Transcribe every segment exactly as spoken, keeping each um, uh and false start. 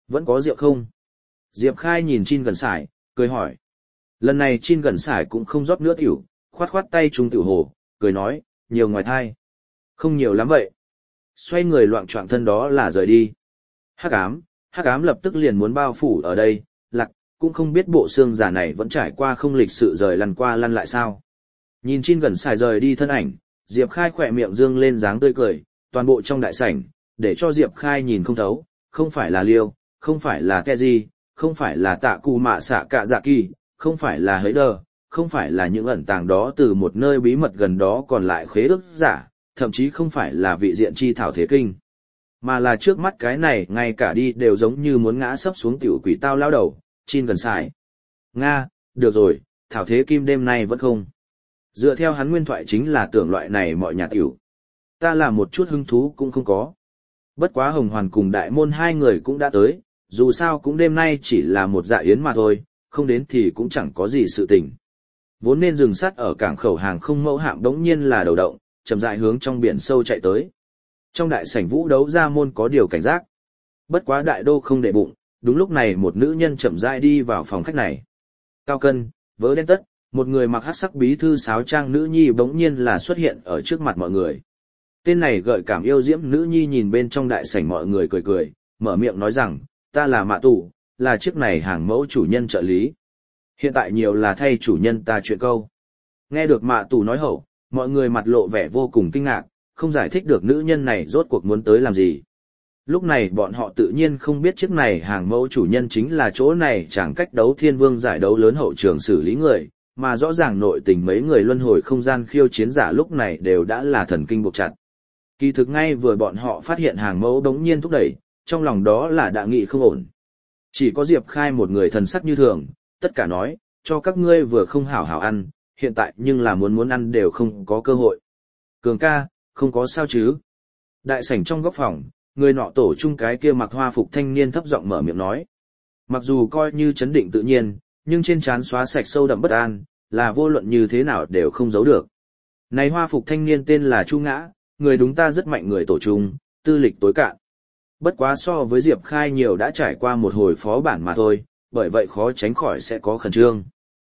Vẫn có rượu không? Diệp Khai nhìn Chin gần sải, cười hỏi. Lần này Chin gần sải cũng không rót nữa tiểu, khoát khoát tay trung tiểu hồ, cười nói, nhiều ngoài thai. Không nhiều lắm vậy. Xoay người loạng choạng thân đó là rời đi. Hắc ám, hắc ám lập tức liền muốn bao phủ ở đây, lặc, cũng không biết bộ xương giả này vẫn trải qua không lịch sự rời lăn qua lăn lại sao. Nhìn Chin gần sải rời đi thân ảnh, Diệp Khai khỏe miệng dương lên dáng tươi cười, toàn bộ trong đại sảnh, để cho Diệp Khai nhìn không thấu, không phải là Liêu, không phải là Keji, không phải là Tạ Cù Mạ Xạ Cạ Dạ Kỳ, không phải là Hấy Đờ, không phải là những ẩn tàng đó từ một nơi bí mật gần đó còn lại khế ước giả, thậm chí không phải là vị diện chi thảo thế kinh. Mà là trước mắt cái này ngay cả đi đều giống như muốn ngã sấp xuống tiểu quỷ tao lao đầu, Chin gần sải. Nga, được rồi, thảo thế kim đêm nay vẫn không. Dựa theo hắn nguyên thoại chính là tưởng loại này mọi nhà tiểu. Ta là một chút hứng thú cũng không có. Bất quá Hồng Hoàn cùng Đại Môn hai người cũng đã tới, dù sao cũng đêm nay chỉ là một dạ yến mà thôi, không đến thì cũng chẳng có gì sự tình. Vốn nên dừng sắt ở cảng khẩu hàng không mẫu hạm đống nhiên là đầu động, chậm rãi hướng trong biển sâu chạy tới. Trong đại sảnh vũ đấu Gia Môn có điều cảnh giác. Bất quá đại đô không để bụng, đúng lúc này một nữ nhân chậm rãi đi vào phòng khách này. Cao cân, vớ đen tất, một người mặc hắc sắc bí thư sáo trang nữ nhi bỗng nhiên là xuất hiện ở trước mặt mọi người. Tên này gợi cảm yêu diễm nữ nhi nhìn bên trong đại sảnh mọi người cười cười, mở miệng nói rằng, ta là Mạ Tù, là chiếc này hàng mẫu chủ nhân trợ lý. Hiện tại nhiều là thay chủ nhân ta chuyện câu. Nghe được Mạ Tù nói hậu, mọi người mặt lộ vẻ vô cùng kinh ngạc, không giải thích được nữ nhân này rốt cuộc muốn tới làm gì. Lúc này bọn họ tự nhiên không biết chiếc này hàng mẫu chủ nhân chính là chỗ này chẳng cách đấu thiên vương giải đấu lớn hậu trường xử lý người, mà rõ ràng nội tình mấy người luân hồi không gian khiêu chiến giả lúc này đều đã là thần kinh buộc chặt. Kỳ thực ngay vừa bọn họ phát hiện hàng mẫu đống nhiên thúc đẩy, trong lòng đó là đã nghị không ổn. Chỉ có Diệp Khai một người thần sắc như thường, tất cả nói, cho các ngươi vừa không hảo hảo ăn, hiện tại nhưng là muốn muốn ăn đều không có cơ hội. Cường ca, không có sao chứ. Đại sảnh trong góc phòng, người nọ tổ chung cái kia mặc hoa phục thanh niên thấp giọng mở miệng nói. Mặc dù coi như chấn định tự nhiên, nhưng trên trán xóa sạch sâu đậm bất an, là vô luận như thế nào đều không giấu được. Này hoa phục thanh niên tên là Chu Ngã, người đúng ta rất mạnh người tổ chung, tư lịch tối cạn. Bất quá so với Diệp Khai nhiều đã trải qua một hồi phó bản mà thôi, bởi vậy khó tránh khỏi sẽ có khẩn trương.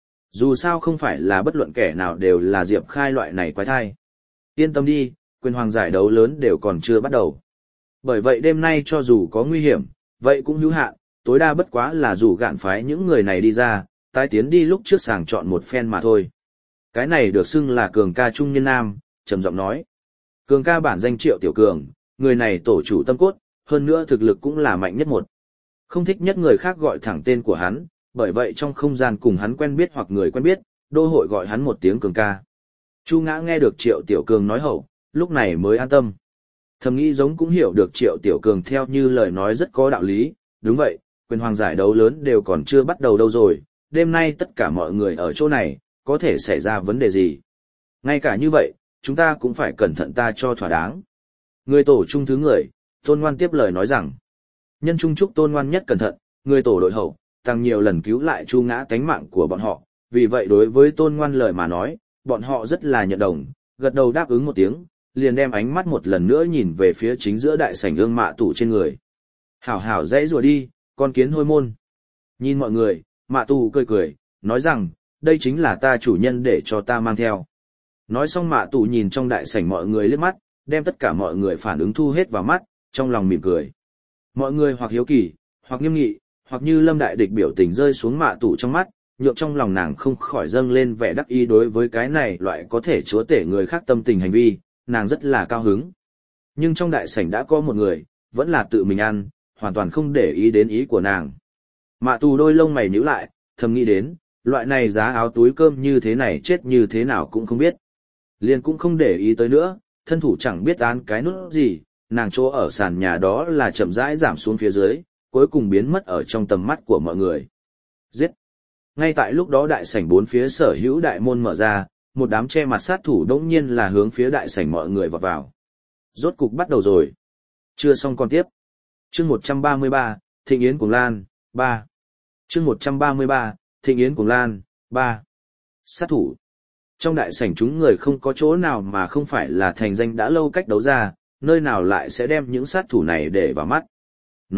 Dù sao không phải là bất luận kẻ nào đều là Diệp Khai loại này quái thai. Yên tâm đi, quyền hoàng giải đấu lớn đều còn chưa bắt đầu. Bởi vậy đêm nay cho dù có nguy hiểm, vậy cũng hữu hạn, tối đa bất quá là dù gạn phái những người này đi ra, tái tiến đi lúc trước sàng chọn một phen mà thôi. Cái này được xưng là Cường ca trung niên nam, trầm giọng nói. Cường ca bản danh Triệu Tiểu Cường, người này tổ chủ tâm cốt, hơn nữa thực lực cũng là mạnh nhất một. Không thích nhất người khác gọi thẳng tên của hắn, bởi vậy trong không gian cùng hắn quen biết hoặc người quen biết, đô hội gọi hắn một tiếng Cường ca. Chu Ngã nghe được Triệu Tiểu Cường nói hậu, lúc này mới an tâm. Thầm nghĩ giống cũng hiểu được Triệu Tiểu Cường theo như lời nói rất có đạo lý, đúng vậy, quyền hoàng giải đấu lớn đều còn chưa bắt đầu đâu rồi, đêm nay tất cả mọi người ở chỗ này, có thể xảy ra vấn đề gì. Ngay cả như vậy, chúng ta cũng phải cẩn thận ta cho thỏa đáng. Người tổ trung thứ người, Tôn Ngoan tiếp lời nói rằng, nhân trung chúc Tôn Ngoan nhất cẩn thận, người tổ đội hậu, tăng nhiều lần cứu lại Chu Ngã tánh mạng của bọn họ, vì vậy đối với Tôn Ngoan lời mà nói, bọn họ rất là nhận đồng, gật đầu đáp ứng một tiếng, liền đem ánh mắt một lần nữa nhìn về phía chính giữa đại sảnh ương Mạ Tù trên người. Hảo hảo dãy rùa đi, con kiến hôi môn. Nhìn mọi người, Mạ Tù cười cười, nói rằng, đây chính là ta chủ nhân để cho ta mang theo. Nói xong Mạ Tù nhìn trong đại sảnh mọi người liếc mắt, đem tất cả mọi người phản ứng thu hết vào mắt, trong lòng mỉm cười. Mọi người hoặc hiếu kỳ, hoặc nghiêm nghị, hoặc như lâm đại địch biểu tình rơi xuống Mạ Tù trong mắt, nhượng trong lòng nàng không khỏi dâng lên vẻ đắc ý đối với cái này loại có thể chúa tể người khác tâm tình hành vi, nàng rất là cao hứng. Nhưng trong đại sảnh đã có một người, vẫn là tự mình ăn, hoàn toàn không để ý đến ý của nàng. Mạ Tù đôi lông mày nhíu lại, thầm nghĩ đến, loại này giá áo túi cơm như thế này chết như thế nào cũng không biết. Liền cũng không để ý tới nữa, thân thủ chẳng biết án cái nút gì, nàng chỗ ở sàn nhà đó là chậm rãi giảm xuống phía dưới, cuối cùng biến mất ở trong tầm mắt của mọi người. Giết! Ngay tại lúc đó đại sảnh bốn phía sở hữu đại môn mở ra, một đám che mặt sát thủ đống nhiên là hướng phía đại sảnh mọi người vọt vào. Rốt cục bắt đầu rồi. Chưa xong còn tiếp. Chương một trăm ba mươi ba, Thịnh Yến Cuồng Lan, ba. Chương một trăm ba mươi ba, Thịnh Yến Cuồng Lan, ba. Sát thủ. Trong đại sảnh chúng người không có chỗ nào mà không phải là thành danh đã lâu cách đấu ra, nơi nào lại sẽ đem những sát thủ này để vào mắt. Nói,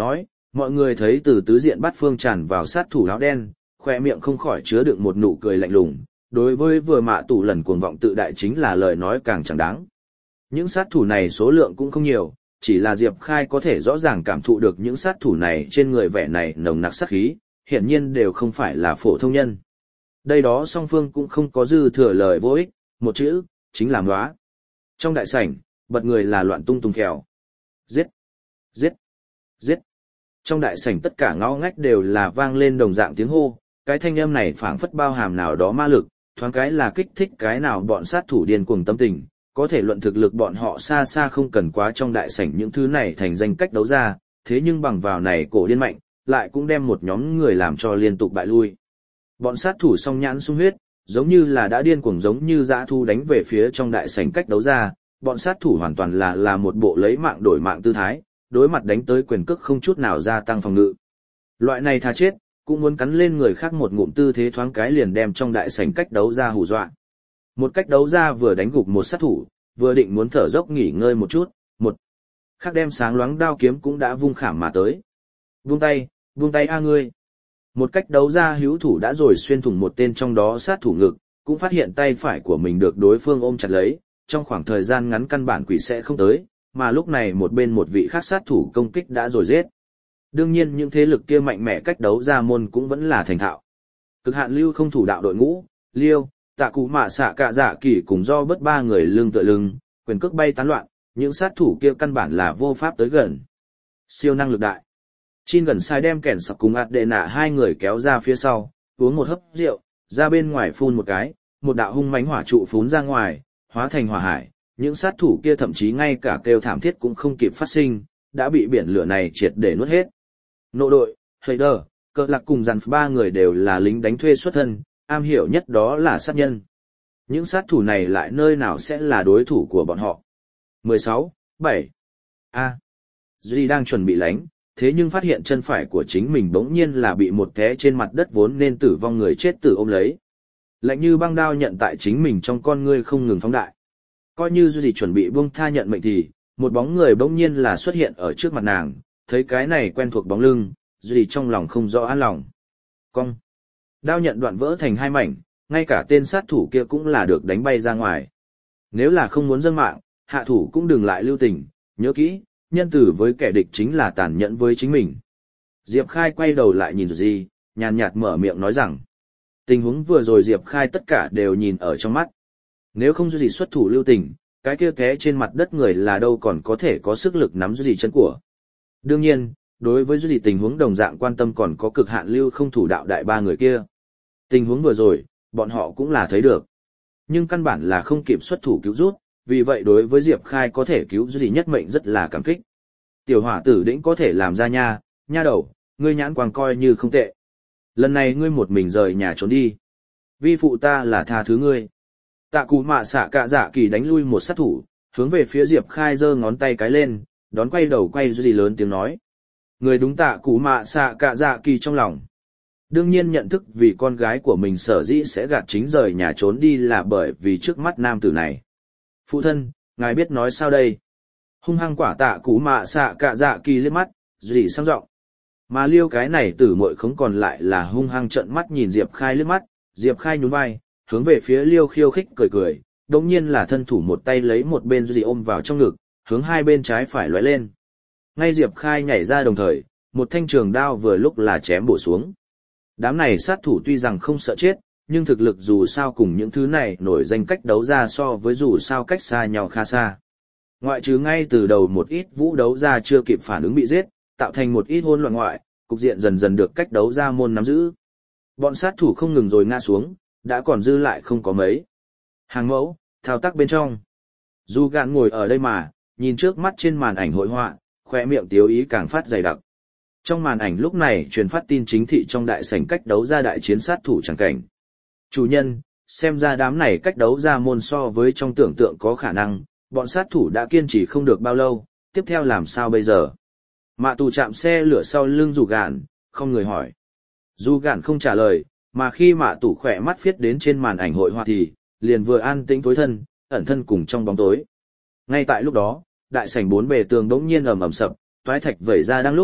Mọi người thấy từ tứ diện bắt phương tràn vào sát thủ áo đen, khoe miệng không khỏi chứa đựng một nụ cười lạnh lùng, đối với vừa mạ tù lần cuồng vọng tự đại chính là lời nói càng chẳng đáng. Những sát thủ này số lượng cũng không nhiều, chỉ là Diệp Khai có thể rõ ràng cảm thụ được những sát thủ này trên người vẻ này nồng nặc sát khí, hiển nhiên đều không phải là phổ thông nhân. Đây đó song phương cũng không có dư thừa lời vô ích, một chữ, chính là nóa. Trong đại sảnh, bật người là loạn tung tung phèo. Giết! Giết! Giết! Trong đại sảnh tất cả ngõ ngách đều là vang lên đồng dạng tiếng hô, cái thanh âm này phảng phất bao hàm nào đó ma lực, thoáng cái là kích thích cái nào bọn sát thủ điên cuồng tâm tình, có thể luận thực lực bọn họ xa xa không cần quá trong đại sảnh những thứ này thành danh cách đấu ra, thế nhưng bằng vào này cổ điên mạnh, lại cũng đem một nhóm người làm cho liên tục bại lui. Bọn sát thủ song nhãn sung huyết, giống như là đã điên cuồng giống như dã thu đánh về phía trong đại sảnh cách đấu ra, bọn sát thủ hoàn toàn là là một bộ lấy mạng đổi mạng tư thái, đối mặt đánh tới quyền cước không chút nào gia tăng phòng ngự. Loại này thà chết, cũng muốn cắn lên người khác một ngụm tư thế thoáng cái liền đem trong đại sảnh cách đấu ra hù dọa. Một cách đấu ra vừa đánh gục một sát thủ, vừa định muốn thở dốc nghỉ ngơi một chút, một khác đem sáng loáng đao kiếm cũng đã vung khảm mà tới. Vung tay, vung tay a ngươi. Một cách đấu ra hữu thủ đã rồi xuyên thủng một tên trong đó sát thủ ngực, cũng phát hiện tay phải của mình được đối phương ôm chặt lấy, trong khoảng thời gian ngắn căn bản quỷ sẽ không tới, mà lúc này một bên một vị khác sát thủ công kích đã rồi giết. Đương nhiên những thế lực kia mạnh mẽ cách đấu ra môn cũng vẫn là thành thạo. Cực hạn lưu không thủ đạo đội ngũ, Liêu, Tạ Cụ Mạ Xạ Cạ Dạ Kỳ cùng do bớt ba người lưng tựa lưng, quyền cước bay tán loạn, những sát thủ kia căn bản là vô pháp tới gần. Siêu năng lực đại. Chin gần sai đem kẻn sặc cùng ạt đệ nạ hai người kéo ra phía sau, uống một hớp rượu, ra bên ngoài phun một cái, một đạo hung mãnh hỏa trụ phún ra ngoài, hóa thành hỏa hải. Những sát thủ kia thậm chí ngay cả kêu thảm thiết cũng không kịp phát sinh, đã bị biển lửa này triệt để nuốt hết. Nộ đội, Heider, Cờ Lạc cùng dàn ba người đều là lính đánh thuê xuất thân, am hiểu nhất đó là sát nhân. Những sát thủ này lại nơi nào sẽ là đối thủ của bọn họ. mười sáu, bảy. A. Duy đang chuẩn bị lánh, thế nhưng phát hiện chân phải của chính mình bỗng nhiên là bị một té trên mặt đất vốn nên tử vong người chết tử ôm lấy. Lạnh như băng đao nhận tại chính mình trong con ngươi không ngừng phóng đại. Coi như Duy chuẩn bị buông tha nhận mệnh thì, một bóng người bỗng nhiên là xuất hiện ở trước mặt nàng, thấy cái này quen thuộc bóng lưng, Duy trong lòng không rõ an lòng. Cong. Đao nhận đoạn vỡ thành hai mảnh, ngay cả tên sát thủ kia cũng là được đánh bay ra ngoài. Nếu là không muốn dâng mạng, hạ thủ cũng đừng lại lưu tình, nhớ kỹ, nhân tử với kẻ địch chính là tàn nhẫn với chính mình. Diệp Khai quay đầu lại nhìn Duy, nhàn nhạt mở miệng nói rằng, tình huống vừa rồi Diệp Khai tất cả đều nhìn ở trong mắt. Nếu không Duy xuất thủ lưu tình, cái kia té trên mặt đất người là đâu còn có thể có sức lực nắm Duy chân của. Đương nhiên, đối với Duy tình huống đồng dạng quan tâm còn có cực hạn lưu không thủ đạo đại ba người kia. Tình huống vừa rồi, bọn họ cũng là thấy được. Nhưng căn bản là không kịp xuất thủ cứu rút, vì vậy đối với Diệp Khai có thể cứu Duy nhất mệnh rất là cảm kích. Tiểu hỏa tử đĩnh có thể làm ra nha, nha đầu, ngươi nhãn quang coi như không tệ. Lần này ngươi một mình rời nhà trốn đi. Vi phụ ta là tha thứ ngươi. Tạ Cụ Mạ Xạ Cạ Dạ Kỳ đánh lui một sát thủ, hướng về phía Diệp Khai giơ ngón tay cái lên, đón quay đầu quay Duy lớn tiếng nói. Người đúng Tạ Cụ Mạ Xạ Cạ Dạ Kỳ trong lòng. Đương nhiên nhận thức vì con gái của mình sở dĩ sẽ gạt chính rời nhà trốn đi là bởi vì trước mắt nam tử này. Phụ thân, ngài biết nói sao đây? Hung hăng quả Tạ Cụ Mạ Xạ Cạ Dạ Kỳ liếc mắt, Duy sang giọng. Mà liêu cái này tử muội không còn lại là hung hăng trợn mắt nhìn Diệp Khai liếc mắt, Diệp Khai nhún vai, hướng về phía liêu khiêu khích cười cười, đồng nhiên là thân thủ một tay lấy một bên Duy ôm vào trong ngực, hướng hai bên trái phải lóe lên. Ngay Diệp Khai nhảy ra đồng thời, một thanh trường đao vừa lúc là chém bổ xuống. Đám này sát thủ tuy rằng không sợ chết, nhưng thực lực dù sao cùng những thứ này nổi danh cách đấu ra so với dù sao cách xa nhau khá xa. Ngoại trừ ngay từ đầu một ít vũ đấu ra chưa kịp phản ứng bị giết, tạo thành một ít hỗn loạn ngoại, cục diện dần dần được cách đấu ra môn nắm giữ. Bọn sát thủ không ngừng rồi ngã xuống, đã còn dư lại không có mấy. Hàng mẫu, thao tác bên trong. Du Gạn ngồi ở đây mà, nhìn trước mắt trên màn ảnh hội họa, khóe miệng tiếu ý càng phát dày đặc. Trong màn ảnh lúc này truyền phát tin chính thị trong đại sảnh cách đấu ra đại chiến sát thủ chẳng cảnh. Chủ nhân, xem ra đám này cách đấu ra môn so với trong tưởng tượng có khả năng, bọn sát thủ đã kiên trì không được bao lâu, tiếp theo làm sao bây giờ? Mạ tù chạm xe lửa sau lưng Du Gạn, không người hỏi. Du Gạn không trả lời, mà khi mạ tù khỏe mắt viết đến trên màn ảnh hội họa thì, liền vừa an tĩnh tối thân, ẩn thân cùng trong bóng tối. Ngay tại lúc đó, đại sảnh bốn bề tường đống nhiên ầm ầm sập, toái thạch vẩy ra đang lúc,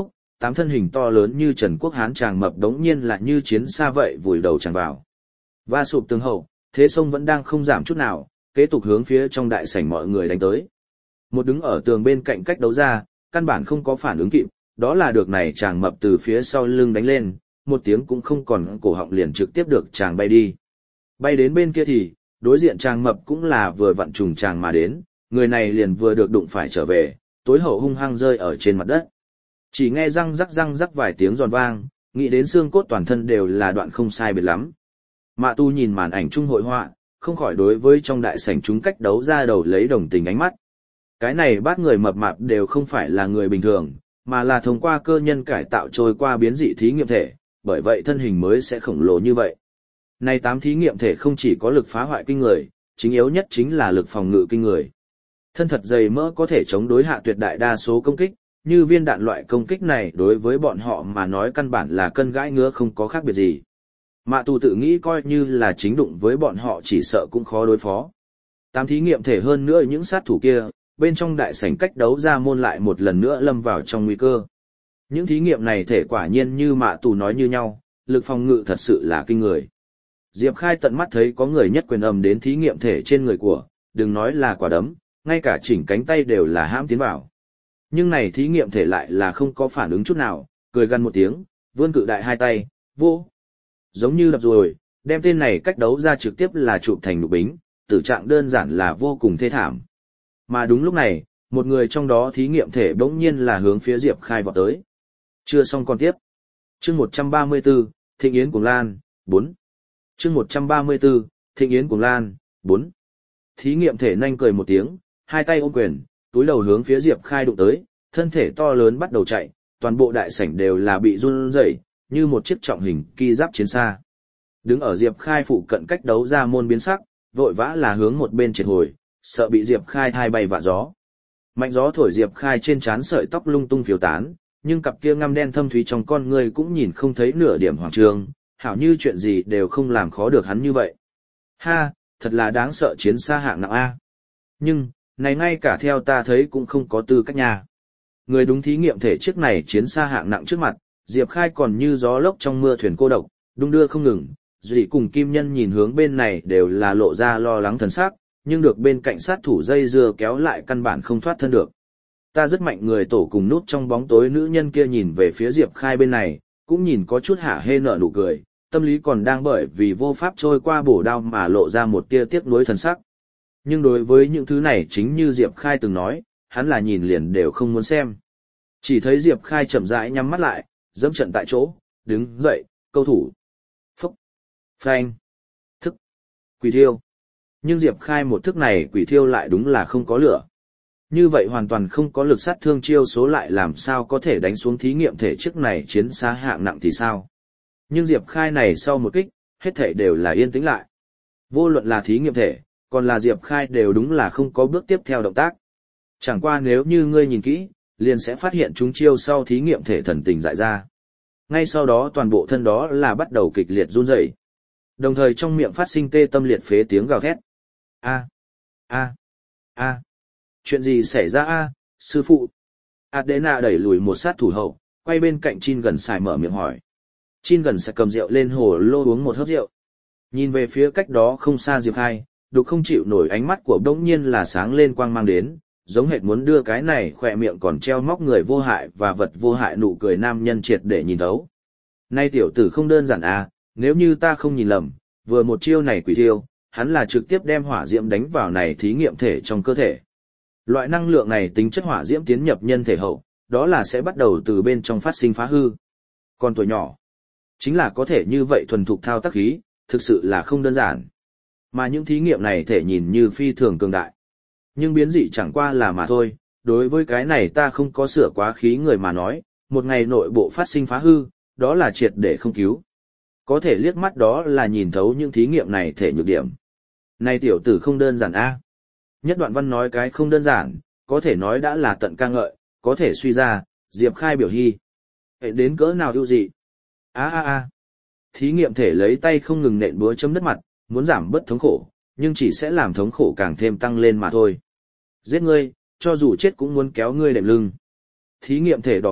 tám thân hình to lớn như Trần Quốc Hán tràng mập đống nhiên là như chiến xa vậy vùi đầu tràn vào. Va sụp tường hậu, thế sông vẫn đang không giảm chút nào, kế tục hướng phía trong đại sảnh mọi người đánh tới. Một đứng ở tường bên cạnh cách đấu ra, căn bản không có phản ứng kịp, đó là được này chàng mập từ phía sau lưng đánh lên, một tiếng cũng không còn cổ họng liền trực tiếp được chàng bay đi. Bay đến bên kia thì, đối diện chàng mập cũng là vừa vặn trùng chàng mà đến, người này liền vừa được đụng phải trở về, tối hậu hung hăng rơi ở trên mặt đất. Chỉ nghe răng rắc răng rắc vài tiếng giòn vang, nghĩ đến xương cốt toàn thân đều là đoạn không sai biệt lắm. Mạ Tu nhìn màn ảnh chung hội họa, không khỏi đối với trong đại sảnh chúng cách đấu ra đầu lấy đồng tình ánh mắt. Cái này bát người mập mạp đều không phải là người bình thường, mà là thông qua cơ nhân cải tạo trôi qua biến dị thí nghiệm thể, bởi vậy thân hình mới sẽ khổng lồ như vậy. Này tám thí nghiệm thể không chỉ có lực phá hoại kinh người, chính yếu nhất chính là lực phòng ngự kinh người. Thân thật dày mỡ có thể chống đối hạ tuyệt đại đa số công kích, như viên đạn loại công kích này đối với bọn họ mà nói căn bản là cân gãi ngứa không có khác biệt gì. Mạ Tù tự nghĩ coi như là chính đụng với bọn họ chỉ sợ cũng khó đối phó. Tám thí nghiệm thể hơn nữa những sát thủ kia, bên trong đại sảnh cách đấu ra môn lại một lần nữa lâm vào trong nguy cơ. Những thí nghiệm này thể quả nhiên như Mạ Tù nói như nhau, lực phòng ngự thật sự là kinh người. Diệp Khai tận mắt thấy có người nhất quyền ầm đến thí nghiệm thể trên người của, đừng nói là quả đấm, ngay cả chỉnh cánh tay đều là hãm tiến vào. Nhưng này thí nghiệm thể lại là không có phản ứng chút nào, cười gằn một tiếng, vươn cự đại hai tay, vô. Giống như đập rồi, đem tên này cách đấu ra trực tiếp là chụp thành nụ bính, tử trạng đơn giản là vô cùng thê thảm. Mà đúng lúc này, một người trong đó thí nghiệm thể bỗng nhiên là hướng phía Diệp Khai vọt tới. Chưa xong còn tiếp. Chương một trăm ba mươi tư, Thịnh Yến Cuồng Lan, bốn. Chương một trăm ba mươi tư, Thịnh Yến Cuồng Lan, bốn. Thí nghiệm thể nhanh cười một tiếng, hai tay ôm quyền, túi đầu hướng phía Diệp Khai đụng tới, thân thể to lớn bắt đầu chạy, toàn bộ đại sảnh đều là bị run rẩy, như một chiếc trọng hình ki giáp chiến xa. Đứng ở Diệp Khai phụ cận cách đấu ra môn biến sắc, vội vã là hướng một bên triệt hồi, sợ bị Diệp Khai thai bay vạ gió. Mạnh gió thổi Diệp Khai trên trán sợi tóc lung tung phiêu tán, nhưng cặp kia ngăm đen thâm thúy trong con người cũng nhìn không thấy nửa điểm hoảng trương, hảo như chuyện gì đều không làm khó được hắn như vậy. Ha, thật là đáng sợ chiến xa hạng nặng A. Nhưng, này ngay cả theo ta thấy cũng không có tư cách nha. Người đúng thí nghiệm thể chiếc này chiến xa hạng nặng trước mặt, Diệp Khai còn như gió lốc trong mưa thuyền cô độc, đung đưa không ngừng, Dĩ cùng Kim Nhân nhìn hướng bên này đều là lộ ra lo lắng thần sắc, nhưng được bên cạnh sát thủ dây dưa kéo lại căn bản không thoát thân được. Ta rất mạnh người tổ cùng nút trong bóng tối nữ nhân kia nhìn về phía Diệp Khai bên này, cũng nhìn có chút hả hê nở nụ cười, tâm lý còn đang bởi vì vô pháp trôi qua bổ đao mà lộ ra một tia tiếc nuối thần sắc. Nhưng đối với những thứ này chính như Diệp Khai từng nói, hắn là nhìn liền đều không muốn xem. Chỉ thấy Diệp Khai chậm rãi nhắm mắt lại, dẫm trận tại chỗ, đứng dậy, câu thủ. Phúc, phanh, thức, quỷ thiêu. Nhưng Diệp Khai một thức này quỷ thiêu lại đúng là không có lửa. Như vậy hoàn toàn không có lực sát thương chiêu số lại làm sao có thể đánh xuống thí nghiệm thể chiếc này chiến xa hạng nặng thì sao. Nhưng Diệp Khai này sau một kích, hết thể đều là yên tĩnh lại. Vô luận là thí nghiệm thể, còn là Diệp Khai đều đúng là không có bước tiếp theo động tác. Chẳng qua nếu như ngươi nhìn kỹ, liền sẽ phát hiện chúng chiêu sau thí nghiệm thể thần tình dại ra. Ngay sau đó toàn bộ thân đó là bắt đầu kịch liệt run rẩy. Đồng thời trong miệng phát sinh tê tâm liệt phế tiếng gào thét. A, a, a, chuyện gì xảy ra a, sư phụ? Adena đẩy lùi một sát thủ hậu, quay bên cạnh Chin gần xài mở miệng hỏi. Chin gần sẽ cầm rượu lên hồ lô uống một hớp rượu. Nhìn về phía cách đó không xa Diệp Khai, đục không chịu nổi ánh mắt của đống nhiên là sáng lên quang mang đến, giống hệt muốn đưa cái này khỏe miệng còn treo móc người vô hại và vật vô hại nụ cười nam nhân triệt để nhìn thấu. Nay tiểu tử không đơn giản à, nếu như ta không nhìn lầm, vừa một chiêu này quỷ thiêu, hắn là trực tiếp đem hỏa diễm đánh vào này thí nghiệm thể trong cơ thể. Loại năng lượng này tính chất hỏa diễm tiến nhập nhân thể hậu, đó là sẽ bắt đầu từ bên trong phát sinh phá hư. Còn tuổi nhỏ, chính là có thể như vậy thuần thục thao tác khí, thực sự là không đơn giản. Mà những thí nghiệm này thể nhìn như phi thường cường đại. Nhưng biến dị chẳng qua là mà thôi, đối với cái này ta không có sửa quá khí người mà nói, một ngày nội bộ phát sinh phá hư, đó là triệt để không cứu. Có thể liếc mắt đó là nhìn thấu những thí nghiệm này thể nhược điểm. Này tiểu tử không đơn giản a. Nhất Đoạn Văn nói cái không đơn giản, có thể nói đã là tận ca ngợi, có thể suy ra, Diệp Khai biểu hy. Hệ đến cỡ nào ưu dị. A a a. Thí nghiệm thể lấy tay không ngừng nện búa chấm đất mặt, muốn giảm bớt thống khổ, nhưng chỉ sẽ làm thống khổ càng thêm tăng lên mà thôi. Giết ngươi, cho dù chết cũng muốn kéo ngươi đệm lưng. Thí nghiệm thể đỏ mắt,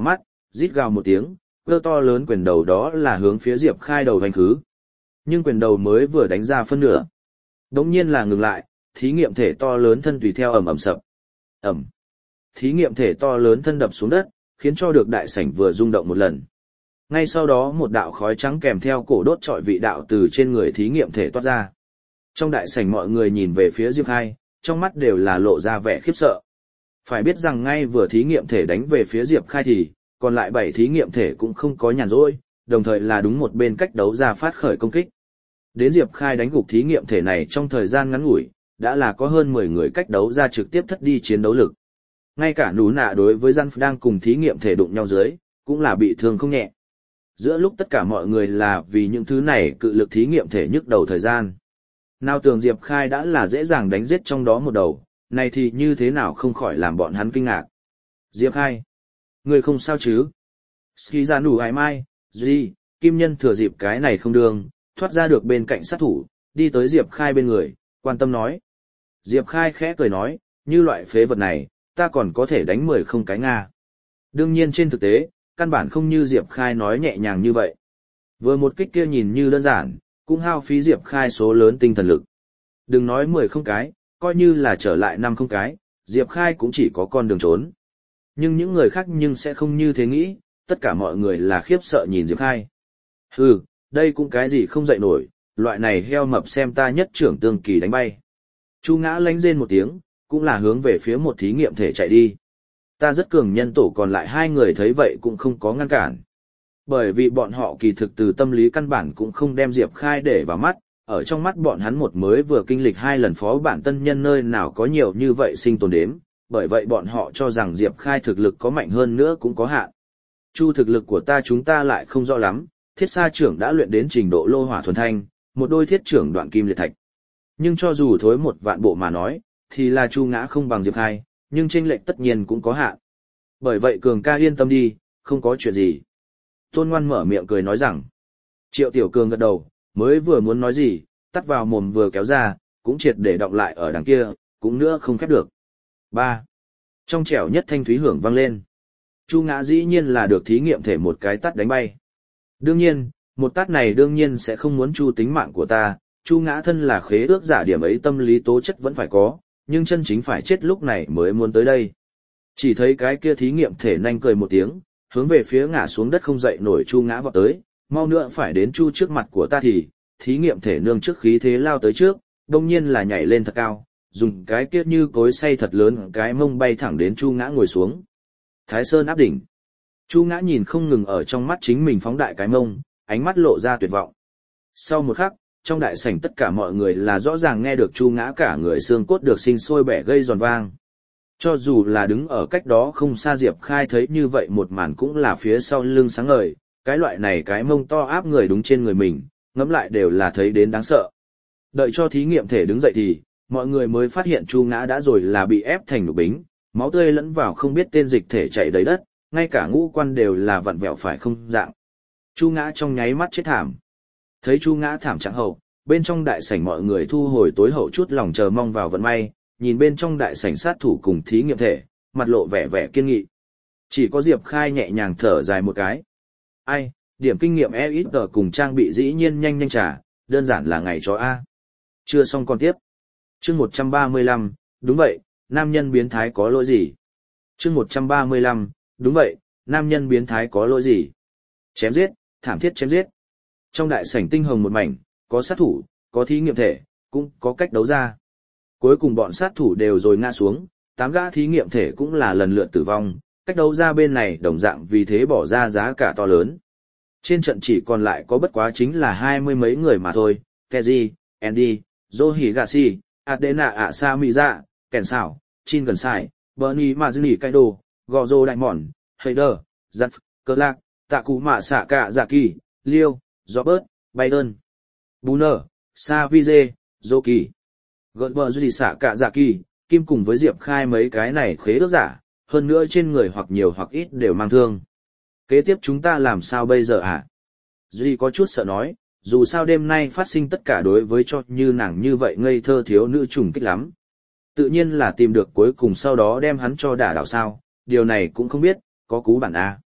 rít gào một tiếng, cơ to lớn quyền đầu đó là hướng phía Diệp Khai đầu hành khứ. Nhưng quyền đầu mới vừa đánh ra phân nửa. Đống nhiên là ngừng lại, thí nghiệm thể to lớn thân tùy theo ầm ầm sập. Ầm. Thí nghiệm thể to lớn thân đập xuống đất, khiến cho được đại sảnh vừa rung động một lần. Ngay sau đó một đạo khói trắng kèm theo cổ đốt trọi vị đạo từ trên người thí nghiệm thể toát ra. Trong đại sảnh mọi người nhìn về phía Diệp Khai, trong mắt đều là lộ ra vẻ khiếp sợ. Phải biết rằng ngay vừa thí nghiệm thể đánh về phía Diệp Khai thì, còn lại bảy thí nghiệm thể cũng không có nhàn rỗi, đồng thời là đúng một bên cách đấu ra phát khởi công kích. Đến Diệp Khai đánh gục thí nghiệm thể này trong thời gian ngắn ngủi, đã là có hơn mười người cách đấu ra trực tiếp thất đi chiến đấu lực. Ngay cả nú nạ đối với Gian đang cùng thí nghiệm thể đụng nhau dưới, cũng là bị thương không nhẹ. Giữa lúc tất cả mọi người là vì những thứ này cự lực thí nghiệm thể nhức đầu thời gian. Nào tưởng Diệp Khai đã là dễ dàng đánh giết trong đó một đầu, này thì như thế nào không khỏi làm bọn hắn kinh ngạc. Diệp Khai, người không sao chứ? Ski ra nủ ai mai, Duy, Kim Nhân thừa dịp cái này không đường, thoát ra được bên cạnh sát thủ, đi tới Diệp Khai bên người, quan tâm nói. Diệp Khai khẽ cười nói, như loại phế vật này, ta còn có thể đánh mười không cái Nga. Đương nhiên trên thực tế, căn bản không như Diệp Khai nói nhẹ nhàng như vậy. Vừa một kích kia nhìn như đơn giản, cũng hao phí Diệp Khai số lớn tinh thần lực. Đừng nói mười không cái, coi như là trở lại năm không cái, Diệp Khai cũng chỉ có con đường trốn. Nhưng những người khác nhưng sẽ không như thế nghĩ, tất cả mọi người là khiếp sợ nhìn Diệp Khai. Hừ, đây cũng cái gì không dậy nổi, loại này heo mập xem ta nhất trưởng tương kỳ đánh bay. Chu Ngã lánh rên một tiếng, cũng là hướng về phía một thí nghiệm thể chạy đi. Ta rất cường nhân tổ còn lại hai người thấy vậy cũng không có ngăn cản. Bởi vì bọn họ kỳ thực từ tâm lý căn bản cũng không đem Diệp Khai để vào mắt, ở trong mắt bọn hắn một mới vừa kinh lịch hai lần phó bản tân nhân nơi nào có nhiều như vậy sinh tồn đếm, bởi vậy bọn họ cho rằng Diệp Khai thực lực có mạnh hơn nữa cũng có hạn. Chu thực lực của ta chúng ta lại không rõ lắm, thiết sa trưởng đã luyện đến trình độ lô hỏa thuần thanh, một đôi thiết trưởng đoạn kim liệt thạch. Nhưng cho dù thối một vạn bộ mà nói, thì là Chu Ngã không bằng Diệp Khai, nhưng chênh lệch tất nhiên cũng có hạn. Bởi vậy Cường ca yên tâm đi, không có chuyện gì. Tôn Ngoan mở miệng cười nói rằng. Triệu Tiểu Cường gật đầu, mới vừa muốn nói gì, tắt vào mồm vừa kéo ra, cũng triệt để đọng lại ở đằng kia, cũng nữa không khép được. ba. Trong trẻo nhất thanh thúy hưởng vang lên. Chu Ngã dĩ nhiên là được thí nghiệm thể một cái tát đánh bay. Đương nhiên, một tát này đương nhiên sẽ không muốn chu tính mạng của ta, Chu Ngã thân là khế ước giả điểm ấy tâm lý tố chất vẫn phải có, nhưng chân chính phải chết lúc này mới muốn tới đây. Chỉ thấy cái kia thí nghiệm thể nhanh cười một tiếng, hướng về phía ngã xuống đất không dậy nổi Chu Ngã vọt tới, mau nữa phải đến Chu trước mặt của ta thì, thí nghiệm thể nương trước khí thế lao tới trước, đông nhiên là nhảy lên thật cao, dùng cái kia như cối xay thật lớn cái mông bay thẳng đến Chu Ngã ngồi xuống. Thái Sơn áp đỉnh. Chu Ngã nhìn không ngừng ở trong mắt chính mình phóng đại cái mông, ánh mắt lộ ra tuyệt vọng. Sau một khắc, trong đại sảnh tất cả mọi người là rõ ràng nghe được Chu Ngã cả người xương cốt được sinh sôi bẻ gây giòn vang. Cho dù là đứng ở cách đó không xa Diệp Khai thấy như vậy một màn cũng là phía sau lưng sáng ngời, cái loại này cái mông to áp người đúng trên người mình, ngẫm lại đều là thấy đến đáng sợ. Đợi cho thí nghiệm thể đứng dậy thì, mọi người mới phát hiện Chu Ngã đã rồi là bị ép thành nhục bính, máu tươi lẫn vào không biết tên dịch thể chảy đầy đất, ngay cả ngũ quan đều là vặn vẹo phải không dạng. Chu Ngã trong nháy mắt chết thảm. Thấy Chu Ngã thảm trạng hậu, bên trong đại sảnh mọi người thu hồi tối hậu chút lòng chờ mong vào vận may, nhìn bên trong đại sảnh sát thủ cùng thí nghiệm thể, mặt lộ vẻ vẻ kiên nghị. Chỉ có Diệp Khai nhẹ nhàng thở dài một cái. Ai, điểm kinh nghiệm e ít tờ cùng trang bị dĩ nhiên nhanh nhanh trả, đơn giản là ngày chó A. Chưa xong còn tiếp. Chương một trăm ba mươi lăm, đúng vậy, nam nhân biến thái có lỗi gì? Chương một trăm ba mươi lăm, đúng vậy, nam nhân biến thái có lỗi gì? Chém giết, thảm thiết chém giết. Trong đại sảnh tinh hồng một mảnh, có sát thủ, có thí nghiệm thể, cũng có cách đấu ra. Cuối cùng bọn sát thủ đều rồi ngã xuống, tám gã thí nghiệm thể cũng là lần lượt tử vong, cách đấu ra bên này đồng dạng vì thế bỏ ra giá cả to lớn. Trên trận chỉ còn lại có bất quá chính là hai mươi mấy người mà thôi, Keiji, Andy, Zohigashi, Adena Asamiza, Kèn Sảo, Chin Gần Sai, Bernie Mazini Kaido, Gozo Đại Mòn, Heider, Giặt, Cơ Lạc, Tạ Cụ Mạ Sạ Cạ Dạ Kỳ, Liêu, Robert, Biden, Buner, Savize, Zoki, Gợn bờ duy xạ Cạ Dạ Kỳ, Kim cùng với Diệp Khai mấy cái này khế ước giả, hơn nữa trên người hoặc nhiều hoặc ít đều mang thương. Kế tiếp chúng ta làm sao bây giờ hả? Duy có chút sợ nói, dù sao đêm nay phát sinh tất cả đối với cho như nàng như vậy ngây thơ thiếu nữ trùng kích lắm. Tự nhiên là tìm được cuối cùng sau đó đem hắn cho đả đảo sao, điều này cũng không biết, có cú bản A.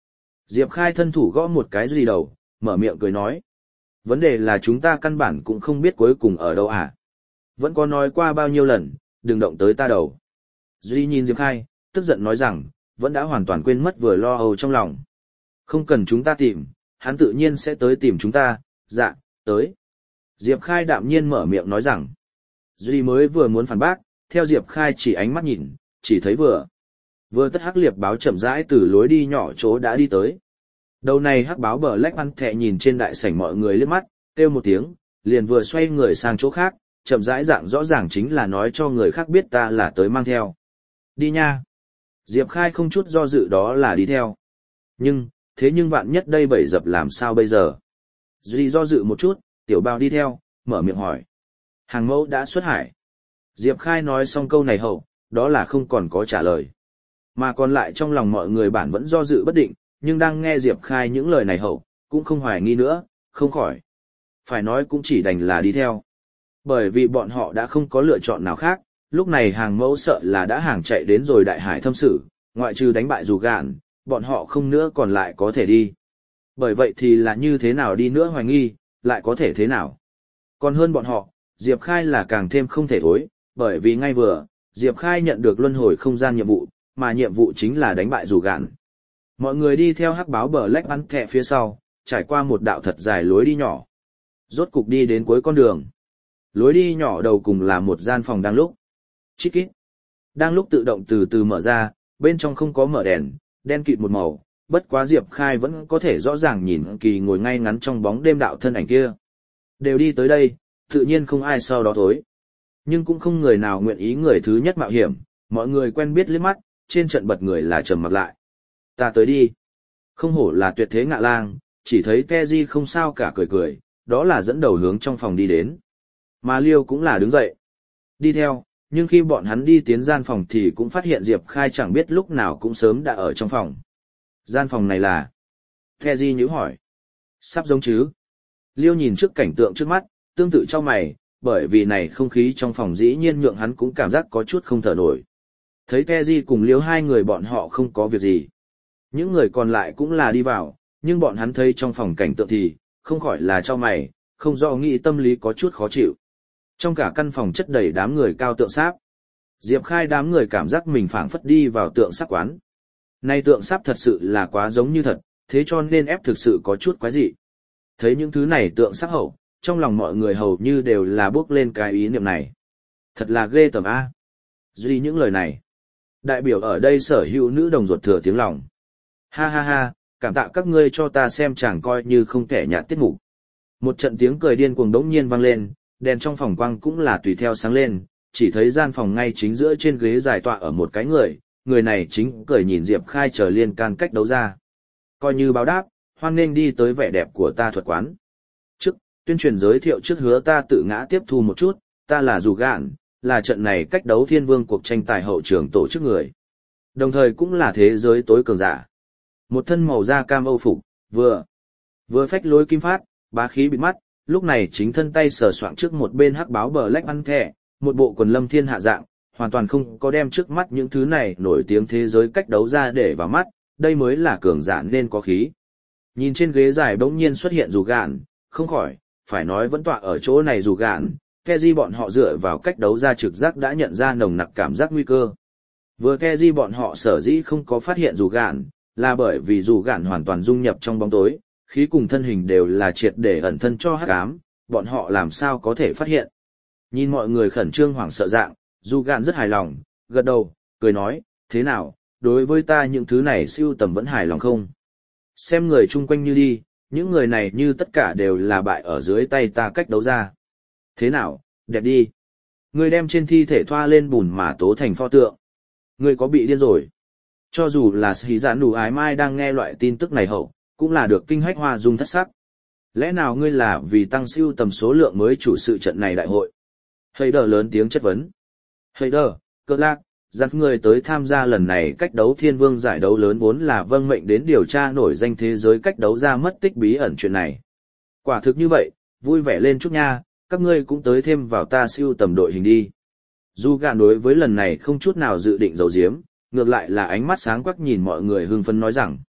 Diệp Khai thân thủ gõ một cái gì đầu, mở miệng cười nói. Vấn đề là chúng ta căn bản cũng không biết cuối cùng ở đâu à. Vẫn có nói qua bao nhiêu lần, đừng động tới ta đầu. Duy nhìn Diệp Khai, tức giận nói rằng, vẫn đã hoàn toàn quên mất vừa lo âu trong lòng. Không cần chúng ta tìm, hắn tự nhiên sẽ tới tìm chúng ta, dạ, tới. Diệp Khai đạm nhiên mở miệng nói rằng, Duy mới vừa muốn phản bác, theo Diệp Khai chỉ ánh mắt nhìn, chỉ thấy vừa. Vừa tất hắc liệp báo chậm rãi từ lối đi nhỏ chỗ đã đi tới. Đầu này hắc báo bờ lách ăn thẹ nhìn trên đại sảnh mọi người liếc mắt, kêu một tiếng, liền vừa xoay người sang chỗ khác, chậm rãi dạng rõ ràng chính là nói cho người khác biết ta là tới mang theo. Đi nha. Diệp Khai không chút do dự đó là đi theo. Nhưng, thế nhưng vạn nhất đây bẫy dập làm sao bây giờ? Duy do dự một chút, tiểu bao đi theo, mở miệng hỏi. Hàng mẫu đã xuất hải. Diệp Khai nói xong câu này hậu, đó là không còn có trả lời. Mà còn lại trong lòng mọi người bản vẫn do dự bất định, nhưng đang nghe Diệp Khai những lời này hậu, cũng không hoài nghi nữa, không khỏi. Phải nói cũng chỉ đành là đi theo. Bởi vì bọn họ đã không có lựa chọn nào khác, lúc này hàng mẫu sợ là đã hàng chạy đến rồi đại hải thâm sử, ngoại trừ đánh bại dù gạn, bọn họ không nữa còn lại có thể đi. Bởi vậy thì là như thế nào đi nữa hoài nghi, lại có thể thế nào. Còn hơn bọn họ, Diệp Khai là càng thêm không thể thối, bởi vì ngay vừa, Diệp Khai nhận được luân hồi không gian nhiệm vụ, mà nhiệm vụ chính là đánh bại dù gạn. Mọi người đi theo hắc báo bờ lách bắn thẹ phía sau, trải qua một đạo thật dài lối đi nhỏ. Rốt cục đi đến cuối con đường. Lối đi nhỏ đầu cùng là một gian phòng đang lúc. Chít kít. Đang lúc tự động từ từ mở ra, bên trong không có mở đèn, đen kịt một màu, bất quá Diệp Khai vẫn có thể rõ ràng nhìn kỳ ngồi ngay ngắn trong bóng đêm đạo thân ảnh kia. Đều đi tới đây, tự nhiên không ai sau đó thối. Nhưng cũng không người nào nguyện ý người thứ nhất mạo hiểm, mọi người quen biết liếc mắt, trên trận bật người là trầm mặc lại. Ta tới đi. Không hổ là tuyệt thế ngạ lang, chỉ thấy Keji không sao cả cười cười, đó là dẫn đầu hướng trong phòng đi đến. Mà Liêu cũng là đứng dậy. Đi theo, nhưng khi bọn hắn đi tiến gian phòng thì cũng phát hiện Diệp Khai chẳng biết lúc nào cũng sớm đã ở trong phòng. Gian phòng này là... Keji nhíu hỏi. Sắp giống chứ. Liêu nhìn trước cảnh tượng trước mắt, tương tự cho mày, bởi vì này không khí trong phòng dĩ nhiên nhượng hắn cũng cảm giác có chút không thở nổi. Thấy Keji cùng Liêu hai người bọn họ không có việc gì. Những người còn lại cũng là đi vào, nhưng bọn hắn thấy trong phòng cảnh tượng thì, không khỏi là cho mày, không rõ nghĩ tâm lý có chút khó chịu. Trong cả căn phòng chất đầy đám người cao tượng sáp. Diệp Khai đám người cảm giác mình phảng phất đi vào tượng sáp quán. Nay tượng sáp thật sự là quá giống như thật, thế cho nên ép thực sự có chút quái dị. Thấy những thứ này tượng sáp hậu, trong lòng mọi người hầu như đều là bước lên cái ý niệm này. Thật là ghê tởm A. Duy những lời này. Đại biểu ở đây sở hữu nữ đồng ruột thừa tiếng lòng. Ha ha ha, cảm tạ các ngươi cho ta xem chẳng coi như không thể nhạt tiết mục. Một trận tiếng cười điên cuồng đống nhiên vang lên, đèn trong phòng quang cũng là tùy theo sáng lên, chỉ thấy gian phòng ngay chính giữa trên ghế dài tọa ở một cái người, người này chính cười nhìn Diệp Khai chờ liên can cách đấu ra. Coi như báo đáp, hoan nghênh đi tới vẻ đẹp của ta thuật quán. Trước, tuyên truyền giới thiệu trước hứa ta tự ngã tiếp thu một chút, ta là Dù Gạn, là trận này cách đấu thiên vương cuộc tranh tài hậu trường tổ chức người. Đồng thời cũng là thế giới tối cường giả. Một thân màu da cam âu phục, vừa, vừa phách lối kim phát, bá khí bịt mắt, lúc này chính thân tay sờ soạng trước một bên hắc báo bờ lách ăn thẻ, một bộ quần lâm thiên hạ dạng, hoàn toàn không có đem trước mắt những thứ này nổi tiếng thế giới cách đấu ra để vào mắt, đây mới là cường giả nên có khí. Nhìn trên ghế dài bỗng nhiên xuất hiện Dù Gạn, không khỏi, phải nói vẫn tọa ở chỗ này Dù Gạn, Keji bọn họ dựa vào cách đấu ra trực giác đã nhận ra nồng nặc cảm giác nguy cơ. Vừa Keji bọn họ sở dĩ không có phát hiện Dù Gạn, là bởi vì Dù Gạn hoàn toàn dung nhập trong bóng tối, khí cùng thân hình đều là triệt để ẩn thân cho hắc ám, bọn họ làm sao có thể phát hiện. Nhìn mọi người khẩn trương hoảng sợ dạng, Dù Gạn rất hài lòng, gật đầu, cười nói, thế nào, đối với ta những thứ này siêu tầm vẫn hài lòng không? Xem người chung quanh như đi, những người này như tất cả đều là bại ở dưới tay ta cách đấu ra. Thế nào, đẹp đi. Ngươi đem trên thi thể thoa lên bùn mà tố thành pho tượng. Ngươi có bị điên rồi. Cho dù là Sĩ Giãn Đủ Ái Mai đang nghe loại tin tức này hậu, cũng là được kinh hách hoa dung thất sắc. Lẽ nào ngươi là vì tăng siêu tầm số lượng mới chủ sự trận này đại hội? Hay đờ lớn tiếng chất vấn. Hay đờ, cơ lạc, dắt người tới tham gia lần này cách đấu thiên vương giải đấu lớn vốn là vâng mệnh đến điều tra nổi danh thế giới cách đấu ra mất tích bí ẩn chuyện này. Quả thực như vậy, vui vẻ lên chút nha, các ngươi cũng tới thêm vào ta siêu tầm đội hình đi. Dù Gạn đối với lần này không chút nào dự định giấu giếm, ngược lại là ánh mắt sáng quắc nhìn mọi người hưng phấn nói rằng.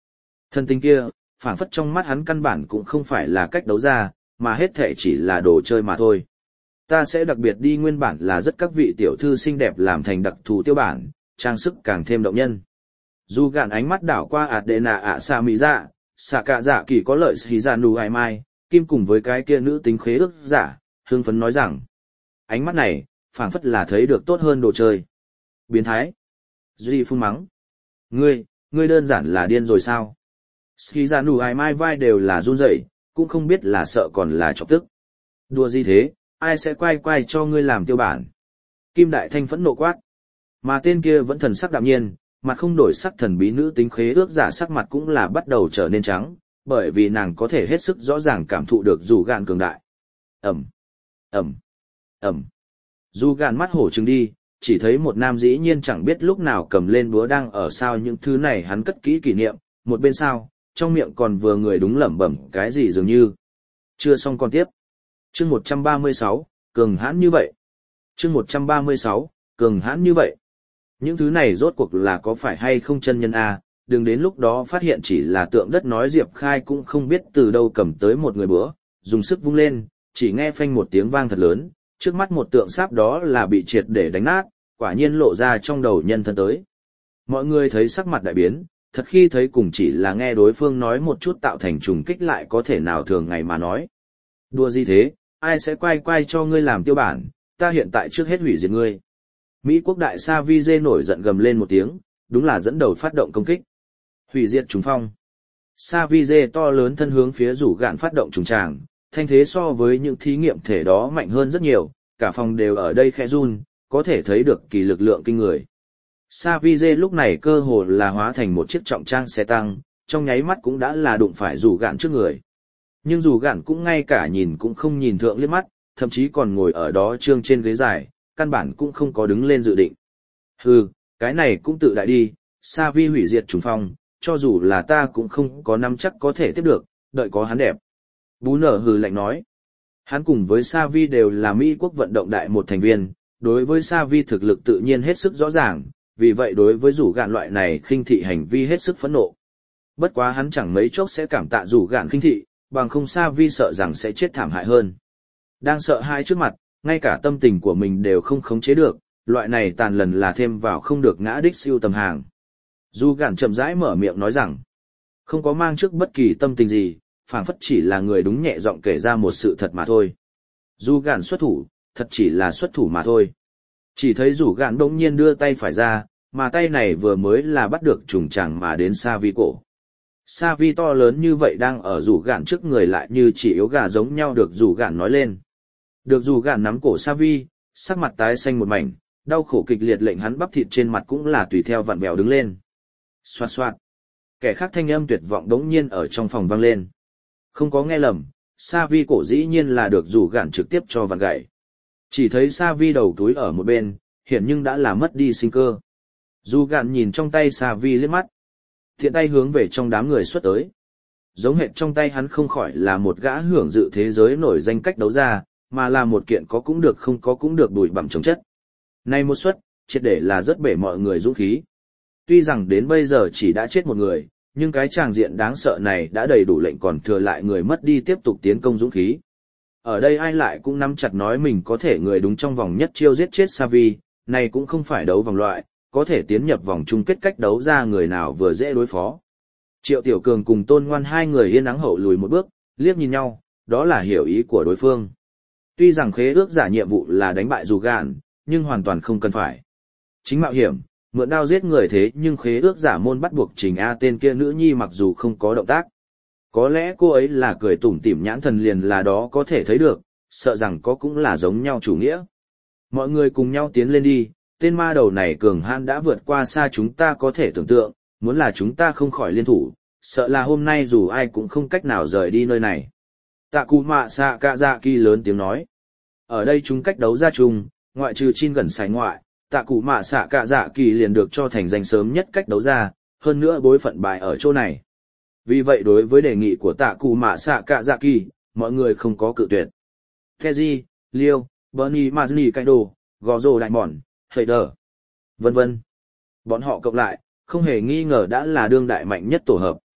Thân tình kia, phảng phất trong mắt hắn căn bản cũng không phải là cách đấu ra, mà hết thể chỉ là đồ chơi mà thôi. Ta sẽ đặc biệt đi nguyên bản là rất các vị tiểu thư xinh đẹp làm thành đặc thù tiêu bản, trang sức càng thêm động nhân. Dù gạn ánh mắt đảo qua ạt đệ nạ ạ xa mỹ dạ, xạ cả dạ kỳ có lợi xì dạ nù ai mai, kim cùng với cái kia nữ tính khế ước giả, hương phấn nói rằng. Ánh mắt này, phảng phất là thấy được tốt hơn đồ chơi. Biến thái. Duy phun mắng. Ngươi, ngươi đơn giản là điên rồi sao? Xì dạ nù ai mai vai đều là run rẩy, cũng không biết là sợ còn là chọc tức. Đùa gì thế, ai sẽ quay quay cho ngươi làm tiêu bản? Kim Đại Thanh phẫn nộ quát. Mà tên kia vẫn thần sắc đạm nhiên, mặt không đổi sắc thần bí nữ tính khế ước giả sắc mặt cũng là bắt đầu trở nên trắng, bởi vì nàng có thể hết sức rõ ràng cảm thụ được dù gạn cường đại. Ẩm, Ẩm, Ẩm. Dù gạn mắt hổ trừng đi, chỉ thấy một nam dĩ nhiên chẳng biết lúc nào cầm lên búa đang ở sao những thứ này hắn cất kỹ kỷ niệm, một bên sao, trong miệng còn vừa người đúng lẩm bẩm cái gì dường như. Chưa xong còn tiếp. Chương một trăm ba mươi sáu, cường hãn như vậy. Chương một trăm ba mươi sáu, cường hãn như vậy. Những thứ này rốt cuộc là có phải hay không chân nhân a, đừng đến lúc đó phát hiện chỉ là tượng đất nói Diệp Khai cũng không biết từ đâu cầm tới một người bữa, dùng sức vung lên, chỉ nghe phanh một tiếng vang thật lớn, trước mắt một tượng sáp đó là bị triệt để đánh nát, quả nhiên lộ ra trong đầu nhân thân tới. Mọi người thấy sắc mặt đại biến, thật khi thấy cùng chỉ là nghe đối phương nói một chút tạo thành trùng kích lại có thể nào thường ngày mà nói. Đùa gì thế, ai sẽ quay quay cho ngươi làm tiêu bản, ta hiện tại trước hết hủy diệt ngươi. Mỹ quốc đại sa vi dê nổi giận gầm lên một tiếng, đúng là dẫn đầu phát động công kích. Hủy diệt trùng phong. Sa vi dê to lớn thân hướng phía rủ gạn phát động trùng tràng, thanh thế so với những thí nghiệm thể đó mạnh hơn rất nhiều, cả phòng đều ở đây khẽ run, có thể thấy được kỳ lực lượng kinh người. Sa vi dê lúc này cơ hồ là hóa thành một chiếc trọng trang xe tăng, trong nháy mắt cũng đã là đụng phải rủ gạn trước người. Nhưng rủ gạn cũng ngay cả nhìn cũng không nhìn thượng liếc mắt, thậm chí còn ngồi ở đó trương trên ghế dài, căn bản cũng không có đứng lên dự định. Hừ, cái này cũng tự đại đi, Sa vi hủy diệt trùng phong, cho dù là ta cũng không có nắm chắc có thể tiếp được, đợi có hắn đẹp. Bú nở hừ lạnh nói. Hắn cùng với Sa vi đều là Mỹ quốc vận động đại một thành viên, đối với Sa vi thực lực tự nhiên hết sức rõ ràng, vì vậy đối với rủ gạn loại này khinh thị hành vi hết sức phẫn nộ. Bất quá hắn chẳng mấy chốc sẽ cảm tạ rủ gạn khinh thị, bằng không Sa vi sợ rằng sẽ chết thảm hại hơn. Đang sợ hai trước mặt, ngay cả tâm tình của mình đều không khống chế được, loại này tàn lần là thêm vào không được ngã đích siêu tầm hàng. Dù gạn chậm rãi mở miệng nói rằng, không có mang trước bất kỳ tâm tình gì, phảng phất chỉ là người đúng nhẹ giọng kể ra một sự thật mà thôi. Dù gạn xuất thủ, thật chỉ là xuất thủ mà thôi. Chỉ thấy rủ gạn đống nhiên đưa tay phải ra, mà tay này vừa mới là bắt được trùng tràng mà đến Sa vi cổ. Sa vi to lớn như vậy đang ở rủ gạn trước người lại như chỉ yếu gà giống nhau được rủ gạn nói lên. Được rủ gạn nắm cổ Sa vi, sắc mặt tái xanh một mảnh, đau khổ kịch liệt lệnh hắn bắp thịt trên mặt cũng là tùy theo vặn vẹo đứng lên. Xoạt xoạt. Kẻ khác thanh âm tuyệt vọng đống nhiên ở trong phòng vang lên. Không có nghe lầm, Sa vi cổ dĩ nhiên là được rủ gạn trực tiếp cho vặn gãy. Chỉ thấy Sa vi đầu túi ở một bên, hiện nhưng đã là mất đi sinh cơ. Rủ gạn nhìn trong tay Sa vi liếc mắt, thiện tay hướng về trong đám người xuất tới. Giống hệt trong tay hắn không khỏi là một gã hưởng dự thế giới nổi danh cách đấu ra, mà là một kiện có cũng được không có cũng được bụi bặm chống chất. Này một suất, triệt để là rất bể mọi người dũng khí. Tuy rằng đến bây giờ chỉ đã chết một người, nhưng cái tràng diện đáng sợ này đã đầy đủ lệnh còn thừa lại người mất đi tiếp tục tiến công dũng khí. Ở đây ai lại cũng nắm chặt nói mình có thể người đúng trong vòng nhất chiêu giết chết Sa vi, này cũng không phải đấu vòng loại, có thể tiến nhập vòng chung kết cách đấu ra người nào vừa dễ đối phó. Triệu Tiểu Cường cùng Tôn Ngoan hai người yên ắng hậu lùi một bước, liếc nhìn nhau, đó là hiểu ý của đối phương. Tuy rằng khế ước giả nhiệm vụ là đánh bại dù gạn, nhưng hoàn toàn không cần phải. Chính mạo hiểm, mượn đao giết người thế nhưng khế ước giả môn bắt buộc Trình A tên kia nữ nhi mặc dù không có động tác. Có lẽ cô ấy là cười tủm tỉm nhãn thần liền là đó có thể thấy được, sợ rằng có cũng là giống nhau chủ nghĩa. Mọi người cùng nhau tiến lên đi, tên ma đầu này cường hãn đã vượt qua xa chúng ta có thể tưởng tượng, muốn là chúng ta không khỏi liên thủ, sợ là hôm nay dù ai cũng không cách nào rời đi nơi này. Tạ Cú Mạ Xạ Cạ Dạ Kỳ lớn tiếng nói. Ở đây chúng cách đấu ra chung, ngoại trừ Chin gần sải ngoại, Tạ Cú Mạ Xạ Cạ Dạ Kỳ liền được cho thành danh sớm nhất cách đấu ra, hơn nữa bối phận bài ở chỗ này. Vì vậy đối với đề nghị của Tạ Cú Mạ Xạ Cạ Dạ Kỳ, mọi người không có cự tuyệt. Keji, Liêu, Bernie Mazni Kaido, Gozo Đại Mòn, Hader, vân vân. Bọn họ cộng lại, không hề nghi ngờ đã là đương đại mạnh nhất tổ hợp.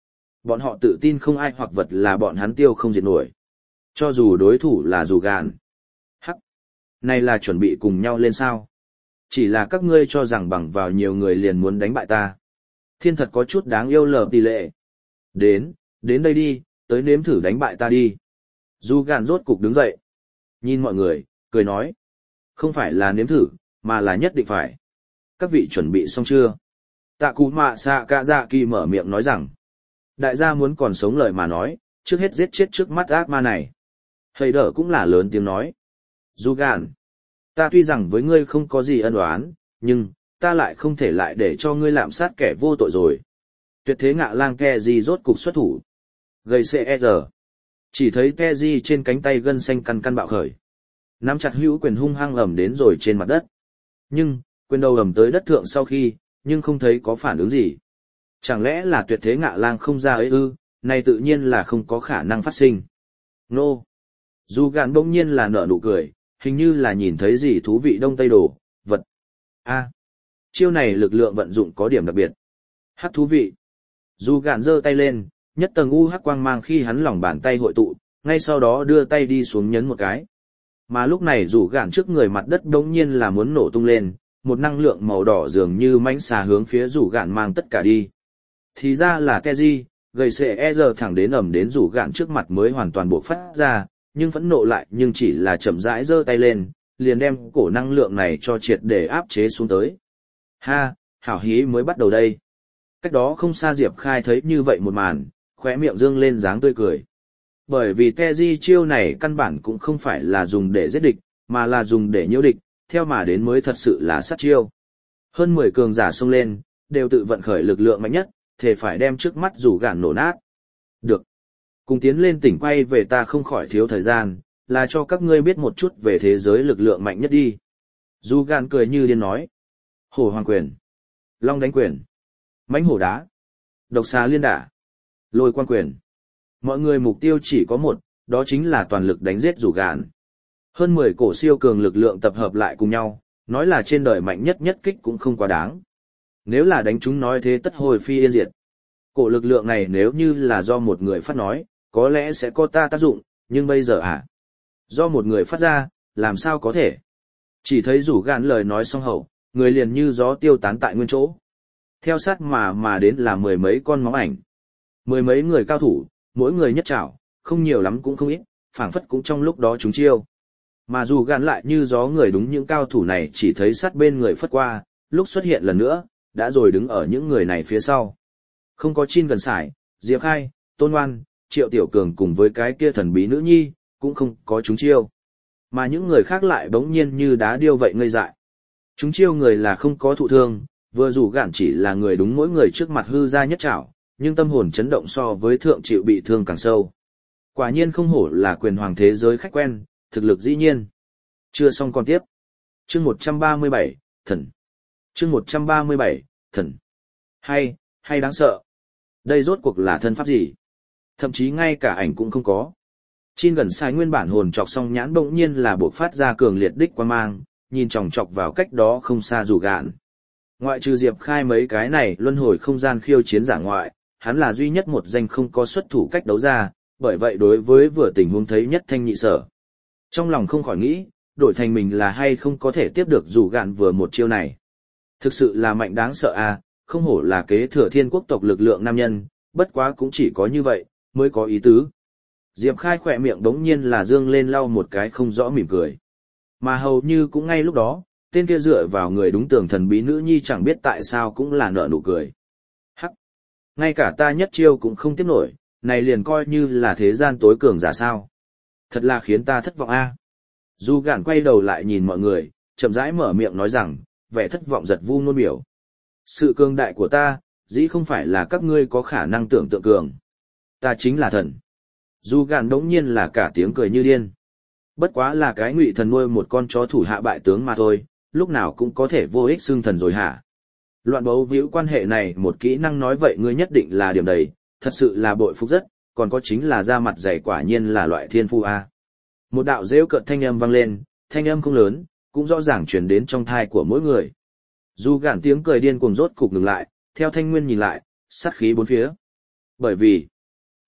Bọn họ tự tin không ai hoặc vật là bọn hắn tiêu không diệt nổi. Cho dù đối thủ là dù gạn. Hắc. Này là chuẩn bị cùng nhau lên sao? Chỉ là các ngươi cho rằng bằng vào nhiều người liền muốn đánh bại ta. Thiên thật có chút đáng yêu lờ tỷ lệ. Đến, đến đây đi, tới nếm thử đánh bại ta đi. Dù gạn rốt cục đứng dậy. Nhìn mọi người, cười nói. Không phải là nếm thử, mà là nhất định phải. Các vị chuẩn bị xong chưa? Tạ Cú Mạ Xạ Cạ Dạ Kỳ mở miệng nói rằng. Đại gia muốn còn sống lời mà nói, trước hết giết chết trước mắt ác ma này. Hầy đỡ cũng là lớn tiếng nói. Dù gạn. Ta tuy rằng với ngươi không có gì ân oán, nhưng, ta lại không thể lại để cho ngươi lạm sát kẻ vô tội rồi. Tuyệt thế ngạ lang Keji rốt cục xuất thủ. Gây xê e rờ. Chỉ thấy Keji trên cánh tay gân xanh căn căn bạo khởi. Nắm chặt hữu quyền hung hăng ầm đến rồi trên mặt đất. Nhưng, quyền đầu ầm tới đất thượng sau khi, nhưng không thấy có phản ứng gì. Chẳng lẽ là tuyệt thế ngạ lang không ra ấy ư, này tự nhiên là không có khả năng phát sinh. Nô! Dù gạn bỗng nhiên là nở nụ cười, hình như là nhìn thấy gì thú vị đông tây đồ, vật. A, chiêu này lực lượng vận dụng có điểm đặc biệt. Hắc thú vị. Dù gạn giơ tay lên, nhất tầng u hắc quang mang khi hắn lòng bàn tay hội tụ, ngay sau đó đưa tay đi xuống nhấn một cái. Mà lúc này dù gạn trước người mặt đất đống nhiên là muốn nổ tung lên, một năng lượng màu đỏ dường như mãnh xà hướng phía rủ gạn mang tất cả đi. Thì ra là Keji, gầy xệ e giờ thẳng đến ẩm đến rủ gạn trước mặt mới hoàn toàn bộc phát ra, nhưng phẫn nộ lại nhưng chỉ là chậm rãi giơ tay lên, liền đem cổ năng lượng này cho triệt để áp chế xuống tới. Ha, hảo hí mới bắt đầu đây. Cách đó không xa Diệp Khai thấy như vậy một màn, khóe miệng dương lên dáng tươi cười. Bởi vì Keji chiêu này căn bản cũng không phải là dùng để giết địch, mà là dùng để nhiễu địch, theo mà đến mới thật sự là sát chiêu. Hơn mười cường giả xông lên, đều tự vận khởi lực lượng mạnh nhất, thể phải đem trước mắt rủ gạn nổ nát. Được. Cùng tiến lên tỉnh quay về ta không khỏi thiếu thời gian, là cho các ngươi biết một chút về thế giới lực lượng mạnh nhất đi. Dù gạn cười như điên nói. Hổ hoàng quyền. Long đánh quyền. Mãnh hổ đá. Độc xà liên đả. Lôi quan quyền. Mọi người mục tiêu chỉ có một, đó chính là toàn lực đánh giết rủ gạn. Hơn mười cổ siêu cường lực lượng tập hợp lại cùng nhau, nói là trên đời mạnh nhất nhất kích cũng không quá đáng. Nếu là đánh chúng nói thế tất hồi phi yên diệt. Cổ lực lượng này nếu như là do một người phát nói, có lẽ sẽ có ta tác dụng, nhưng bây giờ à? Do một người phát ra, làm sao có thể? Chỉ thấy rủ gạn lời nói xong hậu, người liền như gió tiêu tán tại nguyên chỗ. Theo sát mà mà đến là mười mấy con móng ảnh. Mười mấy người cao thủ, mỗi người nhất trảo, không nhiều lắm cũng không ít, phảng phất cũng trong lúc đó chúng chiêu. Mà dù gạn lại như gió người đúng những cao thủ này chỉ thấy sát bên người phất qua, lúc xuất hiện lần nữa, đã rồi đứng ở những người này phía sau. Không có Chin gần sải, Diệp Khai, Tôn Ngoan, Triệu Tiểu Cường cùng với cái kia thần bí nữ nhi, cũng không có chúng chiêu. Mà những người khác lại bỗng nhiên như đá điêu vậy ngây dại. Chúng chiêu người là không có thụ thương, vừa dù gạn chỉ là người đúng mỗi người trước mặt hư ra nhất trảo, nhưng tâm hồn chấn động so với thượng chịu bị thương càng sâu. Quả nhiên không hổ là quyền hoàng thế giới khách quen, thực lực dĩ nhiên. Chưa xong còn tiếp. Chương một trăm ba mươi bảy, thần. Chương một trăm ba mươi bảy, thần. Hay, hay đáng sợ. Đây rốt cuộc là thân pháp gì? Thậm chí ngay cả ảnh cũng không có. Chin gần sai nguyên bản hồn chọc song nhãn bỗng nhiên là bộc phát ra cường liệt đích quan mang, nhìn chòng chọc vào cách đó không xa rủ gạn. Ngoại trừ Diệp Khai mấy cái này luân hồi không gian khiêu chiến giả ngoại, hắn là duy nhất một danh không có xuất thủ cách đấu ra, bởi vậy đối với vừa tình huống thấy nhất thanh nhị sở. Trong lòng không khỏi nghĩ, đổi thành mình là hay không có thể tiếp được rủ gạn vừa một chiêu này. Thực sự là mạnh đáng sợ à, không hổ là kế thừa thiên quốc tộc lực lượng nam nhân, bất quá cũng chỉ có như vậy, mới có ý tứ. Diệp Khai khỏe miệng đống nhiên là dương lên lau một cái không rõ mỉm cười. Mà hầu như cũng ngay lúc đó, tên kia dựa vào người đúng tường thần bí nữ nhi chẳng biết tại sao cũng là nở nụ cười. Hắc! Ngay cả ta nhất chiêu cũng không tiếp nổi, này liền coi như là thế gian tối cường giả sao. Thật là khiến ta thất vọng a. Du gạn quay đầu lại nhìn mọi người, chậm rãi mở miệng nói rằng, vẻ thất vọng giật vu nôn biểu. Sự cường đại của ta, dĩ không phải là các ngươi có khả năng tưởng tượng cường. Ta chính là thần. Du gạn đống nhiên là cả tiếng cười như điên. Bất quá là cái ngụy thần nuôi một con chó thủ hạ bại tướng mà thôi, lúc nào cũng có thể vô ích xưng thần rồi hả? Loạn bấu víu quan hệ này một kỹ năng nói vậy ngươi nhất định là điểm đầy, thật sự là bội phục rất, còn có chính là da mặt dày quả nhiên là loại thiên phu a. Một đạo rêu cợt thanh âm vang lên, thanh âm không lớn, cũng rõ ràng truyền đến trong thai của mỗi người. Dù gạn tiếng cười điên cuồng rốt cục ngừng lại, theo thanh nguyên nhìn lại, sát khí bốn phía. Bởi vì,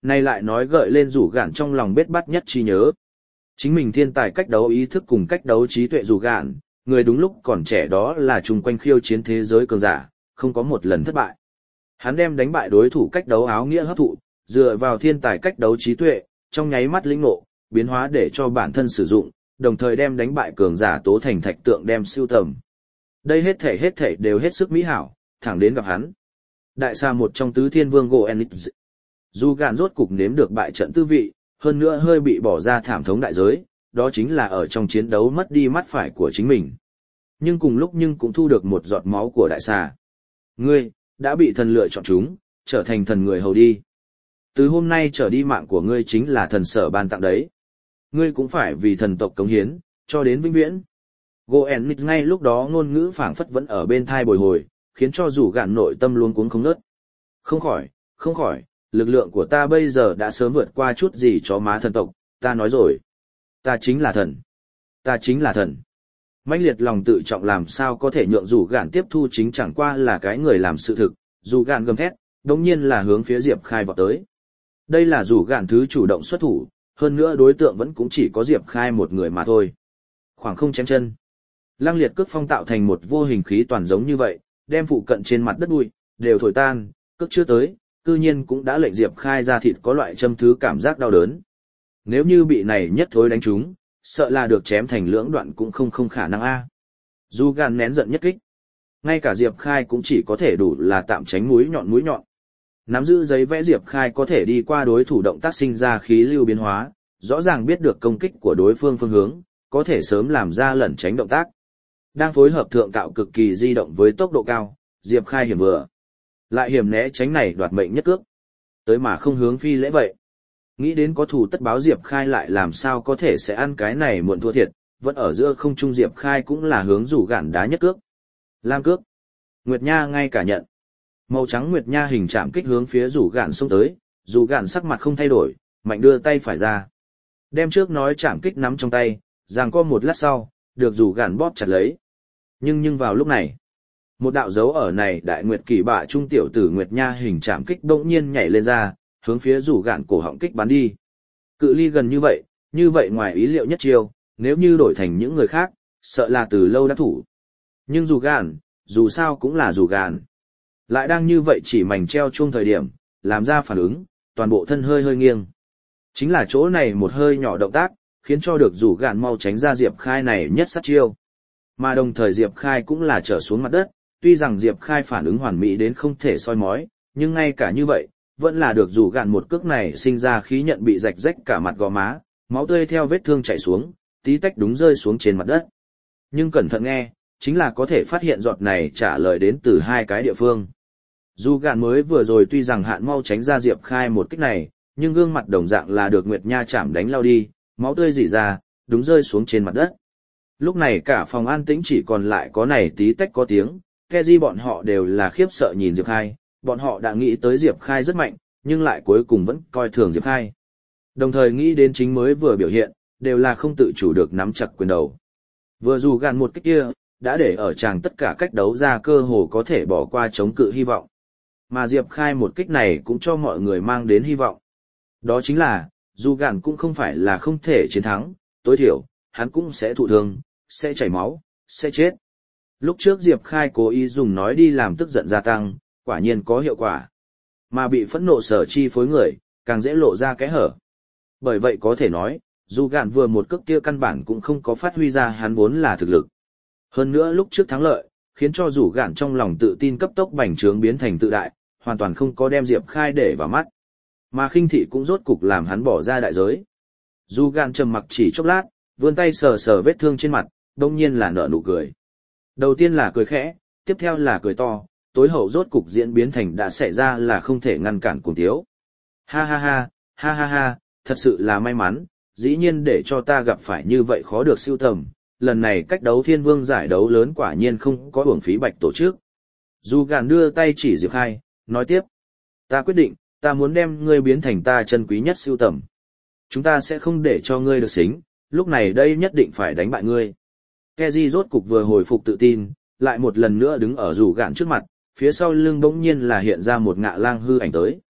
Này lại nói gợi lên rủ gạn trong lòng bết bát nhất trí nhớ. Chính mình thiên tài cách đấu ý thức cùng cách đấu trí tuệ rủ gạn, người đúng lúc còn trẻ đó là chung quanh khiêu chiến thế giới cường giả, không có một lần thất bại. Hắn đem đánh bại đối thủ cách đấu áo nghĩa hấp thụ, dựa vào thiên tài cách đấu trí tuệ, trong nháy mắt lĩnh ngộ, biến hóa để cho bản thân sử dụng, đồng thời đem đánh bại cường giả tố thành thạch tượng đem siêu tầm. Đây hết thể hết thể đều hết sức mỹ hảo, thẳng đến gặp hắn. Đại xa một trong tứ thiên vương Goenitz. Dù gạn rốt cục nếm được bại trận tư vị, hơn nữa hơi bị bỏ ra thảm thống đại giới, đó chính là ở trong chiến đấu mất đi mắt phải của chính mình. Nhưng cùng lúc nhưng cũng thu được một giọt máu của đại xà. Ngươi, đã bị thần lựa chọn chúng, trở thành thần người hầu đi. Từ hôm nay trở đi mạng của ngươi chính là thần sở ban tặng đấy. Ngươi cũng phải vì thần tộc cống hiến, cho đến vĩnh viễn. Goenitz ngay lúc đó ngôn ngữ phảng phất vẫn ở bên thai bồi hồi, khiến cho rủ gạn nội tâm luôn cuống không nớt. Không khỏi, không khỏi, lực lượng của ta bây giờ đã sớm vượt qua chút gì cho má thần tộc, ta nói rồi. Ta chính là thần. Ta chính là thần. Mãnh liệt lòng tự trọng làm sao có thể nhượng rủ gạn tiếp thu chính chẳng qua là cái người làm sự thực, rủ gạn gầm thét, đồng nhiên là hướng phía Diệp Khai vọt tới. Đây là rủ gạn thứ chủ động xuất thủ, hơn nữa đối tượng vẫn cũng chỉ có Diệp Khai một người mà thôi. Khoảng không chém chân. Lăng liệt cước phong tạo thành một vô hình khí toàn giống như vậy, đem phụ cận trên mặt đất bụi, đều thổi tan, cước chưa tới, cư nhiên cũng đã lệnh Diệp Khai ra thịt có loại châm thứ cảm giác đau đớn. Nếu như bị này nhất thối đánh trúng, sợ là được chém thành lưỡng đoạn cũng không không khả năng a. Dù gạn nén giận nhất kích. Ngay cả Diệp Khai cũng chỉ có thể đủ là tạm tránh mũi nhọn mũi nhọn. Nắm giữ giấy vẽ Diệp Khai có thể đi qua đối thủ động tác sinh ra khí lưu biến hóa, rõ ràng biết được công kích của đối phương phương hướng, có thể sớm làm ra lẩn tránh động tác. Đang phối hợp thượng cạo cực kỳ di động với tốc độ cao, Diệp Khai hiểm vừa. Lại hiểm né tránh này đoạt mệnh nhất cước. Tới mà không hướng phi lễ vậy. Nghĩ đến có thù tất báo Diệp Khai lại làm sao có thể sẽ ăn cái này muộn thua thiệt, vẫn ở giữa không trung Diệp Khai cũng là hướng rủ gạn đá nhất cước. Lam cước. Nguyệt Nha ngay cả nhận. Màu trắng Nguyệt Nha hình chạm kích hướng phía rủ gạn xông tới, rủ gạn sắc mặt không thay đổi, mạnh đưa tay phải ra. Đem trước nói chạm kích nắm trong tay, giằng co một lát sau, được rủ gạn bóp chặt lấy. Nhưng nhưng vào lúc này, một đạo dấu ở này đại nguyệt kỳ bạ trung tiểu tử Nguyệt Nha hình chạm kích bỗng nhiên nhảy lên ra, hướng phía rủ gạn cổ họng kích bắn đi. Cự ly gần như vậy, như vậy ngoài ý liệu nhất chiêu, nếu như đổi thành những người khác, sợ là từ lâu đã thủ. Nhưng rủ gạn, dù sao cũng là rủ gạn. Lại đang như vậy chỉ mảnh treo chung thời điểm, làm ra phản ứng, toàn bộ thân hơi hơi nghiêng. Chính là chỗ này một hơi nhỏ động tác, khiến cho được rủ gạn mau tránh ra Diệp Khai này nhất sát chiêu. Mà đồng thời Diệp Khai cũng là trở xuống mặt đất, tuy rằng Diệp Khai phản ứng hoàn mỹ đến không thể soi mói, nhưng ngay cả như vậy, vẫn là được rủ gạn một cước này sinh ra khí nhận bị rạch rách cả mặt gò má, máu tươi theo vết thương chảy xuống, tí tách đúng rơi xuống trên mặt đất. Nhưng cẩn thận nghe, chính là có thể phát hiện giọt này trả lời đến từ hai cái địa phương. Dù gạn mới vừa rồi tuy rằng hạn mau tránh ra Diệp Khai một kích này, nhưng gương mặt đồng dạng là được Nguyệt Nha chạm đánh lao đi, máu tươi rỉ ra, đúng rơi xuống trên mặt đất. Lúc này cả phòng an tĩnh chỉ còn lại có này tí tách có tiếng, Keji bọn họ đều là khiếp sợ nhìn Diệp Khai, bọn họ đã nghĩ tới Diệp Khai rất mạnh, nhưng lại cuối cùng vẫn coi thường Diệp Khai. Đồng thời nghĩ đến chính mới vừa biểu hiện, đều là không tự chủ được nắm chặt quyền đầu. Vừa dù gạn một kích kia, đã để ở chàng tất cả cách đấu ra cơ hồ có thể bỏ qua chống cự hy vọng. Mà Diệp Khai một kích này cũng cho mọi người mang đến hy vọng. Đó chính là, dù gạn cũng không phải là không thể chiến thắng, tối thiểu, hắn cũng sẽ thụ thương, sẽ chảy máu, sẽ chết. Lúc trước Diệp Khai cố ý dùng nói đi làm tức giận gia tăng, quả nhiên có hiệu quả. Mà bị phẫn nộ sở chi phối người, càng dễ lộ ra cái hở. Bởi vậy có thể nói, dù gạn vừa một cước kia căn bản cũng không có phát huy ra hắn vốn là thực lực. Hơn nữa lúc trước thắng lợi, khiến cho rủ gạn trong lòng tự tin cấp tốc bành trướng biến thành tự đại, hoàn toàn không có đem Diệp Khai để vào mắt. Mà khinh thị cũng rốt cục làm hắn bỏ ra đại giới. Dù gạn trầm mặc chỉ chốc lát, vươn tay sờ sờ vết thương trên mặt, đông nhiên là nở nụ cười. Đầu tiên là cười khẽ, tiếp theo là cười to, tối hậu rốt cục diễn biến thành đã xảy ra là không thể ngăn cản cuồng tiếu. Ha ha ha, ha ha ha, thật sự là may mắn, dĩ nhiên để cho ta gặp phải như vậy khó được siêu tầm, lần này cách đấu thiên vương giải đấu lớn quả nhiên không có uổng phí bạch tổ chức. Dù gạn đưa tay chỉ Diệp Khai, nói tiếp, ta quyết định, ta muốn đem ngươi biến thành ta chân quý nhất siêu tầm. Chúng ta sẽ không để cho ngươi được xính, lúc này đây nhất định phải đánh bại ngươi. Keji rốt cục vừa hồi phục tự tin, lại một lần nữa đứng ở rủ gạn trước mặt, phía sau lưng bỗng nhiên là hiện ra một ngạ lang hư ảnh tới.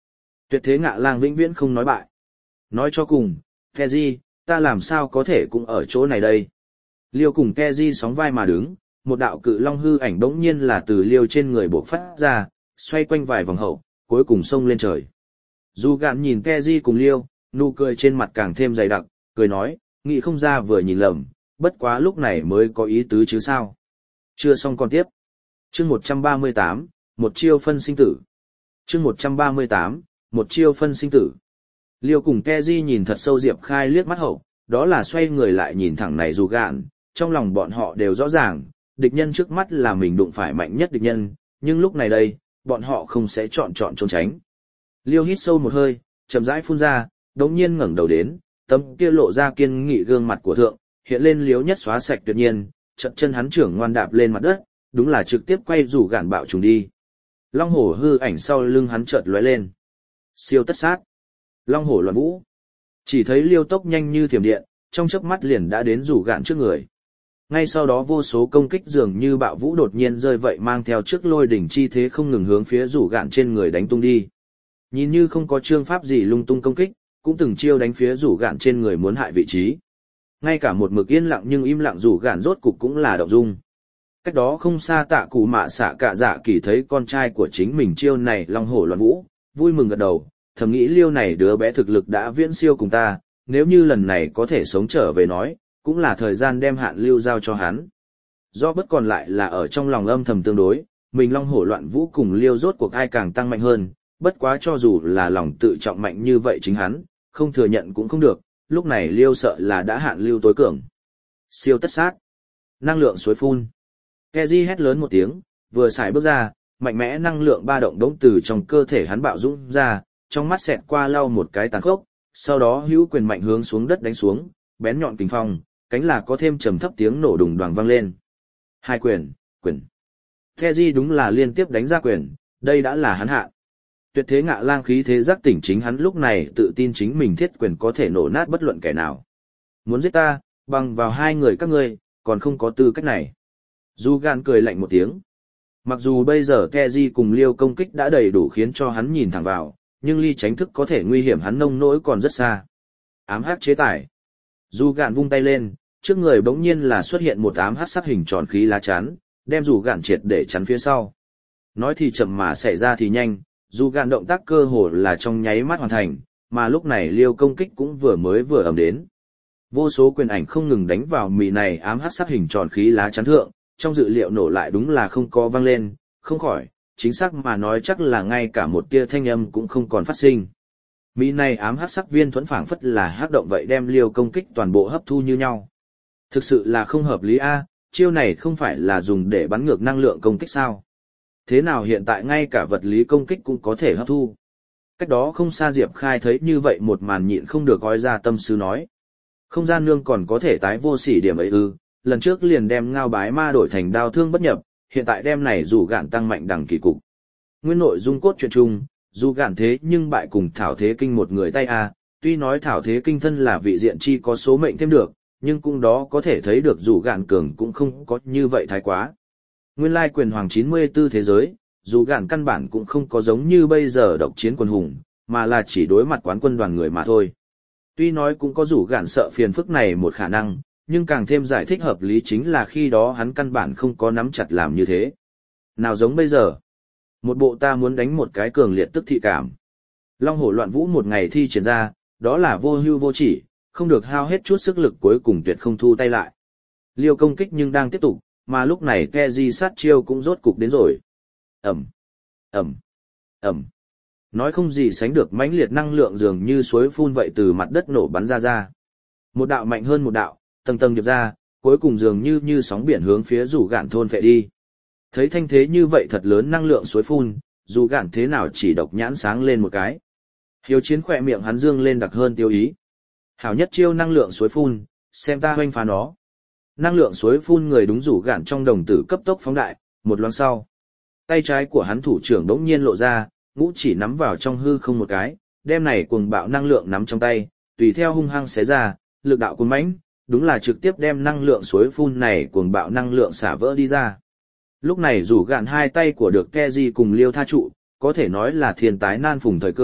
Tuyệt thế ngạ lang vĩnh viễn không nói bại. Nói cho cùng, Keji, ta làm sao có thể cũng ở chỗ này đây. Liêu cùng Keji sóng vai mà đứng, một đạo cự long hư ảnh bỗng nhiên là từ Liêu trên người bộc phát ra, xoay quanh vài vòng hậu, cuối cùng xông lên trời. Dù gạn nhìn Keji cùng Liêu, nụ cười trên mặt càng thêm dày đặc, cười nói, nghĩ không ra vừa nhìn lầm, bất quá lúc này mới có ý tứ chứ sao. Chưa xong còn tiếp. Chương một trăm ba mươi tám, một chiêu phân sinh tử. Chương một trăm ba mươi tám, một chiêu phân sinh tử. Liêu cùng Keji nhìn thật sâu Diệp Khai liếc mắt hậu, đó là xoay người lại nhìn thẳng này dù gạn, trong lòng bọn họ đều rõ ràng, địch nhân trước mắt là mình đụng phải mạnh nhất địch nhân, nhưng lúc này đây, bọn họ không sẽ chọn chọn trốn tránh. Liêu hít sâu một hơi, chậm rãi phun ra, đống nhiên ngẩng đầu đến, tấm kia lộ ra kiên nghị gương mặt của thượng, hiện lên liếu nhất xóa sạch tuyệt nhiên, chật chân hắn trưởng ngoan đạp lên mặt đất, đúng là trực tiếp quay rủ gạn bạo trùng đi. Long hổ hư ảnh sau lưng hắn chợt lóe lên. Siêu tất sát. Long hổ loạn vũ. Chỉ thấy Liêu tốc nhanh như thiểm điện, trong chớp mắt liền đã đến rủ gạn trước người. Ngay sau đó vô số công kích dường như bạo vũ đột nhiên rơi vậy mang theo trước lôi đỉnh chi thế không ngừng hướng phía rủ gạn trên người đánh tung đi. Nhìn như không có chương pháp gì lung tung công kích, cũng từng chiêu đánh phía rủ gạn trên người muốn hại vị trí. Ngay cả một mực yên lặng nhưng im lặng rủ gạn rốt cục cũng là động dung. Cách đó không xa Tạ Cụ Mạ Xạ Cả Dạ Kỳ thấy con trai của chính mình chiêu này long hổ loạn vũ, vui mừng gật đầu, thầm nghĩ Liêu này đứa bé thực lực đã viễn siêu cùng ta, nếu như lần này có thể sống trở về nói, cũng là thời gian đem hạn lưu giao cho hắn. Do bất còn lại là ở trong lòng âm thầm tương đối, mình long hổ loạn vũ cùng Liêu rốt cuộc ai càng tăng mạnh hơn, bất quá cho dù là lòng tự trọng mạnh như vậy chính hắn, không thừa nhận cũng không được, lúc này Liêu sợ là đã hạn lưu tối cường. Siêu tất sát. Năng lượng suối phun. Keji hét lớn một tiếng, vừa xài bước ra, mạnh mẽ năng lượng ba động đống từ trong cơ thể hắn bạo dũng ra, trong mắt xẹt qua lau một cái tàn khốc, sau đó hữu quyền mạnh hướng xuống đất đánh xuống, bén nhọn kình phong, cánh là có thêm trầm thấp tiếng nổ đùng đoàng vang lên. Hai quyền, quyền. Keji đúng là liên tiếp đánh ra quyền, đây đã là hắn hạ. Tuyệt thế ngạ lang khí thế giác tỉnh chính hắn lúc này tự tin chính mình thiết quyền có thể nổ nát bất luận kẻ nào. Muốn giết ta, bằng vào hai người các ngươi, còn không có tư cách này. Du Gan cười lạnh một tiếng. Mặc dù bây giờ Keji cùng Liêu công kích đã đầy đủ khiến cho hắn nhìn thẳng vào, nhưng ly tránh thức có thể nguy hiểm hắn nông nỗi còn rất xa. Ám hắc chế tải. Du Gan vung tay lên, trước người bỗng nhiên là xuất hiện một ám hắc sắc hình tròn khí lá chắn, đem Du Gan triệt để chắn phía sau. Nói thì chậm mà xảy ra thì nhanh, Du Gan động tác cơ hồ là trong nháy mắt hoàn thành, mà lúc này Liêu công kích cũng vừa mới vừa ầm đến. Vô số quyền ảnh không ngừng đánh vào mì này ám hắc sắc hình tròn khí lá chắn thượng, trong dự liệu nổ lại đúng là không có vang lên, không khỏi, chính xác mà nói chắc là ngay cả một tia thanh âm cũng không còn phát sinh. Mỹ này ám hắc sắc viên thuẫn phảng phất là hắc động vậy đem Liêu công kích toàn bộ hấp thu như nhau. Thực sự là không hợp lý a, chiêu này không phải là dùng để bắn ngược năng lượng công kích sao? Thế nào hiện tại ngay cả vật lý công kích cũng có thể hấp thu? Cách đó không xa Diệp Khai thấy như vậy một màn nhịn không được gói ra tâm sư nói. Không gian nương còn có thể tái vô sỉ điểm ấy ư, lần trước liền đem ngao bái ma đổi thành đao thương bất nhập, hiện tại đem này dù gạn tăng mạnh đẳng kỳ cục. Nguyên nội dung cốt truyện chung, dù gạn thế nhưng bại cùng Thảo Thế Kinh một người tay a, tuy nói Thảo Thế Kinh thân là vị diện chi có số mệnh thêm được, nhưng cũng đó có thể thấy được dù gạn cường cũng không có như vậy thái quá. Nguyên lai quyền hoàng chín mươi tư thế giới, dù gạn căn bản cũng không có giống như bây giờ độc chiến quân hùng, mà là chỉ đối mặt quán quân đoàn người mà thôi. Tuy nói cũng có rủ gạn sợ phiền phức này một khả năng, nhưng càng thêm giải thích hợp lý chính là khi đó hắn căn bản không có nắm chặt làm như thế. Nào giống bây giờ. Một bộ ta muốn đánh một cái cường liệt tức thị cảm. Long hổ loạn vũ một ngày thi triển ra, đó là vô hưu vô chỉ, không được hao hết chút sức lực cuối cùng tuyệt không thu tay lại. Liêu công kích nhưng đang tiếp tục, mà lúc này Keji sát chiêu cũng rốt cục đến rồi. Ẩm, Ẩm, Ẩm. Nói không gì sánh được mãnh liệt năng lượng dường như suối phun vậy từ mặt đất nổ bắn ra ra. Một đạo mạnh hơn một đạo, tầng tầng điệp ra, cuối cùng dường như như sóng biển hướng phía rủ gạn thôn phệ đi. Thấy thanh thế như vậy thật lớn năng lượng suối phun, dù gạn thế nào chỉ độc nhãn sáng lên một cái. Hiếu chiến khỏe miệng hắn dương lên đặc hơn tiêu ý. Hảo nhất chiêu năng lượng suối phun, xem ta hoanh phá nó. Năng lượng suối phun người đúng rủ gạn trong đồng tử cấp tốc phóng đại, một loáng sau. Tay trái của hắn thủ trưởng đống nhiên lộ ra, ngũ chỉ nắm vào trong hư không một cái, đem này cuồng bạo năng lượng nắm trong tay, tùy theo hung hăng xé ra, lực đạo cuốn mãnh, đúng là trực tiếp đem năng lượng suối phun này cuồng bạo năng lượng xả vỡ đi ra. Lúc này rủ gạn hai tay của được Keji cùng Liêu tha trụ, có thể nói là thiên tái nan phùng thời cơ,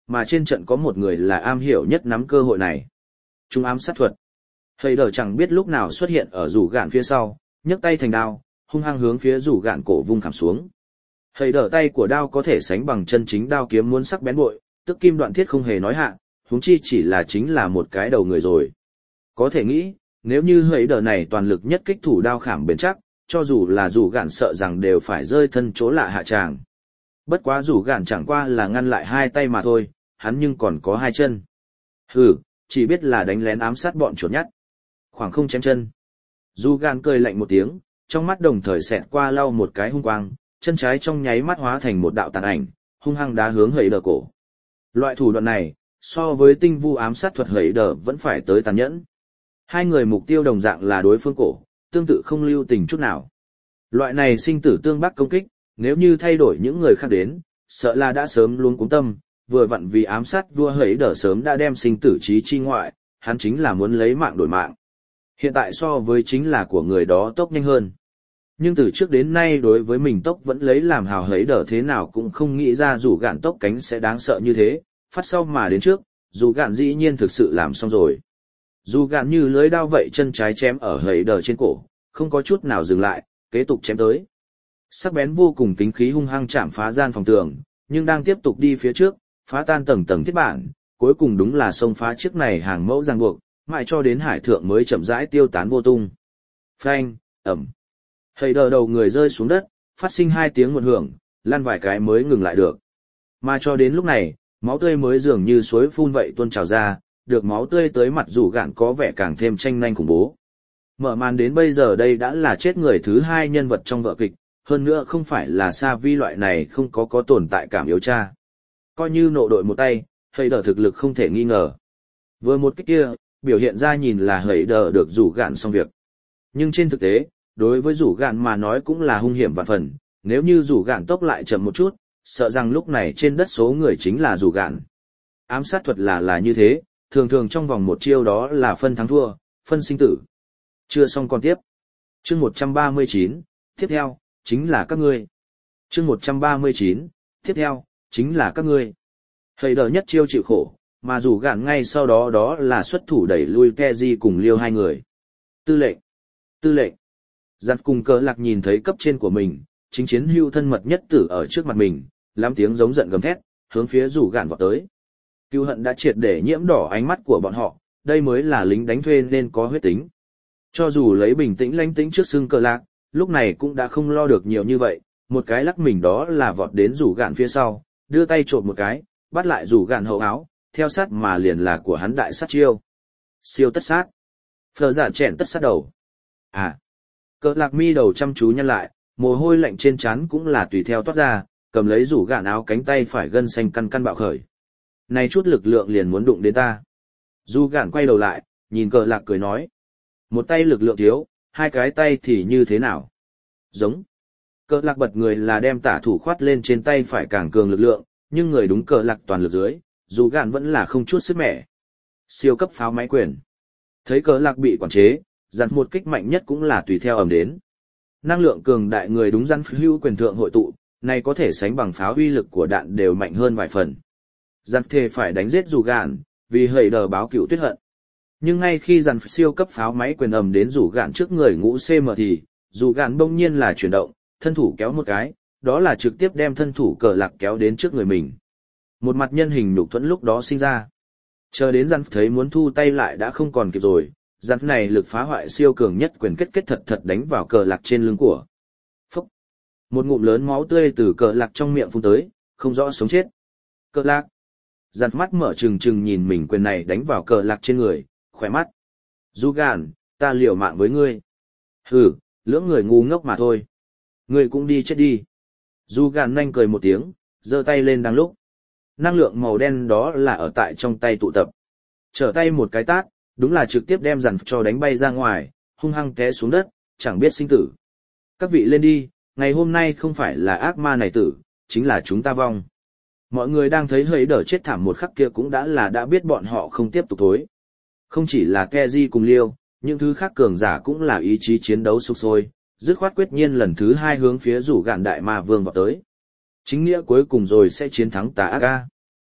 mà trên trận có một người là am hiểu nhất nắm cơ hội này. Trung ám sát thuật. Hầy đờ chẳng biết lúc nào xuất hiện ở rủ gạn phía sau, nhấc tay thành đao, hung hăng hướng phía rủ gạn cổ vung khảm xuống. Hầy đờ tay của đao có thể sánh bằng chân chính đao kiếm muốn sắc bén bội, tức kim đoạn thiết không hề nói hạ, huống chi chỉ là chính là một cái đầu người rồi. Có thể nghĩ, nếu như hầy đờ này toàn lực nhất kích thủ đao khảm bền chắc, cho dù là rủ gạn sợ rằng đều phải rơi thân chỗ lạ hạ tràng. Bất quá rủ gạn chẳng qua là ngăn lại hai tay mà thôi, hắn nhưng còn có hai chân. Hừ, chỉ biết là đánh lén ám sát bọn chuột nhắt. Khoảng không chém chân. Rủ gạn cười lạnh một tiếng, trong mắt đồng thời xẹt qua lau một cái hung quang, chân trái trong nháy mắt hóa thành một đạo tàn ảnh, hung hăng đá hướng hầy đờ cổ. Loại thủ đoạn này, so với tinh vu ám sát thuật hầy đờ vẫn phải tới tàn nhẫn. Hai người mục tiêu đồng dạng là đối phương cổ, tương tự không lưu tình chút nào. Loại này sinh tử tương bắc công kích, nếu như thay đổi những người khác đến, sợ là đã sớm luôn cuống tâm, vừa vặn vì ám sát vua hấy đờ sớm đã đem sinh tử trí chi ngoại, hắn chính là muốn lấy mạng đổi mạng. Hiện tại so với chính là của người đó tốc nhanh hơn. Nhưng từ trước đến nay đối với mình tốc vẫn lấy làm hào hấy đờ thế nào cũng không nghĩ ra dù gạn tốc cánh sẽ đáng sợ như thế, phát sau mà đến trước, dù gạn dĩ nhiên thực sự làm xong rồi. Dù gạn như lưới đao vậy chân trái chém ở hấy đờ trên cổ, không có chút nào dừng lại, kế tục chém tới. Sắc bén vô cùng kính khí hung hăng chạm phá gian phòng tường, nhưng đang tiếp tục đi phía trước, phá tan tầng tầng thiết bản, cuối cùng đúng là xông phá chiếc này hàng mẫu ràng buộc, mãi cho đến hải thượng mới chậm rãi tiêu tán vô tung. Phanh, ẩm. Hầy đờ đầu người rơi xuống đất, phát sinh hai tiếng một hưởng, lăn vài cái mới ngừng lại được. Mà cho đến lúc này, máu tươi mới dường như suối phun vậy tuôn trào ra, được máu tươi tới mặt rủ gạn có vẻ càng thêm tranh nhanh khủng bố. Mở màn đến bây giờ đây đã là chết người thứ hai nhân vật trong vở kịch, hơn nữa không phải là Sa Vi loại này không có có tồn tại cảm yếu cha. Coi như nộ đội một tay, hầy đờ thực lực không thể nghi ngờ. Vừa một cách kia, biểu hiện ra nhìn là hầy đờ được rủ gạn xong việc. Nhưng trên thực tế, đối với rủ gạn mà nói cũng là hung hiểm vạn phần, nếu như rủ gạn tốc lại chậm một chút, sợ rằng lúc này trên đất số người chính là rủ gạn. Ám sát thuật là là như thế, thường thường trong vòng một chiêu đó là phân thắng thua, phân sinh tử. Chưa xong còn tiếp. Chương một trăm ba mươi chín, tiếp theo, chính là các ngươi. Chương một trăm ba mươi chín, tiếp theo, chính là các ngươi. Hầy đờ nhất chiêu chịu khổ, mà rủ gạn ngay sau đó đó là xuất thủ đẩy lui Keji cùng liêu hai người. Tư lệnh. Tư lệnh. Giặt cùng cờ lạc nhìn thấy cấp trên của mình, chính chiến hưu thân mật nhất tử ở trước mặt mình, lắm tiếng giống giận gầm thét, hướng phía rủ gạn vọt tới. Cưu hận đã triệt để nhiễm đỏ ánh mắt của bọn họ, đây mới là lính đánh thuê nên có huyết tính. Cho dù lấy bình tĩnh lánh tĩnh trước xưng cờ lạc, lúc này cũng đã không lo được nhiều như vậy, một cái lắc mình đó là vọt đến rủ gạn phía sau, đưa tay trộm một cái, bắt lại rủ gạn hậu áo, theo sát mà liền là của hắn đại sát chiêu. Siêu tất sát. Phờ giả chèn tất sát đầu. À. Cờ lạc mi đầu chăm chú nhăn lại, mồ hôi lạnh trên trán cũng là tùy theo toát ra, cầm lấy rủ gạn áo cánh tay phải gân xanh căn căn bạo khởi. Này chút lực lượng liền muốn đụng đến ta. Du gạn quay đầu lại, nhìn cờ lạc cười nói. Một tay lực lượng thiếu, hai cái tay thì như thế nào? Giống. Cờ lạc bật người là đem tả thủ khoát lên trên tay phải càng cường lực lượng, nhưng người đúng cờ lạc toàn lực dưới, dù gạn vẫn là không chút sức mẻ. Siêu cấp pháo máy quyền. Thấy cờ lạc bị quản chế, dặn một kích mạnh nhất cũng là tùy theo ầm đến. Năng lượng cường đại người đúng dặn hữu quyền thượng hội tụ, này có thể sánh bằng pháo uy lực của đạn đều mạnh hơn vài phần. Dặn thề phải đánh giết dù gạn, vì hầy đờ báo cựu tuyết hận. Nhưng ngay khi dàn siêu cấp pháo máy quyền ầm đến rủ gạn trước người ngũ xê em thì, rủ gạn bỗng nhiên là chuyển động, thân thủ kéo một cái, đó là trực tiếp đem thân thủ cờ lạc kéo đến trước người mình. Một mặt nhân hình nhục thuẫn lúc đó sinh ra. Chờ đến dàn thấy muốn thu tay lại đã không còn kịp rồi, dàn này lực phá hoại siêu cường nhất quyền kết kết thật thật đánh vào cờ lạc trên lưng của. Phúc! Một ngụm lớn máu tươi từ cờ lạc trong miệng phun tới, không rõ sống chết. Cờ lạc! Dàn mắt mở trừng trừng nhìn mình quyền này đánh vào cờ lạc trên người. Khỏe mắt. Du gạn, ta liều mạng với ngươi. Hừ, lưỡng người ngu ngốc mà thôi. Ngươi cũng đi chết đi. Du gạn nhanh cười một tiếng, giơ tay lên đang lúc. Năng lượng màu đen đó là ở tại trong tay tụ tập. Trở tay một cái tát, đúng là trực tiếp đem dàn cho đánh bay ra ngoài, hung hăng té xuống đất, chẳng biết sinh tử. Các vị lên đi, ngày hôm nay không phải là ác ma này tử, chính là chúng ta vong. Mọi người đang thấy hấy đờ chết thảm một khắc kia cũng đã là đã biết bọn họ không tiếp tục thối. Không chỉ là Keji cùng Liêu, những thứ khác cường giả cũng là ý chí chiến đấu sục sôi, dứt khoát quyết nhiên lần thứ hai hướng phía rủ gạn đại ma vương vào tới. Chính nghĩa cuối cùng rồi sẽ chiến thắng tà ác ca.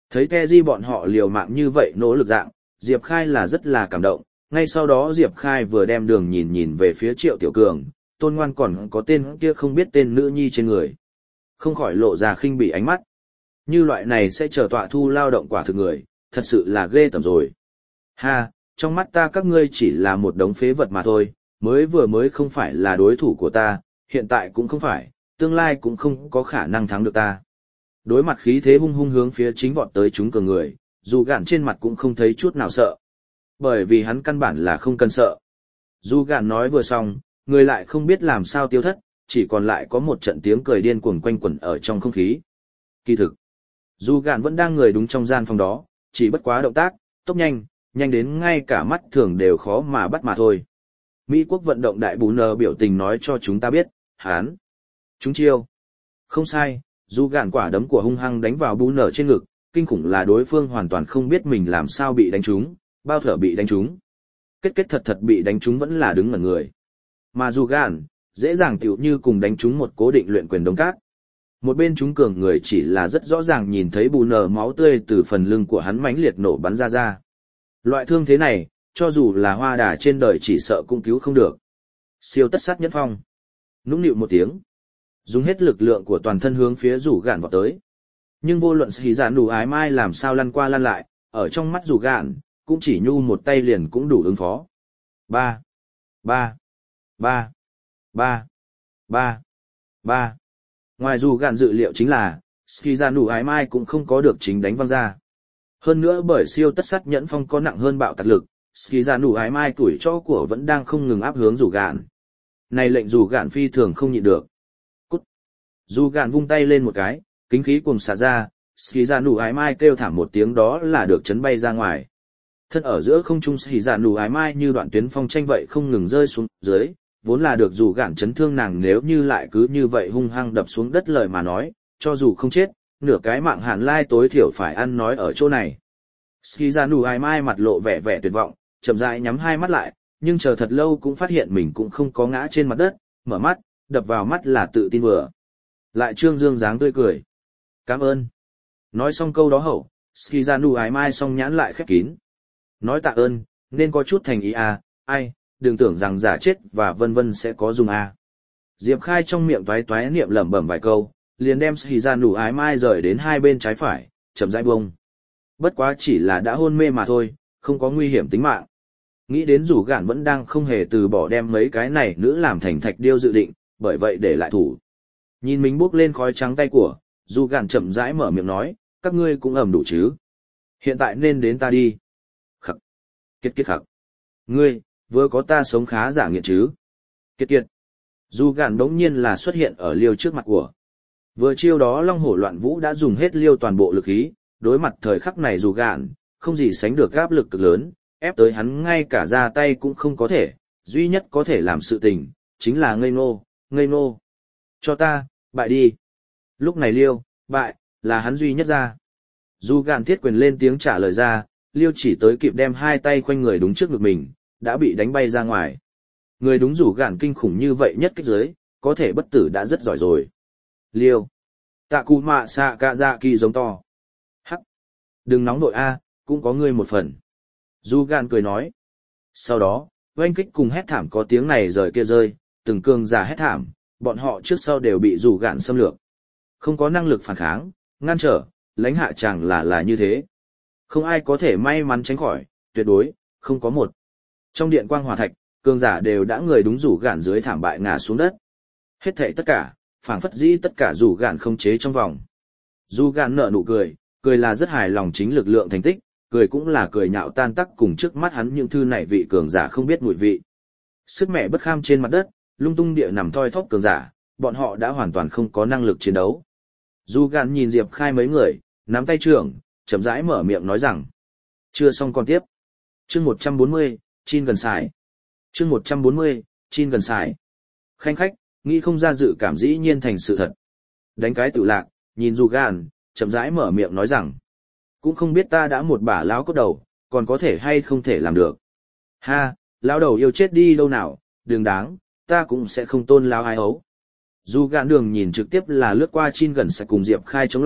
Thấy Keji bọn họ liều mạng như vậy nỗ lực dạng, Diệp Khai là rất là cảm động, ngay sau đó Diệp Khai vừa đem đường nhìn nhìn về phía Triệu Tiểu Cường, Tôn Ngoan còn có tên kia không biết tên nữ nhi trên người. Không khỏi lộ ra khinh bỉ ánh mắt. Như loại này sẽ chờ tọa thu lao động quả thực người, thật sự là ghê tởm rồi. Ha, trong mắt ta các ngươi chỉ là một đống phế vật mà thôi, mới vừa mới không phải là đối thủ của ta, hiện tại cũng không phải, tương lai cũng không có khả năng thắng được ta. Đối mặt khí thế hung hung hướng phía chính vọt tới chúng cường người, dù gạn trên mặt cũng không thấy chút nào sợ. Bởi vì hắn căn bản là không cần sợ. Dù gạn nói vừa xong, người lại không biết làm sao tiêu thất, chỉ còn lại có một trận tiếng cười điên cuồng quanh quẩn ở trong không khí. Kỳ thực, dù gạn vẫn đang người đúng trong gian phòng đó, chỉ bất quá động tác, tốc nhanh, nhanh đến ngay cả mắt thường đều khó mà bắt mà thôi. Mỹ quốc vận động đại bù nờ biểu tình nói cho chúng ta biết, hán. Chúng chiêu. Không sai, dù gạn quả đấm của hung hăng đánh vào bù nờ trên ngực, kinh khủng là đối phương hoàn toàn không biết mình làm sao bị đánh trúng, bao thở bị đánh trúng. Kết kết thật thật bị đánh trúng vẫn là đứng ngẩn người. Mà dù gạn, dễ dàng tiểu như cùng đánh trúng một cố định luyện quyền đống cát. Một bên chúng cường người chỉ là rất rõ ràng nhìn thấy bù nờ máu tươi từ phần lưng của hắn mãnh liệt nổ bắn ra ra. Loại thương thế này, cho dù là hoa đà trên đời chỉ sợ cũng cứu không được. Siêu tất sát nhất phong. Nũng nịu một tiếng. Dùng hết lực lượng của toàn thân hướng phía rủ gạn vọt tới. Nhưng vô luận xì giản đủ ái mai làm sao lăn qua lăn lại, ở trong mắt rủ gạn, cũng chỉ nhu một tay liền cũng đủ ứng phó. Ba. Ba. Ba. Ba. Ba. Ba. Ngoài dù gạn dự liệu chính là, xì giản đủ ái mai cũng không có được chính đánh văng ra. Hơn nữa bởi siêu tất sắt nhẫn phong có nặng hơn bạo tạc lực, ski ra nụ ái mai tuổi cho của vẫn đang không ngừng áp hướng rủ gạn. Này lệnh rủ gạn phi thường không nhịn được. Cút. Rủ gạn vung tay lên một cái, kính khí cùng xả ra, ski ra nụ ái mai kêu thảm một tiếng đó là được chấn bay ra ngoài. Thân ở giữa không trung ski ra nụ ái mai như đoạn tuyến phong tranh vậy không ngừng rơi xuống dưới, vốn là được rủ gạn chấn thương nàng nếu như lại cứ như vậy hung hăng đập xuống đất lời mà nói, cho dù không chết, nửa cái mạng hàn lai tối thiểu phải ăn nói ở chỗ này. Ski ra nụ ai mai mặt lộ vẻ vẻ tuyệt vọng, chậm rãi nhắm hai mắt lại, nhưng chờ thật lâu cũng phát hiện mình cũng không có ngã trên mặt đất, mở mắt, đập vào mắt là tự tin vừa. Lại trương dương dáng tươi cười. Cảm ơn. Nói xong câu đó hậu, Ski ra nụ ai mai song nhãn lại khép kín. Nói tạ ơn, nên có chút thành ý à, ai, đừng tưởng rằng giả chết và vân vân sẽ có dùng à. Diệp Khai trong miệng toái toái niệm lẩm bẩm vài câu, liền đem Ski ra nụ ái mai rời đến hai bên trái phải, chậm rãi bông. Bất quá chỉ là đã hôn mê mà thôi, không có nguy hiểm tính mạng. Nghĩ đến rủ gạn vẫn đang không hề từ bỏ đem mấy cái này nữ làm thành thạch điêu dự định, bởi vậy để lại thủ. Nhìn mình bốc lên khói trắng tay của, rủ gạn chậm rãi mở miệng nói, các ngươi cũng ẩm đủ chứ. Hiện tại nên đến ta đi. Khắc. Kiệt kiệt khắc. Ngươi, vừa có ta sống khá giả nghiệt chứ. Kiệt kiệt. Rủ gạn đống nhiên là xuất hiện ở liêu trước mặt của. Vừa chiêu đó long hổ loạn vũ đã dùng hết liêu toàn bộ lực khí, đối mặt thời khắc này dù gạn, không gì sánh được áp lực cực lớn, ép tới hắn ngay cả ra tay cũng không có thể, duy nhất có thể làm sự tình, chính là ngây ngô, ngây ngô. Cho ta, bại đi. Lúc này liêu, bại, là hắn duy nhất ra. Dù gạn thiết quyền lên tiếng trả lời ra, liêu chỉ tới kịp đem hai tay khoanh người đúng trước ngực mình, đã bị đánh bay ra ngoài. Người đúng rủ gạn kinh khủng như vậy nhất kích giới, có thể bất tử đã rất giỏi rồi. Liêu. Tạ cụ mạ xạ cạ dạ kỳ giống to. Hắc. Đừng nóng nội A, cũng có ngươi một phần. Du Gan cười nói. Sau đó, oanh kích cùng hét thảm có tiếng này rời kia rơi, từng cường giả hét thảm, bọn họ trước sau đều bị rủ gạn xâm lược. Không có năng lực phản kháng, ngăn trở, lãnh hạ chẳng là là như thế. Không ai có thể may mắn tránh khỏi, tuyệt đối, không có một. Trong điện quang hỏa thạch, cường giả đều đã người đúng rủ gạn dưới thảm bại ngã xuống đất. Hết thảy tất cả, phảng phất dĩ tất cả rủ gạn không chế trong vòng. Rủ gạn nở nụ cười, cười là rất hài lòng chính lực lượng thành tích, cười cũng là cười nhạo tan tắc cùng trước mắt hắn những thư này vị cường giả không biết mùi vị. Sức mẹ bất kham trên mặt đất, lung tung địa nằm thoi thóp cường giả, bọn họ đã hoàn toàn không có năng lực chiến đấu. Rủ gạn nhìn Diệp Khai mấy người, nắm tay trưởng, chậm rãi mở miệng nói rằng. Chưa xong còn tiếp. Chương một trăm bốn mươi, Chin gần xài. Chương một trăm bốn mươi, Chin gần xài. Khanh khách, nghĩ không ra dự cảm dĩ nhiên thành sự thật. Đánh cái tự lạc, nhìn Rủ gạn, chậm rãi mở miệng nói rằng. Cũng không biết ta đã một bả lão cốt đầu, còn có thể hay không thể làm được. Ha, lão đầu yêu chết đi đâu nào, đừng đáng, ta cũng sẽ không tôn lão ai ấu. Dù gạn đường nhìn trực tiếp là lướt qua Chin gần sạch cùng Diệp Khai chống lại,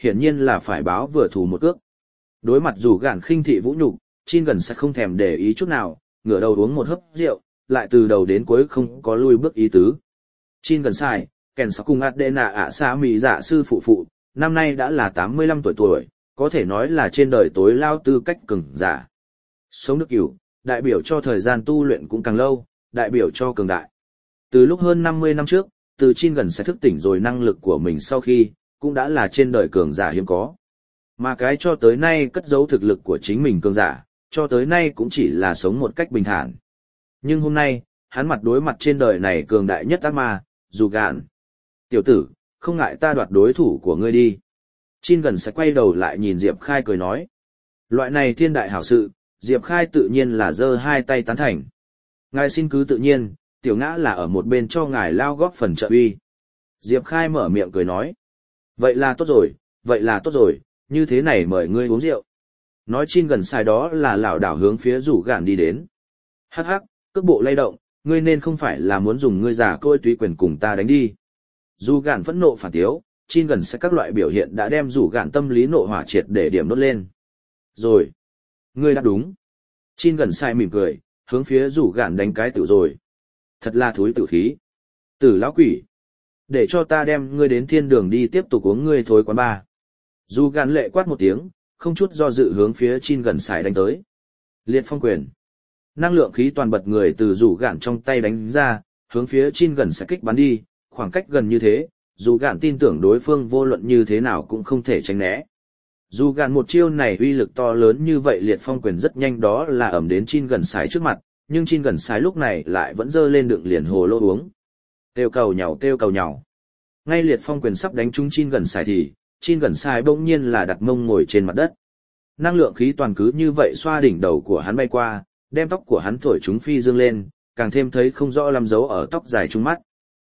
hiển nhiên là phải báo vừa thù một cước. Đối mặt rủ gạn khinh thị vũ nhục, Chin gần sẽ không thèm để ý chút nào, ngửa đầu uống một hớp rượu, lại từ đầu đến cuối không có lui bước ý tứ. Chin gần sai, kèn sắc cùng Adena ạ xa mỹ dạ sư phụ phụ, năm nay đã là tám mươi lăm tuổi tuổi, có thể nói là trên đời tối lao tư cách cường giả. Sống được cửu, đại biểu cho thời gian tu luyện cũng càng lâu, đại biểu cho cường đại. Từ lúc hơn năm mươi năm trước, từ Chin gần sẽ thức tỉnh rồi năng lực của mình sau khi, cũng đã là trên đời cường giả hiếm có. Mà cái cho tới nay cất giấu thực lực của chính mình cường giả, cho tới nay cũng chỉ là sống một cách bình thản. Nhưng hôm nay, hắn mặt đối mặt trên đời này cường đại nhất ác ma, dù gạn. Tiểu tử, không ngại ta đoạt đối thủ của ngươi đi. Chin gần sẽ quay đầu lại nhìn Diệp Khai cười nói. Loại này thiên đại hảo sự, Diệp Khai tự nhiên là giơ hai tay tán thành. Ngài xin cứ tự nhiên, tiểu ngã là ở một bên cho ngài lao góp phần trợ uy. Diệp Khai mở miệng cười nói. Vậy là tốt rồi, vậy là tốt rồi, như thế này mời ngươi uống rượu. Nói Chin gần sai đó là lảo đảo hướng phía rủ gạn đi đến. Hắc hắc, cước bộ lay động, ngươi nên không phải là muốn dùng ngươi giả côi túy quyền cùng ta đánh đi. Dù gạn phẫn nộ phản tiếu, Chin gần sẽ các loại biểu hiện đã đem rủ gạn tâm lý nộ hỏa triệt để điểm đốt lên. Rồi. Ngươi đã đúng. Chin gần sai mỉm cười, hướng phía rủ gạn đánh cái tử rồi. Thật là thúi tử khí. Tử lão quỷ. Để cho ta đem ngươi đến thiên đường đi tiếp tục uống ngươi thối quán ba. Dù gạn lệ quát một tiếng, không chút do dự hướng phía Chin gần sai đánh tới. Liệt phong quyền. Năng lượng khí toàn bật người từ rủ gạn trong tay đánh ra, hướng phía Chin gần sai kích bắn đi, khoảng cách gần như thế, dù gạn tin tưởng đối phương vô luận như thế nào cũng không thể tránh né. Dù gạn một chiêu này uy lực to lớn như vậy liệt phong quyền rất nhanh đó là ẩm đến Chin gần sai trước mặt, nhưng Chin gần sai lúc này lại vẫn dơ lên đựng liền hồ lô uống. Kêu cầu nhào kêu cầu nhào. Ngay liệt phong quyền sắp đánh trúng Chin gần sai thì, Chin gần sai bỗng nhiên là đặt mông ngồi trên mặt đất. Năng lượng khí toàn cứ như vậy xoa đỉnh đầu của hắn bay qua, đem tóc của hắn thổi chúng phi dương lên, càng thêm thấy không rõ làm dấu ở tóc dài trung mắt.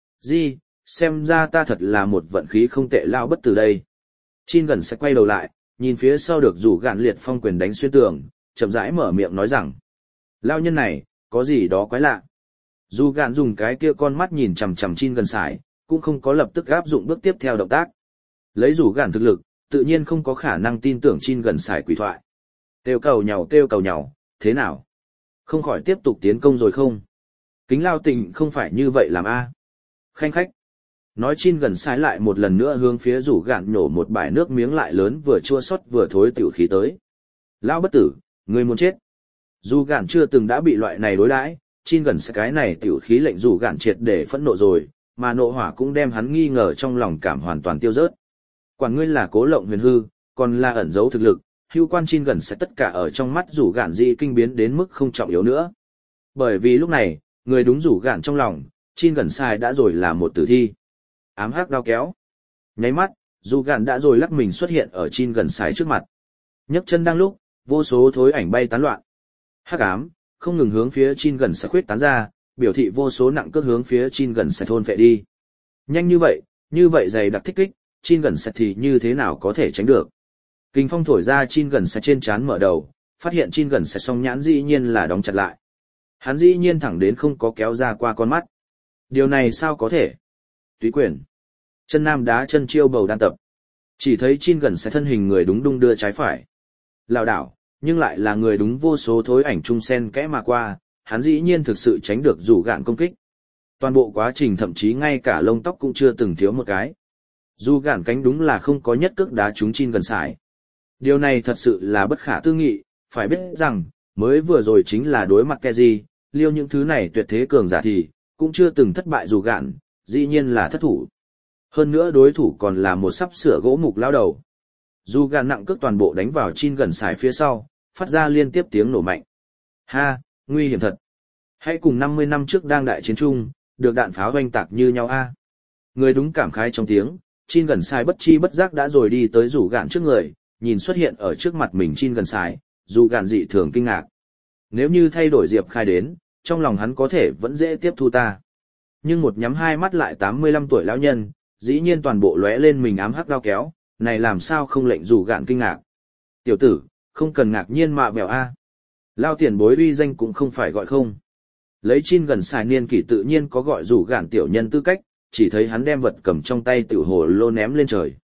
Di, xem ra ta thật là một vận khí không tệ lao bất từ đây. Chin gần sẽ quay đầu lại, nhìn phía sau được rủ gạn liệt phong quyền đánh xuyên tường, chậm rãi mở miệng nói rằng. Lao nhân này, có gì đó quái lạ. Dù gạn dùng cái kia con mắt nhìn chằm chằm Chin gần sải, cũng không có lập tức áp dụng bước tiếp theo động tác. Lấy rủ gạn thực lực, tự nhiên không có khả năng tin tưởng Chin gần sải quỷ thoại. Kêu cầu nhào kêu cầu nhào, thế nào? Không khỏi tiếp tục tiến công rồi không? Kính lao tình không phải như vậy làm a. Khanh khách. Nói Chin gần sai lại một lần nữa hướng phía rủ gạn nhổ một bãi nước miếng lại lớn vừa chua xót vừa thối tiểu khí tới. Lão bất tử, ngươi muốn chết. Dù gạn chưa từng đã bị loại này đối đãi, Chin gần sai cái này tiểu khí lệnh rủ gạn triệt để phẫn nộ rồi, mà nộ hỏa cũng đem hắn nghi ngờ trong lòng cảm hoàn toàn tiêu rớt. Quản ngươi là cố lộng huyền hư, còn là ẩn giấu thực lực, hưu quan Chin gần sai tất cả ở trong mắt rủ gạn dị kinh biến đến mức không trọng yếu nữa. Bởi vì lúc này, người đúng rủ gạn trong lòng, Chin gần sai đã rồi là một tử thi. Ám hắc đao kéo. Nháy mắt, dù gạn đã rồi lắc mình xuất hiện ở Chin gần sai trước mặt. Nhấc chân đang lúc, vô số thối ảnh bay tán loạn. Hắc ám, không ngừng hướng phía Chin gần sai khuyết tán ra, biểu thị vô số nặng cước hướng phía Chin gần sai thôn phệ đi. Nhanh như vậy, như vậy dày đặc thích kích, Chin gần sai thì như thế nào có thể tránh được. Kinh phong thổi ra Chin gần sai trên trán mở đầu, phát hiện Chin gần sai song nhãn dĩ nhiên là đóng chặt lại. Hắn dĩ nhiên thẳng đến không có kéo ra qua con mắt. Điều này sao có thể? Túy quyền. Chân nam đá chân chiêu bầu đan tập. Chỉ thấy Chin gần sai thân hình người đúng đung đưa trái phải. Lảo đảo, nhưng lại là người đúng vô số thối ảnh trung sen kẽ mà qua, hắn dĩ nhiên thực sự tránh được rủ gạn công kích. Toàn bộ quá trình thậm chí ngay cả lông tóc cũng chưa từng thiếu một cái. Dù gạn cánh đúng là không có nhất cước đá trúng Chin gần sai. Điều này thật sự là bất khả tư nghị, phải biết rằng, mới vừa rồi chính là đối mặt Keji, liêu những thứ này tuyệt thế cường giả thì, cũng chưa từng thất bại dù gạn, dĩ nhiên là thất thủ. Hơn nữa đối thủ còn là một sắp sửa gỗ mục lao đầu. Dù gạn nặng cước toàn bộ đánh vào Chin gần sải phía sau, phát ra liên tiếp tiếng nổ mạnh. Ha, nguy hiểm thật. Hãy cùng năm mươi năm trước đang đại chiến chung, được đạn pháo oanh tạc như nhau a. Người đúng cảm khái trong tiếng, Chin gần sải bất chi bất giác đã rồi đi tới rủ gạn trước người, nhìn xuất hiện ở trước mặt mình Chin gần sải, dù gạn dị thường kinh ngạc. Nếu như thay đổi Diệp Khai đến, trong lòng hắn có thể vẫn dễ tiếp thu ta. Nhưng một nhắm hai mắt lại tám mươi lăm tuổi lão nhân, dĩ nhiên toàn bộ lóe lên mình ám hắc đao kéo, này làm sao không lệnh rủ gạn kinh ngạc. Tiểu tử, không cần ngạc nhiên mạ vẹo a. Lao tiền bối uy danh cũng không phải gọi không. Lấy Chin gần xài niên kỷ tự nhiên có gọi rủ gạn tiểu nhân tư cách, chỉ thấy hắn đem vật cầm trong tay tiểu hồ lô ném lên trời.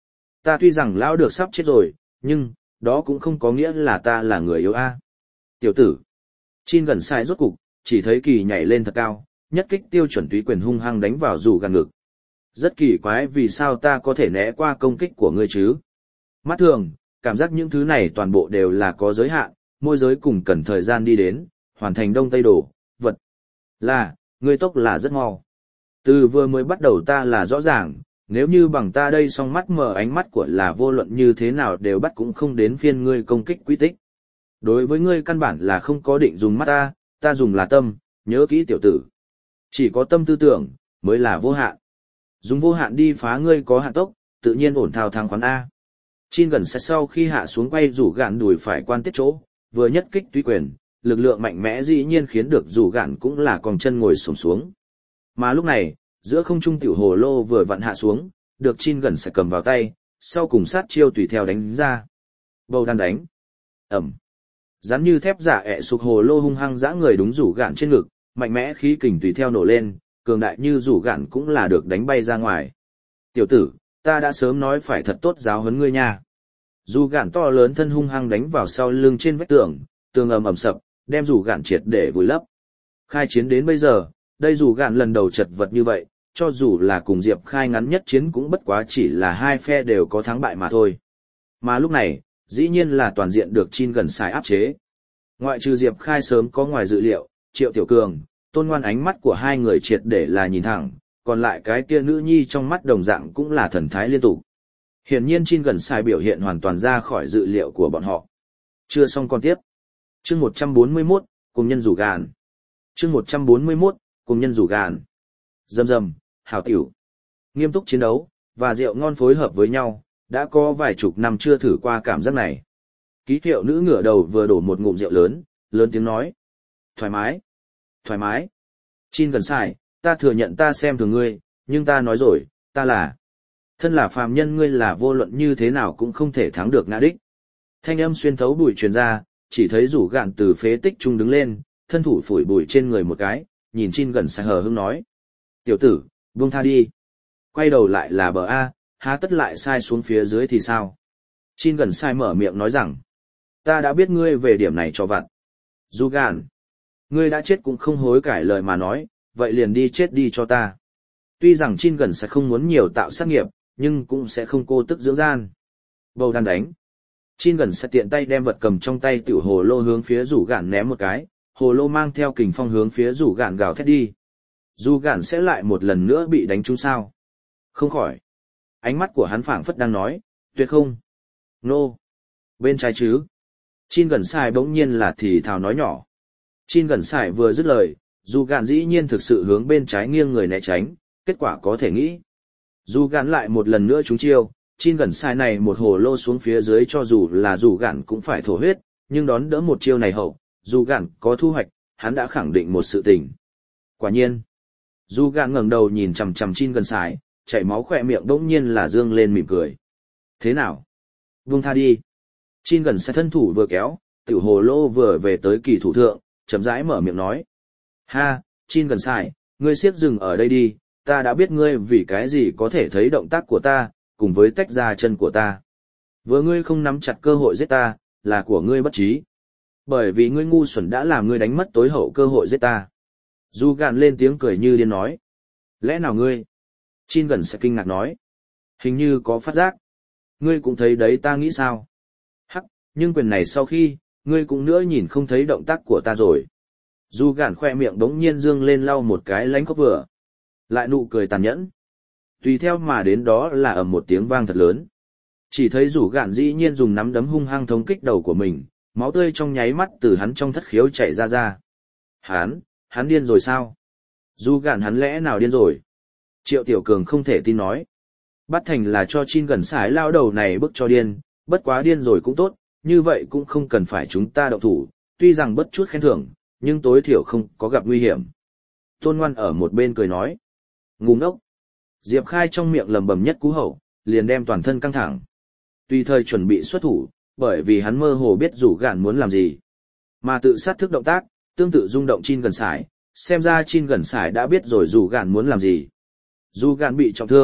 Ta tuy rằng lão được sắp chết rồi, nhưng, đó cũng không có nghĩa là ta là người yếu a. Tiểu tử. Chin gần sai rốt cục, chỉ thấy kỳ nhảy lên thật cao, nhất kích tiêu chuẩn túy quyền hung hăng đánh vào rủ gạn ngực. Rất kỳ quái vì sao ta có thể né qua công kích của ngươi chứ. Mắt thường, cảm giác những thứ này toàn bộ đều là có giới hạn, môi giới cùng cần thời gian đi đến, hoàn thành đông tây đổ, vật. Là, ngươi tốc là rất mau. Từ vừa mới bắt đầu ta là rõ ràng, nếu như bằng ta đây song mắt mở ánh mắt của là vô luận như thế nào đều bắt cũng không đến phiên ngươi công kích quy tích. Đối với ngươi căn bản là không có định dùng mắt ta, ta dùng là tâm, nhớ kỹ tiểu tử. Chỉ có tâm tư tưởng, mới là vô hạn. Dùng vô hạn đi phá ngươi có hạn tốc, tự nhiên ổn thao thang khoán A. Chin gần sẽ sau khi hạ xuống quay rủ gạn đùi phải quan tiết chỗ, vừa nhất kích túy quyền, lực lượng mạnh mẽ dĩ nhiên khiến được rủ gạn cũng là còn chân ngồi xổm xuống. Mà lúc này, giữa không trung tiểu hồ lô vừa vặn hạ xuống, được Chin gần sẽ cầm vào tay, sau cùng sát chiêu tùy theo đánh ra. Bầu đan đánh. Ẩm. Rắn như thép giả ẹ sụp hồ lô hung hăng giã người đúng rủ gạn trên ngực, mạnh mẽ khí kình tùy theo nổ lên, cường đại như rủ gạn cũng là được đánh bay ra ngoài. Tiểu tử, ta đã sớm nói phải thật tốt giáo huấn ngươi nha. Rủ gạn to lớn thân hung hăng đánh vào sau lưng trên vách tường, tường ầm ầm sập, đem rủ gạn triệt để vùi lấp. Khai chiến đến bây giờ, đây rủ gạn lần đầu chật vật như vậy, cho dù là cùng Diệp Khai ngắn nhất chiến cũng bất quá chỉ là hai phe đều có thắng bại mà thôi. Mà lúc này, dĩ nhiên là toàn diện được Chin gần sai áp chế. Ngoại trừ Diệp Khai sớm có ngoài dự liệu, Triệu Tiểu Cường, Tôn Ngoan ánh mắt của hai người triệt để là nhìn thẳng, còn lại cái kia nữ nhi trong mắt đồng dạng cũng là thần thái liên tục. Hiển nhiên Chin gần sai biểu hiện hoàn toàn ra khỏi dự liệu của bọn họ. Chưa xong còn tiếp. Chương một trăm bốn mươi mốt, cùng nhân rủ gàn. Chương một trăm bốn mươi mốt, cùng nhân rủ gàn. Rầm rầm, hảo tiểu. Nghiêm túc chiến đấu, và rượu ngon phối hợp với nhau, đã có vài chục năm chưa thử qua cảm giác này. Ký hiệu nữ ngửa đầu vừa đổ một ngụm rượu lớn, lớn tiếng nói. Thoải mái, thoải mái. Chin gần sai, ta thừa nhận ta xem thường ngươi, nhưng ta nói rồi, ta là. Thân là phàm nhân ngươi là vô luận như thế nào cũng không thể thắng được ngã đích. Thanh âm xuyên thấu bụi truyền ra, chỉ thấy rủ gạn từ phế tích trung đứng lên, thân thủ phủi bụi trên người một cái, nhìn Chin gần sai hờ hững nói. Tiểu tử, buông tha đi. Quay đầu lại là bờ A, há tất lại sai xuống phía dưới thì sao? Chin gần sai mở miệng nói rằng, ta đã biết ngươi về điểm này cho vặt. Dù gạn, ngươi đã chết cũng không hối cải lời mà nói, vậy liền đi chết đi cho ta. Tuy rằng Chin gần sẽ không muốn nhiều tạo sát nghiệp, nhưng cũng sẽ không cô tức dưỡng gian. Bầu đàn đánh. Chin gần sẽ tiện tay đem vật cầm trong tay tiểu hồ lô hướng phía rủ gạn ném một cái, hồ lô mang theo kình phong hướng phía rủ gạn gào thét đi. Dù gạn sẽ lại một lần nữa bị đánh trúng sao? Không khỏi. Ánh mắt của hắn phảng phất đang nói, tuyệt không. Nô. Bên trái chứ. Chin gần sai bỗng nhiên là thì thào nói nhỏ. Chin gần sai vừa dứt lời, dù gạn dĩ nhiên thực sự hướng bên trái nghiêng người né tránh, kết quả có thể nghĩ. Dù gạn lại một lần nữa trúng chiêu, Chin gần sai này một hồ lô xuống phía dưới cho dù là dù gạn cũng phải thổ huyết, nhưng đón đỡ một chiêu này hậu, dù gạn có thu hoạch, hắn đã khẳng định một sự tình. Quả nhiên. Dù gạn ngẩng đầu nhìn chằm chằm Chin gần sai, chảy máu khỏe miệng bỗng nhiên là dương lên mỉm cười. Thế nào? Buông tha đi. Chin gần sai thân thủ vừa kéo, tiểu hồ lô vừa về tới kỳ thủ thượng, chậm rãi mở miệng nói. Ha, Chin gần sai, ngươi siết dừng ở đây đi, ta đã biết ngươi vì cái gì có thể thấy động tác của ta, cùng với tách ra chân của ta. Vừa ngươi không nắm chặt cơ hội giết ta, là của ngươi bất trí. Bởi vì ngươi ngu xuẩn đã làm ngươi đánh mất tối hậu cơ hội giết ta. Dù gạn lên tiếng cười như điên nói. Lẽ nào ngươi? Chin gần sẽ kinh ngạc nói. Hình như có phát giác. Ngươi cũng thấy đấy ta nghĩ sao? Hắc, nhưng quyền này sau khi, ngươi cũng nữa nhìn không thấy động tác của ta rồi. Dù gạn khoe miệng đống nhiên dương lên lau một cái lánh khóc vừa. Lại nụ cười tàn nhẫn. Tùy theo mà đến đó là ầm một tiếng vang thật lớn. Chỉ thấy rủ gạn dĩ nhiên dùng nắm đấm hung hăng thống kích đầu của mình, máu tươi trong nháy mắt từ hắn trong thất khiếu chảy ra ra. Hắn, hắn điên rồi sao? Dù gạn hắn lẽ nào điên rồi? Triệu Tiểu Cường không thể tin nói. Bắt thành là cho Chin gần sải lao đầu này bức cho điên, bất quá điên rồi cũng tốt, như vậy cũng không cần phải chúng ta động thủ, tuy rằng bất chút khen thưởng, nhưng tối thiểu không có gặp nguy hiểm. Tôn Ngoan ở một bên cười nói. Ngu ngốc. Diệp Khai trong miệng lầm bầm nhất cú hậu, liền đem toàn thân căng thẳng. Tùy thời chuẩn bị xuất thủ, bởi vì hắn mơ hồ biết rủ gạn muốn làm gì. Mà tự sát thức động tác, tương tự rung động Chin gần sải, xem ra Chin gần sải đã biết rồi rủ gạn muốn làm gì. Dù gạn bị trọng thương,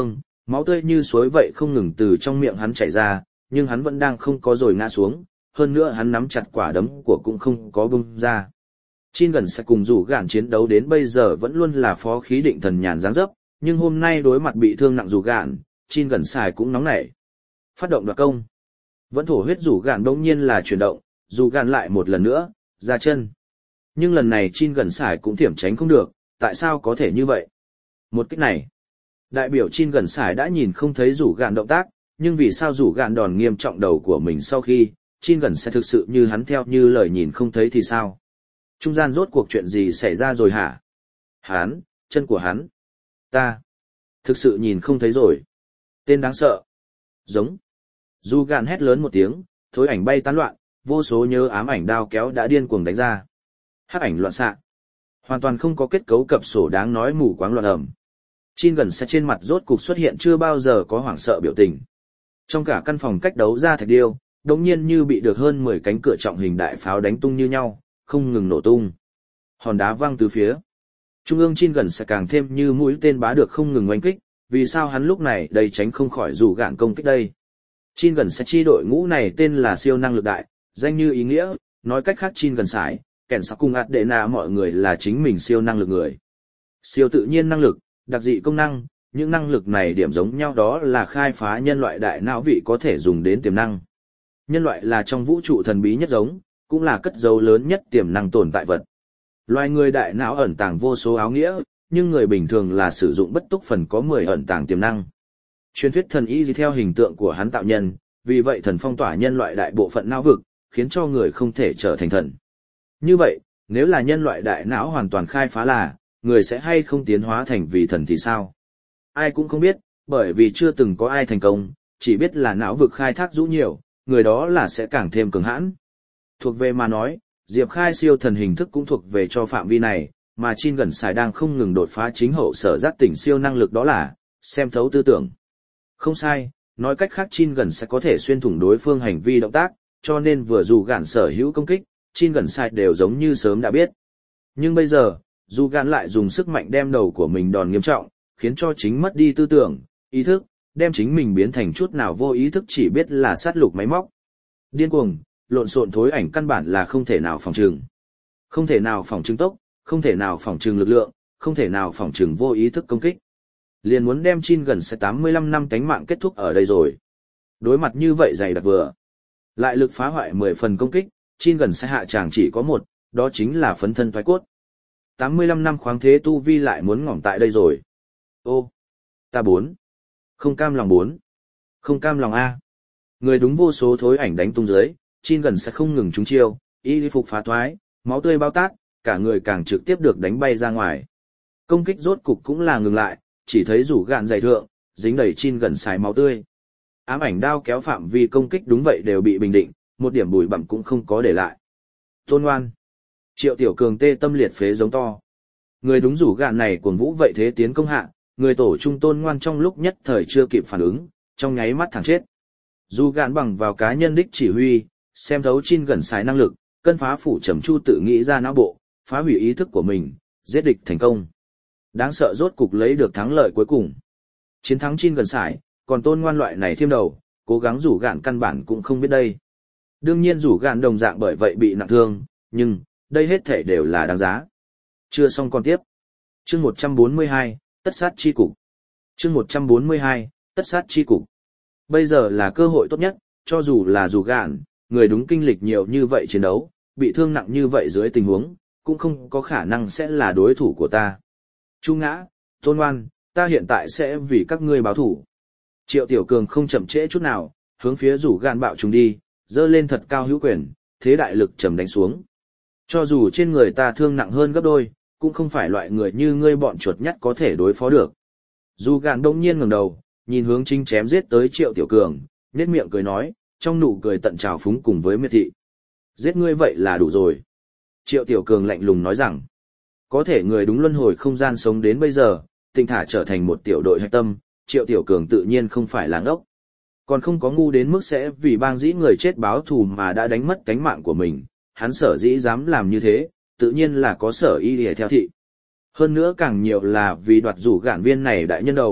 máu tươi như suối vậy không ngừng từ trong miệng hắn chảy ra, nhưng hắn vẫn đang không có rồi ngã xuống, hơn nữa hắn nắm chặt quả đấm của cũng không có bung ra. Chin gần sẽ cùng rủ gạn chiến đấu đến bây giờ vẫn luôn là phó khí định thần nhàn dáng dấp, nhưng hôm nay đối mặt bị thương nặng rủ gạn, Chin gần xài cũng nóng nảy. Phát động đoạt công. Vẫn thổ huyết rủ gạn đông nhiên là chuyển động, rủ gạn lại một lần nữa, ra chân. Nhưng lần này Chin gần xài cũng thiểm tránh không được, tại sao có thể như vậy? Một kích này, đại biểu Chin gần xài đã nhìn không thấy rủ gạn động tác, nhưng vì sao rủ gạn đòn nghiêm trọng đầu của mình sau khi, Chin gần sẽ thực sự như hắn theo như lời nhìn không thấy thì sao? Trung gian rốt cuộc chuyện gì xảy ra rồi hả? Hắn, chân của hắn. Ta, thực sự nhìn không thấy rồi. Tên đáng sợ. Giống. Du gạn hét lớn một tiếng, thối ảnh bay tán loạn, vô số nhớ ám ảnh đao kéo đã điên cuồng đánh ra. Hắc ảnh loạn xạ. Hoàn toàn không có kết cấu cập sổ đáng nói mù quáng loạn ẩm. Chin gần sẽ trên mặt rốt cục xuất hiện chưa bao giờ có hoảng sợ biểu tình. Trong cả căn phòng cách đấu ra thạch điêu, đột nhiên như bị được hơn mười cánh cửa trọng hình đại pháo đánh tung như nhau, không ngừng nổ tung. Hòn đá văng từ phía. Trung ương Chin gần sẽ càng thêm như mũi tên bá được không ngừng oanh kích, vì sao hắn lúc này đầy tránh không khỏi rủ gạn công kích đây. Chin gần sẽ chi đội ngũ này tên là siêu năng lực đại, danh như ý nghĩa, nói cách khác Chin gần sải, kẻn sắc cùng ạt đệ nà mọi người là chính mình siêu năng lực người. Siêu tự nhiên năng lực, đặc dị công năng, những năng lực này điểm giống nhau đó là khai phá nhân loại đại não vị có thể dùng đến tiềm năng. Nhân loại là trong vũ trụ thần bí nhất giống, cũng là cất dấu lớn nhất tiềm năng tồn tại vật. Loài người đại não ẩn tàng vô số áo nghĩa, nhưng người bình thường là sử dụng bất túc phần có mười ẩn tàng tiềm năng. Truyền thuyết thần y theo hình tượng của hắn tạo nhân, vì vậy thần phong tỏa nhân loại đại bộ phận não vực, khiến cho người không thể trở thành thần. Như vậy, nếu là nhân loại đại não hoàn toàn khai phá là, người sẽ hay không tiến hóa thành vì thần thì sao? Ai cũng không biết, bởi vì chưa từng có ai thành công, chỉ biết là não vực khai thác rũ nhiều, người đó là sẽ càng thêm cứng hãn. Thuộc về mà nói, Diệp Khai siêu thần hình thức cũng thuộc về cho phạm vi này, mà Chin gần xài đang không ngừng đột phá chính hậu sở giác tỉnh siêu năng lực đó là, xem thấu tư tưởng. Không sai, nói cách khác Chin gần sẽ có thể xuyên thủng đối phương hành vi động tác, cho nên vừa dù gạn sở hữu công kích, Chin gần xài đều giống như sớm đã biết. Nhưng bây giờ, dù gạn lại dùng sức mạnh đem đầu của mình đòn nghiêm trọng, khiến cho chính mất đi tư tưởng, ý thức, đem chính mình biến thành chút nào vô ý thức chỉ biết là sát lục máy móc. Điên cuồng, lộn xộn thối ảnh căn bản là không thể nào phòng trừng. Không thể nào phòng trừng tốc, không thể nào phòng trừng lực lượng, không thể nào phòng trừng vô ý thức công kích. Liền muốn đem Chin gần sẽ tám mươi lăm năm tánh mạng kết thúc ở đây rồi. Đối mặt như vậy dày đặc vừa. Lại lực phá hoại mười phần công kích, Chin gần sẽ hạ chàng chỉ có một, đó chính là phấn thân thoái cốt. tám mươi lăm năm khoáng thế tu vi lại muốn ngỏm tại đây rồi. Ô, ta bốn. Không cam lòng bốn. Không cam lòng A. Người đúng vô số thối ảnh đánh tung dưới, Chin gần sẽ không ngừng trúng chiêu, y phục phá thoái, máu tươi bao tát, cả người càng trực tiếp được đánh bay ra ngoài. Công kích rốt cục cũng là ngừng lại, chỉ thấy rủ gạn dày thượng, dính đầy Chin gần xài máu tươi. Ám ảnh đao kéo phạm vi công kích đúng vậy đều bị bình định, một điểm bụi bặm cũng không có để lại. Tôn ngoan. Triệu Tiểu Cường tê tâm liệt phế giống to. Người đúng rủ gạn này cuồng vũ vậy thế tiến công hạ, người tổ trung Tôn ngoan trong lúc nhất thời chưa kịp phản ứng, trong nháy mắt thẳng chết. Dù gạn bằng vào cá nhân đích chỉ huy, xem thấu Chin gần xài năng lực, cân phá phủ trầm chu tự nghĩ ra não bộ, phá hủy ý thức của mình, giết địch thành công. Đáng sợ rốt cục lấy được thắng lợi cuối cùng. Chiến thắng Chin gần xài, còn Tôn ngoan loại này thêm đầu, cố gắng rủ gạn căn bản cũng không biết đây. Đương nhiên rủ gạn đồng dạng bởi vậy bị nặng thương, nhưng, đây hết thể đều là đáng giá. Chưa xong còn tiếp. Chương một trăm bốn mươi hai, tất sát chi cục. Chương một trăm bốn mươi hai, tất sát chi cục. Bây giờ là cơ hội tốt nhất, cho dù là rủ gạn, người đúng kinh lịch nhiều như vậy chiến đấu, bị thương nặng như vậy dưới tình huống, cũng không có khả năng sẽ là đối thủ của ta. Chu Ngã, Tôn ngoan, ta hiện tại sẽ vì các ngươi báo thủ. Triệu Tiểu Cường không chậm trễ chút nào, hướng phía rủ gạn bạo trùng đi, dơ lên thật cao hữu quyền, thế đại lực trầm đánh xuống. Cho dù trên người ta thương nặng hơn gấp đôi, cũng không phải loại người như ngươi bọn chuột nhắt có thể đối phó được. Rủ gạn đông nhiên ngẩng đầu, nhìn hướng chính chém giết tới Triệu Tiểu Cường, nhếch miệng cười nói, trong nụ cười tận trào phúng cùng với miệt thị. Giết ngươi vậy là đủ rồi. Triệu Tiểu Cường lạnh lùng nói rằng, có thể người đúng luân hồi không gian sống đến bây giờ, tinh thả trở thành một tiểu đội hạch tâm, Triệu Tiểu Cường tự nhiên không phải là ngốc. Còn không có ngu đến mức sẽ vì bang dĩ người chết báo thù mà đã đánh mất cánh mạng của mình, hắn sở dĩ dám làm như thế, tự nhiên là có sở y để theo thị. Hơn nữa càng nhiều là vì đoạt rủ gạn viên này đại nhân đầu,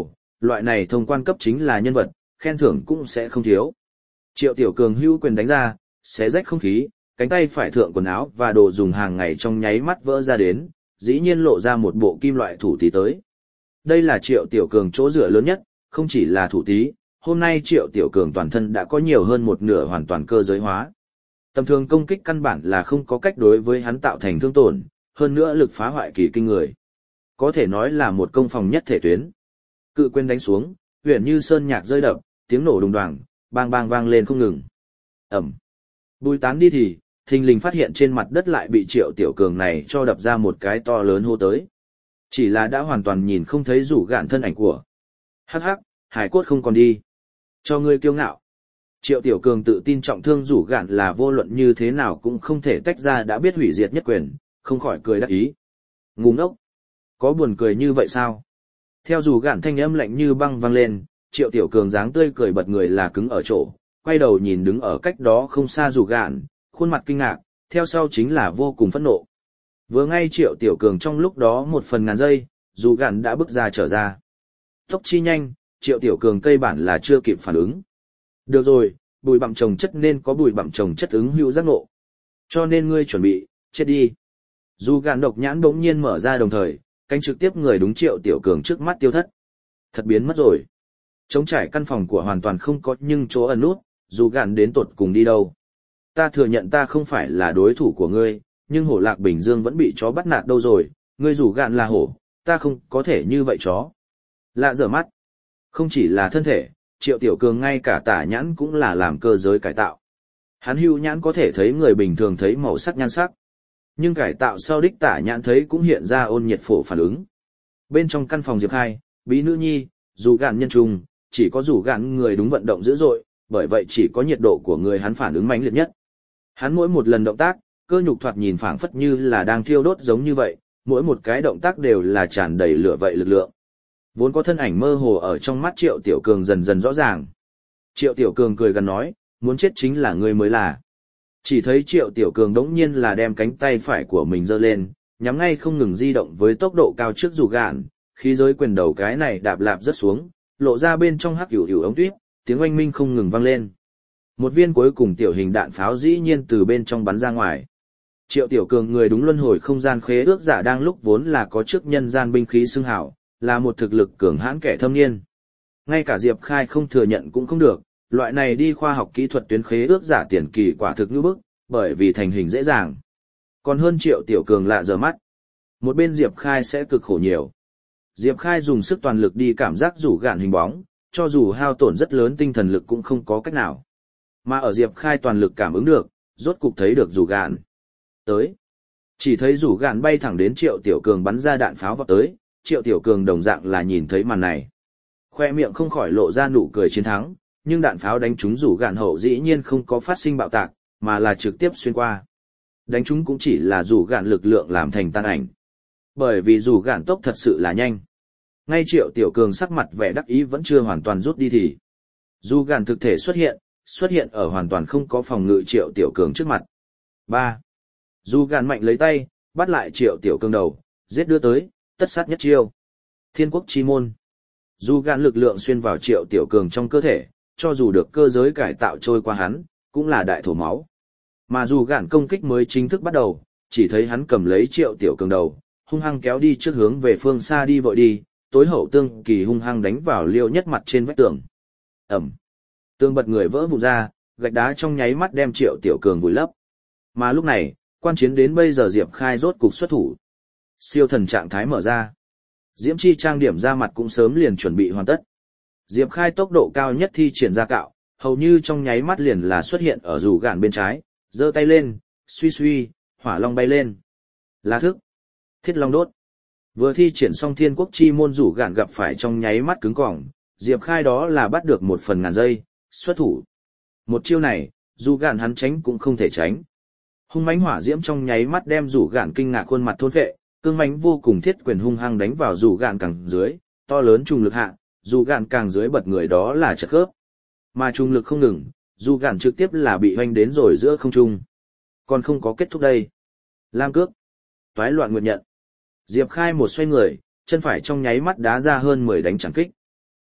loại này thông quan cấp chính là nhân vật, khen thưởng cũng sẽ không thiếu. Triệu Tiểu Cường hữu quyền đánh ra, xé rách không khí, cánh tay phải thượng quần áo và đồ dùng hàng ngày trong nháy mắt vỡ ra đến, dĩ nhiên lộ ra một bộ kim loại thủ tí tới. Đây là Triệu Tiểu Cường chỗ dựa lớn nhất, không chỉ là thủ tí, hôm nay Triệu Tiểu Cường toàn thân đã có nhiều hơn một nửa hoàn toàn cơ giới hóa. Tầm thường công kích căn bản là không có cách đối với hắn tạo thành thương tổn, hơn nữa lực phá hoại kỳ kinh người. Có thể nói là một công phòng nhất thể tuyến. Cự quyền đánh xuống, huyền như sơn nhạc rơi đập, tiếng nổ đùng đoàng, bang bang vang lên không ngừng. Ẩm. Bùi tán đi thì, thình lình phát hiện trên mặt đất lại bị Triệu Tiểu Cường này cho đập ra một cái to lớn hô tới. Chỉ là đã hoàn toàn nhìn không thấy rủ gạn thân ảnh của. Hắc hắc, hải cốt không còn đi. Cho ngươi kiêu ngạo. Triệu Tiểu Cường tự tin trọng thương rủ gạn là vô luận như thế nào cũng không thể tách ra đã biết hủy diệt nhất quyền, không khỏi cười đắc ý. Ngu ngốc. Có buồn cười như vậy sao? Theo rủ gạn thanh âm lạnh như băng vang lên, Triệu Tiểu Cường dáng tươi cười bật người là cứng ở chỗ, quay đầu nhìn đứng ở cách đó không xa rủ gạn, khuôn mặt kinh ngạc, theo sau chính là vô cùng phẫn nộ. Vừa ngay Triệu Tiểu Cường trong lúc đó một phần ngàn giây, rủ gạn đã bước ra trở ra. Tốc chi nhanh, Triệu Tiểu Cường cây bản là chưa kịp phản ứng. Được rồi, bùi bặm trồng chất nên có bùi bặm trồng chất ứng hữu giác ngộ. Cho nên ngươi chuẩn bị, chết đi. Dù gạn độc nhãn bỗng nhiên mở ra đồng thời, cánh trực tiếp người đúng Triệu Tiểu Cường trước mắt tiêu thất. Thật biến mất rồi. Trống trải căn phòng của hoàn toàn không có nhưng chỗ ẩn nút, dù gạn đến tột cùng đi đâu. Ta thừa nhận ta không phải là đối thủ của ngươi, nhưng hổ lạc Bình Dương vẫn bị chó bắt nạt đâu rồi, ngươi rủ gạn là hổ, ta không có thể như vậy chó. Lạ dở mắt. Không chỉ là thân thể, Triệu Tiểu Cường ngay cả tả nhãn cũng là làm cơ giới cải tạo. Hắn hưu nhãn có thể thấy người bình thường thấy màu sắc nhan sắc. Nhưng cải tạo sau đích tả nhãn thấy cũng hiện ra ôn nhiệt phổ phản ứng. Bên trong căn phòng Diệp Khai, bí nữ nhi, dù gạn nhân trùng, chỉ có dù gạn người đúng vận động dữ dội, bởi vậy chỉ có nhiệt độ của người hắn phản ứng mãnh liệt nhất. Hắn mỗi một lần động tác, cơ nhục thoạt nhìn phảng phất như là đang thiêu đốt giống như vậy, mỗi một cái động tác đều là tràn đầy lửa vậy lực lượng. Vốn có thân ảnh mơ hồ ở trong mắt Triệu Tiểu Cường dần dần rõ ràng. Triệu Tiểu Cường cười gần nói, muốn chết chính là ngươi mới là. Chỉ thấy Triệu Tiểu Cường đống nhiên là đem cánh tay phải của mình giơ lên, nhắm ngay không ngừng di động với tốc độ cao trước dù gạn, khí giới quyền đầu cái này đạp lạp rất xuống, lộ ra bên trong hắc hữu hữu ống tuyết, tiếng oanh minh không ngừng vang lên. Một viên cuối cùng tiểu hình đạn pháo dĩ nhiên từ bên trong bắn ra ngoài. Triệu Tiểu Cường người đúng luân hồi không gian khế ước giả đang lúc vốn là có trước nhân gian binh khí xưng hảo, là một thực lực cường hãn kẻ thâm niên. Ngay cả Diệp Khai không thừa nhận cũng không được, loại này đi khoa học kỹ thuật tuyến khế ước giả tiền kỳ quả thực như bức, bởi vì thành hình dễ dàng. Còn hơn Triệu Tiểu Cường lạ giờ mắt. Một bên Diệp Khai sẽ cực khổ nhiều. Diệp Khai dùng sức toàn lực đi cảm giác rủ gạn hình bóng, cho dù hao tổn rất lớn tinh thần lực cũng không có cách nào. Mà ở Diệp Khai toàn lực cảm ứng được, rốt cục thấy được rủ gạn. Tới. Chỉ thấy rủ gạn bay thẳng đến Triệu Tiểu Cường bắn ra đạn pháo vào tới, Triệu Tiểu Cường đồng dạng là nhìn thấy màn này. Khoe miệng không khỏi lộ ra nụ cười chiến thắng, nhưng đạn pháo đánh trúng rủ gạn hậu dĩ nhiên không có phát sinh bạo tạc, mà là trực tiếp xuyên qua. Đánh trúng cũng chỉ là rủ gạn lực lượng làm thành tan ảnh. Bởi vì rủ gạn tốc thật sự là nhanh. Ngay Triệu Tiểu Cường sắc mặt vẻ đắc ý vẫn chưa hoàn toàn rút đi thì rủ gạn thực thể xuất hiện, xuất hiện ở hoàn toàn không có phòng ngự Triệu Tiểu Cường trước mặt. ba. Rủ gạn mạnh lấy tay, bắt lại Triệu Tiểu Cường đầu, giết đưa tới, tất sát nhất chiêu. Thiên quốc chi môn. Dù gạn lực lượng xuyên vào Triệu Tiểu Cường trong cơ thể, cho dù được cơ giới cải tạo trôi qua hắn, cũng là đại thổ máu. Mà dù gạn công kích mới chính thức bắt đầu, chỉ thấy hắn cầm lấy Triệu Tiểu Cường đầu, hung hăng kéo đi trước hướng về phương xa đi vội đi, tối hậu tương kỳ hung hăng đánh vào Liêu Nhất mặt trên vách tường. Ẩm. Tường bật người vỡ vụn ra, gạch đá trong nháy mắt đem Triệu Tiểu Cường vùi lấp. Mà lúc này, quan chiến đến bây giờ Diệp Khai rốt cục xuất thủ. Siêu thần trạng thái mở ra. Diễm chi trang điểm ra mặt cũng sớm liền chuẩn bị hoàn tất. Diệp Khai tốc độ cao nhất thi triển ra cạo, hầu như trong nháy mắt liền là xuất hiện ở rủ gạn bên trái, giơ tay lên, suy suy, hỏa long bay lên. Lá thức, thiết long đốt. Vừa thi triển xong thiên quốc chi môn rủ gạn gặp phải trong nháy mắt cứng cỏng, Diệp Khai đó là bắt được một phần ngàn giây, xuất thủ. Một chiêu này, dù gạn hắn tránh cũng không thể tránh. Hung mãnh hỏa diễm trong nháy mắt đem rủ gạn kinh ngạc khuôn mặt thôn phệ, cương mãnh vô cùng thiết quyền hung hăng đánh vào rủ gạn càng dưới, to lớn trùng lực hạ, rủ gạn càng dưới bật người đó là chật khớp. Mà trùng lực không ngừng, rủ gạn trực tiếp là bị hoành đến rồi giữa không trung. Còn không có kết thúc đây. Lam cước. Toái loạn nguyệt nhận. Diệp Khai một xoay người, chân phải trong nháy mắt đá ra hơn mười đánh chẳng kích.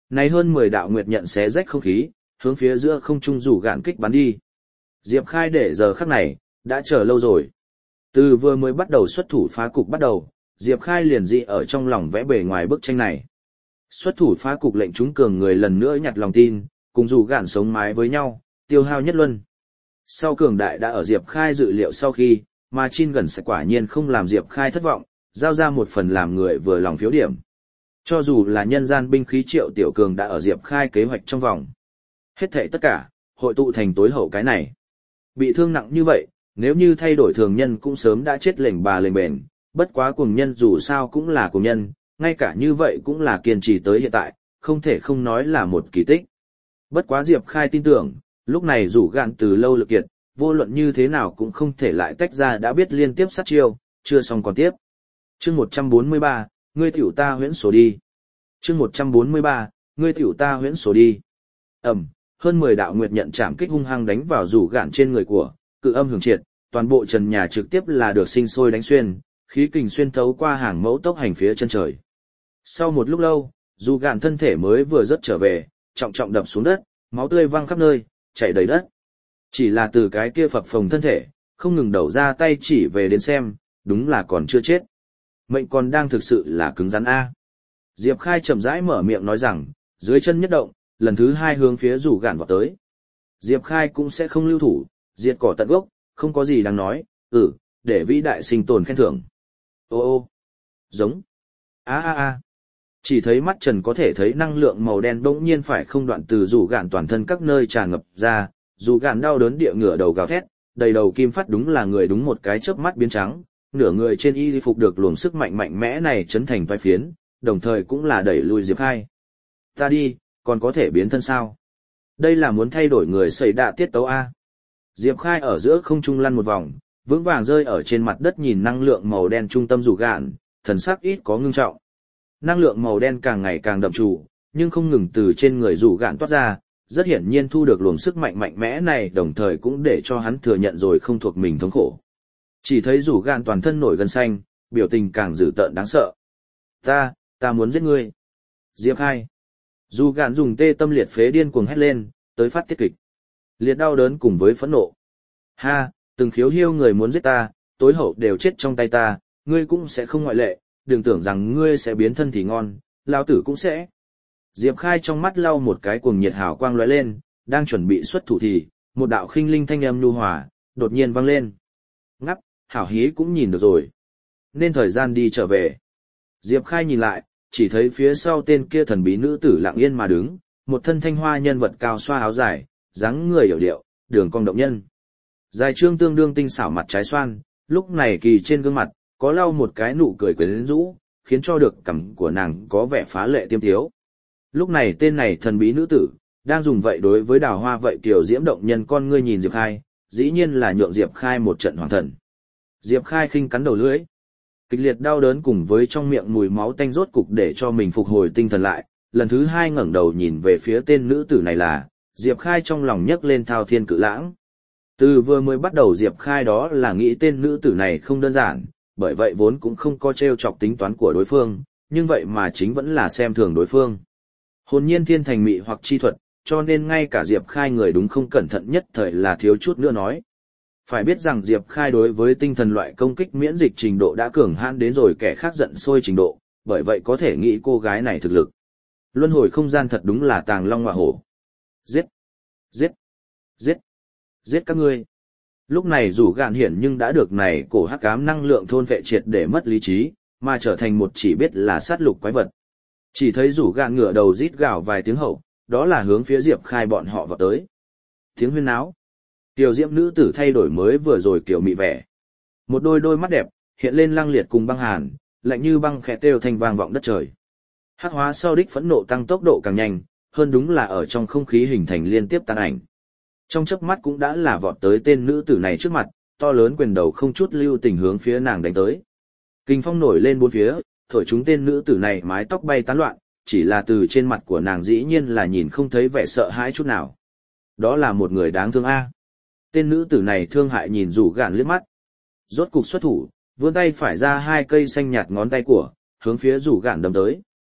Này hơn mười đạo nguyệt nhận xé rách không khí, hướng phía giữa không trung rủ gạn kích bắn đi. Diệp Khai để giờ khắc này, đã chờ lâu rồi. Từ vừa mới bắt đầu xuất thủ phá cục bắt đầu, Diệp Khai liền dị ở trong lòng vẽ bề ngoài bức tranh này. Xuất thủ phá cục lệnh chúng cường người lần nữa nhặt lòng tin, cùng rủ gạn sống mái với nhau, tiêu hao nhất luân. Sau cường đại đã ở Diệp Khai dự liệu sau khi, mà Chin gần sẽ quả nhiên không làm Diệp Khai thất vọng, giao ra một phần làm người vừa lòng phiếu điểm. Cho dù là nhân gian binh khí triệu tiểu cường đã ở Diệp Khai kế hoạch trong vòng. Hết thảy tất cả, hội tụ thành tối hậu cái này. Bị thương nặng như vậy, nếu như thay đổi thường nhân cũng sớm đã chết lệnh bà lệnh bền, bất quá cuồng nhân dù sao cũng là cuồng nhân, ngay cả như vậy cũng là kiên trì tới hiện tại, không thể không nói là một kỳ tích. Bất quá Diệp Khai tin tưởng, lúc này rủ gạn từ lâu lực kiệt, vô luận như thế nào cũng không thể lại tách ra đã biết liên tiếp sát chiêu, chưa xong còn tiếp. Chương một trăm bốn mươi ba, ngươi tiểu ta huyễn sổ đi. Chương một trăm bốn mươi ba, ngươi tiểu ta huyễn sổ đi. Ầm, hơn mười đạo nguyệt nhận chạm kích hung hăng đánh vào rủ gạn trên người của, cự âm hưởng triệt, toàn bộ trần nhà trực tiếp là được sinh sôi đánh xuyên, khí kình xuyên thấu qua hàng mẫu tốc hành phía chân trời. Sau một lúc lâu, dù gạn thân thể mới vừa rất trở về, trọng trọng đập xuống đất, máu tươi văng khắp nơi, chảy đầy đất. Chỉ là từ cái kia phập phồng thân thể, không ngừng đầu ra tay chỉ về đến xem, đúng là còn chưa chết. Mệnh còn đang thực sự là cứng rắn a. Diệp Khai chậm rãi mở miệng nói rằng, dưới chân nhất động, lần thứ hai hướng phía rủ gạn vào tới. Diệp Khai cũng sẽ không lưu thủ, diệt cỏ tận gốc, không có gì đáng nói, ừ, để vĩ đại sinh tồn khen thưởng. Ô ô, giống, a a a. Chỉ thấy mắt trần có thể thấy năng lượng màu đen bỗng nhiên phải không đoạn từ rủ gạn toàn thân các nơi tràn ngập ra, rủ gạn đau đớn địa ngửa đầu gào thét, đầy đầu kim phát đúng là người đúng một cái chớp mắt biến trắng, nửa người trên y phục được luồng sức mạnh mạnh mẽ này chấn thành vai phiến, đồng thời cũng là đẩy lùi Diệp Khai. Ta đi, còn có thể biến thân sao? Đây là muốn thay đổi người xảy đạ tiết tấu A. Diệp Khai ở giữa không trung lăn một vòng, vững vàng rơi ở trên mặt đất nhìn năng lượng màu đen trung tâm rủ gạn, thần sắc ít có ngưng trọng. Năng lượng màu đen càng ngày càng đậm trù, nhưng không ngừng từ trên người rủ gạn toát ra, rất hiển nhiên thu được luồng sức mạnh mạnh mẽ này đồng thời cũng để cho hắn thừa nhận rồi không thuộc mình thống khổ. Chỉ thấy rủ gạn toàn thân nổi gân xanh, biểu tình càng dữ tợn đáng sợ. Ta, ta muốn giết ngươi. Diệp Khai. Rủ gạn dùng tê tâm liệt phế điên cuồng hét lên, tới phát tiết kịch. Liệt đau đớn cùng với phẫn nộ. Ha, từng khiếu hiêu người muốn giết ta, tối hậu đều chết trong tay ta, ngươi cũng sẽ không ngoại lệ, đừng tưởng rằng ngươi sẽ biến thân thì ngon, lão tử cũng sẽ. Diệp Khai trong mắt lau một cái cuồng nhiệt hào quang lóe lên, đang chuẩn bị xuất thủ thì, một đạo khinh linh thanh âm nhu hòa, đột nhiên vang lên. Ngắp, hảo hí cũng nhìn được rồi. Nên thời gian đi trở về. Diệp Khai nhìn lại, chỉ thấy phía sau tên kia thần bí nữ tử lặng yên mà đứng, một thân thanh hoa nhân vật cao xoa áo dài, dáng người hiểu điệu, đường cong động nhân. Dài trương tương đương tinh xảo mặt trái xoan, lúc này kỳ trên gương mặt, có lau một cái nụ cười quyến rũ, khiến cho được cằm của nàng có vẻ phá lệ tiêm thiếu. Lúc này tên này thần bí nữ tử, đang dùng vậy đối với đào hoa vậy kiểu diễm động nhân con ngươi nhìn Diệp Khai, dĩ nhiên là nhượng Diệp Khai một trận hoàng thần. Diệp Khai khinh cắn đầu lưỡi. Kịch liệt đau đớn cùng với trong miệng mùi máu tanh rốt cục để cho mình phục hồi tinh thần lại, lần thứ hai ngẩng đầu nhìn về phía tên nữ tử này là, Diệp Khai trong lòng nhấc lên thao thiên cự lãng. Từ vừa mới bắt đầu Diệp Khai đó là nghĩ tên nữ tử này không đơn giản, bởi vậy vốn cũng không có trêu chọc tính toán của đối phương, nhưng vậy mà chính vẫn là xem thường đối phương. Hồn nhiên thiên thành mị hoặc chi thuật, cho nên ngay cả Diệp Khai người đúng không cẩn thận nhất thời là thiếu chút nữa nói. Phải biết rằng Diệp Khai đối với tinh thần loại công kích miễn dịch trình độ đã cường hãn đến rồi kẻ khác giận sôi trình độ, bởi vậy có thể nghĩ cô gái này thực lực. Luân hồi không gian thật đúng là tàng long ngọa hổ. Giết! Giết! Giết! Giết các ngươi! Lúc này rủ gạn hiển nhưng đã được này cổ hắc ám năng lượng thôn vệ triệt để mất lý trí, mà trở thành một chỉ biết là sát lục quái vật. Chỉ thấy rủ gạn ngửa đầu rít gào vài tiếng hậu, đó là hướng phía Diệp Khai bọn họ vào tới. Tiếng huyên náo. Tiểu diễm nữ tử thay đổi mới vừa rồi kiểu mị vẻ. Một đôi đôi mắt đẹp, hiện lên lăng liệt cùng băng hàn, lạnh như băng khẽ kêu thành vang vọng đất trời. Hắc hóa sau đích phẫn nộ tăng tốc độ càng nhanh, hơn đúng là ở trong không khí hình thành liên tiếp tàn ảnh. Trong chớp mắt cũng đã là vọt tới tên nữ tử này trước mặt, to lớn quyền đầu không chút lưu tình hướng phía nàng đánh tới. Kinh phong nổi lên bốn phía, thổi chúng tên nữ tử này mái tóc bay tán loạn, chỉ là từ trên mặt của nàng dĩ nhiên là nhìn không thấy vẻ sợ hãi chút nào. Đó là một người đáng thương a. Tên nữ tử này thương hại nhìn rủ gạn liếc mắt. Rốt cục xuất thủ, vươn tay phải ra hai cây xanh nhạt ngón tay của, hướng phía rủ gạn đâm tới.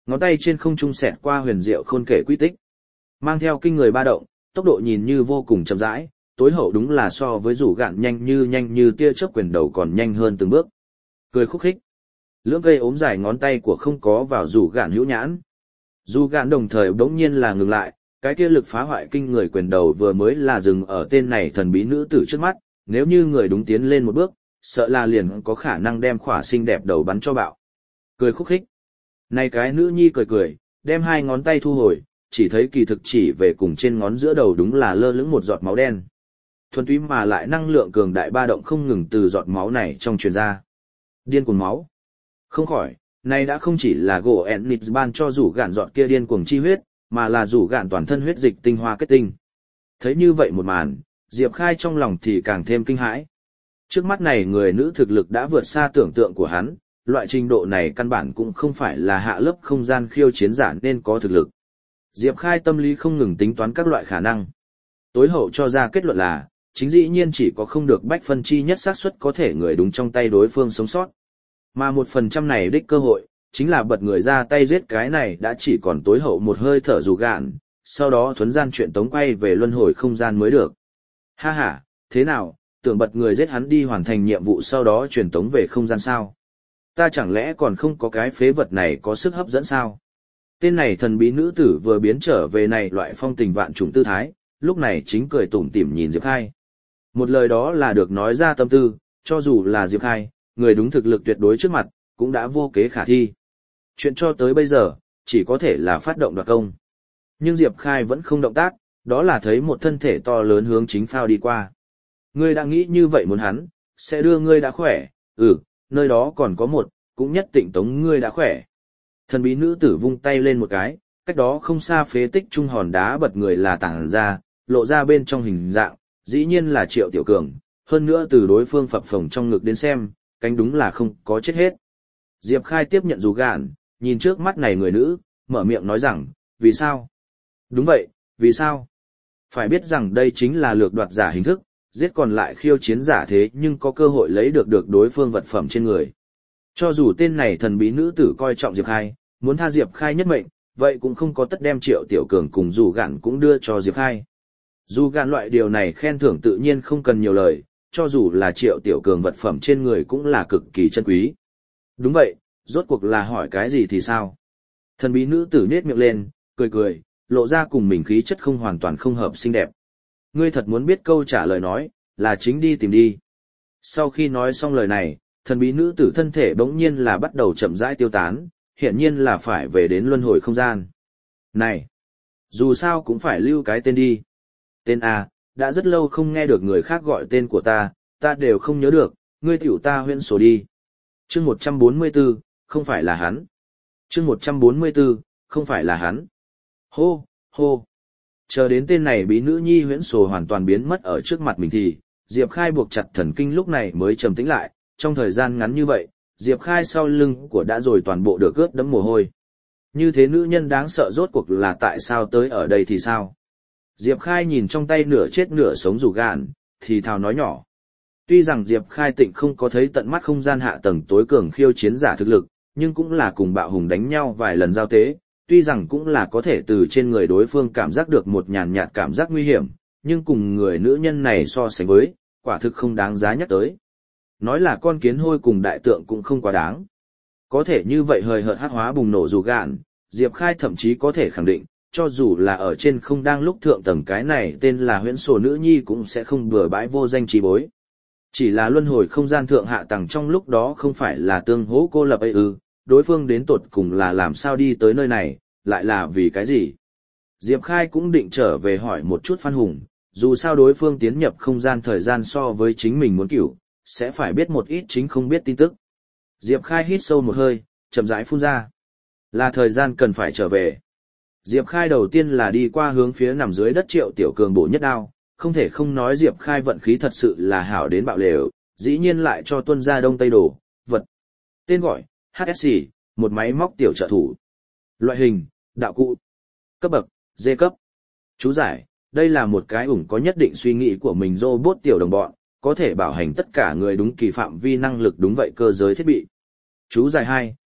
Ngón tay trên không trung xẹt qua huyền diệu khôn kể quy tích. Mang theo kinh người ba động, tốc độ nhìn như vô cùng chậm rãi, tối hậu đúng là so với rủ gạn nhanh như nhanh như tia chớp quyền đầu còn nhanh hơn từng bước. Cười khúc khích. Lưỡng cây ốm dài ngón tay của không có vào rủ gạn hữu nhãn. Rủ gạn đồng thời bỗng nhiên là ngừng lại, cái kia lực phá hoại kinh người quyền đầu vừa mới là dừng ở tên này thần bí nữ tử trước mắt, nếu như người đúng tiến lên một bước, sợ là liền có khả năng đem khỏa xinh đẹp đầu bắn cho bạo. Cười khúc khích. Này cái nữ nhi cười cười, đem hai ngón tay thu hồi, chỉ thấy kỳ thực chỉ về cùng trên ngón giữa đầu đúng là lơ lửng một giọt máu đen. Thuần túy mà lại năng lượng cường đại ba động không ngừng từ giọt máu này trong truyền ra. Điên cuồng máu. Không khỏi, này đã không chỉ là gỗ Enix ban cho rủ gạn giọt kia điên cuồng chi huyết, mà là rủ gạn toàn thân huyết dịch tinh hoa kết tinh. Thấy như vậy một màn, Diệp Khai trong lòng thì càng thêm kinh hãi. Trước mắt này người nữ thực lực đã vượt xa tưởng tượng của hắn, loại trình độ này căn bản cũng không phải là hạ lớp không gian khiêu chiến giả nên có thực lực. Diệp Khai tâm lý không ngừng tính toán các loại khả năng. Tối hậu cho ra kết luận là, chính dĩ nhiên chỉ có không được bách phân chi nhất xác suất có thể người đúng trong tay đối phương sống sót. Mà một phần trăm này đích cơ hội, chính là bật người ra tay giết cái này đã chỉ còn tối hậu một hơi thở dù gạn, sau đó thuấn gian chuyện tống quay về luân hồi không gian mới được. Ha ha, thế nào, tưởng bật người giết hắn đi hoàn thành nhiệm vụ sau đó truyền tống về không gian sao? Ta chẳng lẽ còn không có cái phế vật này có sức hấp dẫn sao? Tên này thần bí nữ tử vừa biến trở về này loại phong tình vạn trùng tư thái, lúc này chính cười tủm tỉm nhìn Diệp Khai. Một lời đó là được nói ra tâm tư, cho dù là Diệp Khai, người đúng thực lực tuyệt đối trước mặt, cũng đã vô kế khả thi. Chuyện cho tới bây giờ, chỉ có thể là phát động đoạt công. Nhưng Diệp Khai vẫn không động tác, đó là thấy một thân thể to lớn hướng chính phao đi qua. Ngươi đã nghĩ như vậy muốn hắn, sẽ đưa ngươi đã khỏe, ừ, nơi đó còn có một, cũng nhất định tống ngươi đã khỏe. Thần bí nữ tử vung tay lên một cái, cách đó không xa phế tích trung hòn đá bật người là tảng ra, lộ ra bên trong hình dạng, dĩ nhiên là Triệu Tiểu Cường, hơn nữa từ đối phương phập phồng trong ngực đến xem, cánh đúng là không có chết hết. Diệp Khai tiếp nhận dù gạn, nhìn trước mắt này người nữ, mở miệng nói rằng, vì sao? Đúng vậy, vì sao? Phải biết rằng đây chính là lược đoạt giả hình thức, giết còn lại khiêu chiến giả thế nhưng có cơ hội lấy được được đối phương vật phẩm trên người. Cho dù tên này thần bí nữ tử coi trọng Diệp Khai, muốn tha Diệp Khai nhất mệnh, vậy cũng không có tất đem Triệu Tiểu Cường cùng dù gạn cũng đưa cho Diệp Khai. Dù gạn loại điều này khen thưởng tự nhiên không cần nhiều lời, cho dù là Triệu Tiểu Cường vật phẩm trên người cũng là cực kỳ chân quý. Đúng vậy, rốt cuộc là hỏi cái gì thì sao? Thần bí nữ tử nhếch miệng lên, cười cười, lộ ra cùng mình khí chất không hoàn toàn không hợp xinh đẹp. Ngươi thật muốn biết câu trả lời nói, là chính đi tìm đi. Sau khi nói xong lời này, thần bí nữ tử thân thể bỗng nhiên là bắt đầu chậm rãi tiêu tán, hiển nhiên là phải về đến luân hồi không gian. Này, dù sao cũng phải lưu cái tên đi. Tên A, đã rất lâu không nghe được người khác gọi tên của ta, ta đều không nhớ được, ngươi tiểu ta huyễn sổ đi. Chương một trăm bốn mươi tư, không phải là hắn. Chương một trăm bốn mươi tư, không phải là hắn. Hô, hô. Chờ đến tên này bí nữ nhi huyễn sổ hoàn toàn biến mất ở trước mặt mình thì, Diệp Khai buộc chặt thần kinh lúc này mới trầm tĩnh lại, trong thời gian ngắn như vậy, Diệp Khai sau lưng của đã rồi toàn bộ được ướt đẫm mồ hôi. Như thế nữ nhân đáng sợ rốt cuộc là tại sao tới ở đây thì sao? Diệp Khai nhìn trong tay nửa chết nửa sống rủ gạn, thì thào nói nhỏ. Tuy rằng Diệp Khai tịnh không có thấy tận mắt không gian hạ tầng tối cường khiêu chiến giả thực lực, nhưng cũng là cùng bạo hùng đánh nhau vài lần giao tế, tuy rằng cũng là có thể từ trên người đối phương cảm giác được một nhàn nhạt cảm giác nguy hiểm, nhưng cùng người nữ nhân này so sánh với, quả thực không đáng giá nhắc tới. Nói là con kiến hôi cùng đại tượng cũng không quá đáng. Có thể như vậy hời hợt hắc hóa bùng nổ dù gạn, Diệp Khai thậm chí có thể khẳng định, cho dù là ở trên không đang lúc thượng tầng cái này tên là huyễn sổ nữ nhi cũng sẽ không bừa bãi vô danh trí bối. Chỉ là luân hồi không gian thượng hạ tầng trong lúc đó không phải là tương hỗ cô lập ấy ư, đối phương đến tột cùng là làm sao đi tới nơi này, lại là vì cái gì. Diệp Khai cũng định trở về hỏi một chút Phan Hùng, dù sao đối phương tiến nhập không gian thời gian so với chính mình muốn cửu, sẽ phải biết một ít chính không biết tin tức. Diệp Khai hít sâu một hơi, chậm rãi phun ra. Là thời gian cần phải trở về. Diệp Khai đầu tiên là đi qua hướng phía nằm dưới đất Triệu Tiểu Cường bổ nhất đao, không thể không nói Diệp Khai vận khí thật sự là hảo đến bạo lều, dĩ nhiên lại cho tuân ra đông tây đồ, vật. Tên gọi, hát ét xê, một máy móc tiểu trợ thủ. Loại hình, đạo cụ. Cấp bậc, D cấp. Chú giải, đây là một cái ủng có nhất định suy nghĩ của mình robot tiểu đồng bọn, có thể bảo hành tất cả người đúng kỳ phạm vi năng lực đúng vậy cơ giới thiết bị. Chú giải hai,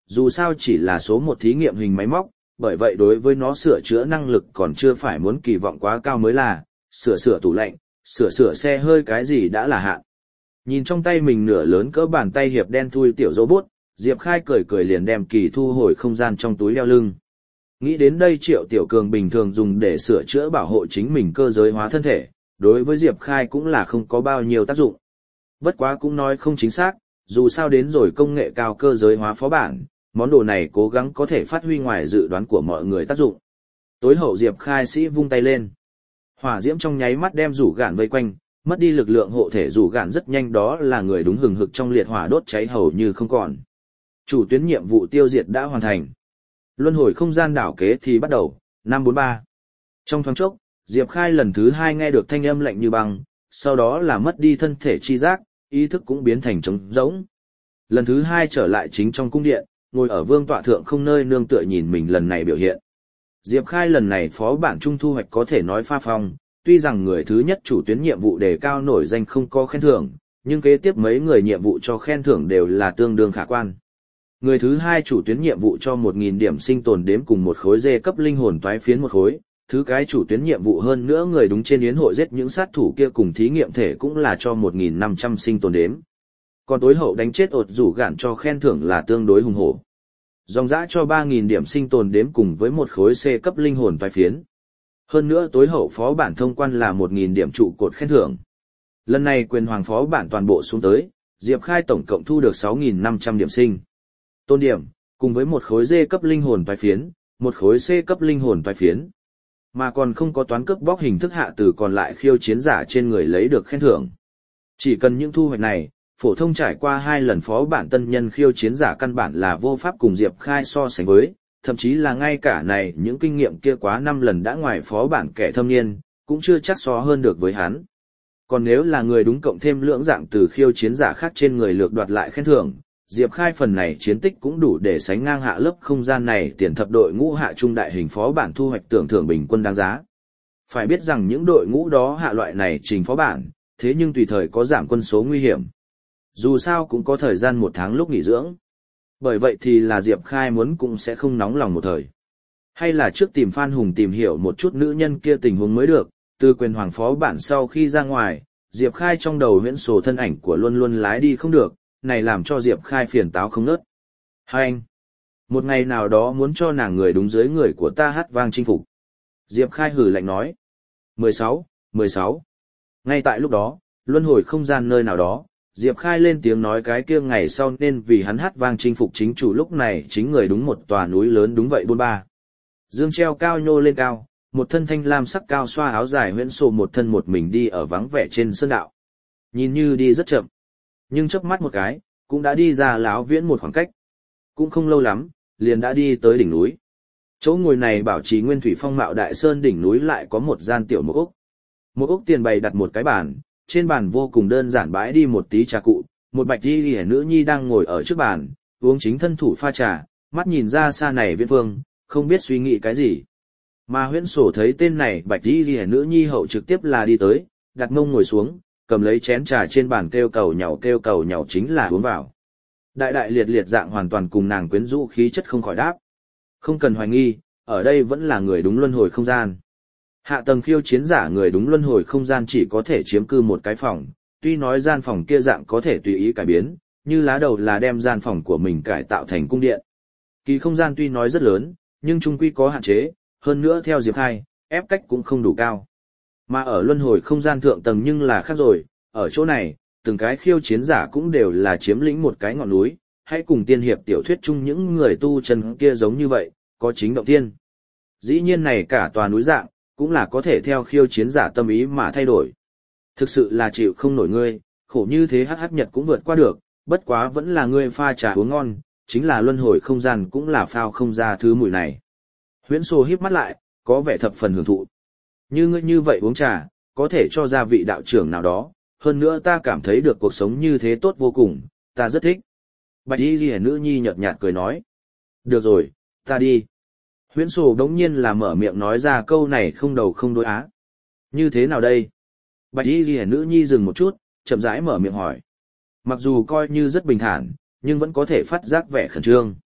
dù sao chỉ là số một thí nghiệm hình máy móc, bởi vậy đối với nó sửa chữa năng lực còn chưa phải muốn kỳ vọng quá cao mới là, sửa sửa tủ lạnh, sửa sửa xe hơi cái gì đã là hạn. Nhìn trong tay mình nửa lớn cỡ bàn tay hiệp đen thui tiểu robot, Diệp Khai cười cười liền đem kỳ thu hồi không gian trong túi đeo lưng. Nghĩ đến đây Triệu Tiểu Cường bình thường dùng để sửa chữa bảo hộ chính mình cơ giới hóa thân thể, đối với Diệp Khai cũng là không có bao nhiêu tác dụng. Bất quá cũng nói không chính xác, dù sao đến rồi công nghệ cao cơ giới hóa phó bản, món đồ này cố gắng có thể phát huy ngoài dự đoán của mọi người tác dụng. Tối hậu Diệp Khai sĩ vung tay lên. Hỏa diễm trong nháy mắt đem rủ gạn vây quanh, mất đi lực lượng hộ thể rủ gạn rất nhanh đó là người đúng hừng hực trong liệt hỏa đốt cháy hầu như không còn. Chủ tuyến nhiệm vụ tiêu diệt đã hoàn thành. Luân hồi không gian đảo kế thì bắt đầu, năm bốn ba. Trong thoáng chốc, Diệp Khai lần thứ hai nghe được thanh âm lạnh như băng, sau đó là mất đi thân thể chi giác, ý thức cũng biến thành trống rỗng. Lần thứ hai trở lại chính trong cung điện, ngồi ở vương tọa thượng không nơi nương tựa nhìn mình lần này biểu hiện. Diệp Khai lần này phó bản trung thu hoạch có thể nói pha phong, tuy rằng người thứ nhất chủ tuyến nhiệm vụ đề cao nổi danh không có khen thưởng, nhưng kế tiếp mấy người nhiệm vụ cho khen thưởng đều là tương đương khả quan. Người thứ hai chủ tuyến nhiệm vụ cho một nghìn điểm sinh tồn đếm cùng một khối dê cấp linh hồn toái phiến một khối, thứ cái chủ tuyến nhiệm vụ hơn nữa người đúng trên yến hội giết những sát thủ kia cùng thí nghiệm thể cũng là cho một nghìn năm trăm sinh tồn đếm. Còn tối hậu đánh chết ột rủ gạn cho khen thưởng là tương đối hùng hổ. Dòng dã cho ba nghìn điểm sinh tồn đếm cùng với một khối C cấp linh hồn toái phiến. Hơn nữa tối hậu phó bản thông quan là một nghìn điểm trụ cột khen thưởng. Lần này quyền hoàng phó bản toàn bộ xuống tới, Diệp Khai tổng cộng thu được sáu nghìn năm trăm điểm sinh tôn điểm, cùng với một khối D cấp linh hồn toái phiến, một khối C cấp linh hồn toái phiến. Mà còn không có toán cướp bóc hình thức hạ từ còn lại khiêu chiến giả trên người lấy được khen thưởng. Chỉ cần những thu hoạch này, phổ thông trải qua hai lần phó bản tân nhân khiêu chiến giả căn bản là vô pháp cùng Diệp Khai so sánh với, thậm chí là ngay cả này những kinh nghiệm kia quá năm lần đã ngoài phó bản kẻ thâm niên, cũng chưa chắc so hơn được với hắn. Còn nếu là người đúng cộng thêm lưỡng dạng từ khiêu chiến giả khác trên người lược đoạt lại khen thưởng, Diệp Khai phần này chiến tích cũng đủ để sánh ngang hạ lớp không gian này tiền thập đội ngũ hạ trung đại hình phó bản thu hoạch tưởng thưởng bình quân đáng giá. Phải biết rằng những đội ngũ đó hạ loại này trình phó bản, thế nhưng tùy thời có giảm quân số nguy hiểm. Dù sao cũng có thời gian một tháng lúc nghỉ dưỡng. Bởi vậy thì là Diệp Khai muốn cũng sẽ không nóng lòng một thời. Hay là trước tìm Phan Hùng tìm hiểu một chút nữ nhân kia tình huống mới được, từ quyền hoàng phó bản sau khi ra ngoài, Diệp Khai trong đầu huyễn sổ thân ảnh của luôn luôn lái đi không được, này làm cho Diệp Khai phiền táo không nớt. Hai anh, một ngày nào đó muốn cho nàng người đúng dưới người của ta hát vang chinh phục. Diệp Khai hử lạnh nói. mười sáu, mười sáu. Ngay tại lúc đó, luân hồi không gian nơi nào đó, Diệp Khai lên tiếng nói cái kia ngày sau nên vì hắn hát vang chinh phục chính chủ lúc này chính người đúng một tòa núi lớn đúng vậy bôn ba. Dương treo cao nhô lên cao, một thân thanh lam sắc cao xoa áo dài huyễn sổ một thân một mình đi ở vắng vẻ trên sơn đạo. Nhìn như đi rất chậm, nhưng chớp mắt một cái, cũng đã đi ra láo viễn một khoảng cách. Cũng không lâu lắm, liền đã đi tới đỉnh núi. Chỗ ngồi này bảo trì nguyên thủy phong mạo đại sơn đỉnh núi lại có một gian tiểu một ốc. Một ốc tiền bày đặt một cái bàn, trên bàn vô cùng đơn giản bãi đi một tí trà cụ, một bạch y liễu nữ nhi đang ngồi ở trước bàn, uống chính thân thủ pha trà, mắt nhìn ra xa này viễn phương, không biết suy nghĩ cái gì. Mà huyễn sổ thấy tên này bạch y liễu nữ nhi hậu trực tiếp là đi tới, đặt mông ngồi xuống, cầm lấy chén trà trên bàn kêu cầu nhàu kêu cầu nhàu chính là uống vào. Đại đại liệt liệt dạng hoàn toàn cùng nàng quyến rũ khí chất không khỏi đáp. Không cần hoài nghi, ở đây vẫn là người đúng luân hồi không gian. Hạ tầng khiêu chiến giả người đúng luân hồi không gian chỉ có thể chiếm cư một cái phòng, tuy nói gian phòng kia dạng có thể tùy ý cải biến, như lá đầu là đem gian phòng của mình cải tạo thành cung điện. Kỳ không gian tuy nói rất lớn, nhưng chung quy có hạn chế, hơn nữa theo Diệp Khai, ép cách cũng không đủ cao. Mà ở luân hồi không gian thượng tầng nhưng là khác rồi, ở chỗ này, từng cái khiêu chiến giả cũng đều là chiếm lĩnh một cái ngọn núi, hãy cùng tiên hiệp tiểu thuyết chung những người tu chân kia giống như vậy, có chính động tiên. Dĩ nhiên này cả tòa núi dạng, cũng là có thể theo khiêu chiến giả tâm ý mà thay đổi. Thực sự là chịu không nổi ngươi, khổ như thế hắc hắc nhật cũng vượt qua được, bất quá vẫn là ngươi pha trà uống ngon, chính là luân hồi không gian cũng là phao không ra thứ mùi này. Huyễn Sô híp mắt lại, có vẻ thập phần hưởng thụ. Như ngươi như vậy uống trà, có thể cho ra vị đạo trưởng nào đó, hơn nữa ta cảm thấy được cuộc sống như thế tốt vô cùng, ta rất thích. Bạch y ghi nữ nhi nhợt nhạt cười nói. Được rồi, ta đi. Huyễn Sô đống nhiên là mở miệng nói ra câu này không đầu không đuôi á. Như thế nào đây? Bạch y ghi nữ nhi dừng một chút, chậm rãi mở miệng hỏi. Mặc dù coi như rất bình thản, nhưng vẫn có thể phát giác vẻ khẩn trương.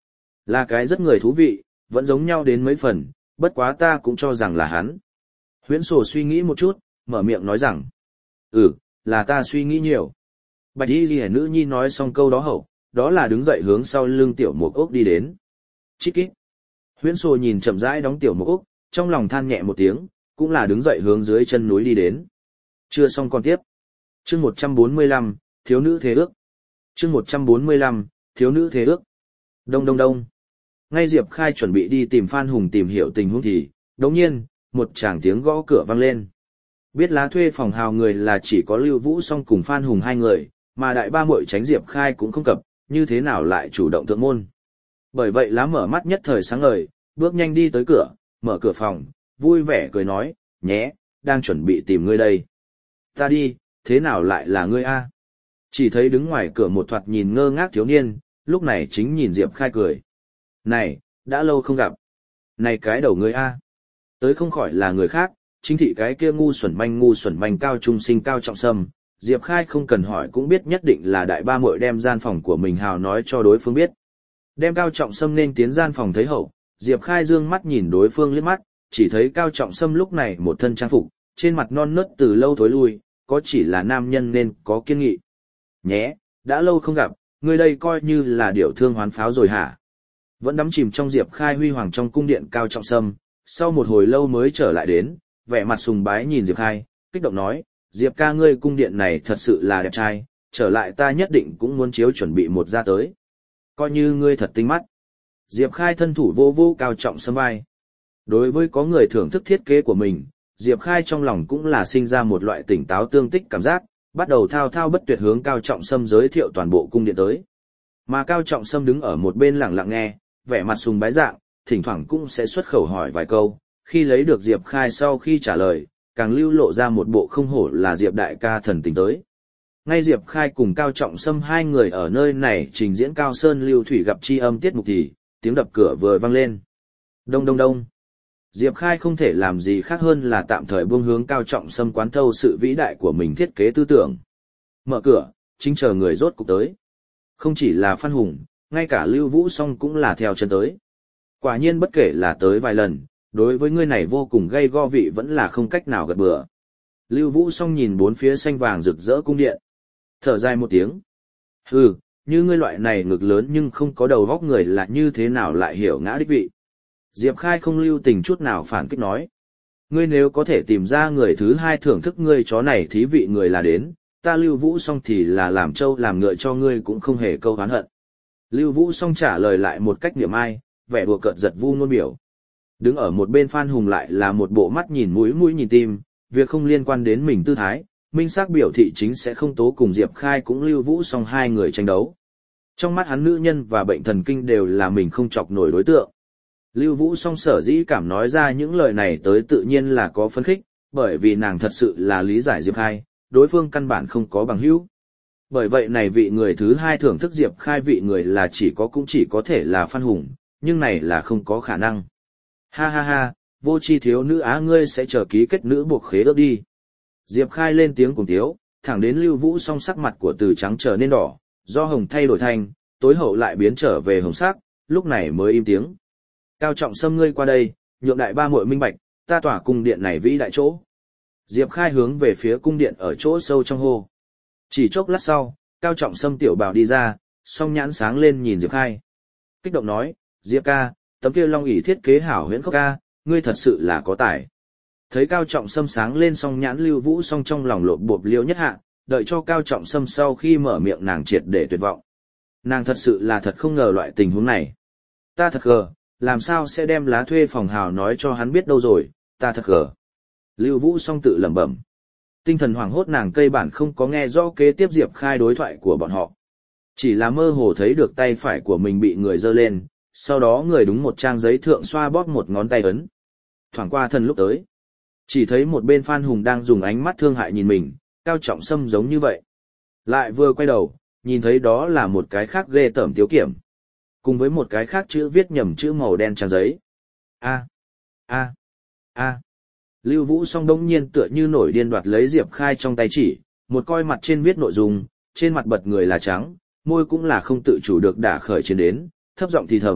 Là cái rất người thú vị, vẫn giống nhau đến mấy phần, bất quá ta cũng cho rằng là hắn. Huyễn Sổ suy nghĩ một chút, mở miệng nói rằng, ừ, là ta suy nghĩ nhiều. Bạch y ghi nữ nhi nói xong câu đó hậu, đó là đứng dậy hướng sau lưng tiểu mục ốc đi đến. Chít kít. Huyễn Sổ nhìn chậm rãi đóng tiểu mục ốc, trong lòng than nhẹ một tiếng, cũng là đứng dậy hướng dưới chân núi đi đến. Chưa xong còn tiếp. Chương một trăm bốn mươi lăm, thiếu nữ thế ước. Chương một trăm bốn mươi lăm, thiếu nữ thế ước. Đông đông đông. Ngay Diệp Khai chuẩn bị đi tìm Phan Hùng tìm hiểu tình huống thì, đột nhiên, một tràng tiếng gõ cửa vang lên. Biết lá thuê phòng hào người là chỉ có Lưu Vũ Song cùng Phan Hùng hai người, mà đại ba muội tránh Diệp Khai cũng không cập, như thế nào lại chủ động thượng môn. Bởi vậy lá mở mắt nhất thời sáng ngời, bước nhanh đi tới cửa, mở cửa phòng, vui vẻ cười nói, nhé, đang chuẩn bị tìm ngươi đây. Ta đi, thế nào lại là ngươi a? Chỉ thấy đứng ngoài cửa một thoạt nhìn ngơ ngác thiếu niên, lúc này chính nhìn Diệp Khai cười. Này, đã lâu không gặp. Này cái đầu ngươi a. Tới không khỏi là người khác, chính thị cái kia ngu xuẩn manh ngu xuẩn manh cao trung sinh Cao Trọng Sâm. Diệp Khai không cần hỏi cũng biết nhất định là đại ba muội đem gian phòng của mình hào nói cho đối phương biết. Đem Cao Trọng Sâm nên tiến gian phòng thấy hậu, Diệp Khai dương mắt nhìn đối phương liếc mắt, chỉ thấy Cao Trọng Sâm lúc này một thân trang phục, trên mặt non nớt từ lâu thối lui, có chỉ là nam nhân nên có kiên nghị. Nhé, đã lâu không gặp, ngươi đây coi như là điểu thương hoán pháo rồi hả? Vẫn đắm chìm trong Diệp Khai huy hoàng trong cung điện Cao Trọng Sâm, sau một hồi lâu mới trở lại đến, vẻ mặt sùng bái nhìn Diệp Khai, kích động nói, Diệp ca ngươi cung điện này thật sự là đẹp trai, trở lại ta nhất định cũng muốn chiếu chuẩn bị một ra tới. Coi như ngươi thật tinh mắt. Diệp Khai thân thủ vô vô Cao Trọng Sâm vai. Đối với có người thưởng thức thiết kế của mình, Diệp Khai trong lòng cũng là sinh ra một loại tỉnh táo tương tích cảm giác, bắt đầu thao thao bất tuyệt hướng Cao Trọng Sâm giới thiệu toàn bộ cung điện tới. Mà Cao Trọng Sâm đứng ở một bên lặng lặng nghe, vẻ mặt sùng bái dạng, thỉnh thoảng cũng sẽ xuất khẩu hỏi vài câu, khi lấy được Diệp Khai sau khi trả lời, càng lưu lộ ra một bộ không hổ là Diệp đại ca thần tình tới. Ngay Diệp Khai cùng Cao Trọng Sâm hai người ở nơi này trình diễn Cao Sơn Lưu Thủy gặp chi âm tiết mục thì, tiếng đập cửa vừa vang lên. Đông đông đông. Diệp Khai không thể làm gì khác hơn là tạm thời buông hướng Cao Trọng Sâm quán thâu sự vĩ đại của mình thiết kế tư tưởng. Mở cửa, chính chờ người rốt cục tới. Không chỉ là Phan Hùng, ngay cả Lưu Vũ Song cũng là theo chân tới. Quả nhiên bất kể là tới vài lần, đối với người này vô cùng gây go vị vẫn là không cách nào gật bừa. Lưu Vũ Song nhìn bốn phía xanh vàng rực rỡ cung điện. Thở dài một tiếng. Hừ, như ngươi loại này ngực lớn nhưng không có đầu góc người là như thế nào lại hiểu ngã đích vị. Diệp Khai không lưu tình chút nào phản kích nói. Ngươi nếu có thể tìm ra người thứ hai thưởng thức ngươi chó này thí vị người là đến, ta Lưu Vũ Song thì là làm trâu làm ngựa cho ngươi cũng không hề câu oán hận. Lưu Vũ Song trả lời lại một cách niệm ai, vẻ đùa cợt giật vu ngôn biểu. Đứng ở một bên Phan Hùng lại là một bộ mắt nhìn mũi mũi nhìn tim, việc không liên quan đến mình tư thái, minh xác biểu thị chính sẽ không tố cùng Diệp Khai cũng Lưu Vũ Song hai người tranh đấu. Trong mắt hắn nữ nhân và bệnh thần kinh đều là mình không chọc nổi đối tượng. Lưu Vũ Song sở dĩ cảm nói ra những lời này tới tự nhiên là có phấn khích, bởi vì nàng thật sự là lý giải Diệp Khai, đối phương căn bản không có bằng hữu. Bởi vậy này vị người thứ hai thưởng thức Diệp Khai vị người là chỉ có cũng chỉ có thể là Phan Hùng, nhưng này là không có khả năng. Ha ha ha, vô chi thiếu nữ á ngươi sẽ chờ ký kết nữ buộc khế ước đi. Diệp Khai lên tiếng cùng tiếu, thẳng đến Lưu Vũ Song sắc mặt của từ trắng trở nên đỏ, do hồng thay đổi thành, tối hậu lại biến trở về hồng sắc, lúc này mới im tiếng. Cao Trọng Sâm ngươi qua đây, nhượng đại ba muội minh bạch, ta tỏa cung điện này vĩ đại chỗ. Diệp Khai hướng về phía cung điện ở chỗ sâu trong hồ. Chỉ chốc lát sau, Cao Trọng Sâm tiểu bảo đi ra, song nhãn sáng lên nhìn Diệp Khai. Kích động nói, Diệp ca, tấm kia long ỷ thiết kế hảo huyễn khốc ca, ngươi thật sự là có tài. Thấy Cao Trọng Sâm sáng lên song nhãn Lưu Vũ Song trong lòng lộp bộp liêu nhất hạ, đợi cho Cao Trọng Sâm sau khi mở miệng nàng triệt để tuyệt vọng. Nàng thật sự là thật không ngờ loại tình huống này. Ta thật gờ, làm sao sẽ đem lá thuê phòng hào nói cho hắn biết đâu rồi, ta thật gờ. Lưu Vũ Song tự lẩm bẩm. Tinh thần hoảng hốt nàng cây bản không có nghe rõ kế tiếp Diệp Khai đối thoại của bọn họ. Chỉ là mơ hồ thấy được tay phải của mình bị người giơ lên, sau đó người đúng một trang giấy thượng xoa bóp một ngón tay ấn. Thoảng qua thần lúc tới. Chỉ thấy một bên Phan Hùng đang dùng ánh mắt thương hại nhìn mình, Cao Trọng Sâm giống như vậy. Lại vừa quay đầu, nhìn thấy đó là một cái khác ghê tởm tiếu kiểm. Cùng với một cái khác chữ viết nhầm chữ màu đen trang giấy. A. A. A. Lưu Vũ Song đông nhiên tựa như nổi điên đoạt lấy Diệp Khai trong tay chỉ, một coi mặt trên viết nội dung, trên mặt bật người là trắng, môi cũng là không tự chủ được đả khởi trên đến, thấp giọng thì thầm,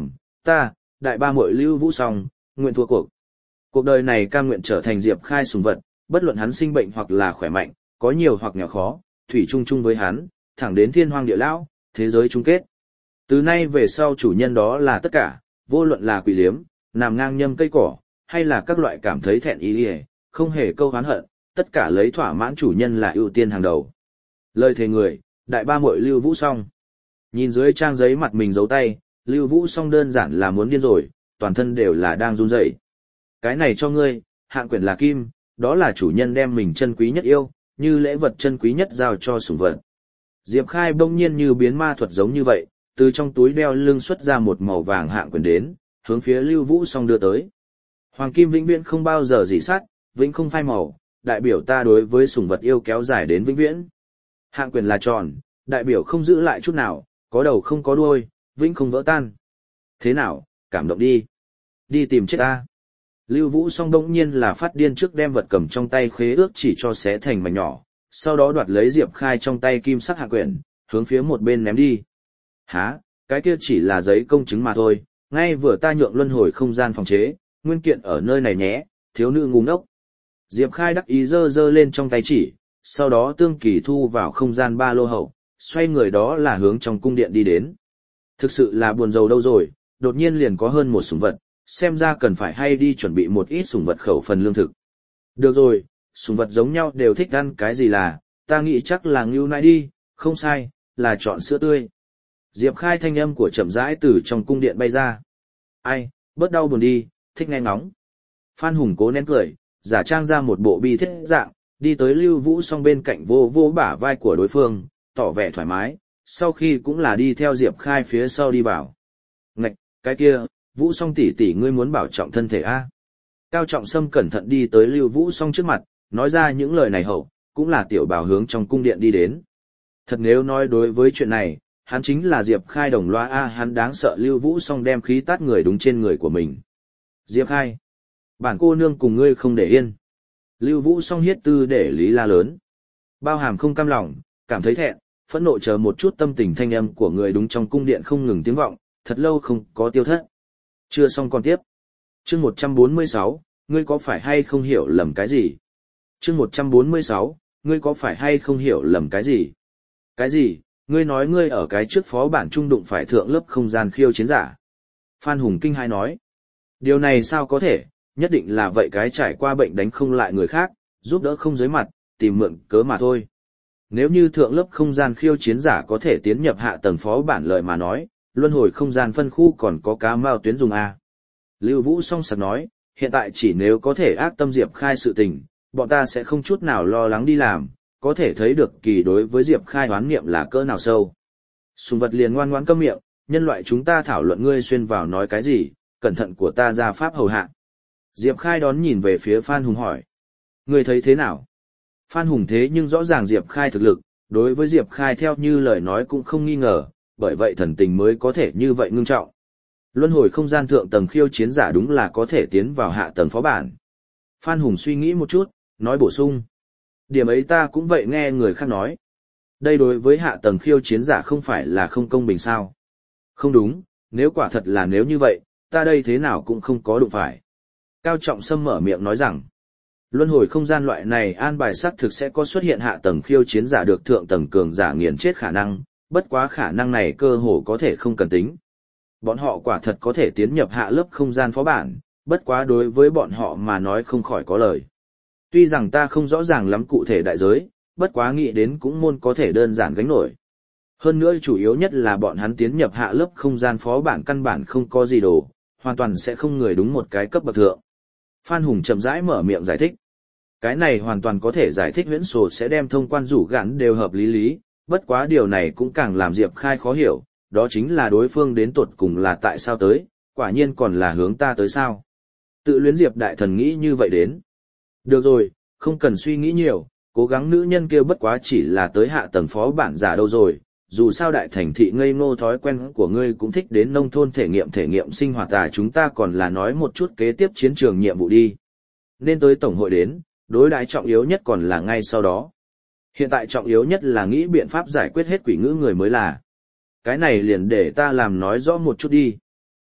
ta, đại ba muội Lưu Vũ Song, nguyện thua cuộc. Cuộc đời này cam nguyện trở thành Diệp Khai sùng vật, bất luận hắn sinh bệnh hoặc là khỏe mạnh, có nhiều hoặc nghèo khó, thủy chung chung với hắn, thẳng đến thiên hoang địa lão, thế giới chung kết. Từ nay về sau chủ nhân đó là tất cả, vô luận là quỷ liếm, nằm ngang nhâm cây cỏ, hay là các loại cảm thấy thẹn ý ỉa, không hề câu hán hận, tất cả lấy thỏa mãn chủ nhân là ưu tiên hàng đầu. Lời thề người, đại ba muội Lưu Vũ Song. Nhìn dưới trang giấy mặt mình giấu tay, Lưu Vũ Song đơn giản là muốn điên rồi, toàn thân đều là đang run rẩy. Cái này cho ngươi, hạng quyển là kim, đó là chủ nhân đem mình chân quý nhất yêu, như lễ vật chân quý nhất giao cho sủng vật. Diệp Khai bỗng nhiên như biến ma thuật giống như vậy, từ trong túi đeo lưng xuất ra một màu vàng hạng quyển đến, hướng phía Lưu Vũ Song đưa tới. Hoàng kim vĩnh viễn không bao giờ dị sát, vĩnh không phai màu, đại biểu ta đối với sủng vật yêu kéo dài đến vĩnh viễn. Hạng quyển là tròn, đại biểu không giữ lại chút nào, có đầu không có đuôi, vĩnh không vỡ tan. Thế nào, cảm động đi. Đi tìm chết ta. Lưu Vũ Song đống nhiên là phát điên trước đem vật cầm trong tay khế ước chỉ cho xé thành mảnh nhỏ, sau đó đoạt lấy Diệp Khai trong tay kim sắc hạng quyển, hướng phía một bên ném đi. Hả, cái kia chỉ là giấy công chứng mà thôi, ngay vừa ta nhượng luân hồi không gian phòng chế, nguyên kiện ở nơi này nhé, thiếu nữ ngu ngốc. Diệp Khai đắc ý giơ giơ lên trong tay chỉ, sau đó tương kỳ thu vào không gian ba lô hậu, xoay người đó là hướng trong cung điện đi đến. Thực sự là buồn rầu đâu rồi, đột nhiên liền có hơn một sủng vật, xem ra cần phải hay đi chuẩn bị một ít sủng vật khẩu phần lương thực. Được rồi, sủng vật giống nhau đều thích ăn cái gì là, ta nghĩ chắc là ngưu nai đi, không sai, là chọn sữa tươi. Diệp Khai thanh âm của chậm rãi từ trong cung điện bay ra. Ai, bớt đau buồn đi, thích nghe ngóng. Phan Hùng cố nén cười, giả trang ra một bộ bi thiết dạng, đi tới Lưu Vũ Song bên cạnh vô vô bả vai của đối phương, tỏ vẻ thoải mái, sau khi cũng là đi theo Diệp Khai phía sau đi vào. Ngạch, cái kia, Vũ Song tỷ tỷ ngươi muốn bảo trọng thân thể a? Cao Trọng Sâm cẩn thận đi tới Lưu Vũ Song trước mặt, nói ra những lời này hậu, cũng là tiểu bảo hướng trong cung điện đi đến. Thật nếu nói đối với chuyện này, hắn chính là Diệp Khai đồng loa a, hắn đáng sợ Lưu Vũ Song đem khí tát người đúng trên người của mình. Diệp Khai, bản cô nương cùng ngươi không để yên. Lưu Vũ Song hiết tư để lý la lớn. Bao hàm không cam lòng, cảm thấy thẹn, phẫn nộ chờ một chút tâm tình thanh âm của người đúng trong cung điện không ngừng tiếng vọng, thật lâu không có tiêu thất. Chưa xong còn tiếp. Chương một trăm bốn mươi sáu, ngươi có phải hay không hiểu lầm cái gì? Chương một trăm bốn mươi sáu, ngươi có phải hay không hiểu lầm cái gì? Cái gì? Ngươi nói ngươi ở cái trước phó bản trung đụng phải thượng lớp không gian khiêu chiến giả. Phan Hùng kinh hai nói. Điều này sao có thể, nhất định là vậy cái trải qua bệnh đánh không lại người khác, giúp đỡ không dưới mặt, tìm mượn cớ mà thôi. Nếu như thượng lớp không gian khiêu chiến giả có thể tiến nhập hạ tầng phó bản lời mà nói, luân hồi không gian phân khu còn có cá mao tuyến dùng A. Lưu Vũ song sặc nói, hiện tại chỉ nếu có thể ác tâm Diệp Khai sự tình, bọn ta sẽ không chút nào lo lắng đi làm, có thể thấy được kỳ đối với Diệp Khai hoán niệm là cỡ nào sâu. Sùng vật liền ngoan ngoãn câm miệng, nhân loại chúng ta thảo luận ngươi xuyên vào nói cái gì, cẩn thận của ta ra pháp hầu hạ. Diệp Khai đón nhìn về phía Phan Hùng hỏi. Ngươi thấy thế nào? Phan Hùng thế nhưng rõ ràng Diệp Khai thực lực, đối với Diệp Khai theo như lời nói cũng không nghi ngờ, bởi vậy thần tình mới có thể như vậy ngưng trọng. Luân hồi không gian thượng tầng khiêu chiến giả đúng là có thể tiến vào hạ tầng phó bản. Phan Hùng suy nghĩ một chút, nói bổ sung. Điểm ấy ta cũng vậy nghe người khác nói. Đây đối với hạ tầng khiêu chiến giả không phải là không công bình sao? Không đúng, nếu quả thật là nếu như vậy, ta đây thế nào cũng không có đụng phải. Cao Trọng Sâm mở miệng nói rằng, luân hồi không gian loại này an bài xác thực sẽ có xuất hiện hạ tầng khiêu chiến giả được thượng tầng cường giả nghiền chết khả năng, bất quá khả năng này cơ hồ có thể không cần tính. Bọn họ quả thật có thể tiến nhập hạ lớp không gian phó bản, bất quá đối với bọn họ mà nói không khỏi có lời. Tuy rằng ta không rõ ràng lắm cụ thể đại giới, bất quá nghĩ đến cũng môn có thể đơn giản gánh nổi. Hơn nữa chủ yếu nhất là bọn hắn tiến nhập hạ lớp không gian phó bản căn bản không có gì đồ, hoàn toàn sẽ không người đúng một cái cấp bậc thượng. Phan Hùng chậm rãi mở miệng giải thích. Cái này hoàn toàn có thể giải thích huyễn sổ sẽ đem thông quan rủ gắn đều hợp lý lý, bất quá điều này cũng càng làm Diệp Khai khó hiểu, đó chính là đối phương đến tột cùng là tại sao tới, quả nhiên còn là hướng ta tới sao. Tự luyến Diệp đại thần nghĩ như vậy đến. Được rồi, không cần suy nghĩ nhiều, cố gắng nữ nhân kia bất quá chỉ là tới hạ tầng phó bản giả đâu rồi, dù sao đại thành thị ngây ngô thói quen của ngươi cũng thích đến nông thôn thể nghiệm thể nghiệm sinh hoạt à, chúng ta còn là nói một chút kế tiếp chiến trường nhiệm vụ đi. Nên tới tổng hội đến, đối đãi trọng yếu nhất còn là ngay sau đó. Hiện tại trọng yếu nhất là nghĩ biện pháp giải quyết hết quỷ ngữ người mới là. Cái này liền để ta làm nói rõ một chút đi.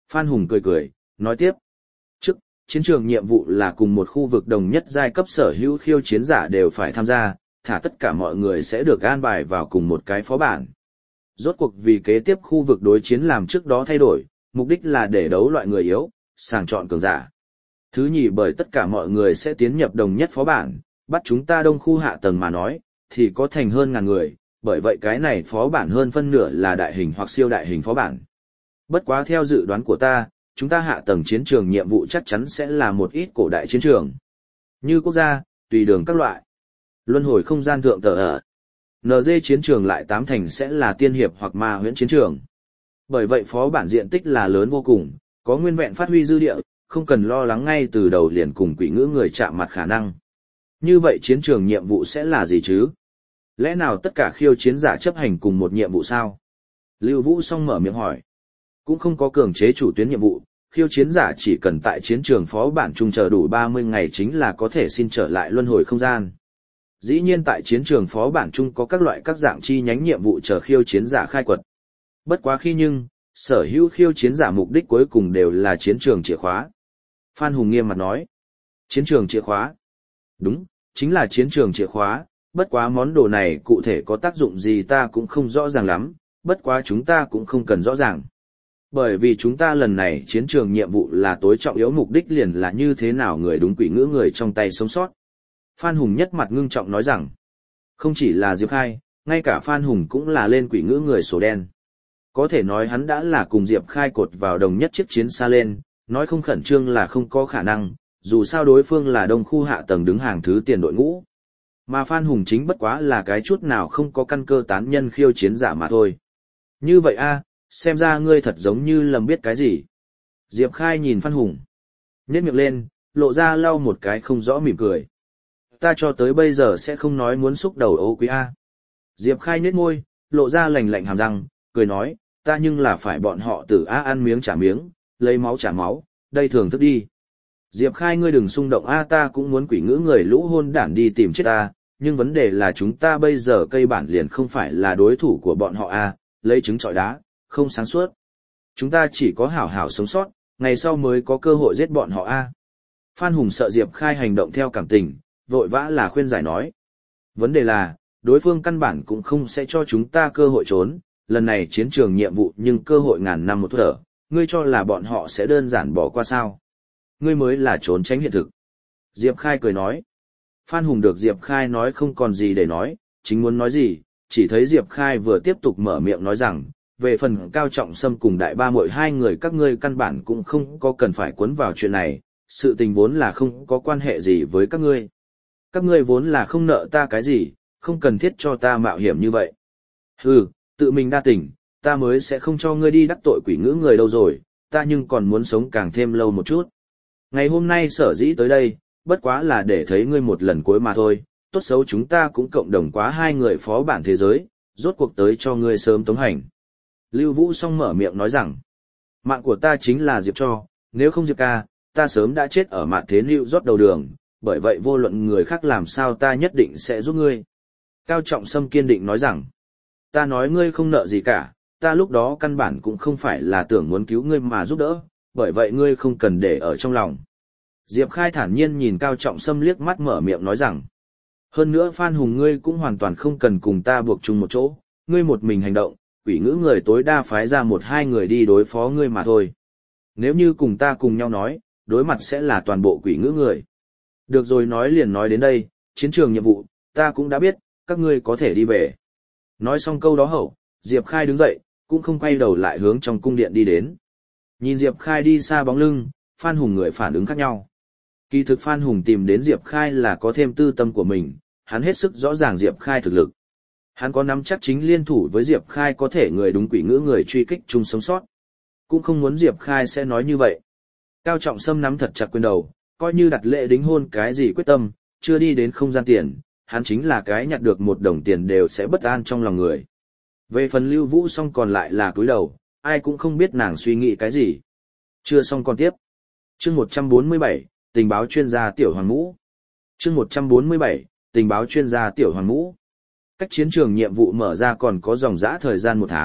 Phan Hùng cười cười, nói tiếp. Trước, chiến trường nhiệm vụ là cùng một khu vực đồng nhất giai cấp sở hữu khiêu chiến giả đều phải tham gia, thả tất cả mọi người sẽ được an bài vào cùng một cái phó bản. Rốt cuộc vì kế tiếp khu vực đối chiến làm trước đó thay đổi, mục đích là để đấu loại người yếu, sàng chọn cường giả. Thứ nhì bởi tất cả mọi người sẽ tiến nhập đồng nhất phó bản, bắt chúng ta đông khu hạ tầng mà nói, thì có thành hơn ngàn người, bởi vậy cái này phó bản hơn phân nửa là đại hình hoặc siêu đại hình phó bản. Bất quá theo dự đoán của ta, chúng ta hạ tầng chiến trường nhiệm vụ chắc chắn sẽ là một ít cổ đại chiến trường. Như quốc gia, tùy đường các loại. Luân hồi không gian thượng tờ ở. en giê chiến trường lại tám thành sẽ là tiên hiệp hoặc ma huyễn chiến trường. Bởi vậy phó bản diện tích là lớn vô cùng, có nguyên vẹn phát huy dư địa, không cần lo lắng ngay từ đầu liền cùng quỷ ngữ người chạm mặt khả năng. Như vậy chiến trường nhiệm vụ sẽ là gì chứ? Lẽ nào tất cả khiêu chiến giả chấp hành cùng một nhiệm vụ sao? Lưu Vũ Song mở miệng hỏi. Cũng không có cường chế chủ tuyến nhiệm vụ, khiêu chiến giả chỉ cần tại chiến trường phó bản chung chờ đủ ba mươi ngày chính là có thể xin trở lại luân hồi không gian. Dĩ nhiên tại chiến trường phó bản chung có các loại các dạng chi nhánh nhiệm vụ chờ khiêu chiến giả khai quật. Bất quá khi nhưng, sở hữu khiêu chiến giả mục đích cuối cùng đều là chiến trường chìa khóa. Phan Hùng nghiêm mặt nói. Chiến trường chìa khóa. Đúng, chính là chiến trường chìa khóa, bất quá món đồ này cụ thể có tác dụng gì ta cũng không rõ ràng lắm, bất quá chúng ta cũng không cần rõ ràng. Bởi vì chúng ta lần này chiến trường nhiệm vụ là tối trọng yếu mục đích liền là như thế nào người đúng quỷ ngữ người trong tay sống sót. Phan Hùng nhất mặt ngưng trọng nói rằng, không chỉ là Diệp Khai, ngay cả Phan Hùng cũng là lên quỷ ngữ người sổ đen. Có thể nói hắn đã là cùng Diệp Khai cột vào đồng nhất chiếc chiến xa lên, nói không khẩn trương là không có khả năng, dù sao đối phương là đông khu hạ tầng đứng hàng thứ tiền đội ngũ. Mà Phan Hùng chính bất quá là cái chút nào không có căn cơ tán nhân khiêu chiến giả mà thôi. Như vậy a, xem ra ngươi thật giống như lầm biết cái gì. Diệp Khai nhìn Phan Hùng, nhếch miệng lên, lộ ra lau một cái không rõ mỉm cười. Ta cho tới bây giờ sẽ không nói muốn xúc đầu ô quý a. Diệp Khai nhếch môi, lộ ra lạnh lạnh hàm răng, cười nói, ta nhưng là phải bọn họ tử a ăn miếng trả miếng, lấy máu trả máu, đây thường thức đi. Diệp Khai ngươi đừng xung động a, ta cũng muốn quỷ ngữ người lũ hôn đản đi tìm chết ta, nhưng vấn đề là chúng ta bây giờ cây bản liền không phải là đối thủ của bọn họ a, lấy trứng trọi đá, không sáng suốt. Chúng ta chỉ có hảo hảo sống sót, ngày sau mới có cơ hội giết bọn họ a. Phan Hùng sợ Diệp Khai hành động theo cảm tình, vội vã là khuyên giải nói. Vấn đề là, đối phương căn bản cũng không sẽ cho chúng ta cơ hội trốn, lần này chiến trường nhiệm vụ nhưng cơ hội ngàn năm một thở, ngươi cho là bọn họ sẽ đơn giản bỏ qua sao? Ngươi mới là trốn tránh hiện thực. Diệp Khai cười nói. Phan Hùng được Diệp Khai nói không còn gì để nói, chính muốn nói gì, chỉ thấy Diệp Khai vừa tiếp tục mở miệng nói rằng, về phần Cao Trọng Sâm cùng đại ba muội hai người các ngươi căn bản cũng không có cần phải cuốn vào chuyện này, sự tình vốn là không có quan hệ gì với các ngươi. Các ngươi vốn là không nợ ta cái gì, không cần thiết cho ta mạo hiểm như vậy. Hừ, tự mình đa tình, ta mới sẽ không cho ngươi đi đắc tội quỷ ngữ người đâu rồi, ta nhưng còn muốn sống càng thêm lâu một chút. Ngày hôm nay sở dĩ tới đây, bất quá là để thấy ngươi một lần cuối mà thôi, tốt xấu chúng ta cũng cộng đồng quá hai người phó bản thế giới, rốt cuộc tới cho ngươi sớm tống hành. Lưu Vũ Song mở miệng nói rằng, mạng của ta chính là Diệp cho, nếu không Diệp ca, ta sớm đã chết ở mạn thế lưu rót đầu đường, bởi vậy vô luận người khác làm sao ta nhất định sẽ giúp ngươi. Cao Trọng Sâm kiên định nói rằng, ta nói ngươi không nợ gì cả, ta lúc đó căn bản cũng không phải là tưởng muốn cứu ngươi mà giúp đỡ, bởi vậy ngươi không cần để ở trong lòng. Diệp Khai thản nhiên nhìn Cao Trọng Sâm liếc mắt mở miệng nói rằng, hơn nữa Phan Hùng ngươi cũng hoàn toàn không cần cùng ta buộc chung một chỗ, ngươi một mình hành động, quỷ ngữ người tối đa phái ra một hai người đi đối phó ngươi mà thôi. Nếu như cùng ta cùng nhau nói, đối mặt sẽ là toàn bộ quỷ ngữ người. Được rồi, nói liền nói đến đây, chiến trường nhiệm vụ, ta cũng đã biết, các ngươi có thể đi về. Nói xong câu đó hậu, Diệp Khai đứng dậy, cũng không quay đầu lại hướng trong cung điện đi đến. Nhìn Diệp Khai đi xa bóng lưng, Phan Hùng người phản ứng khác nhau. Kỳ thực Phan Hùng tìm đến Diệp Khai là có thêm tư tâm của mình, hắn hết sức rõ ràng Diệp Khai thực lực. Hắn có nắm chắc chính liên thủ với Diệp Khai có thể người đúng quỷ ngữ người truy kích chung sống sót. Cũng không muốn Diệp Khai sẽ nói như vậy. Cao Trọng Sâm nắm thật chặt quyền đầu, coi như đặt lễ đính hôn cái gì quyết tâm, chưa đi đến không gian tiền, hắn chính là cái nhặt được một đồng tiền đều sẽ bất an trong lòng người. Về phần Lưu Vũ Song còn lại là cúi đầu, ai cũng không biết nàng suy nghĩ cái gì. Chưa xong còn tiếp. Chương một trăm bốn mươi bảy, tình báo chuyên gia Tiểu Hoàng Ngũ. Chương một trăm bốn mươi bảy, tình báo chuyên gia Tiểu Hoàng Ngũ. Cách chiến trường nhiệm vụ mở ra còn có dòng dã thời gian một tháng,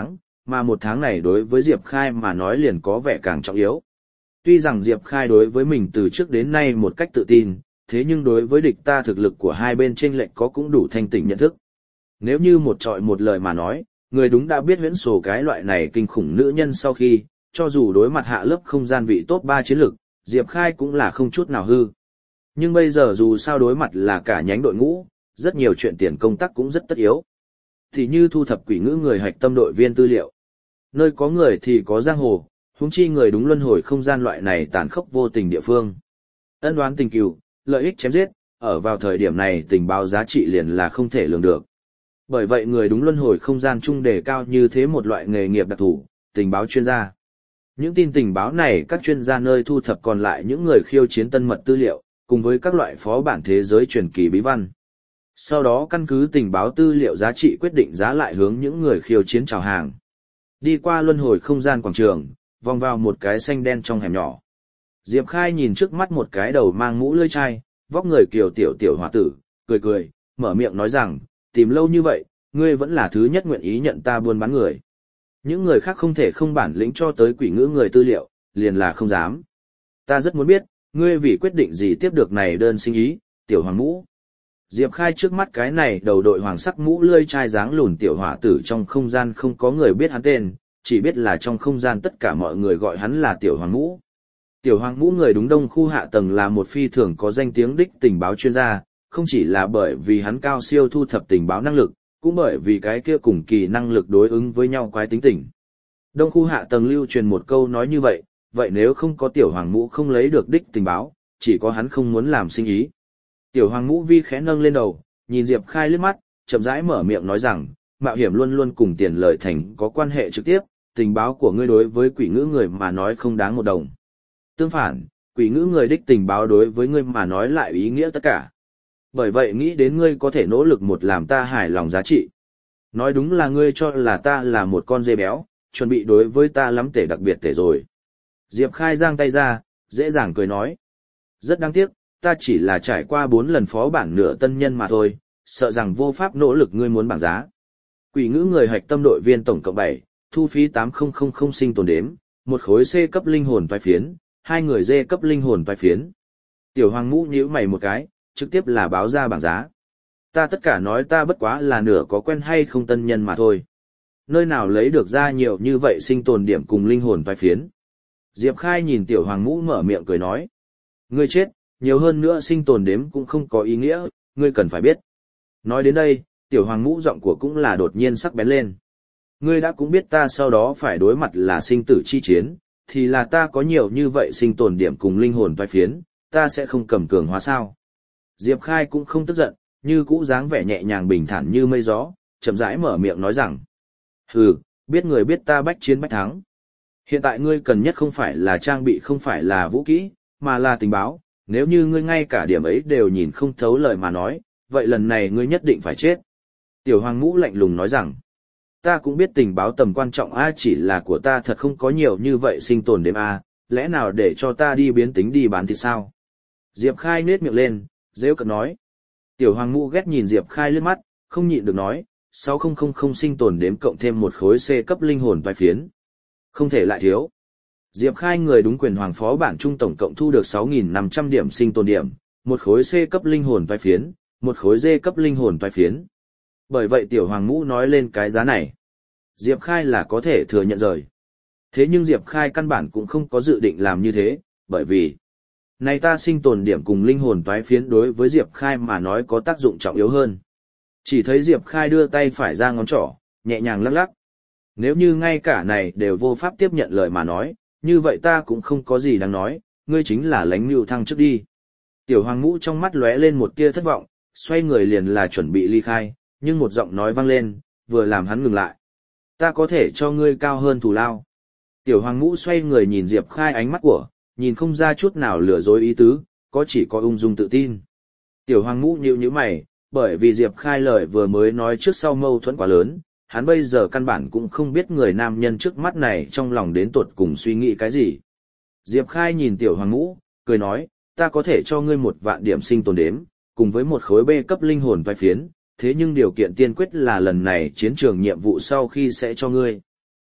mà một tháng này đối với Diệp Khai mà nói liền có vẻ càng trọng yếu. Tuy rằng Diệp Khai đối với mình từ trước đến nay một cách tự tin, thế nhưng đối với địch ta thực lực của hai bên chênh lệch có cũng đủ thanh tỉnh nhận thức. Nếu như một trọi một lời mà nói, người đúng đã biết huyễn sổ cái loại này kinh khủng nữ nhân sau khi, cho dù đối mặt hạ lớp không gian vị top ba chiến lực, Diệp Khai cũng là không chút nào hư. Nhưng bây giờ dù sao đối mặt là cả nhánh đội ngũ, rất nhiều chuyện tiền công tác cũng rất tất yếu. Thì như thu thập quỷ ngữ người hạch tâm đội viên tư liệu. Nơi có người thì có giang hồ, huống chi người đúng luân hồi không gian loại này tàn khốc vô tình địa phương. Ân đoán tình cừu, lợi ích chém giết, ở vào thời điểm này tình báo giá trị liền là không thể lường được. Bởi vậy người đúng luân hồi không gian chung đề cao như thế một loại nghề nghiệp đặc thù, tình báo chuyên gia. Những tin tình báo này các chuyên gia nơi thu thập còn lại những người khiêu chiến tân mật tư liệu, cùng với các loại phó bản thế giới truyền kỳ bí văn. Sau đó căn cứ tình báo tư liệu giá trị quyết định giá lại hướng những người khiêu chiến chào hàng. Đi qua luân hồi không gian quảng trường, vòng vào một cái xanh đen trong hẻm nhỏ. Diệp Khai nhìn trước mắt một cái đầu mang mũ lưỡi chai, vóc người kiều tiểu tiểu hòa tử, cười cười, mở miệng nói rằng, tìm lâu như vậy, ngươi vẫn là thứ nhất nguyện ý nhận ta buôn bán người. Những người khác không thể không bản lĩnh cho tới quỷ ngữ người tư liệu, liền là không dám. Ta rất muốn biết, ngươi vì quyết định gì tiếp được này đơn sinh ý, tiểu hoàng mũ. Diệp Khai trước mắt cái này đầu đội hoàng sắc mũ lươi chai dáng lùn tiểu hỏa tử trong không gian không có người biết hắn tên, chỉ biết là trong không gian tất cả mọi người gọi hắn là tiểu hoàng mũ. Tiểu hoàng mũ người đúng đông khu hạ tầng là một phi thường có danh tiếng đích tình báo chuyên gia, không chỉ là bởi vì hắn cao siêu thu thập tình báo năng lực, cũng bởi vì cái kia cùng kỳ năng lực đối ứng với nhau quái tính tình. Đông khu hạ tầng lưu truyền một câu nói như vậy, vậy nếu không có tiểu hoàng mũ không lấy được đích tình báo, chỉ có hắn không muốn làm sinh ý. Tiểu hoàng mũ vi khẽ nâng lên đầu, nhìn Diệp Khai liếc mắt, chậm rãi mở miệng nói rằng, mạo hiểm luôn luôn cùng tiền lợi thành có quan hệ trực tiếp, tình báo của ngươi đối với quỷ ngữ người mà nói không đáng một đồng. Tương phản, quỷ ngữ người đích tình báo đối với ngươi mà nói lại ý nghĩa tất cả. Bởi vậy nghĩ đến ngươi có thể nỗ lực một làm ta hài lòng giá trị. Nói đúng là ngươi cho là ta là một con dê béo, chuẩn bị đối với ta lắm tể đặc biệt tể rồi. Diệp Khai giang tay ra, dễ dàng cười nói. Rất đáng tiếc, ta chỉ là trải qua bốn lần phó bản nửa tân nhân mà thôi, sợ rằng vô pháp nỗ lực ngươi muốn bảng giá. Quỷ ngữ người hạch tâm đội viên tổng cộng bảy, thu phí tám nghìn sinh tồn đếm, một khối C cấp linh hồn toái phiến, hai người D cấp linh hồn toái phiến. Tiểu hoàng mũ nhíu mày một cái, trực tiếp là báo ra bảng giá. Ta tất cả nói ta bất quá là nửa có quen hay không tân nhân mà thôi. Nơi nào lấy được ra nhiều như vậy sinh tồn điểm cùng linh hồn toái phiến. Diệp Khai nhìn tiểu hoàng mũ mở miệng cười nói. Ngươi chết, nhiều hơn nữa sinh tồn đếm cũng không có ý nghĩa, ngươi cần phải biết. Nói đến đây, tiểu hoàng mũ giọng của cũng là đột nhiên sắc bén lên. Ngươi đã cũng biết ta sau đó phải đối mặt là sinh tử chi chiến, thì là ta có nhiều như vậy sinh tồn điểm cùng linh hồn toái phiến, ta sẽ không cầm cường hóa sao. Diệp Khai cũng không tức giận, như cũ dáng vẻ nhẹ nhàng bình thản như mây gió, chậm rãi mở miệng nói rằng. Hừ, biết người biết ta bách chiến bách thắng. Hiện tại ngươi cần nhất không phải là trang bị không phải là vũ kỹ, mà là tình báo, nếu như ngươi ngay cả điểm ấy đều nhìn không thấu lời mà nói, vậy lần này ngươi nhất định phải chết. Tiểu hoàng mũ lạnh lùng nói rằng, ta cũng biết tình báo tầm quan trọng A chỉ là của ta thật không có nhiều như vậy sinh tồn đếm A, lẽ nào để cho ta đi biến tính đi bán thì sao? Diệp Khai nết miệng lên, rêu cợt nói. Tiểu hoàng mũ ghét nhìn Diệp Khai lướt mắt, không nhịn được nói, sáu nghìn sinh tồn đếm cộng thêm một khối C cấp linh hồn toái phiến. Không thể lại thiếu. Diệp Khai người đúng quyền hoàng phó bản trung tổng cộng thu được sáu nghìn năm trăm điểm sinh tồn điểm, một khối C cấp linh hồn toái phiến, một khối D cấp linh hồn toái phiến. Bởi vậy tiểu hoàng mũ nói lên cái giá này. Diệp Khai là có thể thừa nhận rồi. Thế nhưng Diệp Khai căn bản cũng không có dự định làm như thế, bởi vì này ta sinh tồn điểm cùng linh hồn toái phiến đối với Diệp Khai mà nói có tác dụng trọng yếu hơn. Chỉ thấy Diệp Khai đưa tay phải ra ngón trỏ, nhẹ nhàng lắc lắc. Nếu như ngay cả này đều vô pháp tiếp nhận lời mà nói, như vậy ta cũng không có gì đáng nói, ngươi chính là lánh mưu thăng trước đi. Tiểu hoàng mũ trong mắt lóe lên một tia thất vọng, xoay người liền là chuẩn bị ly khai, nhưng một giọng nói vang lên, vừa làm hắn ngừng lại. Ta có thể cho ngươi cao hơn thù lao. Tiểu hoàng mũ xoay người nhìn Diệp Khai ánh mắt của, nhìn không ra chút nào lừa dối ý tứ, có chỉ có ung dung tự tin. Tiểu hoàng mũ nhíu nhíu mày, bởi vì Diệp Khai lời vừa mới nói trước sau mâu thuẫn quá lớn, hắn bây giờ căn bản cũng không biết người nam nhân trước mắt này trong lòng đến tuột cùng suy nghĩ cái gì. Diệp Khai nhìn tiểu hoàng mũ, cười nói, ta có thể cho ngươi một vạn điểm sinh tồn đếm, cùng với một khối B cấp linh hồn toái phiến, thế nhưng điều kiện tiên quyết là lần này chiến trường nhiệm vụ sau khi sẽ cho ngươi.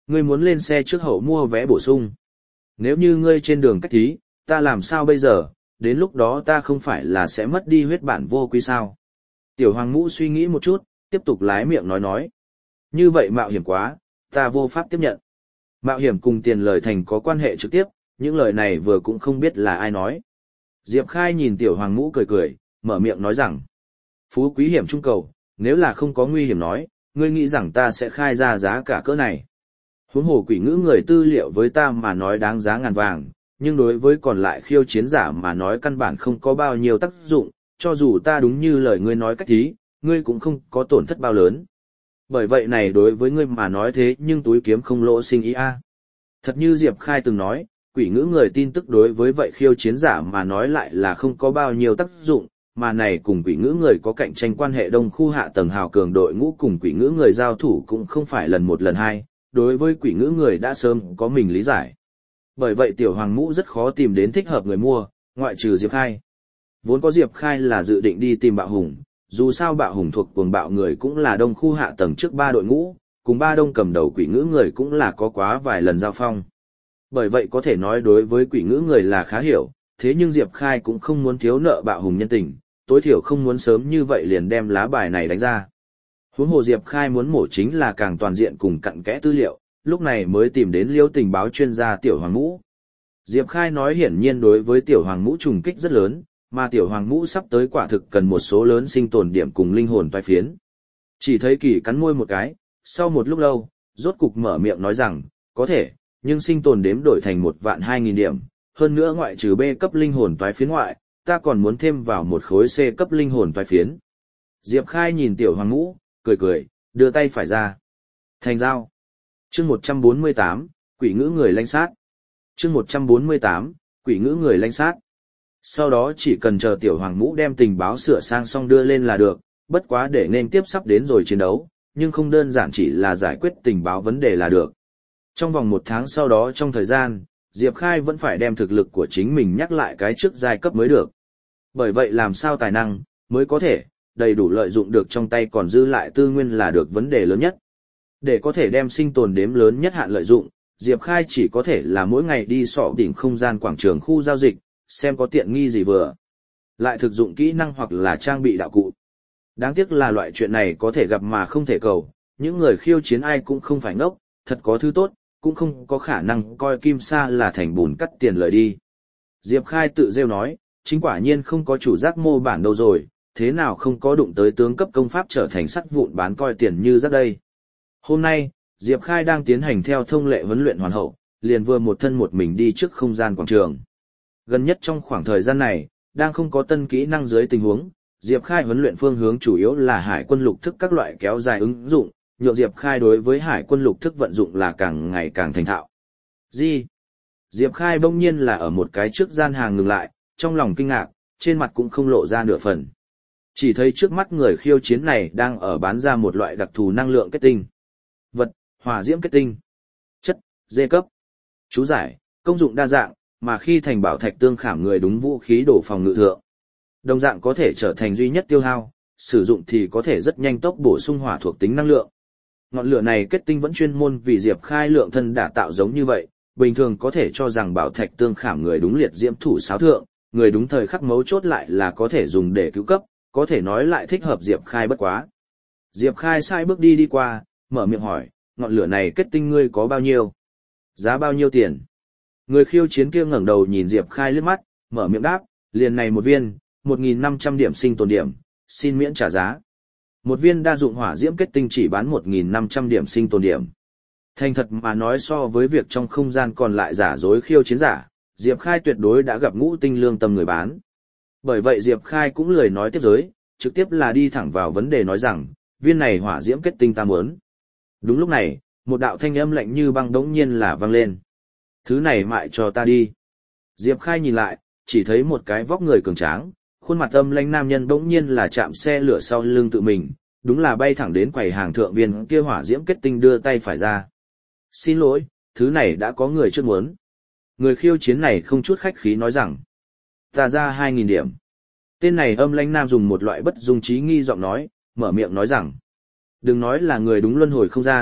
ngươi muốn lên xe trước hậu mua vé bổ sung. Nếu như ngươi trên đường cách thí, ta làm sao bây giờ, đến lúc đó ta không phải là sẽ mất đi huyết bản vô quy sao. Tiểu Hoàng Mũ suy nghĩ một chút, tiếp tục lái miệng nói nói. Như vậy mạo hiểm quá, ta vô pháp tiếp nhận. Mạo hiểm cùng tiền lời thành có quan hệ trực tiếp, những lời này vừa cũng không biết là ai nói. Diệp Khai nhìn Tiểu Hoàng Mũ cười cười, mở miệng nói rằng. Phú quý hiểm trung cầu, nếu là không có nguy hiểm nói, ngươi nghĩ rằng ta sẽ khai ra giá cả cỡ này. Huống hồ quỷ ngữ người tư liệu với ta mà nói đáng giá ngàn vàng, nhưng đối với còn lại khiêu chiến giả mà nói căn bản không có bao nhiêu tác dụng, cho dù ta đúng như lời ngươi nói cách thí, ngươi cũng không có tổn thất bao lớn. Bởi vậy này đối với ngươi mà nói thế nhưng túi kiếm không lỗ sinh ý a. Thật như Diệp Khai từng nói, quỷ ngữ người tin tức đối với vậy khiêu chiến giả mà nói lại là không có bao nhiêu tác dụng, mà này cùng quỷ ngữ người có cạnh tranh quan hệ đông khu hạ tầng hào cường đội ngũ cùng quỷ ngữ người giao thủ cũng không phải lần một lần hai, đối với quỷ ngữ người đã sớm có mình lý giải. Bởi vậy Tiểu Hoàng Mũ rất khó tìm đến thích hợp người mua, ngoại trừ Diệp Khai. Vốn có Diệp Khai là dự định đi tìm Bạo Hùng, dù sao Bạo Hùng thuộc cuồng bạo người cũng là đông khu hạ tầng trước ba đội ngũ, cùng ba đông cầm đầu quỷ ngữ người cũng là có quá vài lần giao phong. Bởi vậy có thể nói đối với quỷ ngữ người là khá hiểu, thế nhưng Diệp Khai cũng không muốn thiếu nợ Bạo Hùng nhân tình, tối thiểu không muốn sớm như vậy liền đem lá bài này đánh ra. Huống hồ Diệp Khai muốn mổ chính là càng toàn diện cùng cặn kẽ tư liệu, lúc này mới tìm đến Liêu tình báo chuyên gia Tiểu Hoàng Mũ. Diệp Khai nói hiển nhiên đối với Tiểu Hoàng Mũ trùng kích rất lớn, mà Tiểu Hoàng Mũ sắp tới quả thực cần một số lớn sinh tồn điểm cùng linh hồn toái phiến. Chỉ thấy Kỳ cắn môi một cái, sau một lúc lâu, rốt cục mở miệng nói rằng, có thể, nhưng sinh tồn đếm đổi thành một vạn hai nghìn điểm, hơn nữa ngoại trừ B cấp linh hồn toái phiến ngoại, ta còn muốn thêm vào một khối C cấp linh hồn toái phiến. Diệp Khai nhìn Tiểu Hoàng Mũ, cười cười, đưa tay phải ra. Thành giao. Chương một trăm bốn mươi tám, quỷ ngữ người lanh sát. Chương một trăm bốn mươi tám, quỷ ngữ người lanh sát. Sau đó chỉ cần chờ Tiểu Hoàng Mũ đem tình báo sửa sang xong đưa lên là được, bất quá để nên tiếp sắp đến rồi chiến đấu, nhưng không đơn giản chỉ là giải quyết tình báo vấn đề là được. Trong vòng một tháng sau đó trong thời gian, Diệp Khai vẫn phải đem thực lực của chính mình nhắc lại cái trước giai cấp mới được. Bởi vậy làm sao tài năng, mới có thể, đầy đủ lợi dụng được trong tay còn dư lại tư nguyên là được vấn đề lớn nhất. Để có thể đem sinh tồn đếm lớn nhất hạn lợi dụng, Diệp Khai chỉ có thể là mỗi ngày đi sọ đỉnh không gian quảng trường khu giao dịch, xem có tiện nghi gì vừa. Lại thực dụng kỹ năng hoặc là trang bị đạo cụ. Đáng tiếc là loại chuyện này có thể gặp mà không thể cầu, những người khiêu chiến ai cũng không phải ngốc, thật có thứ tốt, cũng không có khả năng coi kim sa là thành bùn cắt tiền lời đi. Diệp Khai tự rêu nói, chính quả nhiên không có chủ giác mô bản đâu rồi, thế nào không có đụng tới tướng cấp công pháp trở thành sắt vụn bán coi tiền như rất đây. Hôm nay, Diệp Khai đang tiến hành theo thông lệ huấn luyện hoàn hậu, liền vừa một thân một mình đi trước không gian quảng trường. Gần nhất trong khoảng thời gian này, đang không có tân kỹ năng dưới tình huống, Diệp Khai huấn luyện phương hướng chủ yếu là hải quân lục thức các loại kéo dài ứng dụng, nhượng Diệp Khai đối với hải quân lục thức vận dụng là càng ngày càng thành thạo. Gì? Diệp Khai bỗng nhiên là ở một cái trước gian hàng ngừng lại, trong lòng kinh ngạc, trên mặt cũng không lộ ra nửa phần. Chỉ thấy trước mắt người khiêu chiến này đang ở bán ra một loại đặc thù năng lượng kết tinh. Vật, hỏa diễm kết tinh. Chất, dê cấp. Chú giải, công dụng đa dạng, mà khi thành bảo thạch tương khảm người đúng vũ khí đổ phòng ngự thượng. Đồng dạng có thể trở thành duy nhất tiêu hao, sử dụng thì có thể rất nhanh tốc bổ sung hỏa thuộc tính năng lượng. Ngọn lửa này kết tinh vẫn chuyên môn vì Diệp Khai lượng thân đã tạo giống như vậy, bình thường có thể cho rằng bảo thạch tương khảm người đúng liệt diễm thủ sáo thượng, người đúng thời khắc mấu chốt lại là có thể dùng để cứu cấp, có thể nói lại thích hợp Diệp Khai bất quá. Diệp Khai sai bước đi đi qua, mở miệng hỏi, ngọn lửa này kết tinh ngươi có bao nhiêu? Giá bao nhiêu tiền? Người khiêu chiến kia ngẩng đầu nhìn Diệp Khai liếc mắt, mở miệng đáp, liền này một viên, một nghìn năm trăm điểm sinh tồn điểm, xin miễn trả giá. Một viên đa dụng hỏa diễm kết tinh chỉ bán một nghìn năm trăm điểm sinh tồn điểm. Thành thật mà nói so với việc trong không gian còn lại giả dối khiêu chiến giả, Diệp Khai tuyệt đối đã gặp ngũ tinh lương tâm người bán. Bởi vậy Diệp Khai cũng lười nói tiếp giới, trực tiếp là đi thẳng vào vấn đề nói rằng, viên này hỏa diễm kết tinh ta muốn. Đúng lúc này, một đạo thanh âm lạnh như băng đống nhiên là vang lên. Thứ này mại cho ta đi. Diệp Khai nhìn lại, chỉ thấy một cái vóc người cường tráng, khuôn mặt âm lãnh nam nhân đống nhiên là chạm xe lửa sau lưng tự mình, đúng là bay thẳng đến quầy hàng thượng viên kia hỏa diễm kết tinh đưa tay phải ra. Xin lỗi, thứ này đã có người trước muốn. Người khiêu chiến này không chút khách khí nói rằng, ta ra hai nghìn điểm. Tên này âm lãnh nam dùng một loại bất dung trí nghi giọng nói, mở miệng nói rằng, đừng nói là người đúng luân hồi không gian,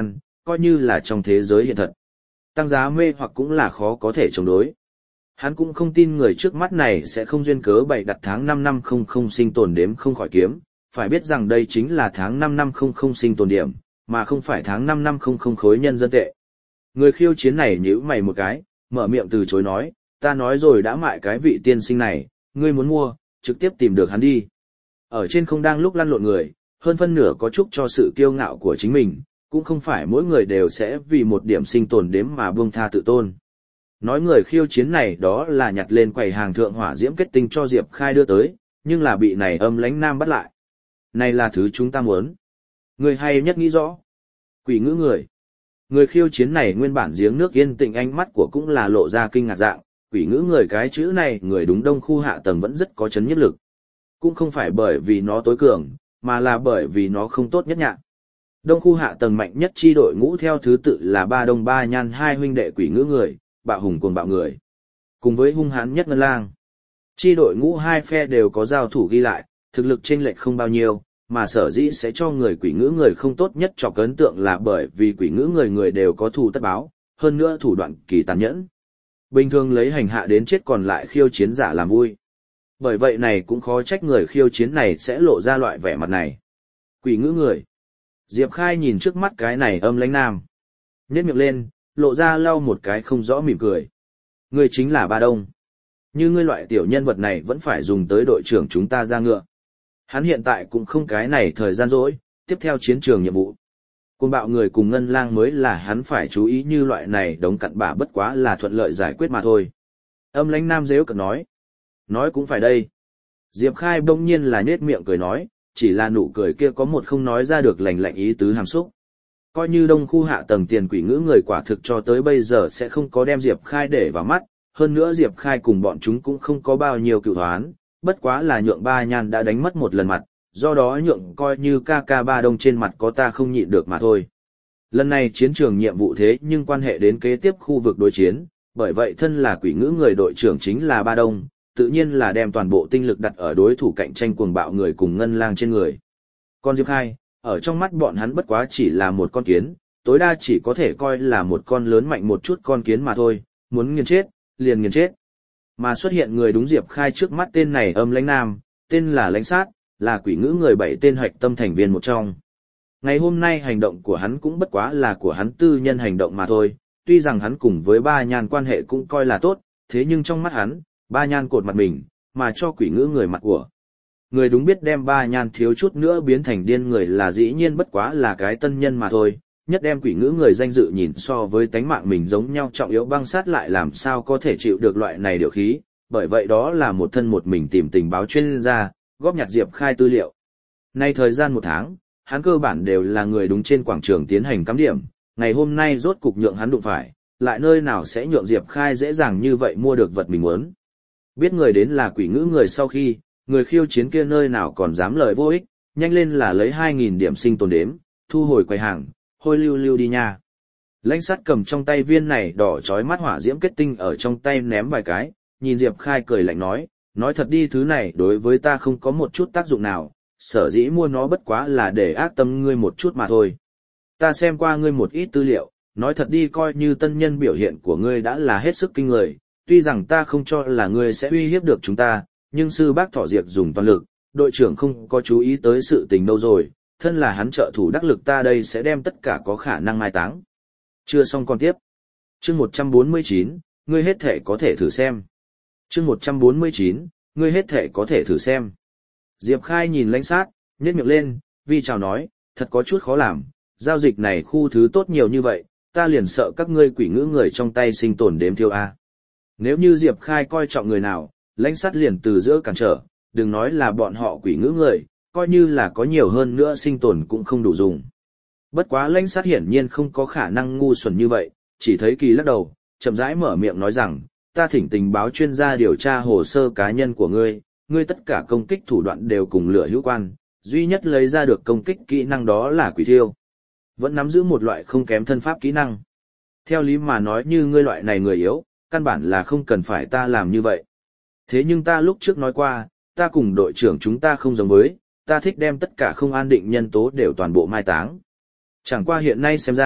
coi như là trong thế giới hiện thật. Tăng giá mê hoặc cũng là khó có thể chống đối. Hắn cũng không tin người trước mắt này sẽ không duyên cớ bày đặt tháng năm năm không không sinh tồn đếm không khỏi kiếm, phải biết rằng đây chính là tháng năm năm không không sinh tồn điểm, mà không phải tháng năm năm không không khối nhân dân tệ. Người khiêu chiến này nhíu mày một cái, mở miệng từ chối nói, ta nói rồi đã mại cái vị tiên sinh này, ngươi muốn mua, trực tiếp tìm được hắn đi. Ở trên không đang lúc lăn lộn người, hơn phân nửa có chút cho sự kiêu ngạo của chính mình, cũng không phải mỗi người đều sẽ vì một điểm sinh tồn đếm mà buông tha tự tôn. Nói người khiêu chiến này đó là nhặt lên quầy hàng thượng hỏa diễm kết tinh cho Diệp Khai đưa tới, nhưng là bị này âm lãnh nam bắt lại. Này là thứ chúng ta muốn. Người hay nhất nghĩ rõ. Quỷ ngữ người. Người khiêu chiến này nguyên bản giếng nước yên tĩnh, ánh mắt của cũng là lộ ra kinh ngạc dạng, quỷ ngữ người cái chữ này người đúng đông khu hạ tầng vẫn rất có chấn nhất lực. Cũng không phải bởi vì nó tối cường, mà là bởi vì nó không tốt nhất nhạc. Đông khu hạ tầng mạnh nhất chi đội ngũ theo thứ tự là ba đông ba nhan hai huynh đệ quỷ ngữ người, bạo hùng cuồng bạo người. Cùng với hung hãn nhất ngân lang. Chi đội ngũ hai phe đều có giao thủ ghi lại, thực lực chênh lệch không bao nhiêu, mà sở dĩ sẽ cho người quỷ ngữ người không tốt nhất chọc ấn tượng là bởi vì quỷ ngữ người người đều có thù tất báo, hơn nữa thủ đoạn kỳ tàn nhẫn. Bình thường lấy hành hạ đến chết còn lại khiêu chiến giả làm vui. Bởi vậy này cũng khó trách người khiêu chiến này sẽ lộ ra loại vẻ mặt này. Quỷ ngữ người. Diệp Khai nhìn trước mắt cái này âm lãnh nam. Nhếch miệng lên, lộ ra lau một cái không rõ mỉm cười. Ngươi chính là Ba Đông. Như ngươi loại tiểu nhân vật này vẫn phải dùng tới đội trưởng chúng ta ra ngựa. Hắn hiện tại cũng không cái này thời gian rỗi, tiếp theo chiến trường nhiệm vụ. Cuồng bạo người cùng ngân lang mới là hắn phải chú ý, như loại này đống cặn bã bất quá là thuận lợi giải quyết mà thôi. Âm lãnh nam dếu cợt nói. Nói cũng phải đây. Diệp Khai bỗng nhiên là nhếch miệng cười nói, chỉ là nụ cười kia có một không nói ra được lành lạnh ý tứ hàm xúc. Coi như đông khu hạ tầng tiền quỷ ngữ người quả thực cho tới bây giờ sẽ không có đem Diệp Khai để vào mắt, hơn nữa Diệp Khai cùng bọn chúng cũng không có bao nhiêu cựu hoán, bất quá là nhượng ba nhan đã đánh mất một lần mặt, do đó nhượng coi như ca ca Ba Đông trên mặt có ta không nhịn được mà thôi. Lần này chiến trường nhiệm vụ thế nhưng quan hệ đến kế tiếp khu vực đối chiến, bởi vậy thân là quỷ ngữ người đội trưởng chính là Ba Đông, tự nhiên là đem toàn bộ tinh lực đặt ở đối thủ cạnh tranh cuồng bạo người cùng ngân lang trên người. Còn Diệp Khai, ở trong mắt bọn hắn bất quá chỉ là một con kiến, tối đa chỉ có thể coi là một con lớn mạnh một chút con kiến mà thôi, muốn nghiền chết, liền nghiền chết. Mà xuất hiện người đúng Diệp Khai trước mắt tên này âm lãnh nam, tên là Lãnh Sát, là quỷ ngữ người bảy tên hoạch tâm thành viên một trong. Ngày hôm nay hành động của hắn cũng bất quá là của hắn tư nhân hành động mà thôi, tuy rằng hắn cùng với ba nhan quan hệ cũng coi là tốt, thế nhưng trong mắt hắn, ba nhan cột mặt mình, mà cho quỷ ngữ người mặt của. Người đúng biết đem ba nhan thiếu chút nữa biến thành điên người là dĩ nhiên bất quá là cái tân nhân mà thôi, nhất đem quỷ ngữ người danh dự nhìn so với tánh mạng mình giống nhau trọng yếu băng sát lại làm sao có thể chịu được loại này điều khí, bởi vậy đó là một thân một mình tìm tình báo chuyên gia, góp nhặt Diệp Khai tư liệu. Nay thời gian một tháng, hắn cơ bản đều là người đúng trên quảng trường tiến hành cắm điểm, ngày hôm nay rốt cục nhượng hắn đụng phải, lại nơi nào sẽ nhượng Diệp Khai dễ dàng như vậy mua được vật mình muốn. Biết người đến là quỷ ngữ người sau khi, người khiêu chiến kia nơi nào còn dám lời vô ích, nhanh lên là lấy hai nghìn điểm sinh tồn đếm, thu hồi quầy hàng, hôi lưu lưu đi nha. Lãnh Sát cầm trong tay viên này đỏ chói mắt hỏa diễm kết tinh ở trong tay ném vài cái, nhìn Diệp Khai cười lạnh nói, nói thật đi, thứ này đối với ta không có một chút tác dụng nào, sở dĩ mua nó bất quá là để ác tâm ngươi một chút mà thôi. Ta xem qua ngươi một ít tư liệu, nói thật đi, coi như tân nhân biểu hiện của ngươi đã là hết sức kinh người, tuy rằng ta không cho là ngươi sẽ uy hiếp được chúng ta, nhưng sư bác Thỏ Diệp dùng toàn lực, đội trưởng không có chú ý tới sự tình đâu rồi, thân là hắn trợ thủ đắc lực ta đây sẽ đem tất cả có khả năng mai táng. Chưa xong còn tiếp. Chương một trăm bốn mươi chín, ngươi hết thể có thể thử xem. Chương một trăm bốn mươi chín, ngươi hết thể có thể thử xem. Diệp Khai nhìn Lãnh Sát, nhếch miệng lên, vi chào nói, thật có chút khó làm, giao dịch này khu thứ tốt nhiều như vậy, ta liền sợ các ngươi quỷ ngữ người trong tay sinh tồn đếm thiêu a. Nếu như Diệp Khai coi trọng người nào, Lãnh Sát liền từ giữa cản trở, đừng nói là bọn họ quỷ ngữ người, coi như là có nhiều hơn nữa sinh tồn cũng không đủ dùng. Bất quá Lãnh Sát hiển nhiên không có khả năng ngu xuẩn như vậy, chỉ thấy Kỳ lắc đầu, chậm rãi mở miệng nói rằng, ta thỉnh tình báo chuyên gia điều tra hồ sơ cá nhân của ngươi, ngươi tất cả công kích thủ đoạn đều cùng lửa hữu quan, duy nhất lấy ra được công kích kỹ năng đó là quỷ thiêu. Vẫn nắm giữ một loại không kém thân pháp kỹ năng. Theo lý mà nói như ngươi loại này người yếu, căn bản là không cần phải ta làm như vậy. Thế nhưng ta lúc trước nói qua, ta cùng đội trưởng chúng ta không giống với, ta thích đem tất cả không an định nhân tố đều toàn bộ mai táng. Chẳng qua hiện nay xem ra,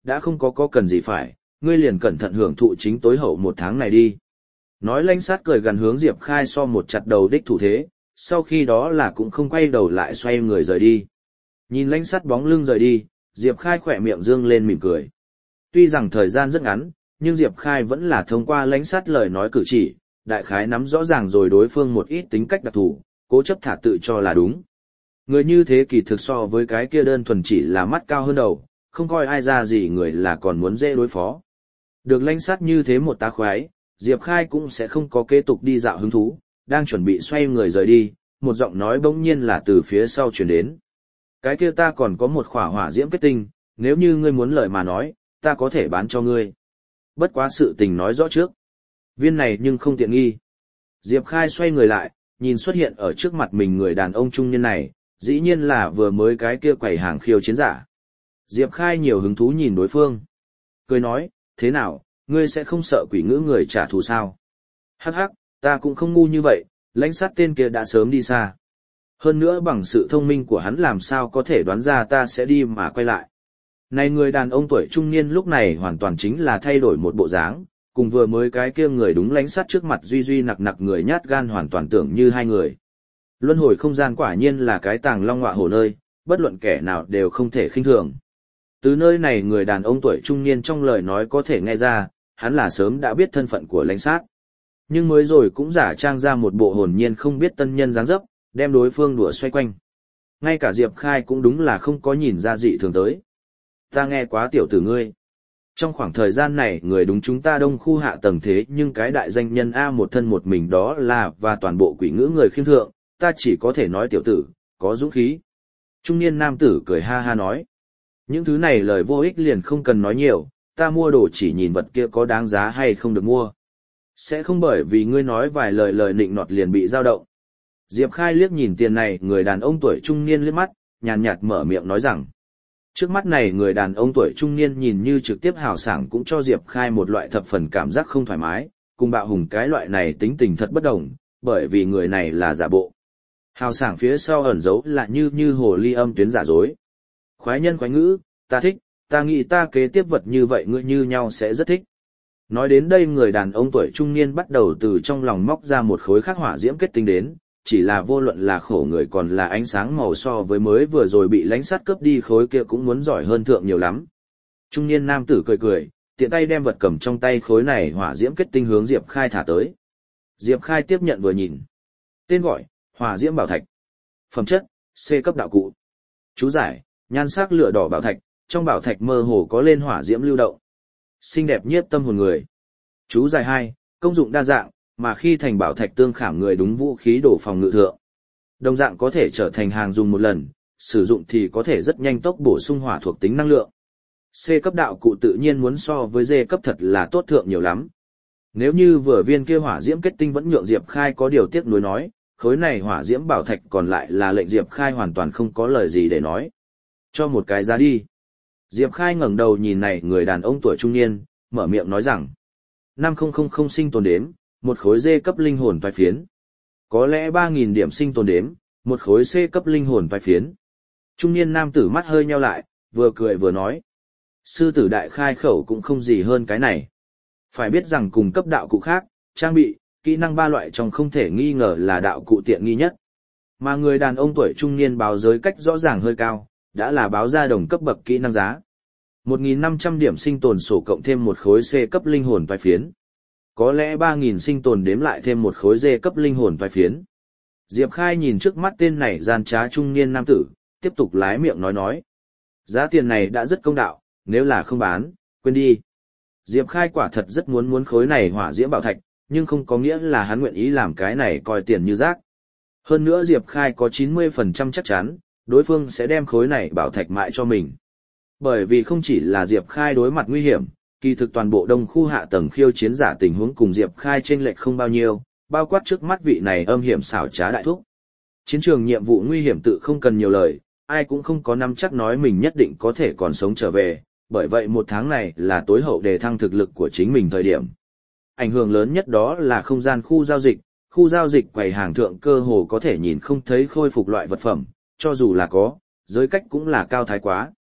đã không có có cần gì phải, ngươi liền cẩn thận hưởng thụ chính tối hậu một tháng này đi. Nói lãnh sát cười gần hướng Diệp Khai so một chặt đầu đích thủ thế, sau khi đó là cũng không quay đầu lại xoay người rời đi. Nhìn lãnh sát bóng lưng rời đi, Diệp Khai khỏe miệng dương lên mỉm cười. Tuy rằng thời gian rất ngắn, nhưng Diệp Khai vẫn là thông qua lãnh sát lời nói cử chỉ, đại khái nắm rõ ràng rồi đối phương một ít tính cách đặc thù, cố chấp thả tự cho là đúng. Người như thế kỳ thực so với cái kia đơn thuần chỉ là mắt cao hơn đầu, không coi ai ra gì người là còn muốn dễ đối phó. Được lãnh sát như thế một tá khoái, Diệp Khai cũng sẽ không có kế tục đi dạo hứng thú, đang chuẩn bị xoay người rời đi, một giọng nói bỗng nhiên là từ phía sau truyền đến. Cái kia ta còn có một khỏa hỏa diễm kết tinh, nếu như ngươi muốn lời mà nói, ta có thể bán cho ngươi. Bất quá sự tình nói rõ trước. Viên này nhưng không tiện nghi. Diệp Khai xoay người lại, nhìn xuất hiện ở trước mặt mình người đàn ông trung niên này, dĩ nhiên là vừa mới cái kia quầy hàng khiêu chiến giả. Diệp Khai nhiều hứng thú nhìn đối phương. Cười nói, thế nào, ngươi sẽ không sợ quỷ ngữ người trả thù sao? Hắc hắc, ta cũng không ngu như vậy, lãnh sát tên kia đã sớm đi xa. Hơn nữa bằng sự thông minh của hắn làm sao có thể đoán ra ta sẽ đi mà quay lại. Này người đàn ông tuổi trung niên lúc này hoàn toàn chính là thay đổi một bộ dáng, cùng vừa mới cái kia người đúng lãnh sát trước mặt duy duy nặc nặc người nhát gan hoàn toàn tưởng như hai người. Luân hồi không gian quả nhiên là cái tàng long ngọa hổ nơi, bất luận kẻ nào đều không thể khinh thường. Từ nơi này người đàn ông tuổi trung niên trong lời nói có thể nghe ra, hắn là sớm đã biết thân phận của lãnh sát. Nhưng mới rồi cũng giả trang ra một bộ hồn nhiên không biết tân nhân dáng dấp, đem đối phương đùa xoay quanh. Ngay cả Diệp Khai cũng đúng là không có nhìn ra dị thường tới. Ta nghe quá tiểu tử ngươi. Trong khoảng thời gian này người đúng chúng ta đông khu hạ tầng thế nhưng cái đại danh nhân A một thân một mình đó là và toàn bộ quỷ ngữ người khiêm thượng, ta chỉ có thể nói tiểu tử, có dũng khí. Trung niên nam tử cười ha ha nói. Những thứ này lời vô ích liền không cần nói nhiều, ta mua đồ chỉ nhìn vật kia có đáng giá hay không được mua. Sẽ không bởi vì ngươi nói vài lời lời nịnh nọt liền bị dao động. Diệp Khai liếc nhìn tiền này người đàn ông tuổi trung niên liếc mắt, nhàn nhạt mở miệng nói rằng. Trước mắt này người đàn ông tuổi trung niên nhìn như trực tiếp hào sảng cũng cho Diệp Khai một loại thập phần cảm giác không thoải mái, cùng bạo hùng cái loại này tính tình thật bất đồng, bởi vì người này là giả bộ. Hào sảng phía sau ẩn giấu là như như hồ ly âm tuyến giả dối. Khoái nhân khoái ngữ, ta thích, ta nghĩ ta kế tiếp vật như vậy ngươi như nhau sẽ rất thích. Nói đến đây người đàn ông tuổi trung niên bắt đầu từ trong lòng móc ra một khối khắc hỏa diễm kết tinh đến, chỉ là vô luận là khổ người còn là ánh sáng màu so với mới vừa rồi bị lãnh sát cướp đi khối kia cũng muốn giỏi hơn thượng nhiều lắm. Trung niên nam tử cười cười, tiện tay đem vật cầm trong tay khối này hỏa diễm kết tinh hướng Diệp Khai thả tới. Diệp Khai tiếp nhận vừa nhìn. Tên gọi, hỏa diễm bảo thạch. Phẩm chất, C cấp đạo cụ. Chú giải, nhan sắc lửa đỏ bảo thạch, trong bảo thạch mơ hồ có lên hỏa diễm lưu động. Xinh đẹp nhiếp tâm hồn người. Chú giải hai, công dụng đa dạng, mà khi thành bảo thạch tương khảm người đúng vũ khí đổ phòng ngự thượng. Đồng dạng có thể trở thành hàng dùng một lần, sử dụng thì có thể rất nhanh tốc bổ sung hỏa thuộc tính năng lượng. C cấp đạo cụ tự nhiên muốn so với D cấp thật là tốt thượng nhiều lắm. Nếu như vừa viên kia hỏa diễm kết tinh vẫn nhượng Diệp Khai có điều tiếc nuối nói, khối này hỏa diễm bảo thạch còn lại là lệnh Diệp Khai hoàn toàn không có lời gì để nói. Cho một cái giá đi. Diệp Khai ngẩng đầu nhìn này người đàn ông tuổi trung niên, mở miệng nói rằng. năm nghìn sinh tồn đếm, một khối D cấp linh hồn vai phiến. Có lẽ ba nghìn điểm sinh tồn đếm, một khối C cấp linh hồn vai phiến. Trung niên nam tử mắt hơi nheo lại, vừa cười vừa nói. Sư tử đại khai khẩu cũng không gì hơn cái này. Phải biết rằng cùng cấp đạo cụ khác, trang bị, kỹ năng ba loại trong không thể nghi ngờ là đạo cụ tiện nghi nhất. Mà người đàn ông tuổi trung niên báo giới cách rõ ràng hơi cao, đã là báo ra đồng cấp bậc kỹ năng giá. một nghìn năm trăm điểm sinh tồn sổ cộng thêm một khối C cấp linh hồn vai phiến. Có lẽ ba nghìn sinh tồn đếm lại thêm một khối D cấp linh hồn vai phiến. Diệp Khai nhìn trước mắt tên này gian trá trung niên nam tử, tiếp tục lái miệng nói nói. Giá tiền này đã rất công đạo, nếu là không bán, quên đi. Diệp Khai quả thật rất muốn muốn khối này hỏa diễm bảo thạch, nhưng không có nghĩa là hắn nguyện ý làm cái này coi tiền như rác. Hơn nữa Diệp Khai có chín mươi phần trăm chắc chắn, đối phương sẽ đem khối này bảo thạch mại cho mình. Bởi vì không chỉ là Diệp Khai đối mặt nguy hiểm, kỳ thực toàn bộ đông khu hạ tầng khiêu chiến giả tình huống cùng Diệp Khai chênh lệch không bao nhiêu, bao quát trước mắt vị này âm hiểm xảo trá đại thúc. Chiến trường nhiệm vụ nguy hiểm tự không cần nhiều lời, ai cũng không có nắm chắc nói mình nhất định có thể còn sống trở về, bởi vậy một tháng này là tối hậu đề thăng thực lực của chính mình thời điểm. Ảnh hưởng lớn nhất đó là không gian khu giao dịch, khu giao dịch quầy hàng thượng cơ hồ có thể nhìn không thấy khôi phục loại vật phẩm, cho dù là có, giới cách cũng là cao thái quá.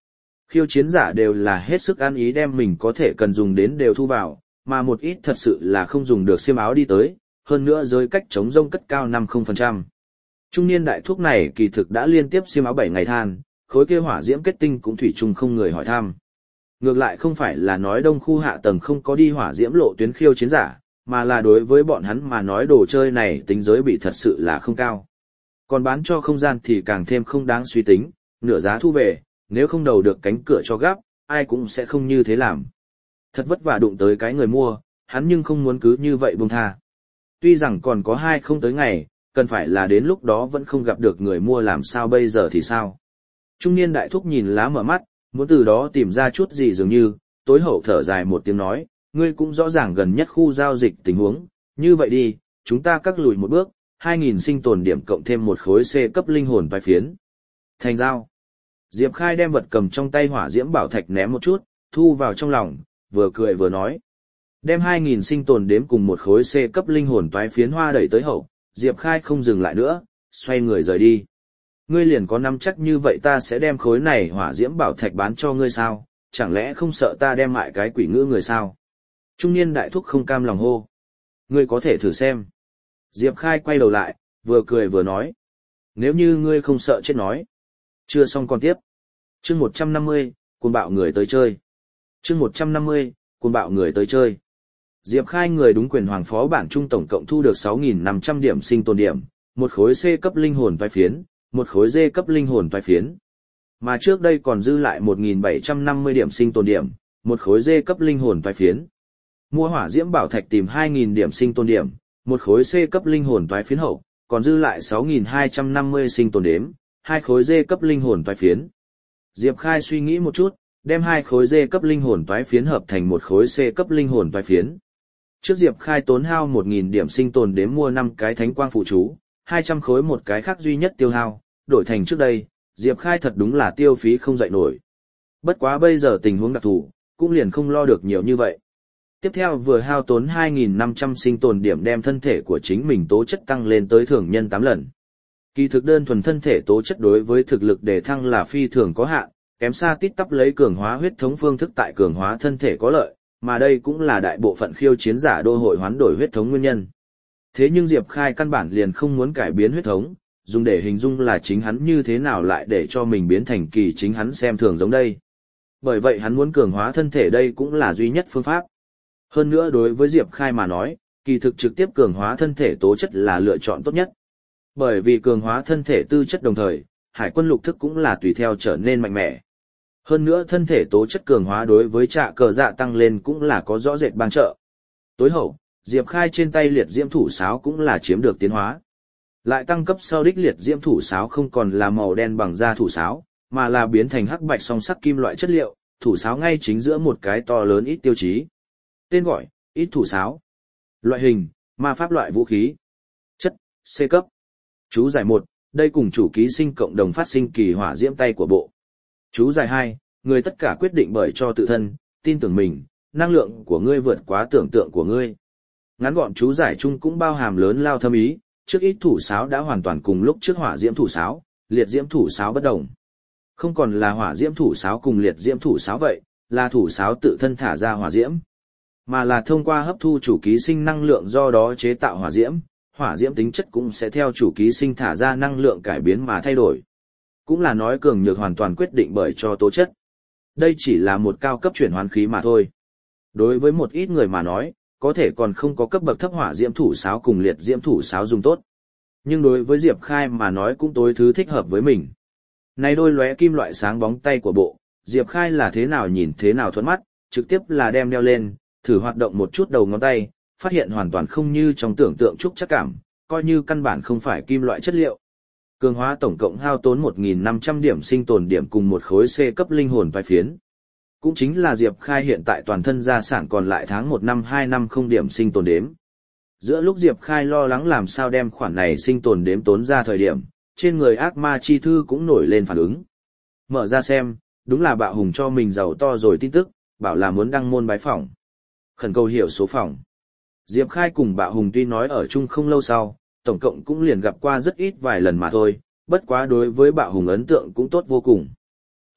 Khiêu chiến giả đều là hết sức ăn ý đem mình có thể cần dùng đến đều thu vào, mà một ít thật sự là không dùng được xiêm áo đi tới, hơn nữa giới cách chống rông cất cao năm mươi phần trăm. Trung niên đại thúc này kỳ thực đã liên tiếp xiêm áo bảy ngày than, khối kia hỏa diễm kết tinh cũng thủy chung không người hỏi thăm. Ngược lại không phải là nói đông khu hạ tầng không có đi hỏa diễm lộ tuyến khiêu chiến giả, mà là đối với bọn hắn mà nói đồ chơi này tính giới bị thật sự là không cao. Còn bán cho không gian thì càng thêm không đáng suy tính, nửa giá thu về, nếu không đầu được cánh cửa cho gấp, ai cũng sẽ không như thế làm. Thật vất vả đụng tới cái người mua, hắn nhưng không muốn cứ như vậy buông tha. Tuy rằng còn có hai không tới ngày, cần phải là đến lúc đó vẫn không gặp được người mua làm sao bây giờ thì sao. Trung niên đại thúc nhìn lá mở mắt, muốn từ đó tìm ra chút gì dường như, tối hậu thở dài một tiếng nói, ngươi cũng rõ ràng gần nhất khu giao dịch tình huống, như vậy đi, chúng ta cắt lùi một bước, hai nghìn sinh tồn điểm cộng thêm một khối C cấp linh hồn vai phiến. Thành giao. Diệp Khai đem vật cầm trong tay hỏa diễm bảo thạch ném một chút, thu vào trong lòng, vừa cười vừa nói. Đem hai nghìn sinh tồn đếm cùng một khối C cấp linh hồn toái phiến hoa đẩy tới hậu, Diệp Khai không dừng lại nữa, xoay người rời đi. Ngươi liền có nắm chắc như vậy ta sẽ đem khối này hỏa diễm bảo thạch bán cho ngươi sao, chẳng lẽ không sợ ta đem lại cái quỷ ngữ người sao? Trung niên đại thúc không cam lòng hô. Ngươi có thể thử xem. Diệp Khai quay đầu lại, vừa cười vừa nói. Nếu như ngươi không sợ chết nói. Chưa xong còn tiếp. Chương một trăm năm mươi, cuồng bạo người tới chơi. Chương một trăm năm mươi, cuồng bạo người tới chơi. Diệp Khai người đúng quyền hoàng phó bản trung tổng cộng thu được sáu nghìn năm trăm điểm sinh tồn điểm, một khối C cấp linh hồn vai phiến, một khối D cấp linh hồn vai phiến. Mà trước đây còn dư lại một nghìn bảy trăm năm mươi điểm sinh tồn điểm, một khối D cấp linh hồn vai phiến. Mua hỏa diễm bảo thạch tìm hai nghìn điểm sinh tồn điểm, một khối C cấp linh hồn vai phiến hậu, còn dư lại sáu nghìn hai trăm năm mươi sinh tồn điểm, hai khối D cấp linh hồn vai phiến. Diệp Khai suy nghĩ một chút, đem hai khối D cấp linh hồn toái phiến hợp thành một khối C cấp linh hồn toái phiến. Trước Diệp Khai tốn hao một nghìn điểm sinh tồn đến mua năm cái thánh quang phụ chú, hai trăm khối một cái khác duy nhất tiêu hao, đổi thành trước đây, Diệp Khai thật đúng là tiêu phí không dậy nổi. Bất quá bây giờ tình huống đặc thù, cũng liền không lo được nhiều như vậy. Tiếp theo vừa hao tốn hai nghìn năm trăm sinh tồn điểm đem thân thể của chính mình tố chất tăng lên tới thường nhân tám lần. Kỳ thực đơn thuần thân thể tố chất đối với thực lực đề thăng là phi thường có hạn, kém xa tít tắp lấy cường hóa huyết thống phương thức tại cường hóa thân thể có lợi, mà đây cũng là đại bộ phận khiêu chiến giả đô hội hoán đổi huyết thống nguyên nhân. Thế nhưng Diệp Khai căn bản liền không muốn cải biến huyết thống, dùng để hình dung là chính hắn như thế nào lại để cho mình biến thành kỳ chính hắn xem thường giống đây. Bởi vậy hắn muốn cường hóa thân thể đây cũng là duy nhất phương pháp. Hơn nữa đối với Diệp Khai mà nói, kỳ thực trực tiếp cường hóa thân thể tố chất là lựa chọn tốt nhất. Bởi vì cường hóa thân thể tư chất đồng thời, hải quân lục thức cũng là tùy theo trở nên mạnh mẽ. Hơn nữa thân thể tố chất cường hóa đối với trạ cờ dạ tăng lên cũng là có rõ rệt bang trợ. Tối hậu, Diệp Khai trên tay liệt diễm thủ sáo cũng là chiếm được tiến hóa. Lại tăng cấp sau đích liệt diễm thủ sáo không còn là màu đen bằng da thủ sáo, mà là biến thành hắc bạch song sắc kim loại chất liệu, thủ sáo ngay chính giữa một cái to lớn ít tiêu chí. Tên gọi, ít thủ sáo. Loại hình, ma pháp loại vũ khí. Chất, C cấp. Chú giải một, đây cùng chủ ký sinh cộng đồng phát sinh kỳ hỏa diễm tay của bộ. Chú giải hai, người tất cả quyết định bởi cho tự thân, tin tưởng mình, năng lượng của ngươi vượt quá tưởng tượng của ngươi. Ngắn gọn chú giải chung cũng bao hàm lớn lao thâm ý, trước ít thủ sáo đã hoàn toàn cùng lúc trước hỏa diễm thủ sáo, liệt diễm thủ sáo bất đồng. Không còn là hỏa diễm thủ sáo cùng liệt diễm thủ sáo vậy, là thủ sáo tự thân thả ra hỏa diễm, mà là thông qua hấp thu chủ ký sinh năng lượng do đó chế tạo hỏa diễm, hỏa diễm tính chất cũng sẽ theo chủ ký sinh thả ra năng lượng cải biến mà thay đổi. Cũng là nói cường nhược hoàn toàn quyết định bởi cho tố chất. Đây chỉ là một cao cấp chuyển hoán khí mà thôi. Đối với một ít người mà nói, có thể còn không có cấp bậc thấp hỏa diễm thủ sáo cùng liệt diễm thủ sáo dùng tốt. Nhưng đối với Diệp Khai mà nói cũng tối thứ thích hợp với mình. Này đôi lóe kim loại sáng bóng tay của bộ, Diệp Khai là thế nào nhìn thế nào thuận mắt, trực tiếp là đem đeo lên, thử hoạt động một chút đầu ngón tay, phát hiện hoàn toàn không như trong tưởng tượng trúc chắc cảm, coi như căn bản không phải kim loại chất liệu. Cường hóa tổng cộng hao tốn một nghìn năm trăm điểm sinh tồn điểm cùng một khối C cấp linh hồn vai phiến. Cũng chính là Diệp Khai hiện tại toàn thân gia sản còn lại tháng một năm hai năm không điểm sinh tồn đếm. Giữa lúc Diệp Khai lo lắng làm sao đem khoản này sinh tồn đếm tốn ra thời điểm, trên người ác ma chi thư cũng nổi lên phản ứng. Mở ra xem, đúng là Bạo Hùng cho mình giàu to rồi tin tức, bảo là muốn đăng môn bái phỏng. Khẩn cầu hiểu số phòng. Diệp Khai cùng Bạo Hùng tuy nói ở chung không lâu sau, tổng cộng cũng liền gặp qua rất ít vài lần mà thôi, bất quá đối với Bạo Hùng ấn tượng cũng tốt vô cùng.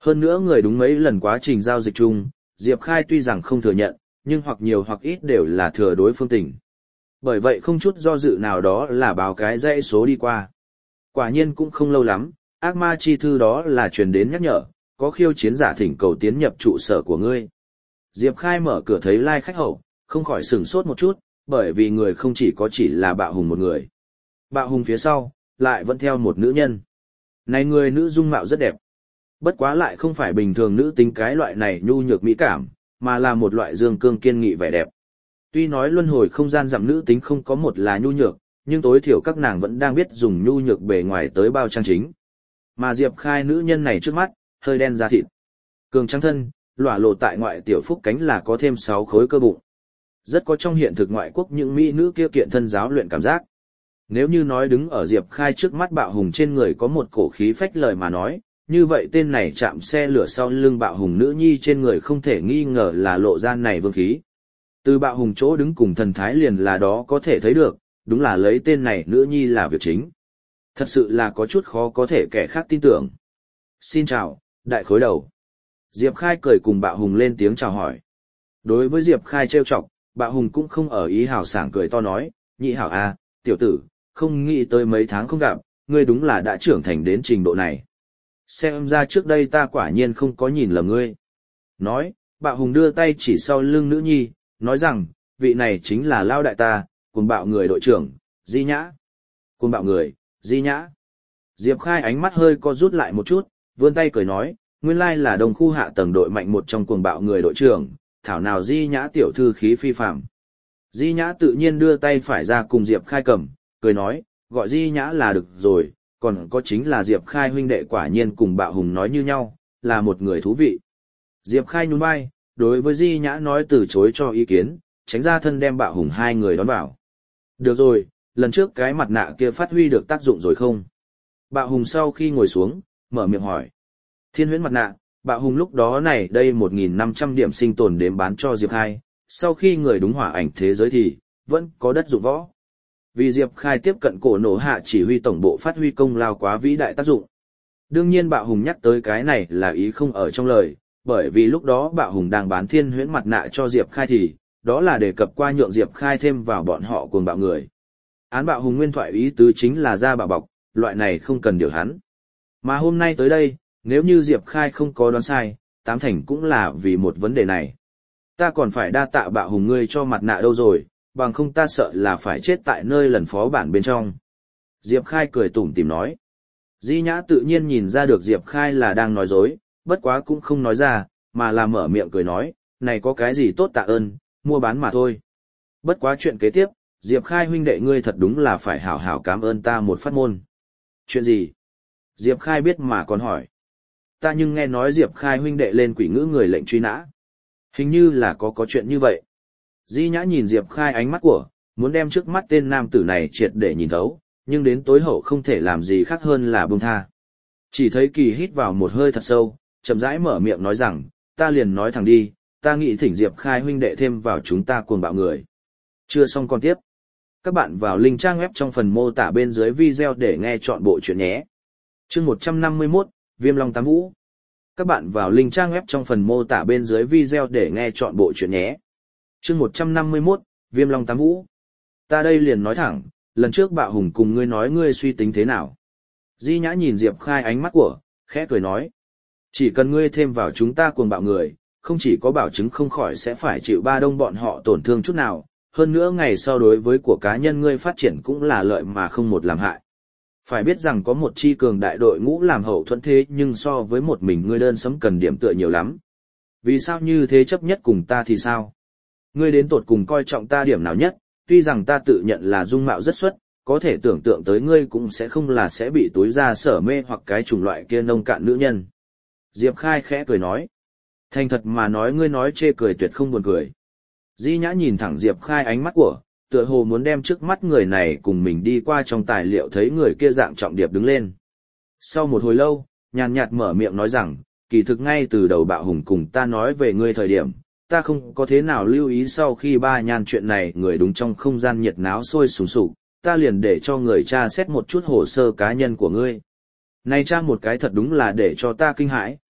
Hơn nữa người đúng mấy lần quá trình giao dịch chung, Diệp Khai tuy rằng không thừa nhận, nhưng hoặc nhiều hoặc ít đều là thừa đối phương tình. Bởi vậy không chút do dự nào đó là báo cái dãy số đi qua. Quả nhiên cũng không lâu lắm, ác ma chi thư đó là truyền đến nhắc nhở, có khiêu chiến giả thỉnh cầu tiến nhập trụ sở của ngươi. Diệp Khai mở cửa thấy lai khách hậu, không khỏi sửng sốt một chút, bởi vì người không chỉ có chỉ là Bạo Hùng một người. Bạo Hùng phía sau, lại vẫn theo một nữ nhân. Này người nữ dung mạo rất đẹp. Bất quá lại không phải bình thường nữ tính cái loại này nhu nhược mỹ cảm, mà là một loại dương cương kiên nghị vẻ đẹp. Tuy nói luân hồi không gian giảm nữ tính không có một là nhu nhược, nhưng tối thiểu các nàng vẫn đang biết dùng nhu nhược bề ngoài tới bao trang chính. Mà Diệp Khai nữ nhân này trước mắt, hơi đen da thịt. Cường trắng thân, lỏa lộ tại ngoại tiểu phúc cánh là có thêm sáu khối cơ bụng. Rất có trong hiện thực ngoại quốc những mỹ nữ kia kiện thân giáo luyện cảm giác. Nếu như nói đứng ở Diệp Khai trước mắt Bạo Hùng trên người có một cổ khí phách lời mà nói, như vậy tên này chạm xe lửa sau lưng Bạo Hùng nữ nhi trên người không thể nghi ngờ là lộ ra này vương khí. Từ Bạo Hùng chỗ đứng cùng thần thái liền là đó có thể thấy được, đúng là lấy tên này nữ nhi là việc chính. Thật sự là có chút khó có thể kẻ khác tin tưởng. Xin chào, đại khối đầu. Diệp Khai cười cùng Bạo Hùng lên tiếng chào hỏi. Đối với Diệp Khai trêu chọc, Bạo Hùng cũng không ở ý hào sảng cười to nói, nhị hảo a, tiểu tử, không nghĩ tới mấy tháng không gặp, ngươi đúng là đã trưởng thành đến trình độ này. Xem ra trước đây ta quả nhiên không có nhìn lầm ngươi. Nói, Bạo Hùng đưa tay chỉ sau lưng nữ nhi, nói rằng, vị này chính là lao đại ta, cùng bạo người đội trưởng, Di Nhã. Cùng bạo người, Di Nhã. Diệp Khai ánh mắt hơi co rút lại một chút, vươn tay cười nói, nguyên lai là đồng khu hạ tầng đội mạnh một trong cuồng bạo người đội trưởng, thảo nào Di Nhã tiểu thư khí phi phạm. Di Nhã tự nhiên đưa tay phải ra cùng Diệp Khai cầm, cười nói, gọi Di Nhã là được rồi, còn có chính là Diệp Khai huynh đệ quả nhiên cùng Bạo Hùng nói như nhau, là một người thú vị. Diệp Khai nhún vai, đối với Di Nhã nói từ chối cho ý kiến, tránh ra thân đem Bạo Hùng hai người đón vào. Được rồi, lần trước cái mặt nạ kia phát huy được tác dụng rồi không? Bạo Hùng sau khi ngồi xuống, mở miệng hỏi. Thiên huyễn mặt nạ, Bạo Hùng lúc đó này đây một nghìn năm trăm điểm sinh tồn đếm bán cho Diệp Khai, sau khi người đúng hỏa ảnh thế giới thì, vẫn có đất dụng võ. Vì Diệp Khai tiếp cận cổ nổ hạ chỉ huy tổng bộ phát huy công lao quá vĩ đại tác dụng. Đương nhiên Bạo Hùng nhắc tới cái này là ý không ở trong lời, bởi vì lúc đó Bạo Hùng đang bán thiên huyễn mặt nạ cho Diệp Khai thì, đó là đề cập qua nhượng Diệp Khai thêm vào bọn họ cuồng bạo người. Án Bạo Hùng nguyên thoại ý tứ chính là ra bảo bọc, loại này không cần điều hắn. Mà hôm nay tới đây, nếu như Diệp Khai không có đoán sai, tám thành cũng là vì một vấn đề này. Ta còn phải đa tạ Bạo Hùng ngươi cho mặt nạ đâu rồi, bằng không ta sợ là phải chết tại nơi lần phó bản bên trong. Diệp Khai cười tủm tỉm nói. Di Nhã tự nhiên nhìn ra được Diệp Khai là đang nói dối, bất quá cũng không nói ra, mà là mở miệng cười nói, này có cái gì tốt tạ ơn, mua bán mà thôi. Bất quá chuyện kế tiếp, Diệp Khai huynh đệ ngươi thật đúng là phải hảo hảo cảm ơn ta một phát môn. Chuyện gì? Diệp Khai biết mà còn hỏi. Ta nhưng nghe nói Diệp Khai huynh đệ lên quỷ ngữ người lệnh truy nã. Hình như là có có chuyện như vậy. Di Nhã nhìn Diệp Khai ánh mắt của, muốn đem trước mắt tên nam tử này triệt để nhìn thấu, nhưng đến tối hậu không thể làm gì khác hơn là buông tha. Chỉ thấy Kỳ hít vào một hơi thật sâu, chậm rãi mở miệng nói rằng, ta liền nói thẳng đi, ta nghĩ thỉnh Diệp Khai huynh đệ thêm vào chúng ta cuồng bạo người. Chưa xong còn tiếp. Các bạn vào link trang web trong phần mô tả bên dưới video để nghe chọn bộ chuyện nhé. Chương một trăm năm mươi mốt, Viêm Long Tám Vũ. Các bạn vào link trang web trong phần mô tả bên dưới video để nghe chọn bộ chuyện nhé. Chương một trăm năm mươi mốt, Viêm Long Tám Vũ. Ta đây liền nói thẳng, lần trước Bạo Hùng cùng ngươi nói ngươi suy tính thế nào. Di Nhã nhìn Diệp Khai ánh mắt của, khẽ cười nói. Chỉ cần ngươi thêm vào chúng ta cuồng bạo người, không chỉ có bảo chứng không khỏi sẽ phải chịu ba đông bọn họ tổn thương chút nào, hơn nữa ngày sau đối với của cá nhân ngươi phát triển cũng là lợi mà không một làm hại. Phải biết rằng có một chi cường đại đội ngũ làm hậu thuẫn thế nhưng so với một mình ngươi đơn sấm cần điểm tựa nhiều lắm. Vì sao như thế chấp nhất cùng ta thì sao? Ngươi đến tột cùng coi trọng ta điểm nào nhất, tuy rằng ta tự nhận là dung mạo rất xuất, có thể tưởng tượng tới ngươi cũng sẽ không là sẽ bị túi ra sở mê hoặc cái chủng loại kia nông cạn nữ nhân. Diệp Khai khẽ cười nói. Thành thật mà nói ngươi nói chê cười tuyệt không buồn cười. Di Nhã nhìn thẳng Diệp Khai ánh mắt của, tựa hồ muốn đem trước mắt người này cùng mình đi qua trong tài liệu thấy người kia dạng trọng điệp đứng lên. Sau một hồi lâu, nhàn nhạt mở miệng nói rằng, kỳ thực ngay từ đầu Bạo Hùng cùng ta nói về ngươi thời điểm, ta không có thế nào lưu ý sau khi ba nhan chuyện này người đúng trong không gian nhiệt náo sôi sùng sục, ta liền để cho người tra xét một chút hồ sơ cá nhân của ngươi. Này tra một cái thật đúng là để cho ta kinh hãi,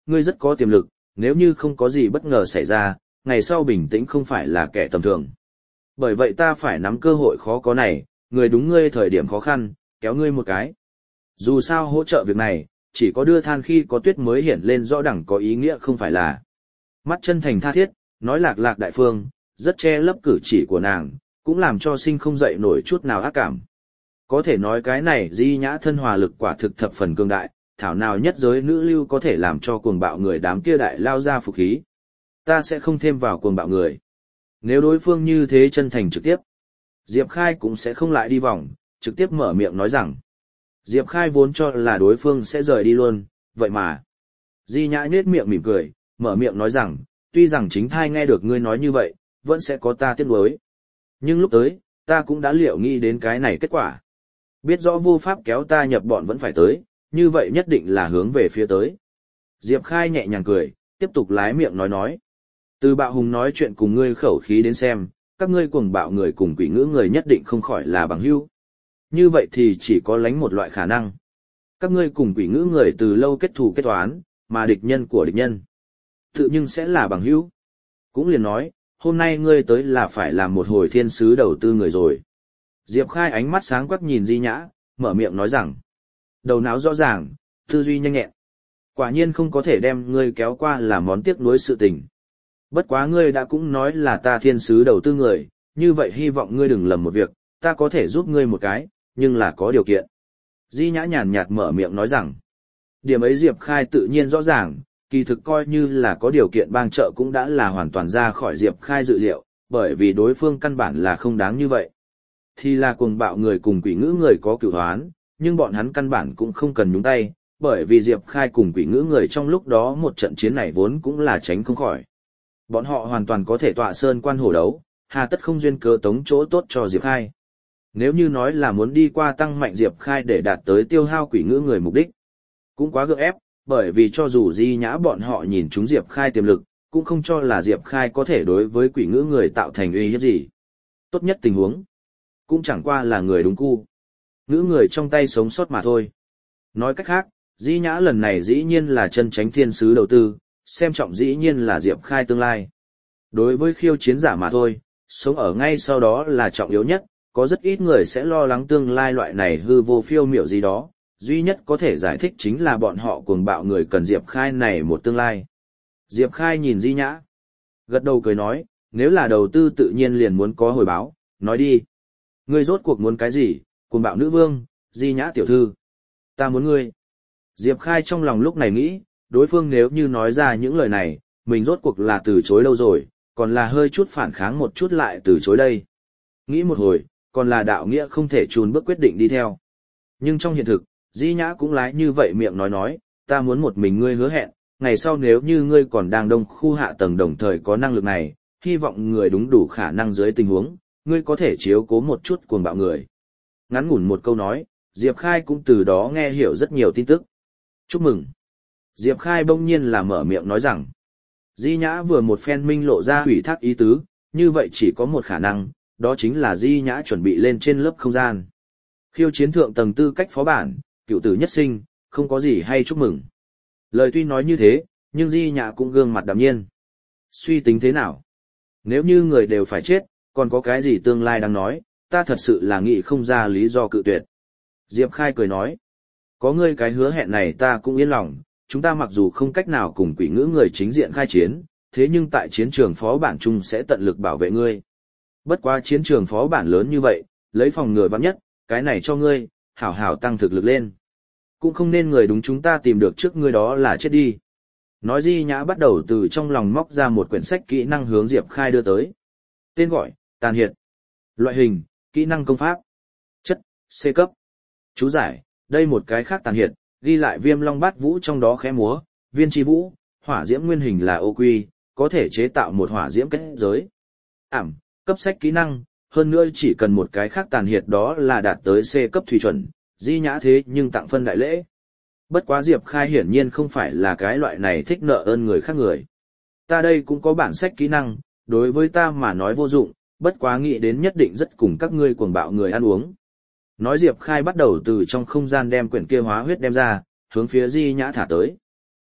ngươi rất có tiềm lực, nếu như không có gì bất ngờ xảy ra, ngày sau bình tĩnh không phải là kẻ tầm thường. Bởi vậy ta phải nắm cơ hội khó có này, người đúng ngươi thời điểm khó khăn, kéo ngươi một cái. Dù sao hỗ trợ việc này, chỉ có đưa than khi có tuyết mới hiện lên rõ đẳng có ý nghĩa không phải là. Mắt chân thành tha thiết, nói lạc lạc đại phương, rất che lấp cử chỉ của nàng, cũng làm cho sinh không dậy nổi chút nào ác cảm. Có thể nói cái này Di Nhã thân hòa lực quả thực thập phần cường đại, thảo nào nhất giới nữ lưu có thể làm cho cuồng bạo người đám kia đại lao ra phục khí. Ta sẽ không thêm vào cuồng bạo người. Nếu đối phương như thế chân thành trực tiếp, Diệp Khai cũng sẽ không lại đi vòng, trực tiếp mở miệng nói rằng. Diệp Khai vốn cho là đối phương sẽ rời đi luôn, vậy mà. Di Nhã nhếch miệng mỉm cười, mở miệng nói rằng, tuy rằng chính thai nghe được ngươi nói như vậy, vẫn sẽ có ta tiếc nuối. Nhưng lúc tới, ta cũng đã liệu nghĩ đến cái này kết quả. Biết rõ vô pháp kéo ta nhập bọn vẫn phải tới, như vậy nhất định là hướng về phía tới. Diệp Khai nhẹ nhàng cười, tiếp tục lái miệng nói nói. Từ bạo hùng nói chuyện cùng ngươi khẩu khí đến xem, các ngươi cuồng bạo người cùng quỷ ngữ người nhất định không khỏi là bằng hữu. Như vậy thì chỉ có lánh một loại khả năng. Các ngươi cùng quỷ ngữ người từ lâu kết thù kết toán, mà địch nhân của địch nhân tự nhưng sẽ là bằng hữu. Cũng liền nói, hôm nay ngươi tới là phải làm một hồi thiên sứ đầu tư người rồi. Diệp Khai ánh mắt sáng quắc nhìn Di Nhã, mở miệng nói rằng. Đầu não rõ ràng, tư duy nhanh nhẹn. Quả nhiên không có thể đem ngươi kéo qua là món tiếc nuối sự tình. Bất quá ngươi đã cũng nói là ta thiên sứ đầu tư người, như vậy hy vọng ngươi đừng lầm một việc, ta có thể giúp ngươi một cái, nhưng là có điều kiện. Di Nhã nhàn nhạt mở miệng nói rằng. Điểm ấy Diệp Khai tự nhiên rõ ràng, kỳ thực coi như là có điều kiện bang trợ cũng đã là hoàn toàn ra khỏi Diệp Khai dự liệu, bởi vì đối phương căn bản là không đáng như vậy. Thì là cuồng bạo người cùng quỷ ngữ người có cửu hoán, nhưng bọn hắn căn bản cũng không cần nhúng tay, bởi vì Diệp Khai cùng quỷ ngữ người trong lúc đó một trận chiến này vốn cũng là tránh không khỏi. Bọn họ hoàn toàn có thể tọa sơn quan hổ đấu, hà tất không duyên cớ tống chỗ tốt cho Diệp Khai. Nếu như nói là muốn đi qua tăng mạnh Diệp Khai để đạt tới tiêu hao quỷ ngữ người mục đích, cũng quá gượng ép, bởi vì cho dù Di Nhã bọn họ nhìn chúng Diệp Khai tiềm lực, cũng không cho là Diệp Khai có thể đối với quỷ ngữ người tạo thành uy hiếp gì. Tốt nhất tình huống, cũng chẳng qua là người đúng cu. Ngữ người trong tay sống sót mà thôi. Nói cách khác, Di Nhã lần này dĩ nhiên là chân tránh thiên sứ đầu tư, xem trọng dĩ nhiên là Diệp Khai tương lai. Đối với khiêu chiến giả mà thôi, sống ở ngay sau đó là trọng yếu nhất, có rất ít người sẽ lo lắng tương lai loại này hư vô phiêu miểu gì đó, duy nhất có thể giải thích chính là bọn họ cuồng bạo người cần Diệp Khai này một tương lai. Diệp Khai nhìn Di Nhã, gật đầu cười nói, nếu là đầu tư tự nhiên liền muốn có hồi báo, nói đi. Ngươi rốt cuộc muốn cái gì, cuồng bạo nữ vương, Di Nhã tiểu thư. Ta muốn ngươi. Diệp Khai trong lòng lúc này nghĩ, đối phương nếu như nói ra những lời này, mình rốt cuộc là từ chối đâu rồi, còn là hơi chút phản kháng một chút lại từ chối đây. Nghĩ một hồi, còn là đạo nghĩa không thể chùn bước quyết định đi theo. Nhưng trong hiện thực, Di Nhã cũng lái như vậy miệng nói nói, ta muốn một mình ngươi hứa hẹn, ngày sau nếu như ngươi còn đang đông khu hạ tầng đồng thời có năng lực này, hy vọng người đúng đủ khả năng dưới tình huống, ngươi có thể chiếu cố một chút cuồng bạo người. Ngắn ngủn một câu nói, Diệp Khai cũng từ đó nghe hiểu rất nhiều tin tức. Chúc mừng. Diệp Khai bỗng nhiên là mở miệng nói rằng, Di Nhã vừa một phen minh lộ ra ủy thác ý tứ, như vậy chỉ có một khả năng, đó chính là Di Nhã chuẩn bị lên trên lớp không gian. Khiêu chiến thượng tầng tư cách phó bản, cựu tử nhất sinh, không có gì hay chúc mừng. Lời tuy nói như thế, nhưng Di Nhã cũng gương mặt đạm nhiên. Suy tính thế nào? Nếu như người đều phải chết, còn có cái gì tương lai đang nói, ta thật sự là nghĩ không ra lý do cự tuyệt. Diệp Khai cười nói, có ngươi cái hứa hẹn này ta cũng yên lòng, chúng ta mặc dù không cách nào cùng quỷ ngữ người chính diện khai chiến, thế nhưng tại chiến trường phó bản chung sẽ tận lực bảo vệ ngươi. Bất quá chiến trường phó bản lớn như vậy, lấy phòng ngừa vắng nhất, cái này cho ngươi, hảo hảo tăng thực lực lên. Cũng không nên người đúng chúng ta tìm được trước ngươi đó là chết đi. Nói Di Nhã bắt đầu từ trong lòng móc ra một quyển sách kỹ năng hướng Diệp Khai đưa tới. Tên gọi, tàn hiệt. Loại hình, kỹ năng công pháp. Chất, C cấp. Chú giải, đây một cái khác tàn hiệt, ghi lại viêm long bát vũ trong đó khẽ múa, viên chi vũ, hỏa diễm nguyên hình là ô quy, có thể chế tạo một hỏa diễm kết giới. Ảm, cấp sách kỹ năng, hơn nữa chỉ cần một cái khác tàn hiệt đó là đạt tới C cấp thủy chuẩn, Di Nhã thế nhưng tặng phân đại lễ. Bất quá Diệp Khai hiển nhiên không phải là cái loại này thích nợ ơn người khác người. Ta đây cũng có bản sách kỹ năng, đối với ta mà nói vô dụng, bất quá nghĩ đến nhất định rất cùng các ngươi cuồng bạo người ăn uống. Nói Diệp Khai bắt đầu từ trong không gian đem quyển kia hóa huyết đem ra, hướng phía Di Nhã thả tới.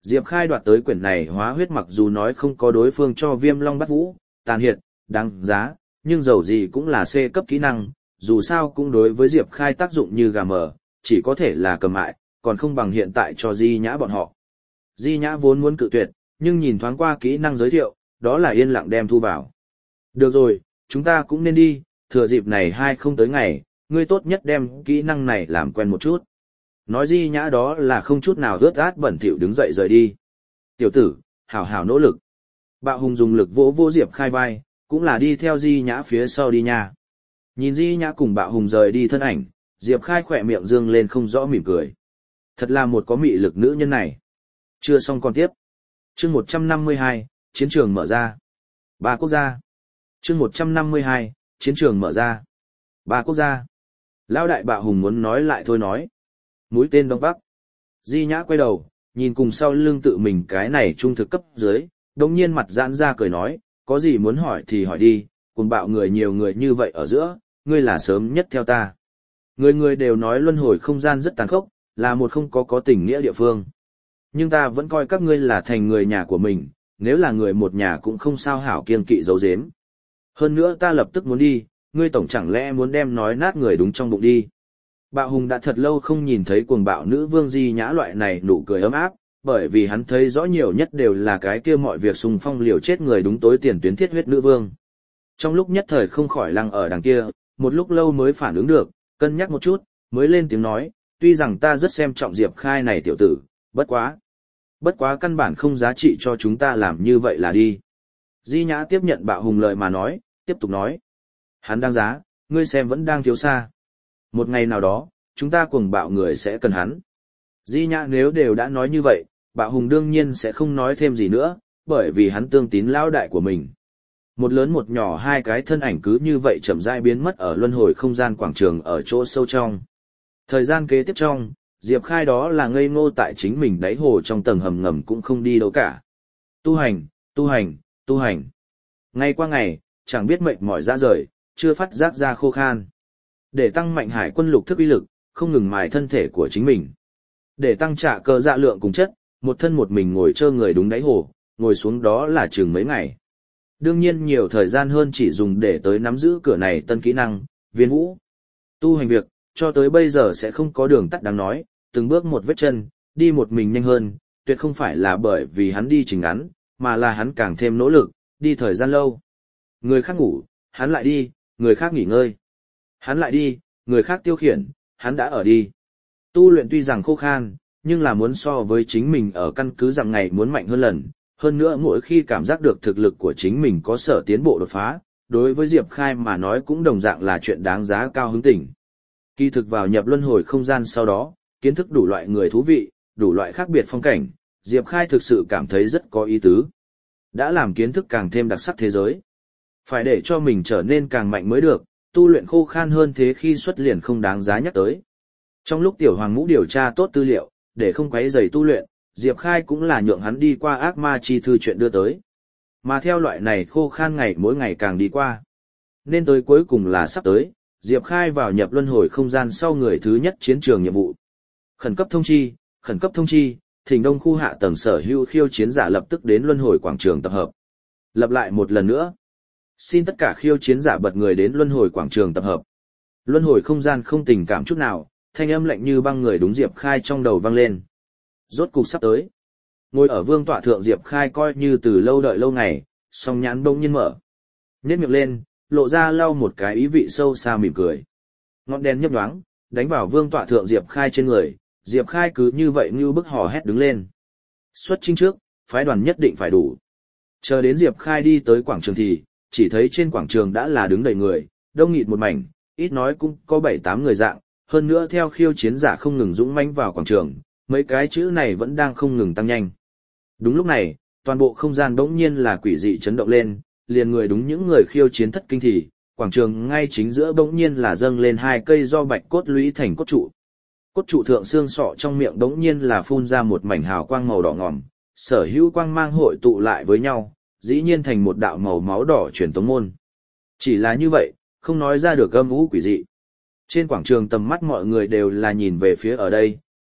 Diệp Khai đoạt tới quyển này hóa huyết mặc dù nói không có đối phương cho Viêm Long Bát Vũ, tàn hiệt, đáng giá, nhưng dầu gì cũng là C cấp kỹ năng, dù sao cũng đối với Diệp Khai tác dụng như gà mờ, chỉ có thể là cầm mại, còn không bằng hiện tại cho Di Nhã bọn họ. Di Nhã vốn muốn cự tuyệt, nhưng nhìn thoáng qua kỹ năng giới thiệu, đó là yên lặng đem thu vào. Được rồi, chúng ta cũng nên đi, thừa dịp này hai không tới ngày, ngươi tốt nhất đem kỹ năng này làm quen một chút. Nói Di Nhã đó là không chút nào ướt át bẩn thỉu đứng dậy rời đi. Tiểu tử, hảo hảo nỗ lực. Bạo Hùng dùng lực vỗ vỗ Diệp Khai vai, cũng là đi theo Di Nhã phía sau đi nha. Nhìn Di Nhã cùng Bạo Hùng rời đi thân ảnh, Diệp Khai khỏe miệng dương lên không rõ mỉm cười. Thật là một có mị lực nữ nhân này. Chưa xong còn tiếp. Chương một trăm năm mươi hai, chiến trường mở ra. Ba quốc gia. Chương một trăm năm mươi hai, chiến trường mở ra. Ba quốc gia. Lão đại Bạo Hùng muốn nói lại thôi nói. Mũi tên Đông Bắc. Di Nhã quay đầu, nhìn cùng sau lưng tự mình cái này trung thực cấp dưới, đồng nhiên mặt giãn ra cười nói, có gì muốn hỏi thì hỏi đi, cùng bạo người nhiều người như vậy ở giữa, ngươi là sớm nhất theo ta. Người người đều nói luân hồi không gian rất tàn khốc, là một không có có tình nghĩa địa phương. Nhưng ta vẫn coi các ngươi là thành người nhà của mình, nếu là người một nhà cũng không sao hảo kiên kỵ giấu giếm. Hơn nữa ta lập tức muốn đi, ngươi tổng chẳng lẽ muốn đem nói nát người đúng trong bụng đi. Bạo Hùng đã thật lâu không nhìn thấy cuồng bạo nữ vương Di Nhã loại này nụ cười ấm áp, bởi vì hắn thấy rõ nhiều nhất đều là cái kia mọi việc xung phong liều chết người đúng tối tiền tuyến thiết huyết nữ vương. Trong lúc nhất thời không khỏi lăng ở đằng kia, một lúc lâu mới phản ứng được, cân nhắc một chút, mới lên tiếng nói, tuy rằng ta rất xem trọng Diệp Khai này tiểu tử, bất quá. Bất quá căn bản không giá trị cho chúng ta làm như vậy là đi. Di Nhã tiếp nhận Bạo Hùng lời mà nói, tiếp tục nói. Hắn đang giá, ngươi xem vẫn đang thiếu xa. Một ngày nào đó, chúng ta cuồng bạo người sẽ cần hắn. Di Nhã nếu đều đã nói như vậy, Bạo Hùng đương nhiên sẽ không nói thêm gì nữa, bởi vì hắn tương tín lão đại của mình. Một lớn một nhỏ hai cái thân ảnh cứ như vậy chậm rãi biến mất ở luân hồi không gian quảng trường ở chỗ sâu trong. Thời gian kế tiếp trong, Diệp Khai đó là ngây ngô tại chính mình đáy hồ trong tầng hầm ngầm cũng không đi đâu cả. Tu hành, tu hành, tu hành. Ngày qua ngày, chẳng biết mệt mỏi ra rời, chưa phát giác ra khô khan. Để tăng mạnh hải quân lục thức uy lực, không ngừng mài thân thể của chính mình. Để tăng trả cơ dạ lượng cùng chất, một thân một mình ngồi trơ người đúng đáy hồ, ngồi xuống đó là chừng mấy ngày. Đương nhiên nhiều thời gian hơn chỉ dùng để tới nắm giữ cửa này tân kỹ năng, viên vũ. Tu hành việc, cho tới bây giờ sẽ không có đường tắt đáng nói, từng bước một vết chân, đi một mình nhanh hơn, tuyệt không phải là bởi vì hắn đi trình ngắn, mà là hắn càng thêm nỗ lực, đi thời gian lâu. Người khác ngủ, hắn lại đi, người khác nghỉ ngơi. Hắn lại đi, người khác tiêu khiển, hắn đã ở đi. Tu luyện tuy rằng khô khan, nhưng là muốn so với chính mình ở căn cứ rằng ngày muốn mạnh hơn lần. Hơn nữa mỗi khi cảm giác được thực lực của chính mình có sở tiến bộ đột phá, đối với Diệp Khai mà nói cũng đồng dạng là chuyện đáng giá cao hứng tỉnh. Kỳ thực vào nhập luân hồi không gian sau đó, kiến thức đủ loại người thú vị, đủ loại khác biệt phong cảnh, Diệp Khai thực sự cảm thấy rất có ý tứ. Đã làm kiến thức càng thêm đặc sắc thế giới. Phải để cho mình trở nên càng mạnh mới được, tu luyện khô khan hơn thế khi xuất liền không đáng giá nhắc tới. Trong lúc Tiểu Hoàng Ngũ điều tra tốt tư liệu, để không quấy rầy tu luyện, Diệp Khai cũng là nhượng hắn đi qua ác ma chi thư chuyện đưa tới. Mà theo loại này khô khan ngày mỗi ngày càng đi qua. Nên tới cuối cùng là sắp tới, Diệp Khai vào nhập luân hồi không gian sau người thứ nhất chiến trường nhiệm vụ. Khẩn cấp thông chi, khẩn cấp thông chi, Thỉnh Đông khu hạ tầng sở hữu khiêu chiến giả lập tức đến luân hồi quảng trường tập hợp. Lập lại một lần nữa. Xin tất cả khiêu chiến giả bật người đến luân hồi quảng trường tập hợp. Luân hồi không gian không tình cảm chút nào, thanh âm lạnh như băng người đúng Diệp Khai trong đầu vang lên. Rốt cục sắp tới. Ngồi ở vương tọa thượng Diệp Khai coi như từ lâu đợi lâu ngày, song nhãn bỗng nhiên mở. Nhếch miệng lên, lộ ra lau một cái ý vị sâu xa mỉm cười. Ngọn đèn nhấp nhoáng, đánh vào vương tọa thượng Diệp Khai trên người, Diệp Khai cứ như vậy như bức hò hét đứng lên. Xuất chinh trước, phái đoàn nhất định phải đủ. Chờ đến Diệp Khai đi tới quảng trường thì, chỉ thấy trên quảng trường đã là đứng đầy người, đông nghịt một mảnh, ít nói cũng có bảy tám người dạng, hơn nữa theo khiêu chiến giả không ngừng dũng mãnh vào quảng trường, mấy cái chữ này vẫn đang không ngừng tăng nhanh. Đúng lúc này, toàn bộ không gian bỗng nhiên là quỷ dị chấn động lên, liền người đúng những người khiêu chiến thất kinh thì, quảng trường ngay chính giữa bỗng nhiên là dâng lên hai cây do bạch cốt lũy thành cốt trụ. Cốt trụ thượng xương sọ trong miệng bỗng nhiên là phun ra một mảnh hào quang màu đỏ ngòm, sở hữu quang mang hội tụ lại với nhau, dĩ nhiên thành một đạo màu máu đỏ truyền tống môn. Chỉ là như vậy, không nói ra được âm u quỷ dị. Trên quảng trường tầm mắt mọi người đều là nhìn về phía ở đây,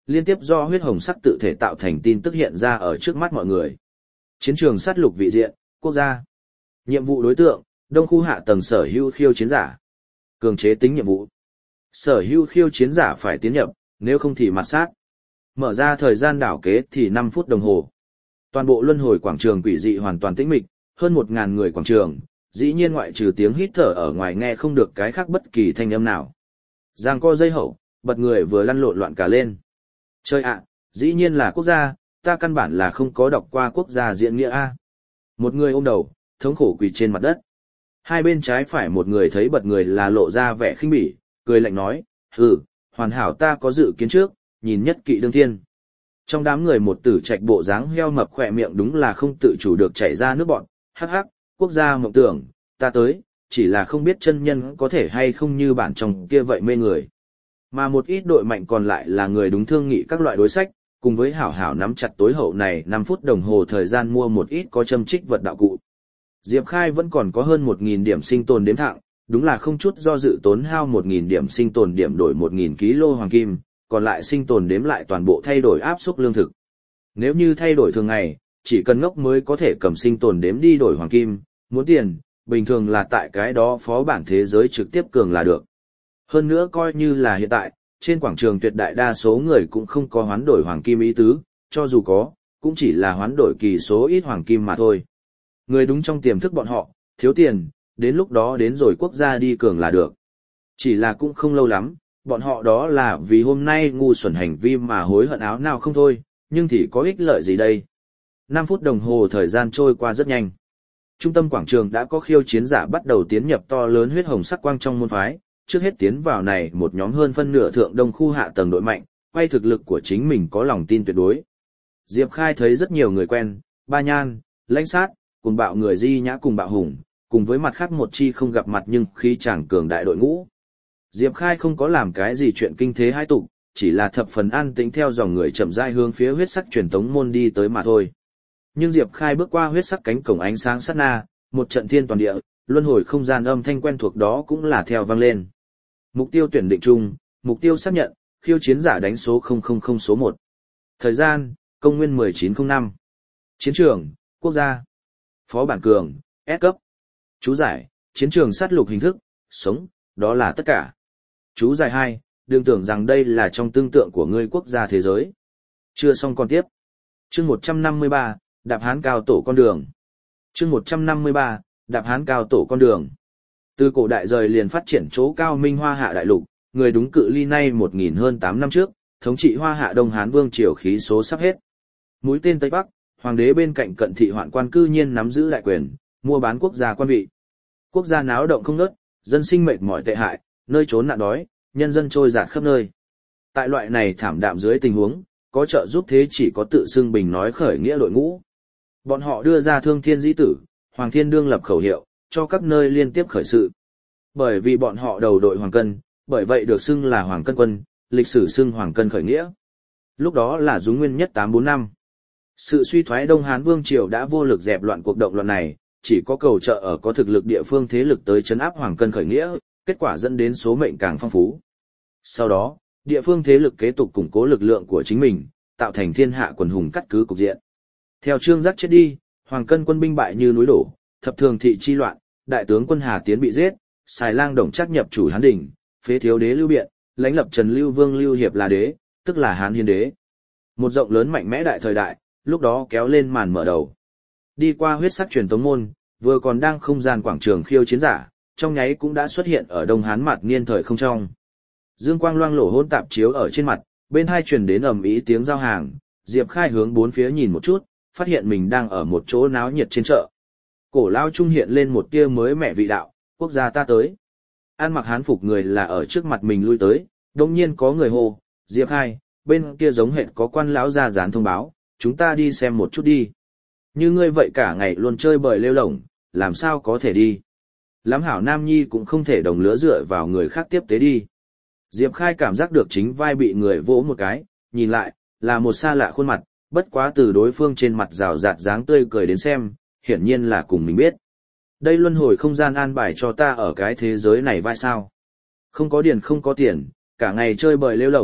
liên tiếp do huyết hồng sắc tự thể tạo thành tin tức hiện ra ở trước mắt mọi người. Chiến trường sát lục vị diện, quốc gia. Nhiệm vụ đối tượng, đông khu hạ tầng sở hữu khiêu chiến giả. Cường chế tính nhiệm vụ. Sở hữu khiêu chiến giả phải tiến nhập, nếu không thì mặt sát. Mở ra thời gian đảo kế thì năm phút đồng hồ. Toàn bộ luân hồi quảng trường quỷ dị hoàn toàn tĩnh mịch, hơn một nghìn người quảng trường, dĩ nhiên ngoại trừ tiếng hít thở ở ngoài nghe không được cái khác bất kỳ thanh âm nào. Giang co dây hậu, bật người vừa lăn lộn loạn cả lên. Chơi ạ, dĩ nhiên là quốc gia, ta căn bản là không có đọc qua quốc gia diễn nghĩa A. Một người ôm đầu, thống khổ quỳ trên mặt đất. Hai bên trái phải một người thấy bật người là lộ ra vẻ khinh bỉ, cười lạnh nói, hừ, hoàn hảo ta có dự kiến trước, nhìn nhất kỵ đương thiên. Trong đám người một tử trạch bộ dáng heo mập khỏe miệng đúng là không tự chủ được chảy ra nước bọn, hắc hắc, quốc gia mộng tưởng, ta tới, chỉ là không biết chân nhân có thể hay không như bản trong kia vậy mê người. Mà một ít đội mạnh còn lại là người đúng thương nghị các loại đối sách, cùng với hảo hảo nắm chặt tối hậu này năm phút đồng hồ thời gian mua một ít có châm trích vật đạo cụ. Diệp Khai vẫn còn có hơn một nghìn điểm sinh tồn đếm thạng, đúng là không chút do dự tốn hao một nghìn điểm sinh tồn điểm đổi một nghìn ki lô hoàng kim, còn lại sinh tồn đếm lại toàn bộ thay đổi áp suất lương thực. Nếu như thay đổi thường ngày, chỉ cần ngốc mới có thể cầm sinh tồn đếm đi đổi hoàng kim, muốn tiền, bình thường là tại cái đó phó bản thế giới trực tiếp cường là được. Hơn nữa coi như là hiện tại, trên quảng trường tuyệt đại đa số người cũng không có hoán đổi hoàng kim ý tứ, cho dù có, cũng chỉ là hoán đổi kỳ số ít hoàng kim mà thôi. Người đúng trong tiềm thức bọn họ, thiếu tiền, đến lúc đó đến rồi quốc gia đi cường là được. Chỉ là cũng không lâu lắm, bọn họ đó là vì hôm nay ngu xuẩn hành vi mà hối hận áo nào không thôi, nhưng thì có ích lợi gì đây. năm phút đồng hồ thời gian trôi qua rất nhanh. Trung tâm quảng trường đã có khiêu chiến giả bắt đầu tiến nhập to lớn huyết hồng sắc quang trong môn phái, trước hết tiến vào này một nhóm hơn phân nửa thượng đông khu hạ tầng đội mạnh, quay thực lực của chính mình có lòng tin tuyệt đối. Diệp Khai thấy rất nhiều người quen, Ba Nhan, Lãnh Sát, cùng bạo người Di Nhã cùng bạo hùng, cùng với mặt khác một chi không gặp mặt nhưng khí chàng cường đại đội ngũ. Diệp Khai không có làm cái gì chuyện kinh thế hai tục, chỉ là thập phần an tĩnh theo dòng người chậm rãi hướng phía huyết sắc truyền tống môn đi tới mà thôi. Nhưng Diệp Khai bước qua huyết sắc cánh cổng ánh sáng sát na, một trận thiên toàn địa, luân hồi không gian âm thanh quen thuộc đó cũng là theo vang lên. Mục tiêu tuyển định chung, mục tiêu xác nhận, khiêu chiến giả đánh số không không không số một. Thời gian, công nguyên mười chín không năm. Chiến trường, quốc gia. Phó bản cường, S cấp. Chú giải, chiến trường sát lục hình thức, sống, đó là tất cả. Chú giải hai, đừng tưởng rằng đây là trong tương tượng của ngươi quốc gia thế giới. Chưa xong còn tiếp. Chương một trăm năm mươi ba, đạp hán cao tổ con đường. Chương một trăm năm mươi ba, đạp hán cao tổ con đường. Từ cổ đại rời liền phát triển chỗ cao minh Hoa Hạ đại lục, người đúng cự ly nay một nghìn hơn tám năm trước, thống trị Hoa Hạ Đông Hán vương triều khí số sắp hết. Mũi tên Tây Bắc, hoàng đế bên cạnh cận thị hoạn quan cư nhiên nắm giữ đại quyền, mua bán quốc gia quan vị. Quốc gia náo động không ngớt, dân sinh mệt mỏi tệ hại, nơi trốn nạn đói, nhân dân trôi dạt khắp nơi. Tại loại này thảm đạm dưới tình huống, có trợ giúp thế chỉ có tự xưng bình nói khởi nghĩa đội ngũ. Bọn họ đưa ra thương thiên dĩ tử, hoàng thiên đương lập khẩu hiệu, cho các nơi liên tiếp khởi sự. Bởi vì bọn họ đầu đội hoàng cân, bởi vậy được xưng là hoàng cân quân, lịch sử xưng hoàng cân khởi nghĩa. Lúc đó là Dúng Nguyên nhất tám bốn năm. Sự suy thoái Đông Hán vương triều đã vô lực dẹp loạn cuộc động loạn này, chỉ có cầu trợ ở có thực lực địa phương thế lực tới trấn áp hoàng cân khởi nghĩa, kết quả dẫn đến số mệnh càng phong phú. Sau đó, địa phương thế lực kế tục củng cố lực lượng của chính mình, tạo thành thiên hạ quần hùng cắt cứ cục diện. Theo Trương Giác chết đi, hoàng cân quân binh bại như núi đổ, thập thường thị chi loạn, đại tướng quân Hà Tiến bị giết, xài lang Đồng Trác nhập chủ Hán Đình, phế thiếu đế Lưu Biện, lãnh lập Trần Lưu Vương Lưu Hiệp là đế, tức là Hán Hiến đế. Một rộng lớn mạnh mẽ đại thời đại, lúc đó kéo lên màn mở đầu. Đi qua huyết sắc truyền tống môn, vừa còn đang không gian quảng trường khiêu chiến giả, trong nháy cũng đã xuất hiện ở Đông Hán mặt niên thời không trong. Dương quang loang lổ hỗn tạp chiếu ở trên mặt, bên hai truyền đến ầm ĩ tiếng giao hàng, Diệp Khai hướng bốn phía nhìn một chút, phát hiện mình đang ở một chỗ náo nhiệt trên chợ. Cổ lao trung hiện lên một tia mới mẻ vị đạo, quốc gia ta tới. An mặc hán phục người là ở trước mặt mình lui tới, đồng nhiên có người hô, Diệp Khai, bên kia giống hệt có quan lão ra dán thông báo, chúng ta đi xem một chút đi. Như ngươi vậy cả ngày luôn chơi bời lêu lổng, làm sao có thể đi. Lắm hảo nam nhi cũng không thể đồng lứa dựa vào người khác tiếp tế đi. Diệp Khai cảm giác được chính vai bị người vỗ một cái, nhìn lại, là một xa lạ khuôn mặt, bất quá từ đối phương trên mặt rào rạt dáng tươi cười đến xem, hiển nhiên là cùng mình biết. Đây luân hồi không gian an bài cho ta ở cái thế giới này vai sao. Không có điền không có tiền, cả ngày chơi bời lêu lổng,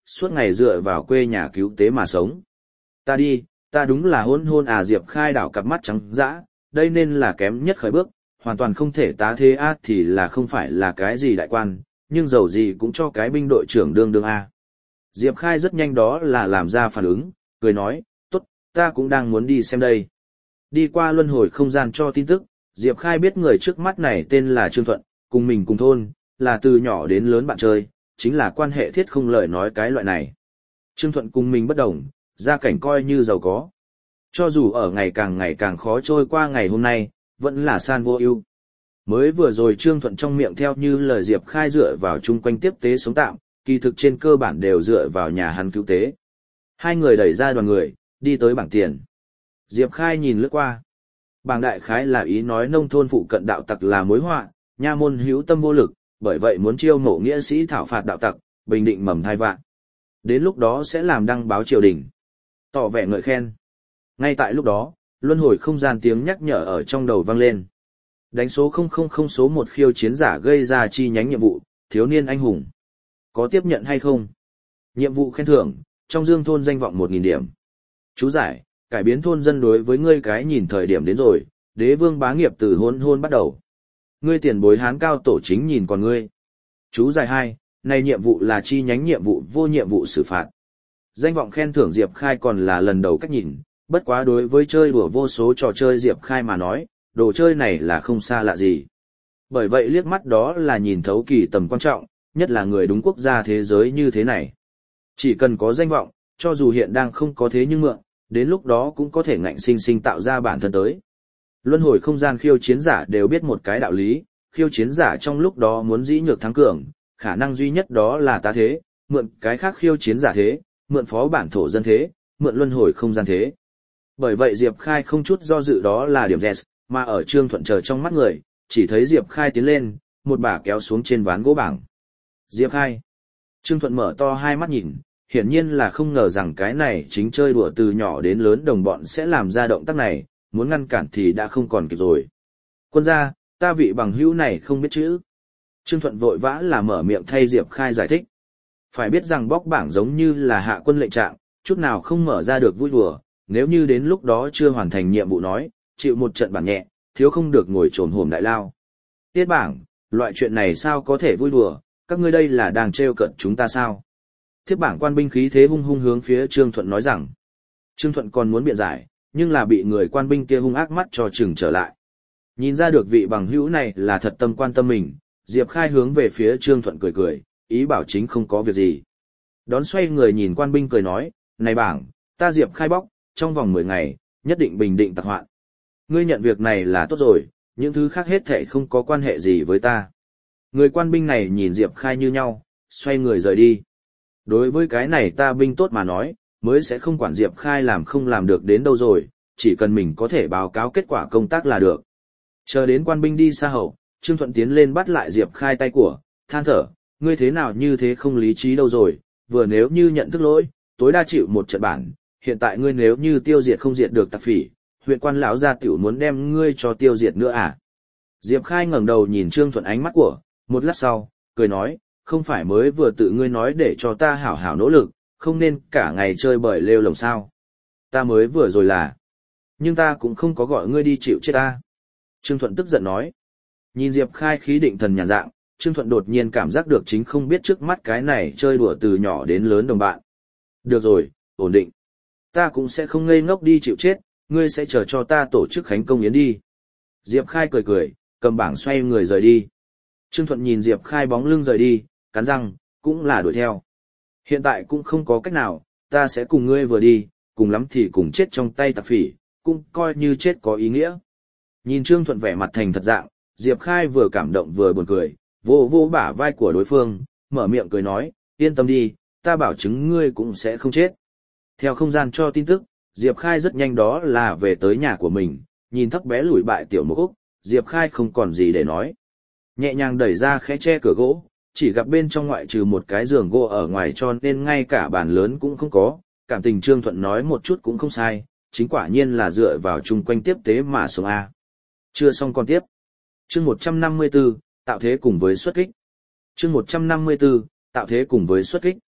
suốt ngày dựa vào quê nhà cứu tế mà sống. Ta đi, ta đúng là hôn hôn à. Diệp Khai đảo cặp mắt trắng dã, đây nên là kém nhất khởi bước, hoàn toàn không thể tá thế a thì là không phải là cái gì đại quan, nhưng dầu gì cũng cho cái binh đội trưởng đương đương a. Diệp Khai rất nhanh đó là làm ra phản ứng, cười nói, tốt, ta cũng đang muốn đi xem đây. Đi qua luân hồi không gian cho tin tức, Diệp Khai biết người trước mắt này tên là Trương Thuận, cùng mình cùng thôn, là từ nhỏ đến lớn bạn chơi, chính là quan hệ thiết không lời nói cái loại này. Trương Thuận cùng mình bất đồng, gia cảnh coi như giàu có. Cho dù ở ngày càng ngày càng khó trôi qua ngày hôm nay, vẫn là san vô ưu. Mới vừa rồi Trương Thuận trong miệng theo như lời Diệp Khai dựa vào chung quanh tiếp tế sống tạm, kỳ thực trên cơ bản đều dựa vào nhà hắn cứu tế. Hai người đẩy ra đoàn người, đi tới bảng tiền. Diệp Khai nhìn lướt qua. Bảng đại khái là ý nói nông thôn phụ cận đạo tặc là mối họa, nha môn hữu tâm vô lực, bởi vậy muốn chiêu mộ nghĩa sĩ thảo phạt đạo tặc, bình định mầm thai vạn. Đến lúc đó sẽ làm đăng báo triều đình. Tỏ vẻ ngợi khen. Ngay tại lúc đó, luân hồi không gian tiếng nhắc nhở ở trong đầu vang lên. Đánh số không không không số một khiêu chiến giả gây ra chi nhánh nhiệm vụ, thiếu niên anh hùng. Có tiếp nhận hay không? Nhiệm vụ khen thưởng, trong dương thôn danh vọng một nghìn điểm. Chú giải, cải biến thôn dân đối với ngươi cái nhìn thời điểm đến rồi, đế vương bá nghiệp từ hôn hôn bắt đầu. Ngươi tiền bối hán cao tổ chính nhìn còn ngươi. Chú giải hai, này nhiệm vụ là chi nhánh nhiệm vụ vô nhiệm vụ xử phạt. Danh vọng khen thưởng Diệp Khai còn là lần đầu cách nhìn, bất quá đối với chơi đùa vô số trò chơi Diệp Khai mà nói, đồ chơi này là không xa lạ gì. Bởi vậy liếc mắt đó là nhìn thấu kỳ tầm quan trọng, nhất là người đúng quốc gia thế giới như thế này. Chỉ cần có danh vọng, cho dù hiện đang không có thế nhưng mượn, đến lúc đó cũng có thể ngạnh sinh sinh tạo ra bản thân tới. Luân hồi không gian khiêu chiến giả đều biết một cái đạo lý, khiêu chiến giả trong lúc đó muốn dĩ nhược thắng cường, khả năng duy nhất đó là tá thế, mượn cái khác khiêu chiến giả thế, mượn phó bản thổ dân thế, mượn luân hồi không gian thế. Bởi vậy Diệp Khai không chút do dự đó là điểm yes, mà ở Trương Thuận chờ trong mắt người, chỉ thấy Diệp Khai tiến lên, một bả kéo xuống trên ván gỗ bảng. Diệp Khai. Trương Thuận mở to hai mắt nhìn, hiển nhiên là không ngờ rằng cái này chính chơi đùa từ nhỏ đến lớn đồng bọn sẽ làm ra động tác này, muốn ngăn cản thì đã không còn kịp rồi. Quân gia, ta vị bằng hữu này không biết chữ. Trương Thuận vội vã là mở miệng thay Diệp Khai giải thích. Phải biết rằng bóc bảng giống như là hạ quân lệnh trạng, chút nào không mở ra được vui đùa, nếu như đến lúc đó chưa hoàn thành nhiệm vụ nói, chịu một trận bản nhẹ, thiếu không được ngồi trồn hổm đại lao. Tiết bảng, loại chuyện này sao có thể vui đùa, các ngươi đây là đang trêu cợt chúng ta sao? Thiếp bảng quan binh khí thế hung hung hướng phía Trương Thuận nói rằng. Trương Thuận còn muốn biện giải, nhưng là bị người quan binh kia hung ác mắt cho chừng trở lại. Nhìn ra được vị bằng hữu này là thật tâm quan tâm mình, Diệp Khai hướng về phía Trương Thuận cười cười, ý bảo chính không có việc gì. Đón xoay người nhìn quan binh cười nói, này bảng, ta Diệp Khai bóc, trong vòng mười ngày, nhất định bình định tặc hoạn. Ngươi nhận việc này là tốt rồi, những thứ khác hết thảy không có quan hệ gì với ta. Người quan binh này nhìn Diệp Khai như nhau, xoay người rời đi. Đối với cái này ta binh tốt mà nói, mới sẽ không quản Diệp Khai làm không làm được đến đâu rồi, chỉ cần mình có thể báo cáo kết quả công tác là được. Chờ đến quan binh đi xa hậu, Trương Thuận tiến lên bắt lại Diệp Khai tay của, than thở, ngươi thế nào như thế không lý trí đâu rồi, vừa nếu như nhận thức lỗi, tối đa chịu một trận bản, hiện tại ngươi nếu như tiêu diệt không diệt được tặc phỉ, huyện quan lão gia tiểu muốn đem ngươi cho tiêu diệt nữa à? Diệp Khai ngẩng đầu nhìn Trương Thuận ánh mắt của, một lát sau, cười nói, không phải mới vừa tự ngươi nói để cho ta hảo hảo nỗ lực, không nên cả ngày chơi bời lêu lồng sao. Ta mới vừa rồi là, nhưng ta cũng không có gọi ngươi đi chịu chết ta. Trương Thuận tức giận nói. Nhìn Diệp Khai khí định thần nhàn dạng, Trương Thuận đột nhiên cảm giác được chính không biết trước mắt cái này chơi đùa từ nhỏ đến lớn đồng bạn. Được rồi, ổn định. Ta cũng sẽ không ngây ngốc đi chịu chết, ngươi sẽ chờ cho ta tổ chức khánh công yến đi. Diệp Khai cười cười, cầm bảng xoay người rời đi. Trương Thuận nhìn Diệp Khai bóng lưng rời đi, cắn răng, cũng là đuổi theo. Hiện tại cũng không có cách nào, ta sẽ cùng ngươi vừa đi, cùng lắm thì cùng chết trong tay tặc phỉ, cũng coi như chết có ý nghĩa. Nhìn Trương Thuận vẻ mặt thành thật dạng, Diệp Khai vừa cảm động vừa buồn cười, vô vô bả vai của đối phương, mở miệng cười nói, yên tâm đi, ta bảo chứng ngươi cũng sẽ không chết. Theo không gian cho tin tức, Diệp Khai rất nhanh đó là về tới nhà của mình, nhìn thấp bé lùi bại tiểu mục Úc, Diệp Khai không còn gì để nói. Nhẹ nhàng đẩy ra khẽ che cửa gỗ, chỉ gặp bên trong ngoại trừ một cái giường gỗ ở ngoài cho nên ngay cả bàn lớn cũng không có, cảm tình Trương Thuận nói một chút cũng không sai, chính quả nhiên là dựa vào chung quanh tiếp tế mà sống A. Chưa xong còn tiếp. Chương một trăm năm mươi tư, tạo thế cùng với xuất kích. Chương một trăm năm mươi tư, tạo thế cùng với xuất kích.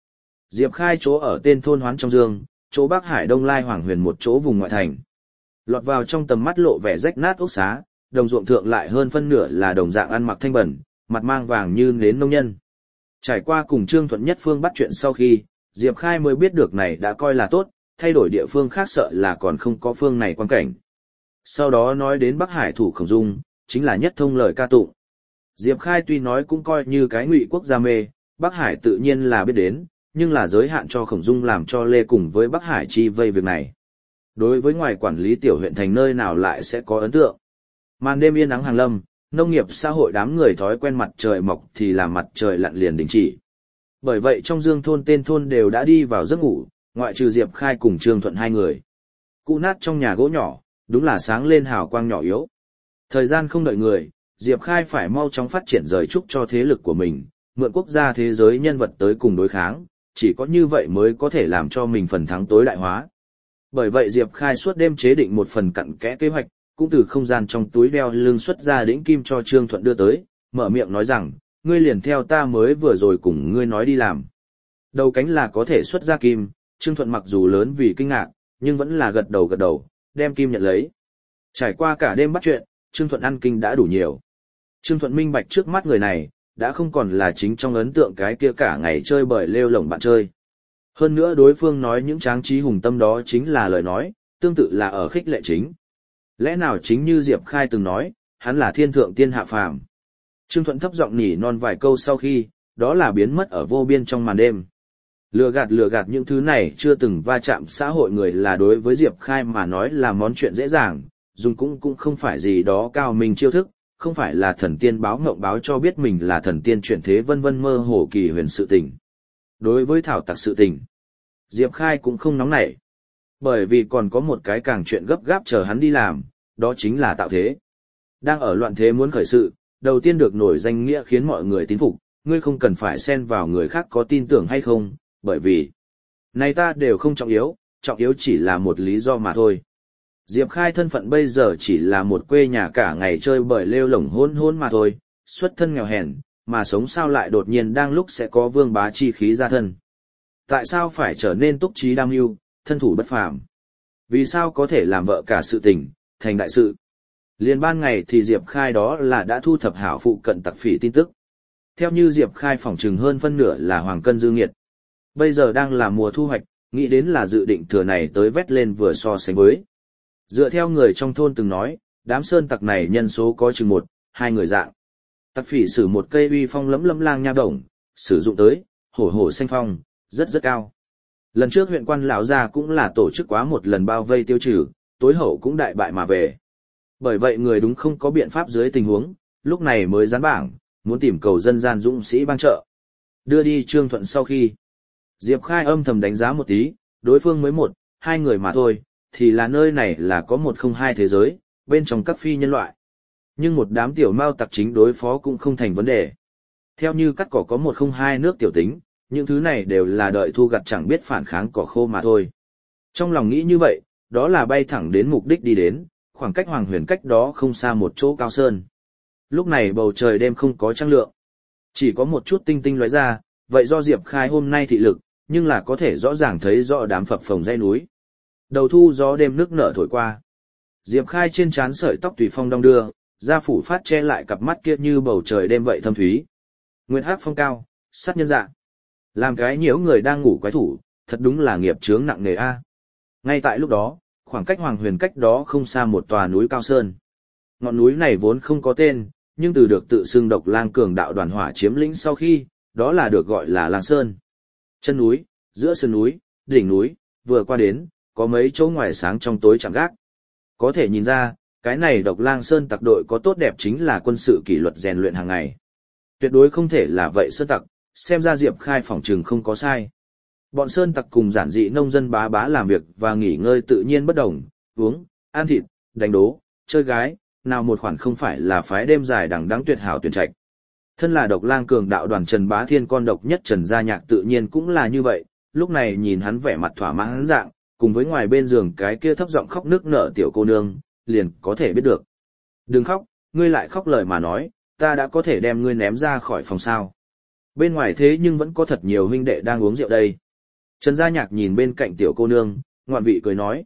Diệp Khai chỗ ở tên thôn Hoán trong Dương, chỗ Bắc Hải Đông Lai Hoàng Huyền một chỗ vùng ngoại thành. Lọt vào trong tầm mắt lộ vẻ rách nát ốc xá, đồng ruộng thượng lại hơn phân nửa là đồng dạng ăn mặc thanh bẩn, mặt mang vàng như nến nông nhân. Trải qua cùng Trương Thuận Nhất Phương bắt chuyện sau khi, Diệp Khai mới biết được này đã coi là tốt, thay đổi địa phương khác sợ là còn không có phương này quan cảnh. Sau đó nói đến Bắc Hải thủ Khổng Dung, chính là nhất thông lời ca tụng. Diệp Khai tuy nói cũng coi như cái ngụy quốc gia mê, Bắc Hải tự nhiên là biết đến, nhưng là giới hạn cho Khổng Dung làm cho Lê cùng với Bắc Hải chi vây việc này. Đối với ngoài quản lý tiểu huyện thành nơi nào lại sẽ có ấn tượng. Màn đêm yên nắng hàng lâm, nông nghiệp xã hội đám người thói quen mặt trời mọc thì làm mặt trời lặn liền đình chỉ. Bởi vậy trong Dương thôn tên thôn đều đã đi vào giấc ngủ, ngoại trừ Diệp Khai cùng Trương Thuận hai người. Cụ nát trong nhà gỗ nhỏ, đúng là sáng lên hào quang nhỏ yếu. Thời gian không đợi người, Diệp Khai phải mau chóng phát triển rời trúc cho thế lực của mình, mượn quốc gia thế giới nhân vật tới cùng đối kháng, chỉ có như vậy mới có thể làm cho mình phần thắng tối đại hóa. Bởi vậy Diệp Khai suốt đêm chế định một phần cặn kẽ kế hoạch, cũng từ không gian trong túi đeo lưng xuất ra đĩnh kim cho Trương Thuận đưa tới, mở miệng nói rằng, ngươi liền theo ta mới vừa rồi cùng ngươi nói đi làm. Đầu cánh là có thể xuất ra kim, Trương Thuận mặc dù lớn vì kinh ngạc, nhưng vẫn là gật đầu gật đầu, đem kim nhận lấy. Trải qua cả đêm bắt chuyện, Trương Thuận ăn kinh đã đủ nhiều. Trương Thuận minh bạch trước mắt người này, đã không còn là chính trong ấn tượng cái kia cả ngày chơi bời lêu lổng bạn chơi. Hơn nữa đối phương nói những tráng trí hùng tâm đó chính là lời nói, tương tự là ở khích lệ chính. Lẽ nào chính như Diệp Khai từng nói, hắn là thiên thượng tiên hạ phàm. Trương Thuận thấp giọng nỉ non vài câu sau khi, đó là biến mất ở vô biên trong màn đêm. Lừa gạt lừa gạt những thứ này chưa từng va chạm xã hội người là đối với Diệp Khai mà nói là món chuyện dễ dàng, dùng cũng cũng không phải gì đó cao minh chiêu thức, không phải là thần tiên báo ngộng báo cho biết mình là thần tiên chuyển thế vân vân mơ hồ kỳ huyền sự tình. Đối với thảo tặc sự tình, Diệp Khai cũng không nóng nảy. Bởi vì còn có một cái càng chuyện gấp gáp chờ hắn đi làm, đó chính là tạo thế. Đang ở loạn thế muốn khởi sự, đầu tiên được nổi danh nghĩa khiến mọi người tín phục, ngươi không cần phải xen vào người khác có tin tưởng hay không, bởi vì này ta đều không trọng yếu, trọng yếu chỉ là một lý do mà thôi. Diệp Khai thân phận bây giờ chỉ là một quê nhà cả ngày chơi bời lêu lổng hôn hôn mà thôi, xuất thân nghèo hèn, mà sống sao lại đột nhiên đang lúc sẽ có vương bá chi khí ra thân. Tại sao phải trở nên túc trí đam mưu, thân thủ bất phàm? Vì sao có thể làm vợ cả sự tình, thành đại sự? Liên ban ngày thì Diệp Khai đó là đã thu thập hảo phụ cận tặc phỉ tin tức. Theo như Diệp Khai phỏng chừng hơn phân nửa là hoàng cân dư nghiệt. Bây giờ đang là mùa thu hoạch, nghĩ đến là dự định thừa này tới vét lên vừa so sánh với. Dựa theo người trong thôn từng nói, đám sơn tặc này nhân số có chừng một, hai người dạng. Tặc phỉ sử một cây uy phong lẫm lẫm lang nha đồng, sử dụng tới, hổ hổ xanh phong, rất rất cao. Lần trước huyện quan lão gia cũng là tổ chức quá một lần bao vây tiêu trừ, tối hậu cũng đại bại mà về. Bởi vậy người đúng không có biện pháp dưới tình huống, lúc này mới dán bảng, muốn tìm cầu dân gian dũng sĩ ban trợ. Đưa đi Trương Thuận sau khi, Diệp Khai âm thầm đánh giá một tí, đối phương mới một, hai người mà thôi, thì là nơi này là có một không hai thế giới, bên trong các phi nhân loại. Nhưng một đám tiểu mao tặc chính đối phó cũng không thành vấn đề. Theo như cắt cỏ có một không hai nước tiểu tính, những thứ này đều là đợi thu gặt chẳng biết phản kháng cỏ khô mà thôi. Trong lòng nghĩ như vậy, đó là bay thẳng đến mục đích đi đến, khoảng cách Hoàng Huyền cách đó không xa một chỗ cao sơn. Lúc này bầu trời đêm không có trăng lượng, chỉ có một chút tinh tinh lóe ra, vậy do Diệp Khai hôm nay thị lực, nhưng là có thể rõ ràng thấy rõ đám phập phồng dãy núi. Đầu thu gió đêm nước nở thổi qua. Diệp Khai trên trán sợi tóc tùy phong đong đưa, da phủ phát che lại cặp mắt kia như bầu trời đêm vậy thâm thúy. Nguyệt hắc phong cao, sát nhân dạ. Làm cái nhiễu người đang ngủ quái thủ, thật đúng là nghiệp chướng nặng nề a. Ngay tại lúc đó, khoảng cách Hoàng Huyền cách đó không xa một tòa núi cao sơn. Ngọn núi này vốn không có tên, nhưng từ được tự xưng Độc Lang cường đạo đoàn hỏa chiếm lĩnh sau khi, đó là được gọi là Lang Sơn. Chân núi, giữa sơn núi, đỉnh núi, vừa qua đến, có mấy chỗ ngoài sáng trong tối chẳng gác. Có thể nhìn ra, cái này Độc Lang Sơn tặc đội có tốt đẹp chính là quân sự kỷ luật rèn luyện hàng ngày. Tuyệt đối không thể là vậy sơn tặc, xem ra Diệp Khai phỏng trừng không có sai. Bọn sơn tặc cùng giản dị nông dân bá bá làm việc và nghỉ ngơi tự nhiên bất đồng, uống, ăn thịt, đánh đố, chơi gái, nào một khoản không phải là phái đêm dài đằng đẵng tuyệt hảo tuyển trạch. Thân là Độc Lang cường đạo đoàn Trần Bá Thiên con độc nhất Trần Gia Nhạc tự nhiên cũng là như vậy, lúc này nhìn hắn vẻ mặt thỏa mãn dạng, cùng với ngoài bên giường cái kia thấp giọng khóc nức nở tiểu cô nương, liền có thể biết được. Đừng khóc, ngươi lại khóc lời mà nói, ta đã có thể đem ngươi ném ra khỏi phòng sao. Bên ngoài thế nhưng vẫn có thật nhiều huynh đệ đang uống rượu đây. Trần Gia Nhạc nhìn bên cạnh tiểu cô nương, ngoạn vị cười nói.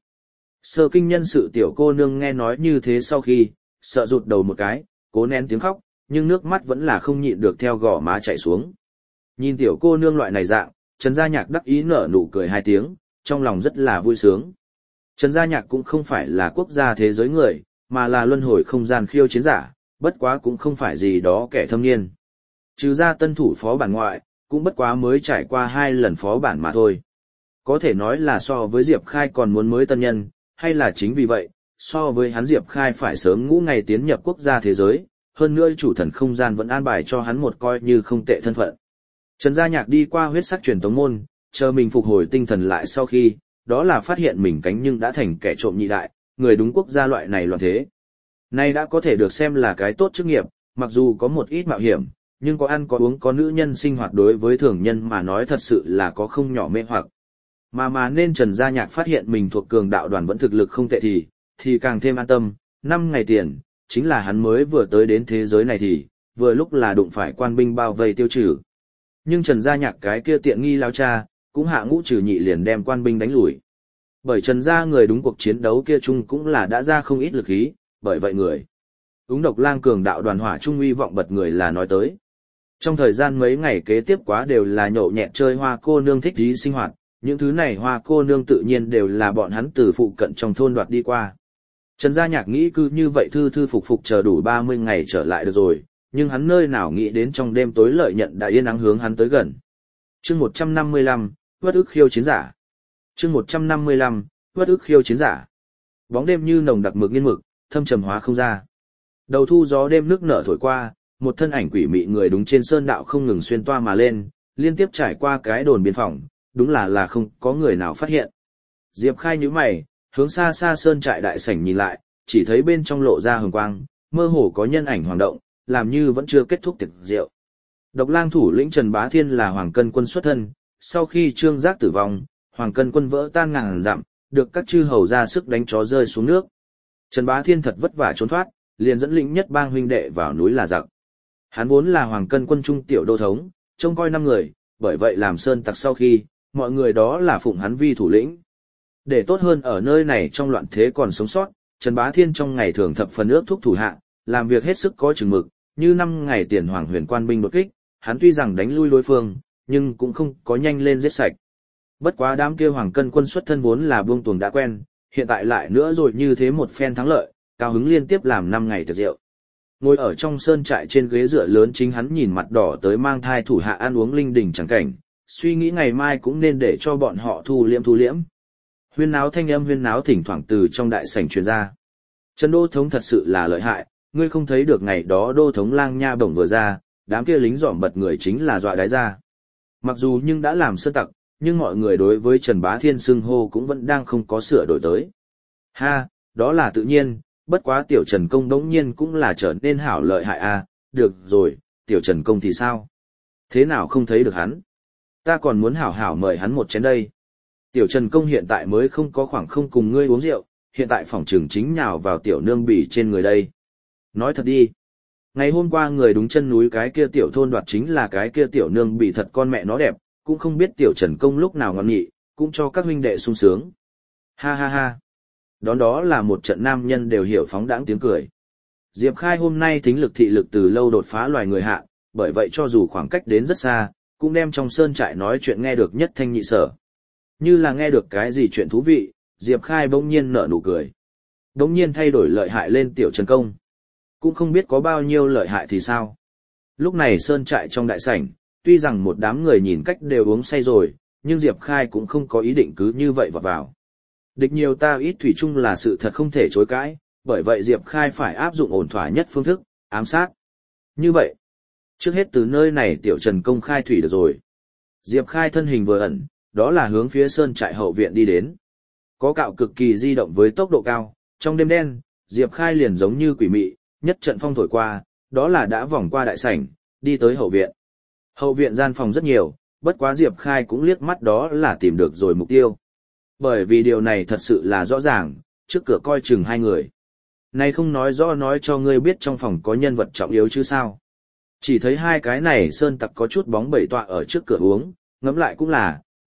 Sơ kinh nhân sự tiểu cô nương nghe nói như thế sau khi, sợ rụt đầu một cái, cố nén tiếng khóc, nhưng nước mắt vẫn là không nhịn được theo gò má chảy xuống. Nhìn tiểu cô nương loại này dạng, Trần Gia Nhạc đắc ý nở nụ cười hai tiếng, trong lòng rất là vui sướng. Trần Gia Nhạc cũng không phải là quốc gia thế giới người, mà là luân hồi không gian khiêu chiến giả, bất quá cũng không phải gì đó kẻ thâm niên. Trừ ra tân thủ phó bản ngoại, cũng bất quá mới trải qua hai lần phó bản mà thôi. Có thể nói là so với Diệp Khai còn muốn mới tân nhân, hay là chính vì vậy, so với hắn Diệp Khai phải sớm ngũ ngày tiến nhập quốc gia thế giới, hơn nữa chủ thần không gian vẫn an bài cho hắn một coi như không tệ thân phận. Trần Gia Nhạc đi qua huyết sắc truyền tống môn, chờ mình phục hồi tinh thần lại sau khi, đó là phát hiện mình cánh nhưng đã thành kẻ trộm nhị đại, người đúng quốc gia loại này loạn thế. Nay đã có thể được xem là cái tốt chức nghiệp, mặc dù có một ít mạo hiểm, nhưng có ăn có uống có nữ nhân sinh hoạt đối với thường nhân mà nói thật sự là có không nhỏ mê hoặc. Mà mà nên Trần Gia Nhạc phát hiện mình thuộc cường đạo đoàn vẫn thực lực không tệ thì, thì càng thêm an tâm, năm ngày tiền, chính là hắn mới vừa tới đến thế giới này thì, vừa lúc là đụng phải quan binh bao vây tiêu trừ. Nhưng Trần Gia Nhạc cái kia tiện nghi lao cha, cũng hạ ngũ trừ nhị liền đem quan binh đánh lùi. Bởi Trần Gia người đúng cuộc chiến đấu kia chung cũng là đã ra không ít lực khí, bởi vậy người. Úng độc lang cường đạo đoàn hỏa trung uy vọng bật người là nói tới. Trong thời gian mấy ngày kế tiếp quá đều là nhậu nhẹt chơi hoa cô nương thích dí sinh hoạt, những thứ này hoa cô nương tự nhiên đều là bọn hắn từ phụ cận trong thôn đoạt đi qua. Trần Gia Nhạc nghĩ cứ như vậy thư thư phục phục chờ đủ ba mươi ngày trở lại được rồi, nhưng hắn nơi nào nghĩ đến trong đêm tối lợi nhận đã yên ắng hướng hắn tới gần. Chương một trăm năm mươi lăm, Uất ức khiêu chiến giả. Chương một trăm năm mươi lăm, Uất ức khiêu chiến giả. Bóng đêm như nồng đặc mực nghiên mực, thâm trầm hóa không ra. Đầu thu gió đêm nước nở thổi qua, một thân ảnh quỷ mị người đúng trên sơn đạo không ngừng xuyên toa mà lên, liên tiếp trải qua cái đồn biên phòng, đúng là là không có người nào phát hiện. Diệp Khai nhíu mày, hướng xa xa sơn trại đại sảnh nhìn lại, chỉ thấy bên trong lộ ra hừng quang, mơ hồ có nhân ảnh hoạt động, làm như vẫn chưa kết thúc tiệc rượu. Độc lang thủ lĩnh Trần Bá Thiên là Hoàng Cân Quân xuất thân, sau khi Trương Giác tử vong, Hoàng Cân Quân vỡ tan ngàn dặm, được các chư hầu ra sức đánh chó rơi xuống nước. Trần Bá Thiên thật vất vả trốn thoát, liền dẫn lĩnh nhất bang huynh đệ vào núi là giặc. Hắn vốn là Hoàng Cân Quân trung tiểu đô thống, trông coi năm người, bởi vậy làm sơn tặc sau khi, mọi người đó là phụng hắn vi thủ lĩnh. Để tốt hơn ở nơi này trong loạn thế còn sống sót, Trần Bá Thiên trong ngày thường thập phần ước thúc thủ hạ, làm việc hết sức có chừng mực, như năm ngày tiền Hoàng Huyền quan binh đột kích, hắn tuy rằng đánh lui đối phương, nhưng cũng không có nhanh lên giết sạch. Bất quá đám kia Hoàng Cân Quân xuất thân vốn là buông tuồng đã quen, hiện tại lại nữa rồi như thế một phen thắng lợi, cao hứng liên tiếp làm năm ngày tiệc rượu. Ngồi ở trong sơn trại trên ghế dựa lớn chính hắn nhìn mặt đỏ tới mang thai thủ hạ ăn uống linh đình chẳng cảnh, suy nghĩ ngày mai cũng nên để cho bọn họ thu liễm thu liễm. Huyên náo thanh âm huyên náo thỉnh thoảng từ trong đại sảnh truyền ra. Trần Đô Thống thật sự là lợi hại, ngươi không thấy được ngày đó Đô Thống lang nha bổng vừa ra, đám kia lính dọm bật người chính là dọa đái ra. Mặc dù nhưng đã làm sơn tặc, nhưng mọi người đối với Trần Bá Thiên xưng hô cũng vẫn đang không có sửa đổi tới. Ha, đó là tự nhiên, bất quá tiểu Trần Công đống nhiên cũng là trở nên hảo lợi hại a. Được rồi, tiểu Trần Công thì sao? Thế nào không thấy được hắn? Ta còn muốn hảo hảo mời hắn một chén đây. Tiểu Trần Công hiện tại mới không có khoảng không cùng ngươi uống rượu, hiện tại phòng trường chính nhào vào tiểu nương bỉ trên người đây. Nói thật đi. Ngày hôm qua người đúng chân núi cái kia tiểu thôn đoạt chính là cái kia tiểu nương bỉ thật con mẹ nó đẹp, cũng không biết tiểu Trần Công lúc nào ngon nghị, cũng cho các huynh đệ sung sướng. Ha ha ha. Đón đó là một trận nam nhân đều hiểu phóng đãng tiếng cười. Diệp Khai hôm nay thính lực thị lực từ lâu đột phá loài người hạ, bởi vậy cho dù khoảng cách đến rất xa, cũng đem trong sơn trại nói chuyện nghe được nhất thanh nhị sở. Như là nghe được cái gì chuyện thú vị, Diệp Khai bỗng nhiên nở nụ cười. Bỗng nhiên thay đổi lợi hại lên tiểu Trần Công. Cũng không biết có bao nhiêu lợi hại thì sao. Lúc này sơn trại trong đại sảnh, tuy rằng một đám người nhìn cách đều uống say rồi, nhưng Diệp Khai cũng không có ý định cứ như vậy vọt vào. Địch nhiều ta ít thủy chung là sự thật không thể chối cãi, bởi vậy Diệp Khai phải áp dụng ổn thỏa nhất phương thức, ám sát. Như vậy, trước hết từ nơi này tiểu Trần Công khai thủy được rồi. Diệp Khai thân hình vừa ẩn, đó là hướng phía sơn trại hậu viện đi đến. Có cạo cực kỳ di động với tốc độ cao, trong đêm đen, Diệp Khai liền giống như quỷ mị, nhất trận phong thổi qua, đó là đã vòng qua đại sảnh, đi tới hậu viện. Hậu viện gian phòng rất nhiều, bất quá Diệp Khai cũng liếc mắt đó là tìm được rồi mục tiêu. Bởi vì điều này thật sự là rõ ràng, trước cửa coi chừng hai người. Này không nói rõ nói cho ngươi biết trong phòng có nhân vật trọng yếu chứ sao. Chỉ thấy hai cái này sơn tặc có chút bóng bẩy tọa ở trước cửa uống, ngẫm lại cũng là,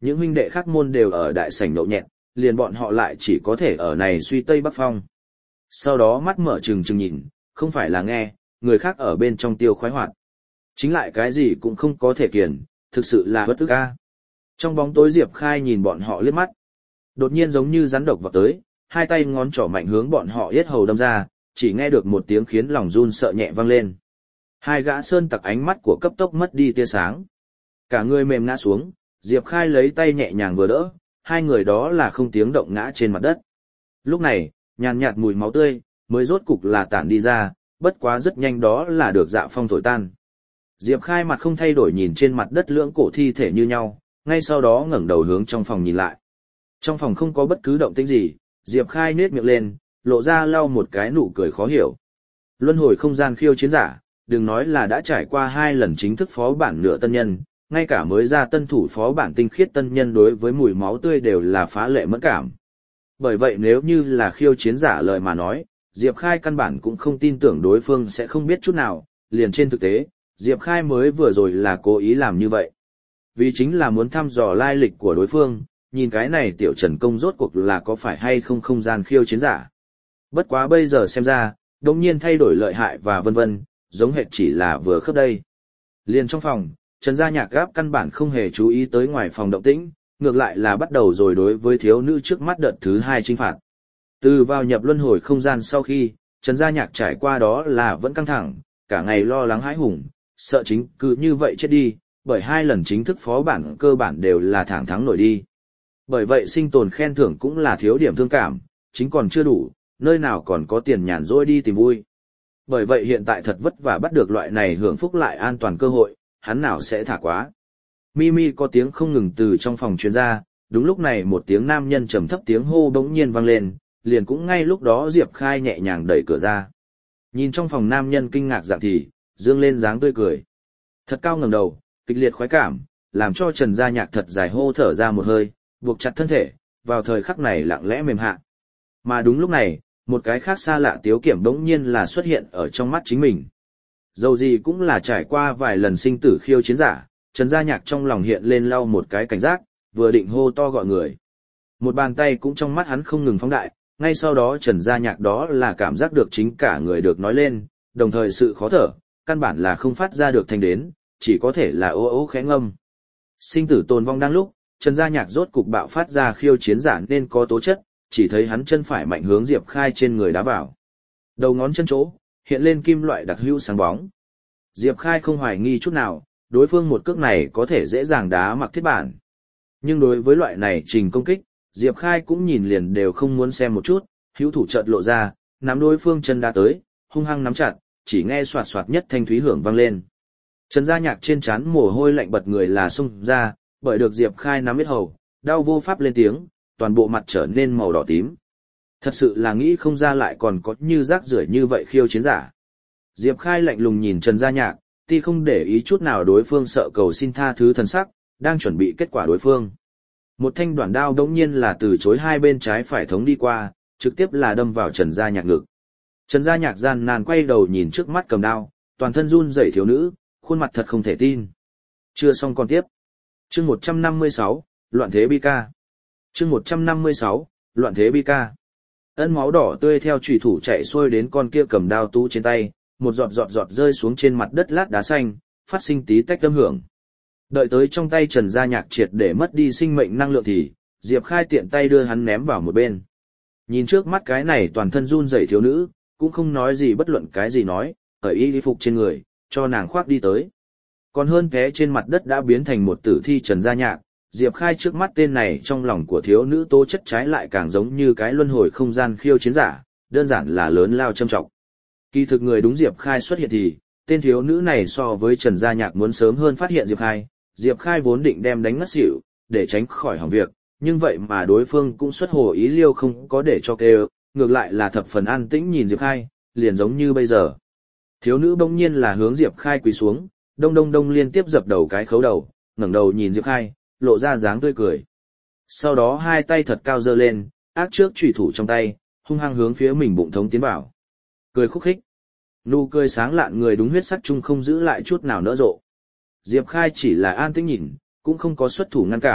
Những huynh đệ khác môn đều ở đại sảnh nhậu nhẹt, liền bọn họ lại chỉ có thể ở này suy tây bắc phong. Sau đó mắt mở trừng trừng nhìn, không phải là nghe, người khác ở bên trong tiêu khoái hoạt. Chính lại cái gì cũng không có thể kiền, thực sự là bất tức ca. Trong bóng tối Diệp Khai nhìn bọn họ liếc mắt. Đột nhiên giống như rắn độc vào tới, hai tay ngón trỏ mạnh hướng bọn họ yết hầu đâm ra, chỉ nghe được một tiếng khiến lòng run sợ nhẹ vang lên. Hai gã sơn tặc ánh mắt của cấp tốc mất đi tia sáng. Cả người mềm ngã xuống, Diệp Khai lấy tay nhẹ nhàng vừa đỡ, hai người đó là không tiếng động ngã trên mặt đất. Lúc này, nhàn nhạt mùi máu tươi, mới rốt cục là tản đi ra, bất quá rất nhanh đó là được Dạ Phong thổi tan. Diệp Khai mặt không thay đổi nhìn trên mặt đất lưỡng cổ thi thể như nhau, ngay sau đó ngẩng đầu hướng trong phòng nhìn lại. Trong phòng không có bất cứ động tĩnh gì, Diệp Khai nhếch miệng lên, lộ ra lau một cái nụ cười khó hiểu. Luân hồi không gian khiêu chiến giả, đừng nói là đã trải qua hai lần chính thức phó bản nửa tân nhân, ngay cả mới ra tân thủ phó bản tinh khiết tân nhân đối với mùi máu tươi đều là phá lệ mẫn cảm. Bởi vậy nếu như là khiêu chiến giả lời mà nói, Diệp Khai căn bản cũng không tin tưởng đối phương sẽ không biết chút nào, liền trên thực tế, Diệp Khai mới vừa rồi là cố ý làm như vậy. Vì chính là muốn thăm dò lai lịch của đối phương, nhìn cái này tiểu Trần Công rốt cuộc là có phải hay không không gian khiêu chiến giả. Bất quá bây giờ xem ra, đột nhiên thay đổi lợi hại và vân vân, giống hệt chỉ là vừa khớp đây. Liền trong phòng, Trần Gia Nhạc gáp căn bản không hề chú ý tới ngoài phòng động tĩnh, ngược lại là bắt đầu rồi đối với thiếu nữ trước mắt đợt thứ hai chinh phạt. Từ vào nhập luân hồi không gian sau khi, Trần Gia Nhạc trải qua đó là vẫn căng thẳng, cả ngày lo lắng hãi hùng, sợ chính cứ như vậy chết đi, bởi hai lần chính thức phó bản cơ bản đều là thẳng thắng nổi đi. Bởi vậy sinh tồn khen thưởng cũng là thiếu điểm thương cảm, chính còn chưa đủ, nơi nào còn có tiền nhàn rỗi đi tìm vui. Bởi vậy hiện tại thật vất vả bắt được loại này hưởng phúc lại an toàn cơ hội, hắn nào sẽ thả quá. Mimi có tiếng không ngừng từ trong phòng truyền ra, đúng lúc này một tiếng nam nhân trầm thấp tiếng hô bỗng nhiên vang lên, liền cũng ngay lúc đó Diệp Khai nhẹ nhàng đẩy cửa ra. Nhìn trong phòng nam nhân kinh ngạc dạng thì, dương lên dáng tươi cười. Thật cao ngẩng đầu, kịch liệt khoái cảm, làm cho Trần Gia Nhạc thật dài hô thở ra một hơi, buộc chặt thân thể, vào thời khắc này lặng lẽ mềm hạ. Mà đúng lúc này, một cái khác xa lạ tiếu kiểm bỗng nhiên là xuất hiện ở trong mắt chính mình. Dầu gì cũng là trải qua vài lần sinh tử khiêu chiến giả, Trần Gia Nhạc trong lòng hiện lên lau một cái cảnh giác, vừa định hô to gọi người. Một bàn tay cũng trong mắt hắn không ngừng phóng đại, ngay sau đó Trần Gia Nhạc đó là cảm giác được chính cả người được nói lên, đồng thời sự khó thở, căn bản là không phát ra được thanh đến, chỉ có thể là ô ô khẽ ngâm. Sinh tử tồn vong đang lúc, Trần Gia Nhạc rốt cục bạo phát ra khiêu chiến giả nên có tố chất, chỉ thấy hắn chân phải mạnh hướng Diệp Khai trên người đá vào. Đầu ngón chân chỗ, hiện lên kim loại đặc hữu sáng bóng. Diệp Khai không hoài nghi chút nào, đối phương một cước này có thể dễ dàng đá mặc thiết bản. Nhưng đối với loại này trình công kích, Diệp Khai cũng nhìn liền đều không muốn xem một chút, hữu thủ chợt lộ ra, nắm đối phương chân đá tới, hung hăng nắm chặt, chỉ nghe xoạt xoạt nhất thanh thúy hưởng vang lên. Trần Gia Nhạc trên trán mồ hôi lạnh bật người là xung ra, bởi được Diệp Khai nắm hết hầu, đau vô pháp lên tiếng, toàn bộ mặt trở nên màu đỏ tím. Thật sự là nghĩ không ra lại còn có như rác rưởi như vậy khiêu chiến giả. Diệp Khai lạnh lùng nhìn Trần Gia Nhạc, ti không để ý chút nào đối phương sợ cầu xin tha thứ thần sắc, đang chuẩn bị kết quả đối phương. Một thanh đoạn đao đống nhiên là từ chối hai bên trái phải thống đi qua, trực tiếp là đâm vào Trần Gia Nhạc ngực. Trần Gia Nhạc gian nan quay đầu nhìn trước mắt cầm đao, toàn thân run rẩy thiếu nữ, khuôn mặt thật không thể tin. Chưa xong còn tiếp. Chương một trăm năm mươi sáu, Loạn thế bi ca. Chương một trăm năm mươi sáu, Loạn thế bi ca. Ân máu đỏ tươi theo chủy thủ chạy xuôi đến con kia cầm đao tú trên tay, một giọt giọt giọt rơi xuống trên mặt đất lát đá xanh, phát sinh tí tách âm hưởng. Đợi tới trong tay Trần Gia Nhạc triệt để mất đi sinh mệnh năng lượng thì, Diệp Khai tiện tay đưa hắn ném vào một bên. Nhìn trước mắt cái này toàn thân run rẩy thiếu nữ, cũng không nói gì bất luận cái gì nói, ở y phục trên người, cho nàng khoác đi tới. Còn hơn té trên mặt đất đã biến thành một tử thi Trần Gia Nhạc, Diệp Khai trước mắt tên này trong lòng của thiếu nữ tố chất trái lại càng giống như cái luân hồi không gian khiêu chiến giả, đơn giản là lớn lao châm trọng. Kỳ thực người đúng Diệp Khai xuất hiện thì, tên thiếu nữ này so với Trần Gia Nhạc muốn sớm hơn phát hiện Diệp Khai, Diệp Khai vốn định đem đánh ngất xỉu, để tránh khỏi hỏng việc, nhưng vậy mà đối phương cũng xuất hồ ý liêu không có để cho kêu, ngược lại là thập phần an tĩnh nhìn Diệp Khai, liền giống như bây giờ. Thiếu nữ bỗng nhiên là hướng Diệp Khai quỳ xuống, đông đông đông liên tiếp dập đầu cái khấu đầu, ngẩng đầu nhìn Diệp Khai, lộ ra dáng tươi cười. Sau đó hai tay thật cao giơ lên, ác trước chủy thủ trong tay, hung hăng hướng phía mình bụng thống tiến vào. Cười khúc khích. Nụ cười sáng lạn người đúng huyết sắc chung không giữ lại chút nào nỡ rộ. Diệp Khai chỉ là an tĩnh nhìn, cũng không có xuất thủ ngăn cản,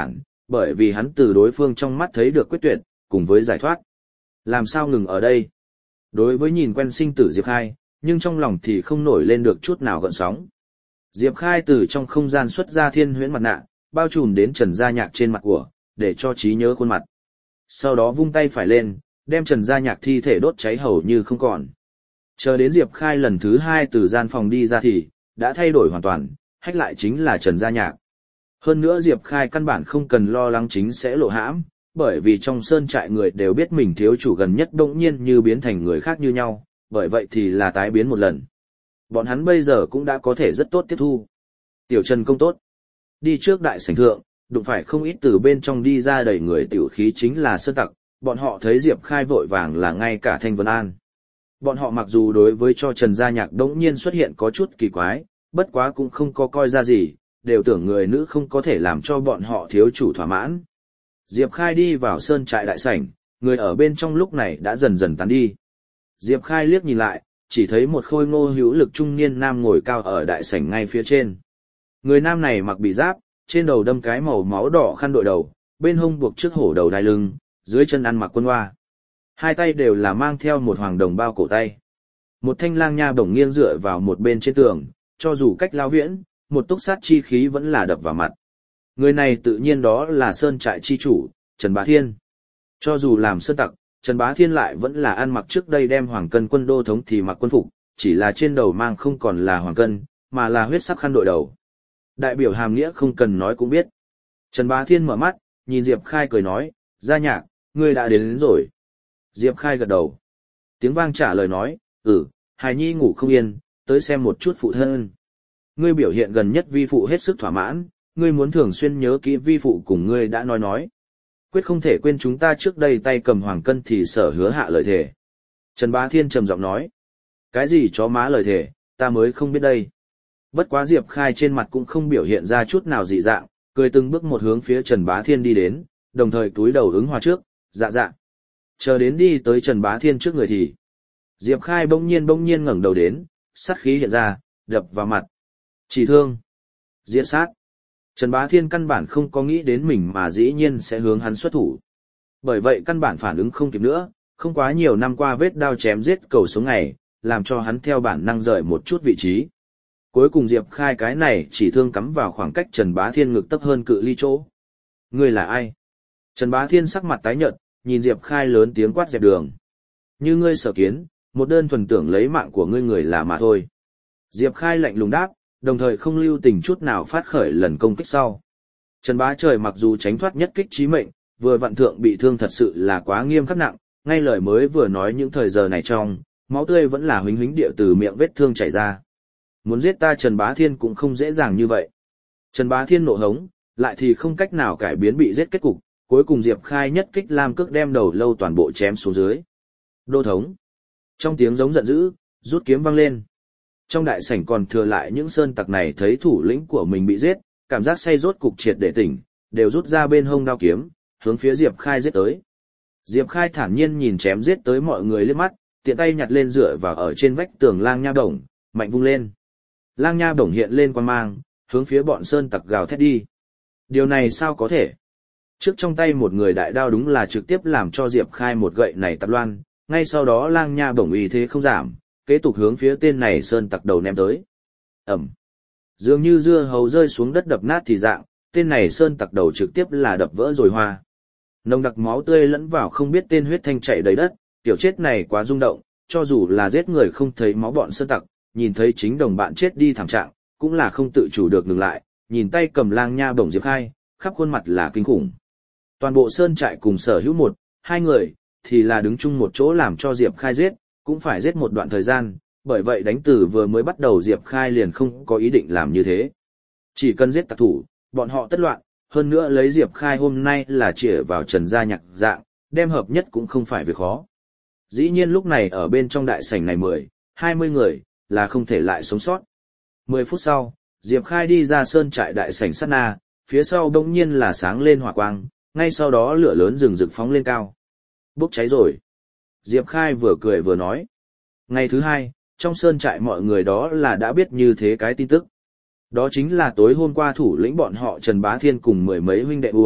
bởi vì hắn từ đối phương trong mắt thấy được quyết tuyệt, cùng với giải thoát. Làm sao ngừng ở đây? Đối với nhìn quen sinh tử Diệp Khai, nhưng trong lòng thì không nổi lên được chút nào gợn sóng. Diệp Khai từ trong không gian xuất ra thiên huyễn mặt nạ, bao trùm đến Trần Gia Nhạc trên mặt của, để cho trí nhớ khuôn mặt. Sau đó vung tay phải lên, đem Trần Gia Nhạc thi thể đốt cháy hầu như không còn. Chờ đến Diệp Khai lần thứ hai từ gian phòng đi ra thì, đã thay đổi hoàn toàn, hách lại chính là Trần Gia Nhạc. Hơn nữa Diệp Khai căn bản không cần lo lắng chính sẽ lộ hãm, bởi vì trong sơn trại người đều biết mình thiếu chủ gần nhất đột nhiên như biến thành người khác như nhau, bởi vậy thì là tái biến một lần. Bọn hắn bây giờ cũng đã có thể rất tốt tiếp thu. Tiểu Trần công tốt. Đi trước đại sảnh thượng, đụng phải không ít từ bên trong đi ra đầy người tiểu khí chính là sơn tặc, bọn họ thấy Diệp Khai vội vàng là ngay cả Thanh Vân An. Bọn họ mặc dù đối với cho Trần Gia Nhạc đống nhiên xuất hiện có chút kỳ quái, bất quá cũng không có coi ra gì, đều tưởng người nữ không có thể làm cho bọn họ thiếu chủ thỏa mãn. Diệp Khai đi vào sơn trại đại sảnh, người ở bên trong lúc này đã dần dần tán đi. Diệp Khai liếc nhìn lại, chỉ thấy một khôi ngô hữu lực trung niên nam ngồi cao ở đại sảnh ngay phía trên. Người nam này mặc bị giáp, trên đầu đâm cái màu máu đỏ khăn đội đầu, bên hông buộc trước hổ đầu đai lưng, dưới chân ăn mặc quân hoa. Hai tay đều là mang theo một hoàng đồng bao cổ tay. Một thanh lang nha bổng nghiêng dựa vào một bên trên tường, cho dù cách lao viễn, một túc sát chi khí vẫn là đập vào mặt. Người này tự nhiên đó là sơn trại chi chủ, Trần Bá Thiên. Cho dù làm sơn tặc, Trần Bá Thiên lại vẫn là ăn mặc trước đây đem hoàng cân quân đô thống thì mặc quân phục, chỉ là trên đầu mang không còn là hoàng cân, mà là huyết sắc khăn đội đầu. Đại biểu hàm nghĩa không cần nói cũng biết. Trần Bá Thiên mở mắt, nhìn Diệp Khai cười nói, Gia Nhạc, ngươi đã đến, đến rồi. Diệp Khai gật đầu. Tiếng vang trả lời nói, ừ, hài nhi ngủ không yên, tới xem một chút phụ thân. Ngươi biểu hiện gần nhất vi phụ hết sức thỏa mãn, ngươi muốn thường xuyên nhớ kỹ vi phụ cùng ngươi đã nói nói. Quyết không thể quên chúng ta trước đây tay cầm hoàng cân thì sở hứa hạ lời thề. Trần Bá Thiên trầm giọng nói, cái gì chó má lời thề, ta mới không biết đây. Bất quá Diệp Khai trên mặt cũng không biểu hiện ra chút nào dị dạng, cười từng bước một hướng phía Trần Bá Thiên đi đến, đồng thời túi đầu ứng hòa trước, dạ dạ. Chờ đến đi tới Trần Bá Thiên trước người thì, Diệp Khai bỗng nhiên bỗng nhiên ngẩng đầu đến, sát khí hiện ra, đập vào mặt. Chỉ thương, diễn sát. Trần Bá Thiên căn bản không có nghĩ đến mình mà dĩ nhiên sẽ hướng hắn xuất thủ. Bởi vậy căn bản phản ứng không kịp nữa, không quá nhiều năm qua vết đao chém giết cầu sống ngày, làm cho hắn theo bản năng rời một chút vị trí. Cuối cùng Diệp Khai cái này chỉ thương cắm vào khoảng cách Trần Bá Thiên ngực tấp hơn cự ly chỗ. Ngươi là ai? Trần Bá Thiên sắc mặt tái nhợt, nhìn Diệp Khai lớn tiếng quát dẹp đường. Như ngươi sở kiến, một đơn thuần tưởng lấy mạng của ngươi người là mà thôi. Diệp Khai lạnh lùng đáp, đồng thời không lưu tình chút nào phát khởi lần công kích sau. Trần Bá Trời mặc dù tránh thoát nhất kích chí mệnh, vừa vặn thượng bị thương thật sự là quá nghiêm khắc nặng, ngay lời mới vừa nói những thời giờ này trong, máu tươi vẫn là huỳnh huỳnh địa từ miệng vết thương chảy ra. Muốn giết ta Trần Bá Thiên cũng không dễ dàng như vậy. Trần Bá Thiên nộ hống, lại thì không cách nào cải biến bị giết kết cục, cuối cùng Diệp Khai nhất kích lam cước đem đầu lâu toàn bộ chém xuống dưới. Đô thống. Trong tiếng giống giận dữ, rút kiếm vang lên. Trong đại sảnh còn thừa lại những sơn tặc này thấy thủ lĩnh của mình bị giết, cảm giác say rốt cục triệt để tỉnh, đều rút ra bên hông đao kiếm, hướng phía Diệp Khai giết tới. Diệp Khai thản nhiên nhìn chém giết tới mọi người liếc mắt, tiện tay nhặt lên dựa vào ở trên vách tường lang nha bổng, mạnh vung lên. Lang nha bổng hiện lên quang mang, hướng phía bọn sơn tặc gào thét đi. Điều này sao có thể? Trước trong tay một người đại đao đúng là trực tiếp làm cho Diệp Khai một gậy này tạp loan, ngay sau đó lang nha bổng uy thế không giảm, kế tục hướng phía tên này sơn tặc đầu ném tới. Ẩm. Dường như dưa hấu rơi xuống đất đập nát thì dạng, tên này sơn tặc đầu trực tiếp là đập vỡ rồi hoa. Nồng đặc máu tươi lẫn vào không biết tên huyết thanh chảy đầy đất, tiểu chết này quá rung động, cho dù là giết người không thấy máu bọn sơn tặc, nhìn thấy chính đồng bạn chết đi thảm trạng, cũng là không tự chủ được ngừng lại, nhìn tay cầm lang nha bổng Diệp Khai, khắp khuôn mặt là kinh khủng. Toàn bộ sơn trại cùng sở hữu một, hai người, thì là đứng chung một chỗ làm cho Diệp Khai giết, cũng phải giết một đoạn thời gian, bởi vậy đánh từ vừa mới bắt đầu Diệp Khai liền không có ý định làm như thế. Chỉ cần giết tặc thủ, bọn họ tất loạn, hơn nữa lấy Diệp Khai hôm nay là chĩa vào Trần Gia Nhạc dạng, đem hợp nhất cũng không phải việc khó. Dĩ nhiên lúc này ở bên trong đại sảnh này mười, hai mươi người, là không thể lại sống sót. Mười phút sau, Diệp Khai đi ra sơn trại đại sảnh sát na, phía sau bỗng nhiên là sáng lên hỏa quang, ngay sau đó lửa lớn rừng rực phóng lên cao. Bốc cháy rồi. Diệp Khai vừa cười vừa nói. Ngày thứ hai, trong sơn trại mọi người đó là đã biết như thế cái tin tức. Đó chính là tối hôm qua thủ lĩnh bọn họ Trần Bá Thiên cùng mười mấy huynh đệ uống,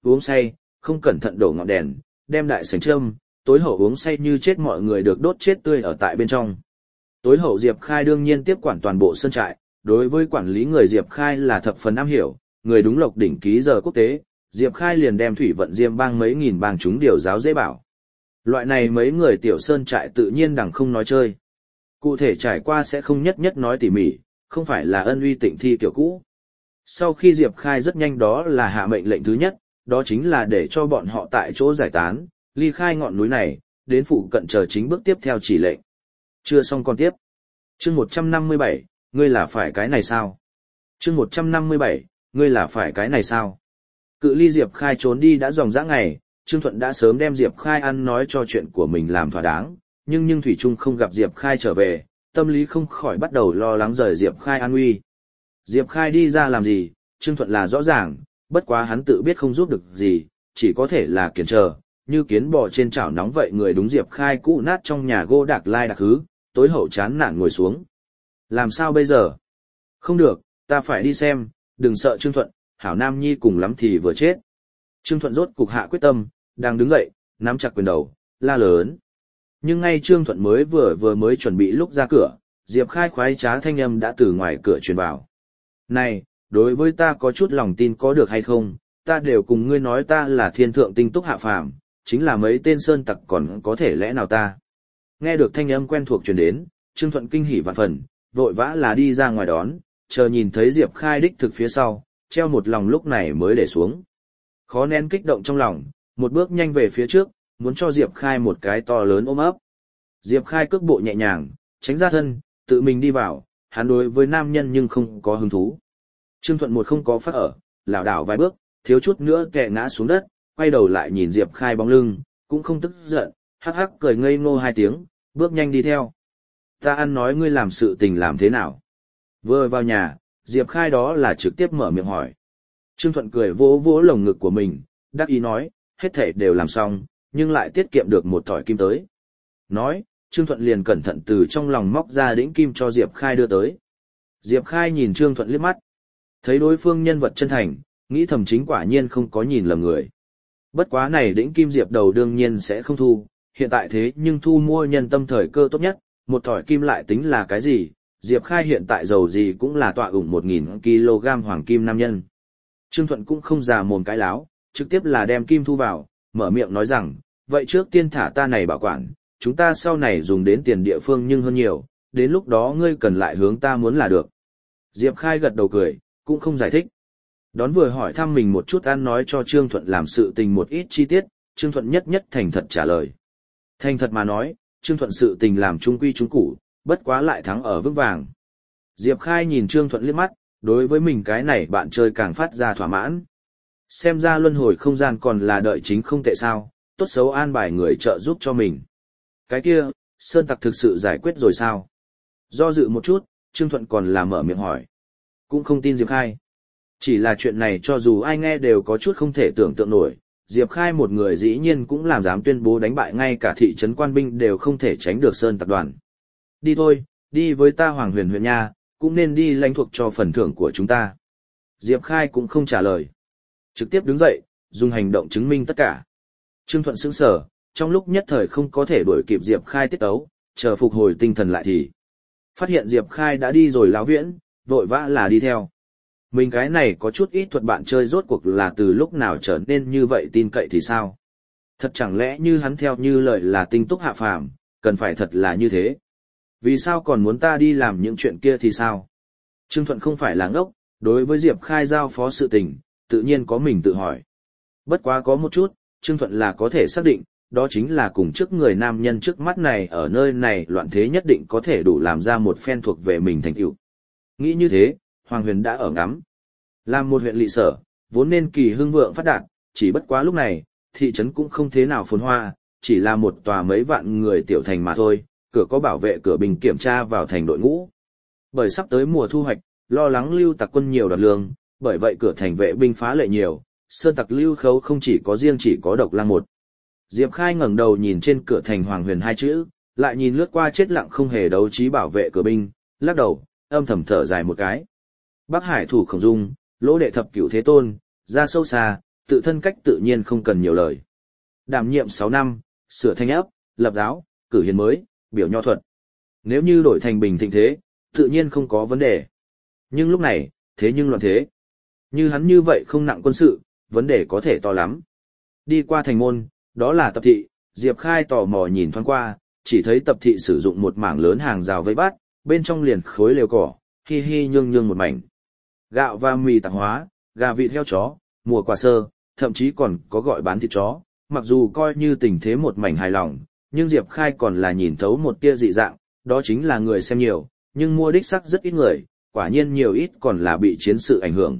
uống say, không cẩn thận đổ ngọn đèn, đem đại sảnh châm, tối hậu uống say như chết mọi người được đốt chết tươi ở tại bên trong. Tối hậu Diệp Khai đương nhiên tiếp quản toàn bộ sơn trại, đối với quản lý người Diệp Khai là thập phần am hiểu, người đúng lộc đỉnh ký giờ quốc tế, Diệp Khai liền đem thủy vận diêm bang mấy nghìn bang chúng điều giáo dễ bảo. Loại này mấy người tiểu sơn trại tự nhiên đẳng không nói chơi. Cụ thể trải qua sẽ không nhất nhất nói tỉ mỉ, không phải là ân uy tịnh thi kiểu cũ. Sau khi Diệp Khai rất nhanh đó là hạ mệnh lệnh thứ nhất, đó chính là để cho bọn họ tại chỗ giải tán, ly khai ngọn núi này, đến phụ cận chờ chính bước tiếp theo chỉ lệnh. Chưa xong còn tiếp. Chương một trăm năm mươi bảy, ngươi là phải cái này sao? Chương một trăm năm mươi bảy, ngươi là phải cái này sao? Cự ly Diệp Khai trốn đi đã dòng dã ngày, Trương Thuận đã sớm đem Diệp Khai ăn nói cho chuyện của mình làm thỏa đáng, nhưng nhưng Thủy Trung không gặp Diệp Khai trở về, tâm lý không khỏi bắt đầu lo lắng rời Diệp Khai an nguy. Diệp Khai đi ra làm gì, Trương Thuận là rõ ràng, bất quá hắn tự biết không giúp được gì, chỉ có thể là kiềm chờ, như kiến bò trên chảo nóng vậy người đúng Diệp Khai cũ nát trong nhà gỗ đạc lai đặc hứ, tối hậu chán nản ngồi xuống. Làm sao bây giờ? Không được, ta phải đi xem, đừng sợ Trương Thuận, hảo nam nhi cùng lắm thì vừa chết. Trương Thuận rốt cục hạ quyết tâm, đang đứng dậy, nắm chặt quyền đầu, la lớn. Nhưng ngay Trương Thuận mới vừa vừa mới chuẩn bị lúc ra cửa, Diệp Khai khoái trá thanh âm đã từ ngoài cửa truyền vào. Này, đối với ta có chút lòng tin có được hay không, ta đều cùng ngươi nói ta là thiên thượng tinh túc hạ phàm, chính là mấy tên sơn tặc còn có thể lẽ nào ta. Nghe được thanh âm quen thuộc truyền đến, Trương Thuận kinh hỉ vạn phần, vội vã là đi ra ngoài đón, chờ nhìn thấy Diệp Khai đích thực phía sau, treo một lòng lúc này mới để xuống. Khó nén kích động trong lòng, một bước nhanh về phía trước, muốn cho Diệp Khai một cái to lớn ôm ấp. Diệp Khai cước bộ nhẹ nhàng, tránh ra thân, tự mình đi vào, hắn đối với nam nhân nhưng không có hứng thú. Trương Thuận một không có phát ở, lảo đảo vài bước, thiếu chút nữa kẹ ngã xuống đất, quay đầu lại nhìn Diệp Khai bóng lưng, cũng không tức giận, hắc hắc cười ngây ngô hai tiếng, bước nhanh đi theo. Ta ăn nói ngươi làm sự tình làm thế nào? Vừa vào nhà, Diệp Khai đó là trực tiếp mở miệng hỏi. Trương Thuận cười vỗ vỗ lồng ngực của mình, đắc ý nói, hết thảy đều làm xong, nhưng lại tiết kiệm được một thỏi kim tới. Nói, Trương Thuận liền cẩn thận từ trong lòng móc ra đĩnh kim cho Diệp Khai đưa tới. Diệp Khai nhìn Trương Thuận liếc mắt, thấy đối phương nhân vật chân thành, nghĩ thầm chính quả nhiên không có nhìn lầm người. Bất quá này đĩnh kim Diệp đầu đương nhiên sẽ không thu, hiện tại thế nhưng thu mua nhân tâm thời cơ tốt nhất, một thỏi kim lại tính là cái gì, Diệp Khai hiện tại giàu gì cũng là tọa ủng một nghìn ki lô gam hoàng kim nam nhân. Trương Thuận cũng không già mồm cái láo, trực tiếp là đem kim thu vào, mở miệng nói rằng, vậy trước tiên thả ta này bảo quản, chúng ta sau này dùng đến tiền địa phương nhưng hơn nhiều, đến lúc đó ngươi cần lại hướng ta muốn là được. Diệp Khai gật đầu cười, cũng không giải thích. Đón vừa hỏi thăm mình một chút ăn nói cho Trương Thuận làm sự tình một ít chi tiết, Trương Thuận nhất nhất thành thật trả lời. Thành thật mà nói, Trương Thuận sự tình làm trung quy trung củ, bất quá lại thắng ở vững vàng. Diệp Khai nhìn Trương Thuận liếc mắt, đối với mình cái này bạn chơi càng phát ra thỏa mãn. Xem ra luân hồi không gian còn là đợi chính không tệ sao, tốt xấu an bài người trợ giúp cho mình. Cái kia, Sơn Tặc thực sự giải quyết rồi sao? Do dự một chút, Trương Thuận còn là mở miệng hỏi. Cũng không tin Diệp Khai. Chỉ là chuyện này cho dù ai nghe đều có chút không thể tưởng tượng nổi, Diệp Khai một người dĩ nhiên cũng làm dám tuyên bố đánh bại ngay cả thị trấn quan binh đều không thể tránh được Sơn Tặc đoàn. Đi thôi, đi với ta Hoàng Huyền huyện nha, cũng nên đi lãnh thuộc cho phần thưởng của chúng ta. Diệp Khai cũng không trả lời. Trực tiếp đứng dậy, dùng hành động chứng minh tất cả. Trương Thuận sững sờ, trong lúc nhất thời không có thể đuổi kịp Diệp Khai tiết tấu, chờ phục hồi tinh thần lại thì phát hiện Diệp Khai đã đi rồi láo viễn, vội vã là đi theo. Mình cái này có chút ít thuật bạn chơi rốt cuộc là từ lúc nào trở nên như vậy tin cậy thì sao? Thật chẳng lẽ như hắn theo như lời là tinh túc hạ phàm, cần phải thật là như thế? Vì sao còn muốn ta đi làm những chuyện kia thì sao? Trương Thuận không phải là ngốc, đối với Diệp Khai giao phó sự tình, tự nhiên có mình tự hỏi. Bất quá có một chút, Trương Thuận là có thể xác định, đó chính là cùng trước người nam nhân trước mắt này ở nơi này loạn thế nhất định có thể đủ làm ra một phen thuộc về mình thành tựu. Nghĩ như thế, Hoàng Huyền đã ở ngắm. Làm một huyện lỵ sở, vốn nên kỳ hưng vượng phát đạt, chỉ bất quá lúc này, thị trấn cũng không thế nào phồn hoa, chỉ là một tòa mấy vạn người tiểu thành mà thôi, cửa có bảo vệ cửa bình kiểm tra vào thành đội ngũ. Bởi sắp tới mùa thu hoạch, lo lắng lưu tặc quân nhiều đoạt lương, bởi vậy cửa thành vệ binh phá lệ nhiều, sơn tặc lưu khấu không chỉ có riêng chỉ có độc lang một. Diệp Khai ngẩng đầu nhìn trên cửa thành Hoàng Huyền hai chữ, lại nhìn lướt qua chết lặng không hề đấu trí bảo vệ cửa binh, lắc đầu, âm thầm thở dài một cái. Bắc Hải thủ Khổng Dung, Lỗ đệ thập cửu thế tôn, ra sâu xa, tự thân cách tự nhiên không cần nhiều lời. Đảm nhiệm sáu năm, sửa thanh ấp, lập giáo, cử hiến mới, biểu nho thuật. Nếu như đổi thành bình thịnh thế, tự nhiên không có vấn đề. Nhưng lúc này, thế nhưng loạn thế. Như hắn như vậy không nặng quân sự, vấn đề có thể to lắm. Đi qua thành môn, đó là tập thị, Diệp Khai tò mò nhìn thoáng qua, chỉ thấy tập thị sử dụng một mảng lớn hàng rào vây bát, bên trong liền khối lều cỏ, hi hi nhương nhương một mảnh. Gạo và mì tạp hóa, gà vịt heo chó, mùa quả sơ, thậm chí còn có gọi bán thịt chó, mặc dù coi như tình thế một mảnh hài lòng, nhưng Diệp Khai còn là nhìn thấu một tia dị dạng, đó chính là người xem nhiều, nhưng mua đích sắc rất ít người, quả nhiên nhiều ít còn là bị chiến sự ảnh hưởng.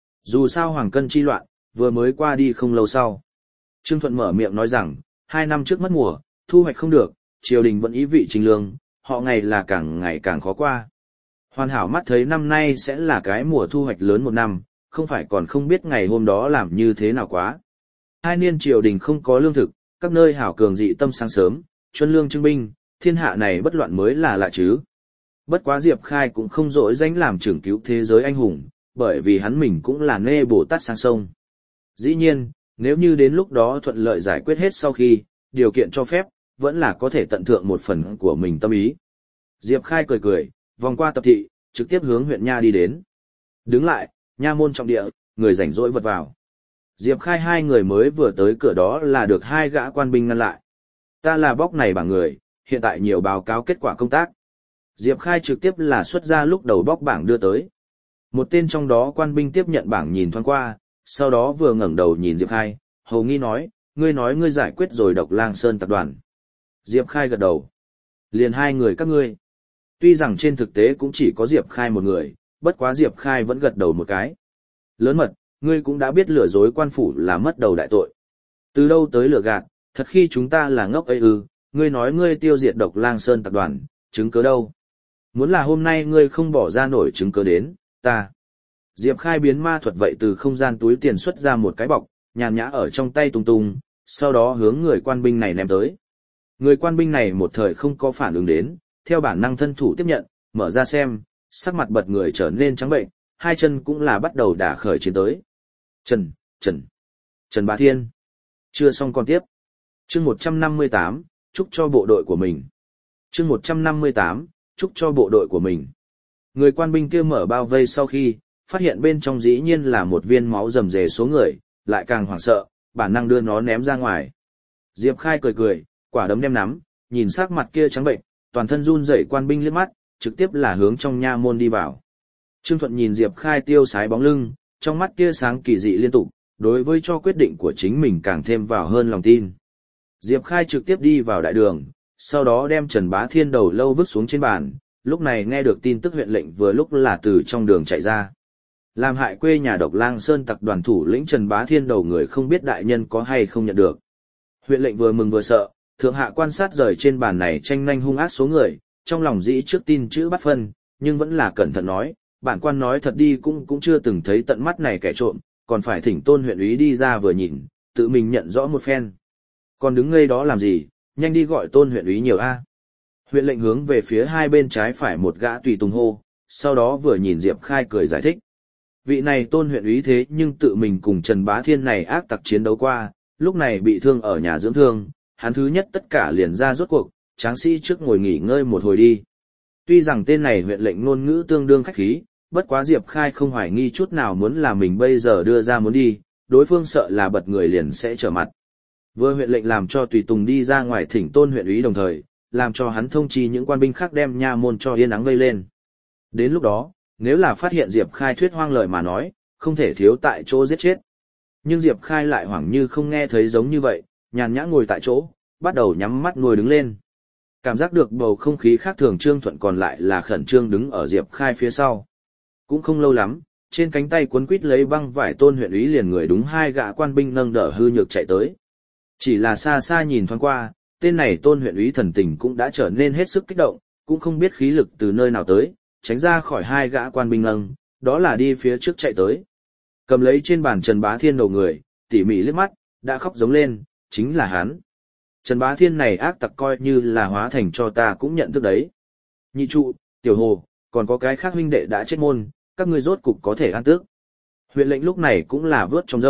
Dù sao hoàng cân chi loạn, vừa mới qua đi không lâu sau. Trương Thuận mở miệng nói rằng, hai năm trước mất mùa, thu hoạch không được, triều đình vẫn ý vị trình lương, họ ngày là càng ngày càng khó qua. Hoàn hảo mắt thấy năm nay sẽ là cái mùa thu hoạch lớn một năm, không phải còn không biết ngày hôm đó làm như thế nào quá. Hai niên triều đình không có lương thực, các nơi hảo cường dị tâm sáng sớm, chuân lương trưng binh, thiên hạ này bất loạn mới là lạ chứ. Bất quá Diệp Khai cũng không dỗi danh làm trưởng cứu thế giới anh hùng, bởi vì hắn mình cũng là nê Bồ Tát sang sông. Dĩ nhiên, nếu như đến lúc đó thuận lợi giải quyết hết sau khi, điều kiện cho phép, vẫn là có thể tận thượng một phần của mình tâm ý. Diệp Khai cười cười, vòng qua tập thị, trực tiếp hướng huyện Nha đi đến. Đứng lại, Nha môn trọng địa, người rảnh rỗi vật vào. Diệp Khai hai người mới vừa tới cửa đó là được hai gã quan binh ngăn lại. Ta là bóc này bảng người, hiện tại nhiều báo cáo kết quả công tác. Diệp Khai trực tiếp là xuất ra lúc đầu bóc bảng đưa tới. Một tên trong đó quan binh tiếp nhận bảng nhìn thoáng qua, sau đó vừa ngẩng đầu nhìn Diệp Khai, hầu nghi nói, ngươi nói ngươi giải quyết rồi Độc Lang Sơn tập đoàn. Diệp Khai gật đầu. Liền hai người các ngươi. Tuy rằng trên thực tế cũng chỉ có Diệp Khai một người, bất quá Diệp Khai vẫn gật đầu một cái. Lớn mật, ngươi cũng đã biết lừa dối quan phủ là mất đầu đại tội. Từ đâu tới lừa gạt, thật khi chúng ta là ngốc ấy ư, ngươi nói ngươi tiêu diệt Độc Lang Sơn tập đoàn, chứng cứ đâu? Muốn là hôm nay ngươi không bỏ ra nổi chứng cứ đến, ta. Diệp Khai biến ma thuật vậy từ không gian túi tiền xuất ra một cái bọc, nhàn nhã ở trong tay tung tung, sau đó hướng người quan binh này ném tới. Người quan binh này một thời không có phản ứng đến, theo bản năng thân thủ tiếp nhận, mở ra xem, sắc mặt bật người trở nên trắng bệnh, hai chân cũng là bắt đầu đả khởi chiến tới. Trần, Trần, Trần Bá Thiên. Chưa xong còn tiếp. Chương một trăm năm mươi tám, chúc cho bộ đội của mình. Chương một trăm năm mươi tám, chúc cho bộ đội của mình. Người quan binh kia mở bao vây sau khi, phát hiện bên trong dĩ nhiên là một viên máu rầm rề số người, lại càng hoảng sợ, bản năng đưa nó ném ra ngoài. Diệp Khai cười cười, quả đấm đem nắm, nhìn sắc mặt kia trắng bệnh, toàn thân run rẩy quan binh liếc mắt, trực tiếp là hướng trong nha môn đi vào. Trương Thuận nhìn Diệp Khai tiêu sái bóng lưng, trong mắt tia sáng kỳ dị liên tục, đối với cho quyết định của chính mình càng thêm vào hơn lòng tin. Diệp Khai trực tiếp đi vào đại đường, sau đó đem Trần Bá Thiên đầu lâu vứt xuống trên bàn, lúc này nghe được tin tức huyện lệnh vừa lúc là từ trong đường chạy ra. Làm hại quê nhà Độc Lang Sơn tặc đoàn thủ lĩnh Trần Bá Thiên đầu người không biết đại nhân có hay không nhận được. Huyện lệnh vừa mừng vừa sợ, thượng hạ quan sát rời trên bàn này tranh nhanh hung ác số người, trong lòng dĩ trước tin chữ bắt phân, nhưng vẫn là cẩn thận nói, bản quan nói thật đi cũng cũng chưa từng thấy tận mắt này kẻ trộm, còn phải thỉnh Tôn huyện úy đi ra vừa nhìn, tự mình nhận rõ một phen. Còn đứng ngây đó làm gì, nhanh đi gọi Tôn huyện úy nhiều a. Huyện lệnh hướng về phía hai bên trái phải một gã tùy tùng hô, sau đó vừa nhìn Diệp Khai cười giải thích. Vị này Tôn huyện úy thế nhưng tự mình cùng Trần Bá Thiên này ác tặc chiến đấu qua, lúc này bị thương ở nhà dưỡng thương, hắn thứ nhất tất cả liền ra rốt cuộc, tráng sĩ trước ngồi nghỉ ngơi một hồi đi. Tuy rằng tên này huyện lệnh ngôn ngữ tương đương khách khí, bất quá Diệp Khai không hoài nghi chút nào muốn là mình bây giờ đưa ra muốn đi, đối phương sợ là bật người liền sẽ trở mặt. Vừa huyện lệnh làm cho tùy tùng đi ra ngoài thỉnh Tôn huyện úy đồng thời, làm cho hắn thông chi những quan binh khác đem nha môn cho yên ắng vây lên. Đến lúc đó, nếu là phát hiện Diệp Khai thuyết hoang lời mà nói, không thể thiếu tại chỗ giết chết. Nhưng Diệp Khai lại hoảng như không nghe thấy giống như vậy, nhàn nhã ngồi tại chỗ, bắt đầu nhắm mắt ngồi đứng lên. Cảm giác được bầu không khí khác thường Trương Thuận còn lại là khẩn trương đứng ở Diệp Khai phía sau. Cũng không lâu lắm, trên cánh tay cuốn quít lấy băng vải Tôn huyện úy liền người đúng hai gã quan binh nâng đỡ hư nhược chạy tới. Chỉ là xa xa nhìn thoáng qua, tên này Tôn huyện úy thần tình cũng đã trở nên hết sức kích động, cũng không biết khí lực từ nơi nào tới, tránh ra khỏi hai gã quan binh nâng, đó là đi phía trước chạy tới. Cầm lấy trên bàn Trần Bá Thiên đầu người, tỉ mỉ liếc mắt, đã khóc giống lên, chính là hắn. Trần Bá Thiên này ác tặc coi như là hóa thành cho ta cũng nhận thức đấy. Nhị trụ, Tiểu Hồ, còn có cái khác huynh đệ đã chết môn, các ngươi rốt cục có thể an tước. Huyện lệnh lúc này cũng là vớt trong râu,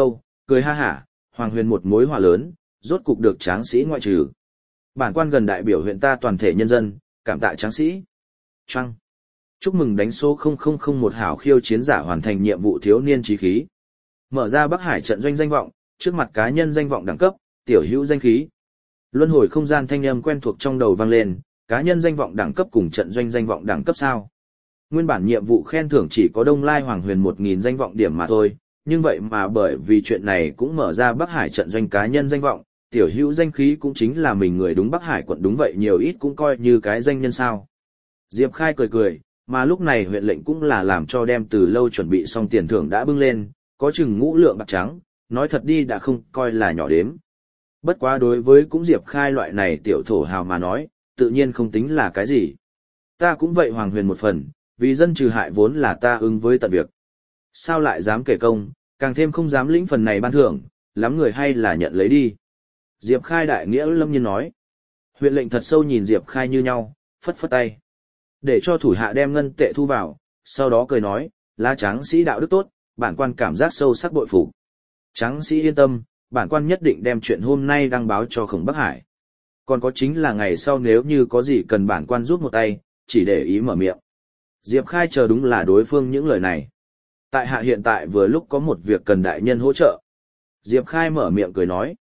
cười ha hả, Hoàng Huyền một mối họa lớn, rốt cục được tráng sĩ ngoại trừ. Bản quan gần đại biểu huyện ta toàn thể nhân dân, cảm tạ tráng sĩ. Trăng. Chúc mừng đánh số không không không một hảo khiêu chiến giả hoàn thành nhiệm vụ thiếu niên trí khí. Mở ra Bắc Hải trận doanh danh vọng, trước mặt cá nhân danh vọng đẳng cấp, tiểu hữu danh khí. Luân hồi không gian thanh âm quen thuộc trong đầu vang lên, cá nhân danh vọng đẳng cấp cùng trận doanh danh vọng đẳng cấp sao? Nguyên bản nhiệm vụ khen thưởng chỉ có Đông Lai Hoàng Huyền một nghìn danh vọng điểm mà thôi, nhưng vậy mà bởi vì chuyện này cũng mở ra Bắc Hải trận doanh cá nhân danh vọng, tiểu hữu danh khí cũng chính là mình người đúng Bắc Hải quận đúng vậy nhiều ít cũng coi như cái danh nhân sao. Diệp Khai cười cười, mà lúc này huyện lệnh cũng là làm cho đem từ lâu chuẩn bị xong tiền thưởng đã bưng lên, có chừng ngũ lượng bạc trắng, nói thật đi đã không coi là nhỏ đếm. Bất quá đối với cũng Diệp Khai loại này tiểu thổ hào mà nói, tự nhiên không tính là cái gì. Ta cũng vậy Hoàng Huyền một phần, vì dân trừ hại vốn là ta ứng với tận việc. Sao lại dám kể công, càng thêm không dám lĩnh phần này ban thưởng, lắm người hay là nhận lấy đi. Diệp Khai đại nghĩa lâm nhiên nói. Huyện lệnh thật sâu nhìn Diệp Khai như nhau, phất phất tay. Để cho thủ hạ đem ngân tệ thu vào, sau đó cười nói, lá tráng sĩ đạo đức tốt, bản quan cảm giác sâu sắc bội phục. Tráng sĩ yên tâm, bản quan nhất định đem chuyện hôm nay đăng báo cho Khổng Bắc Hải. Còn có chính là ngày sau nếu như có gì cần bản quan giúp một tay, chỉ để ý mở miệng. Diệp Khai chờ đúng là đối phương những lời này. Tại hạ hiện tại vừa lúc có một việc cần đại nhân hỗ trợ. Diệp Khai mở miệng cười nói.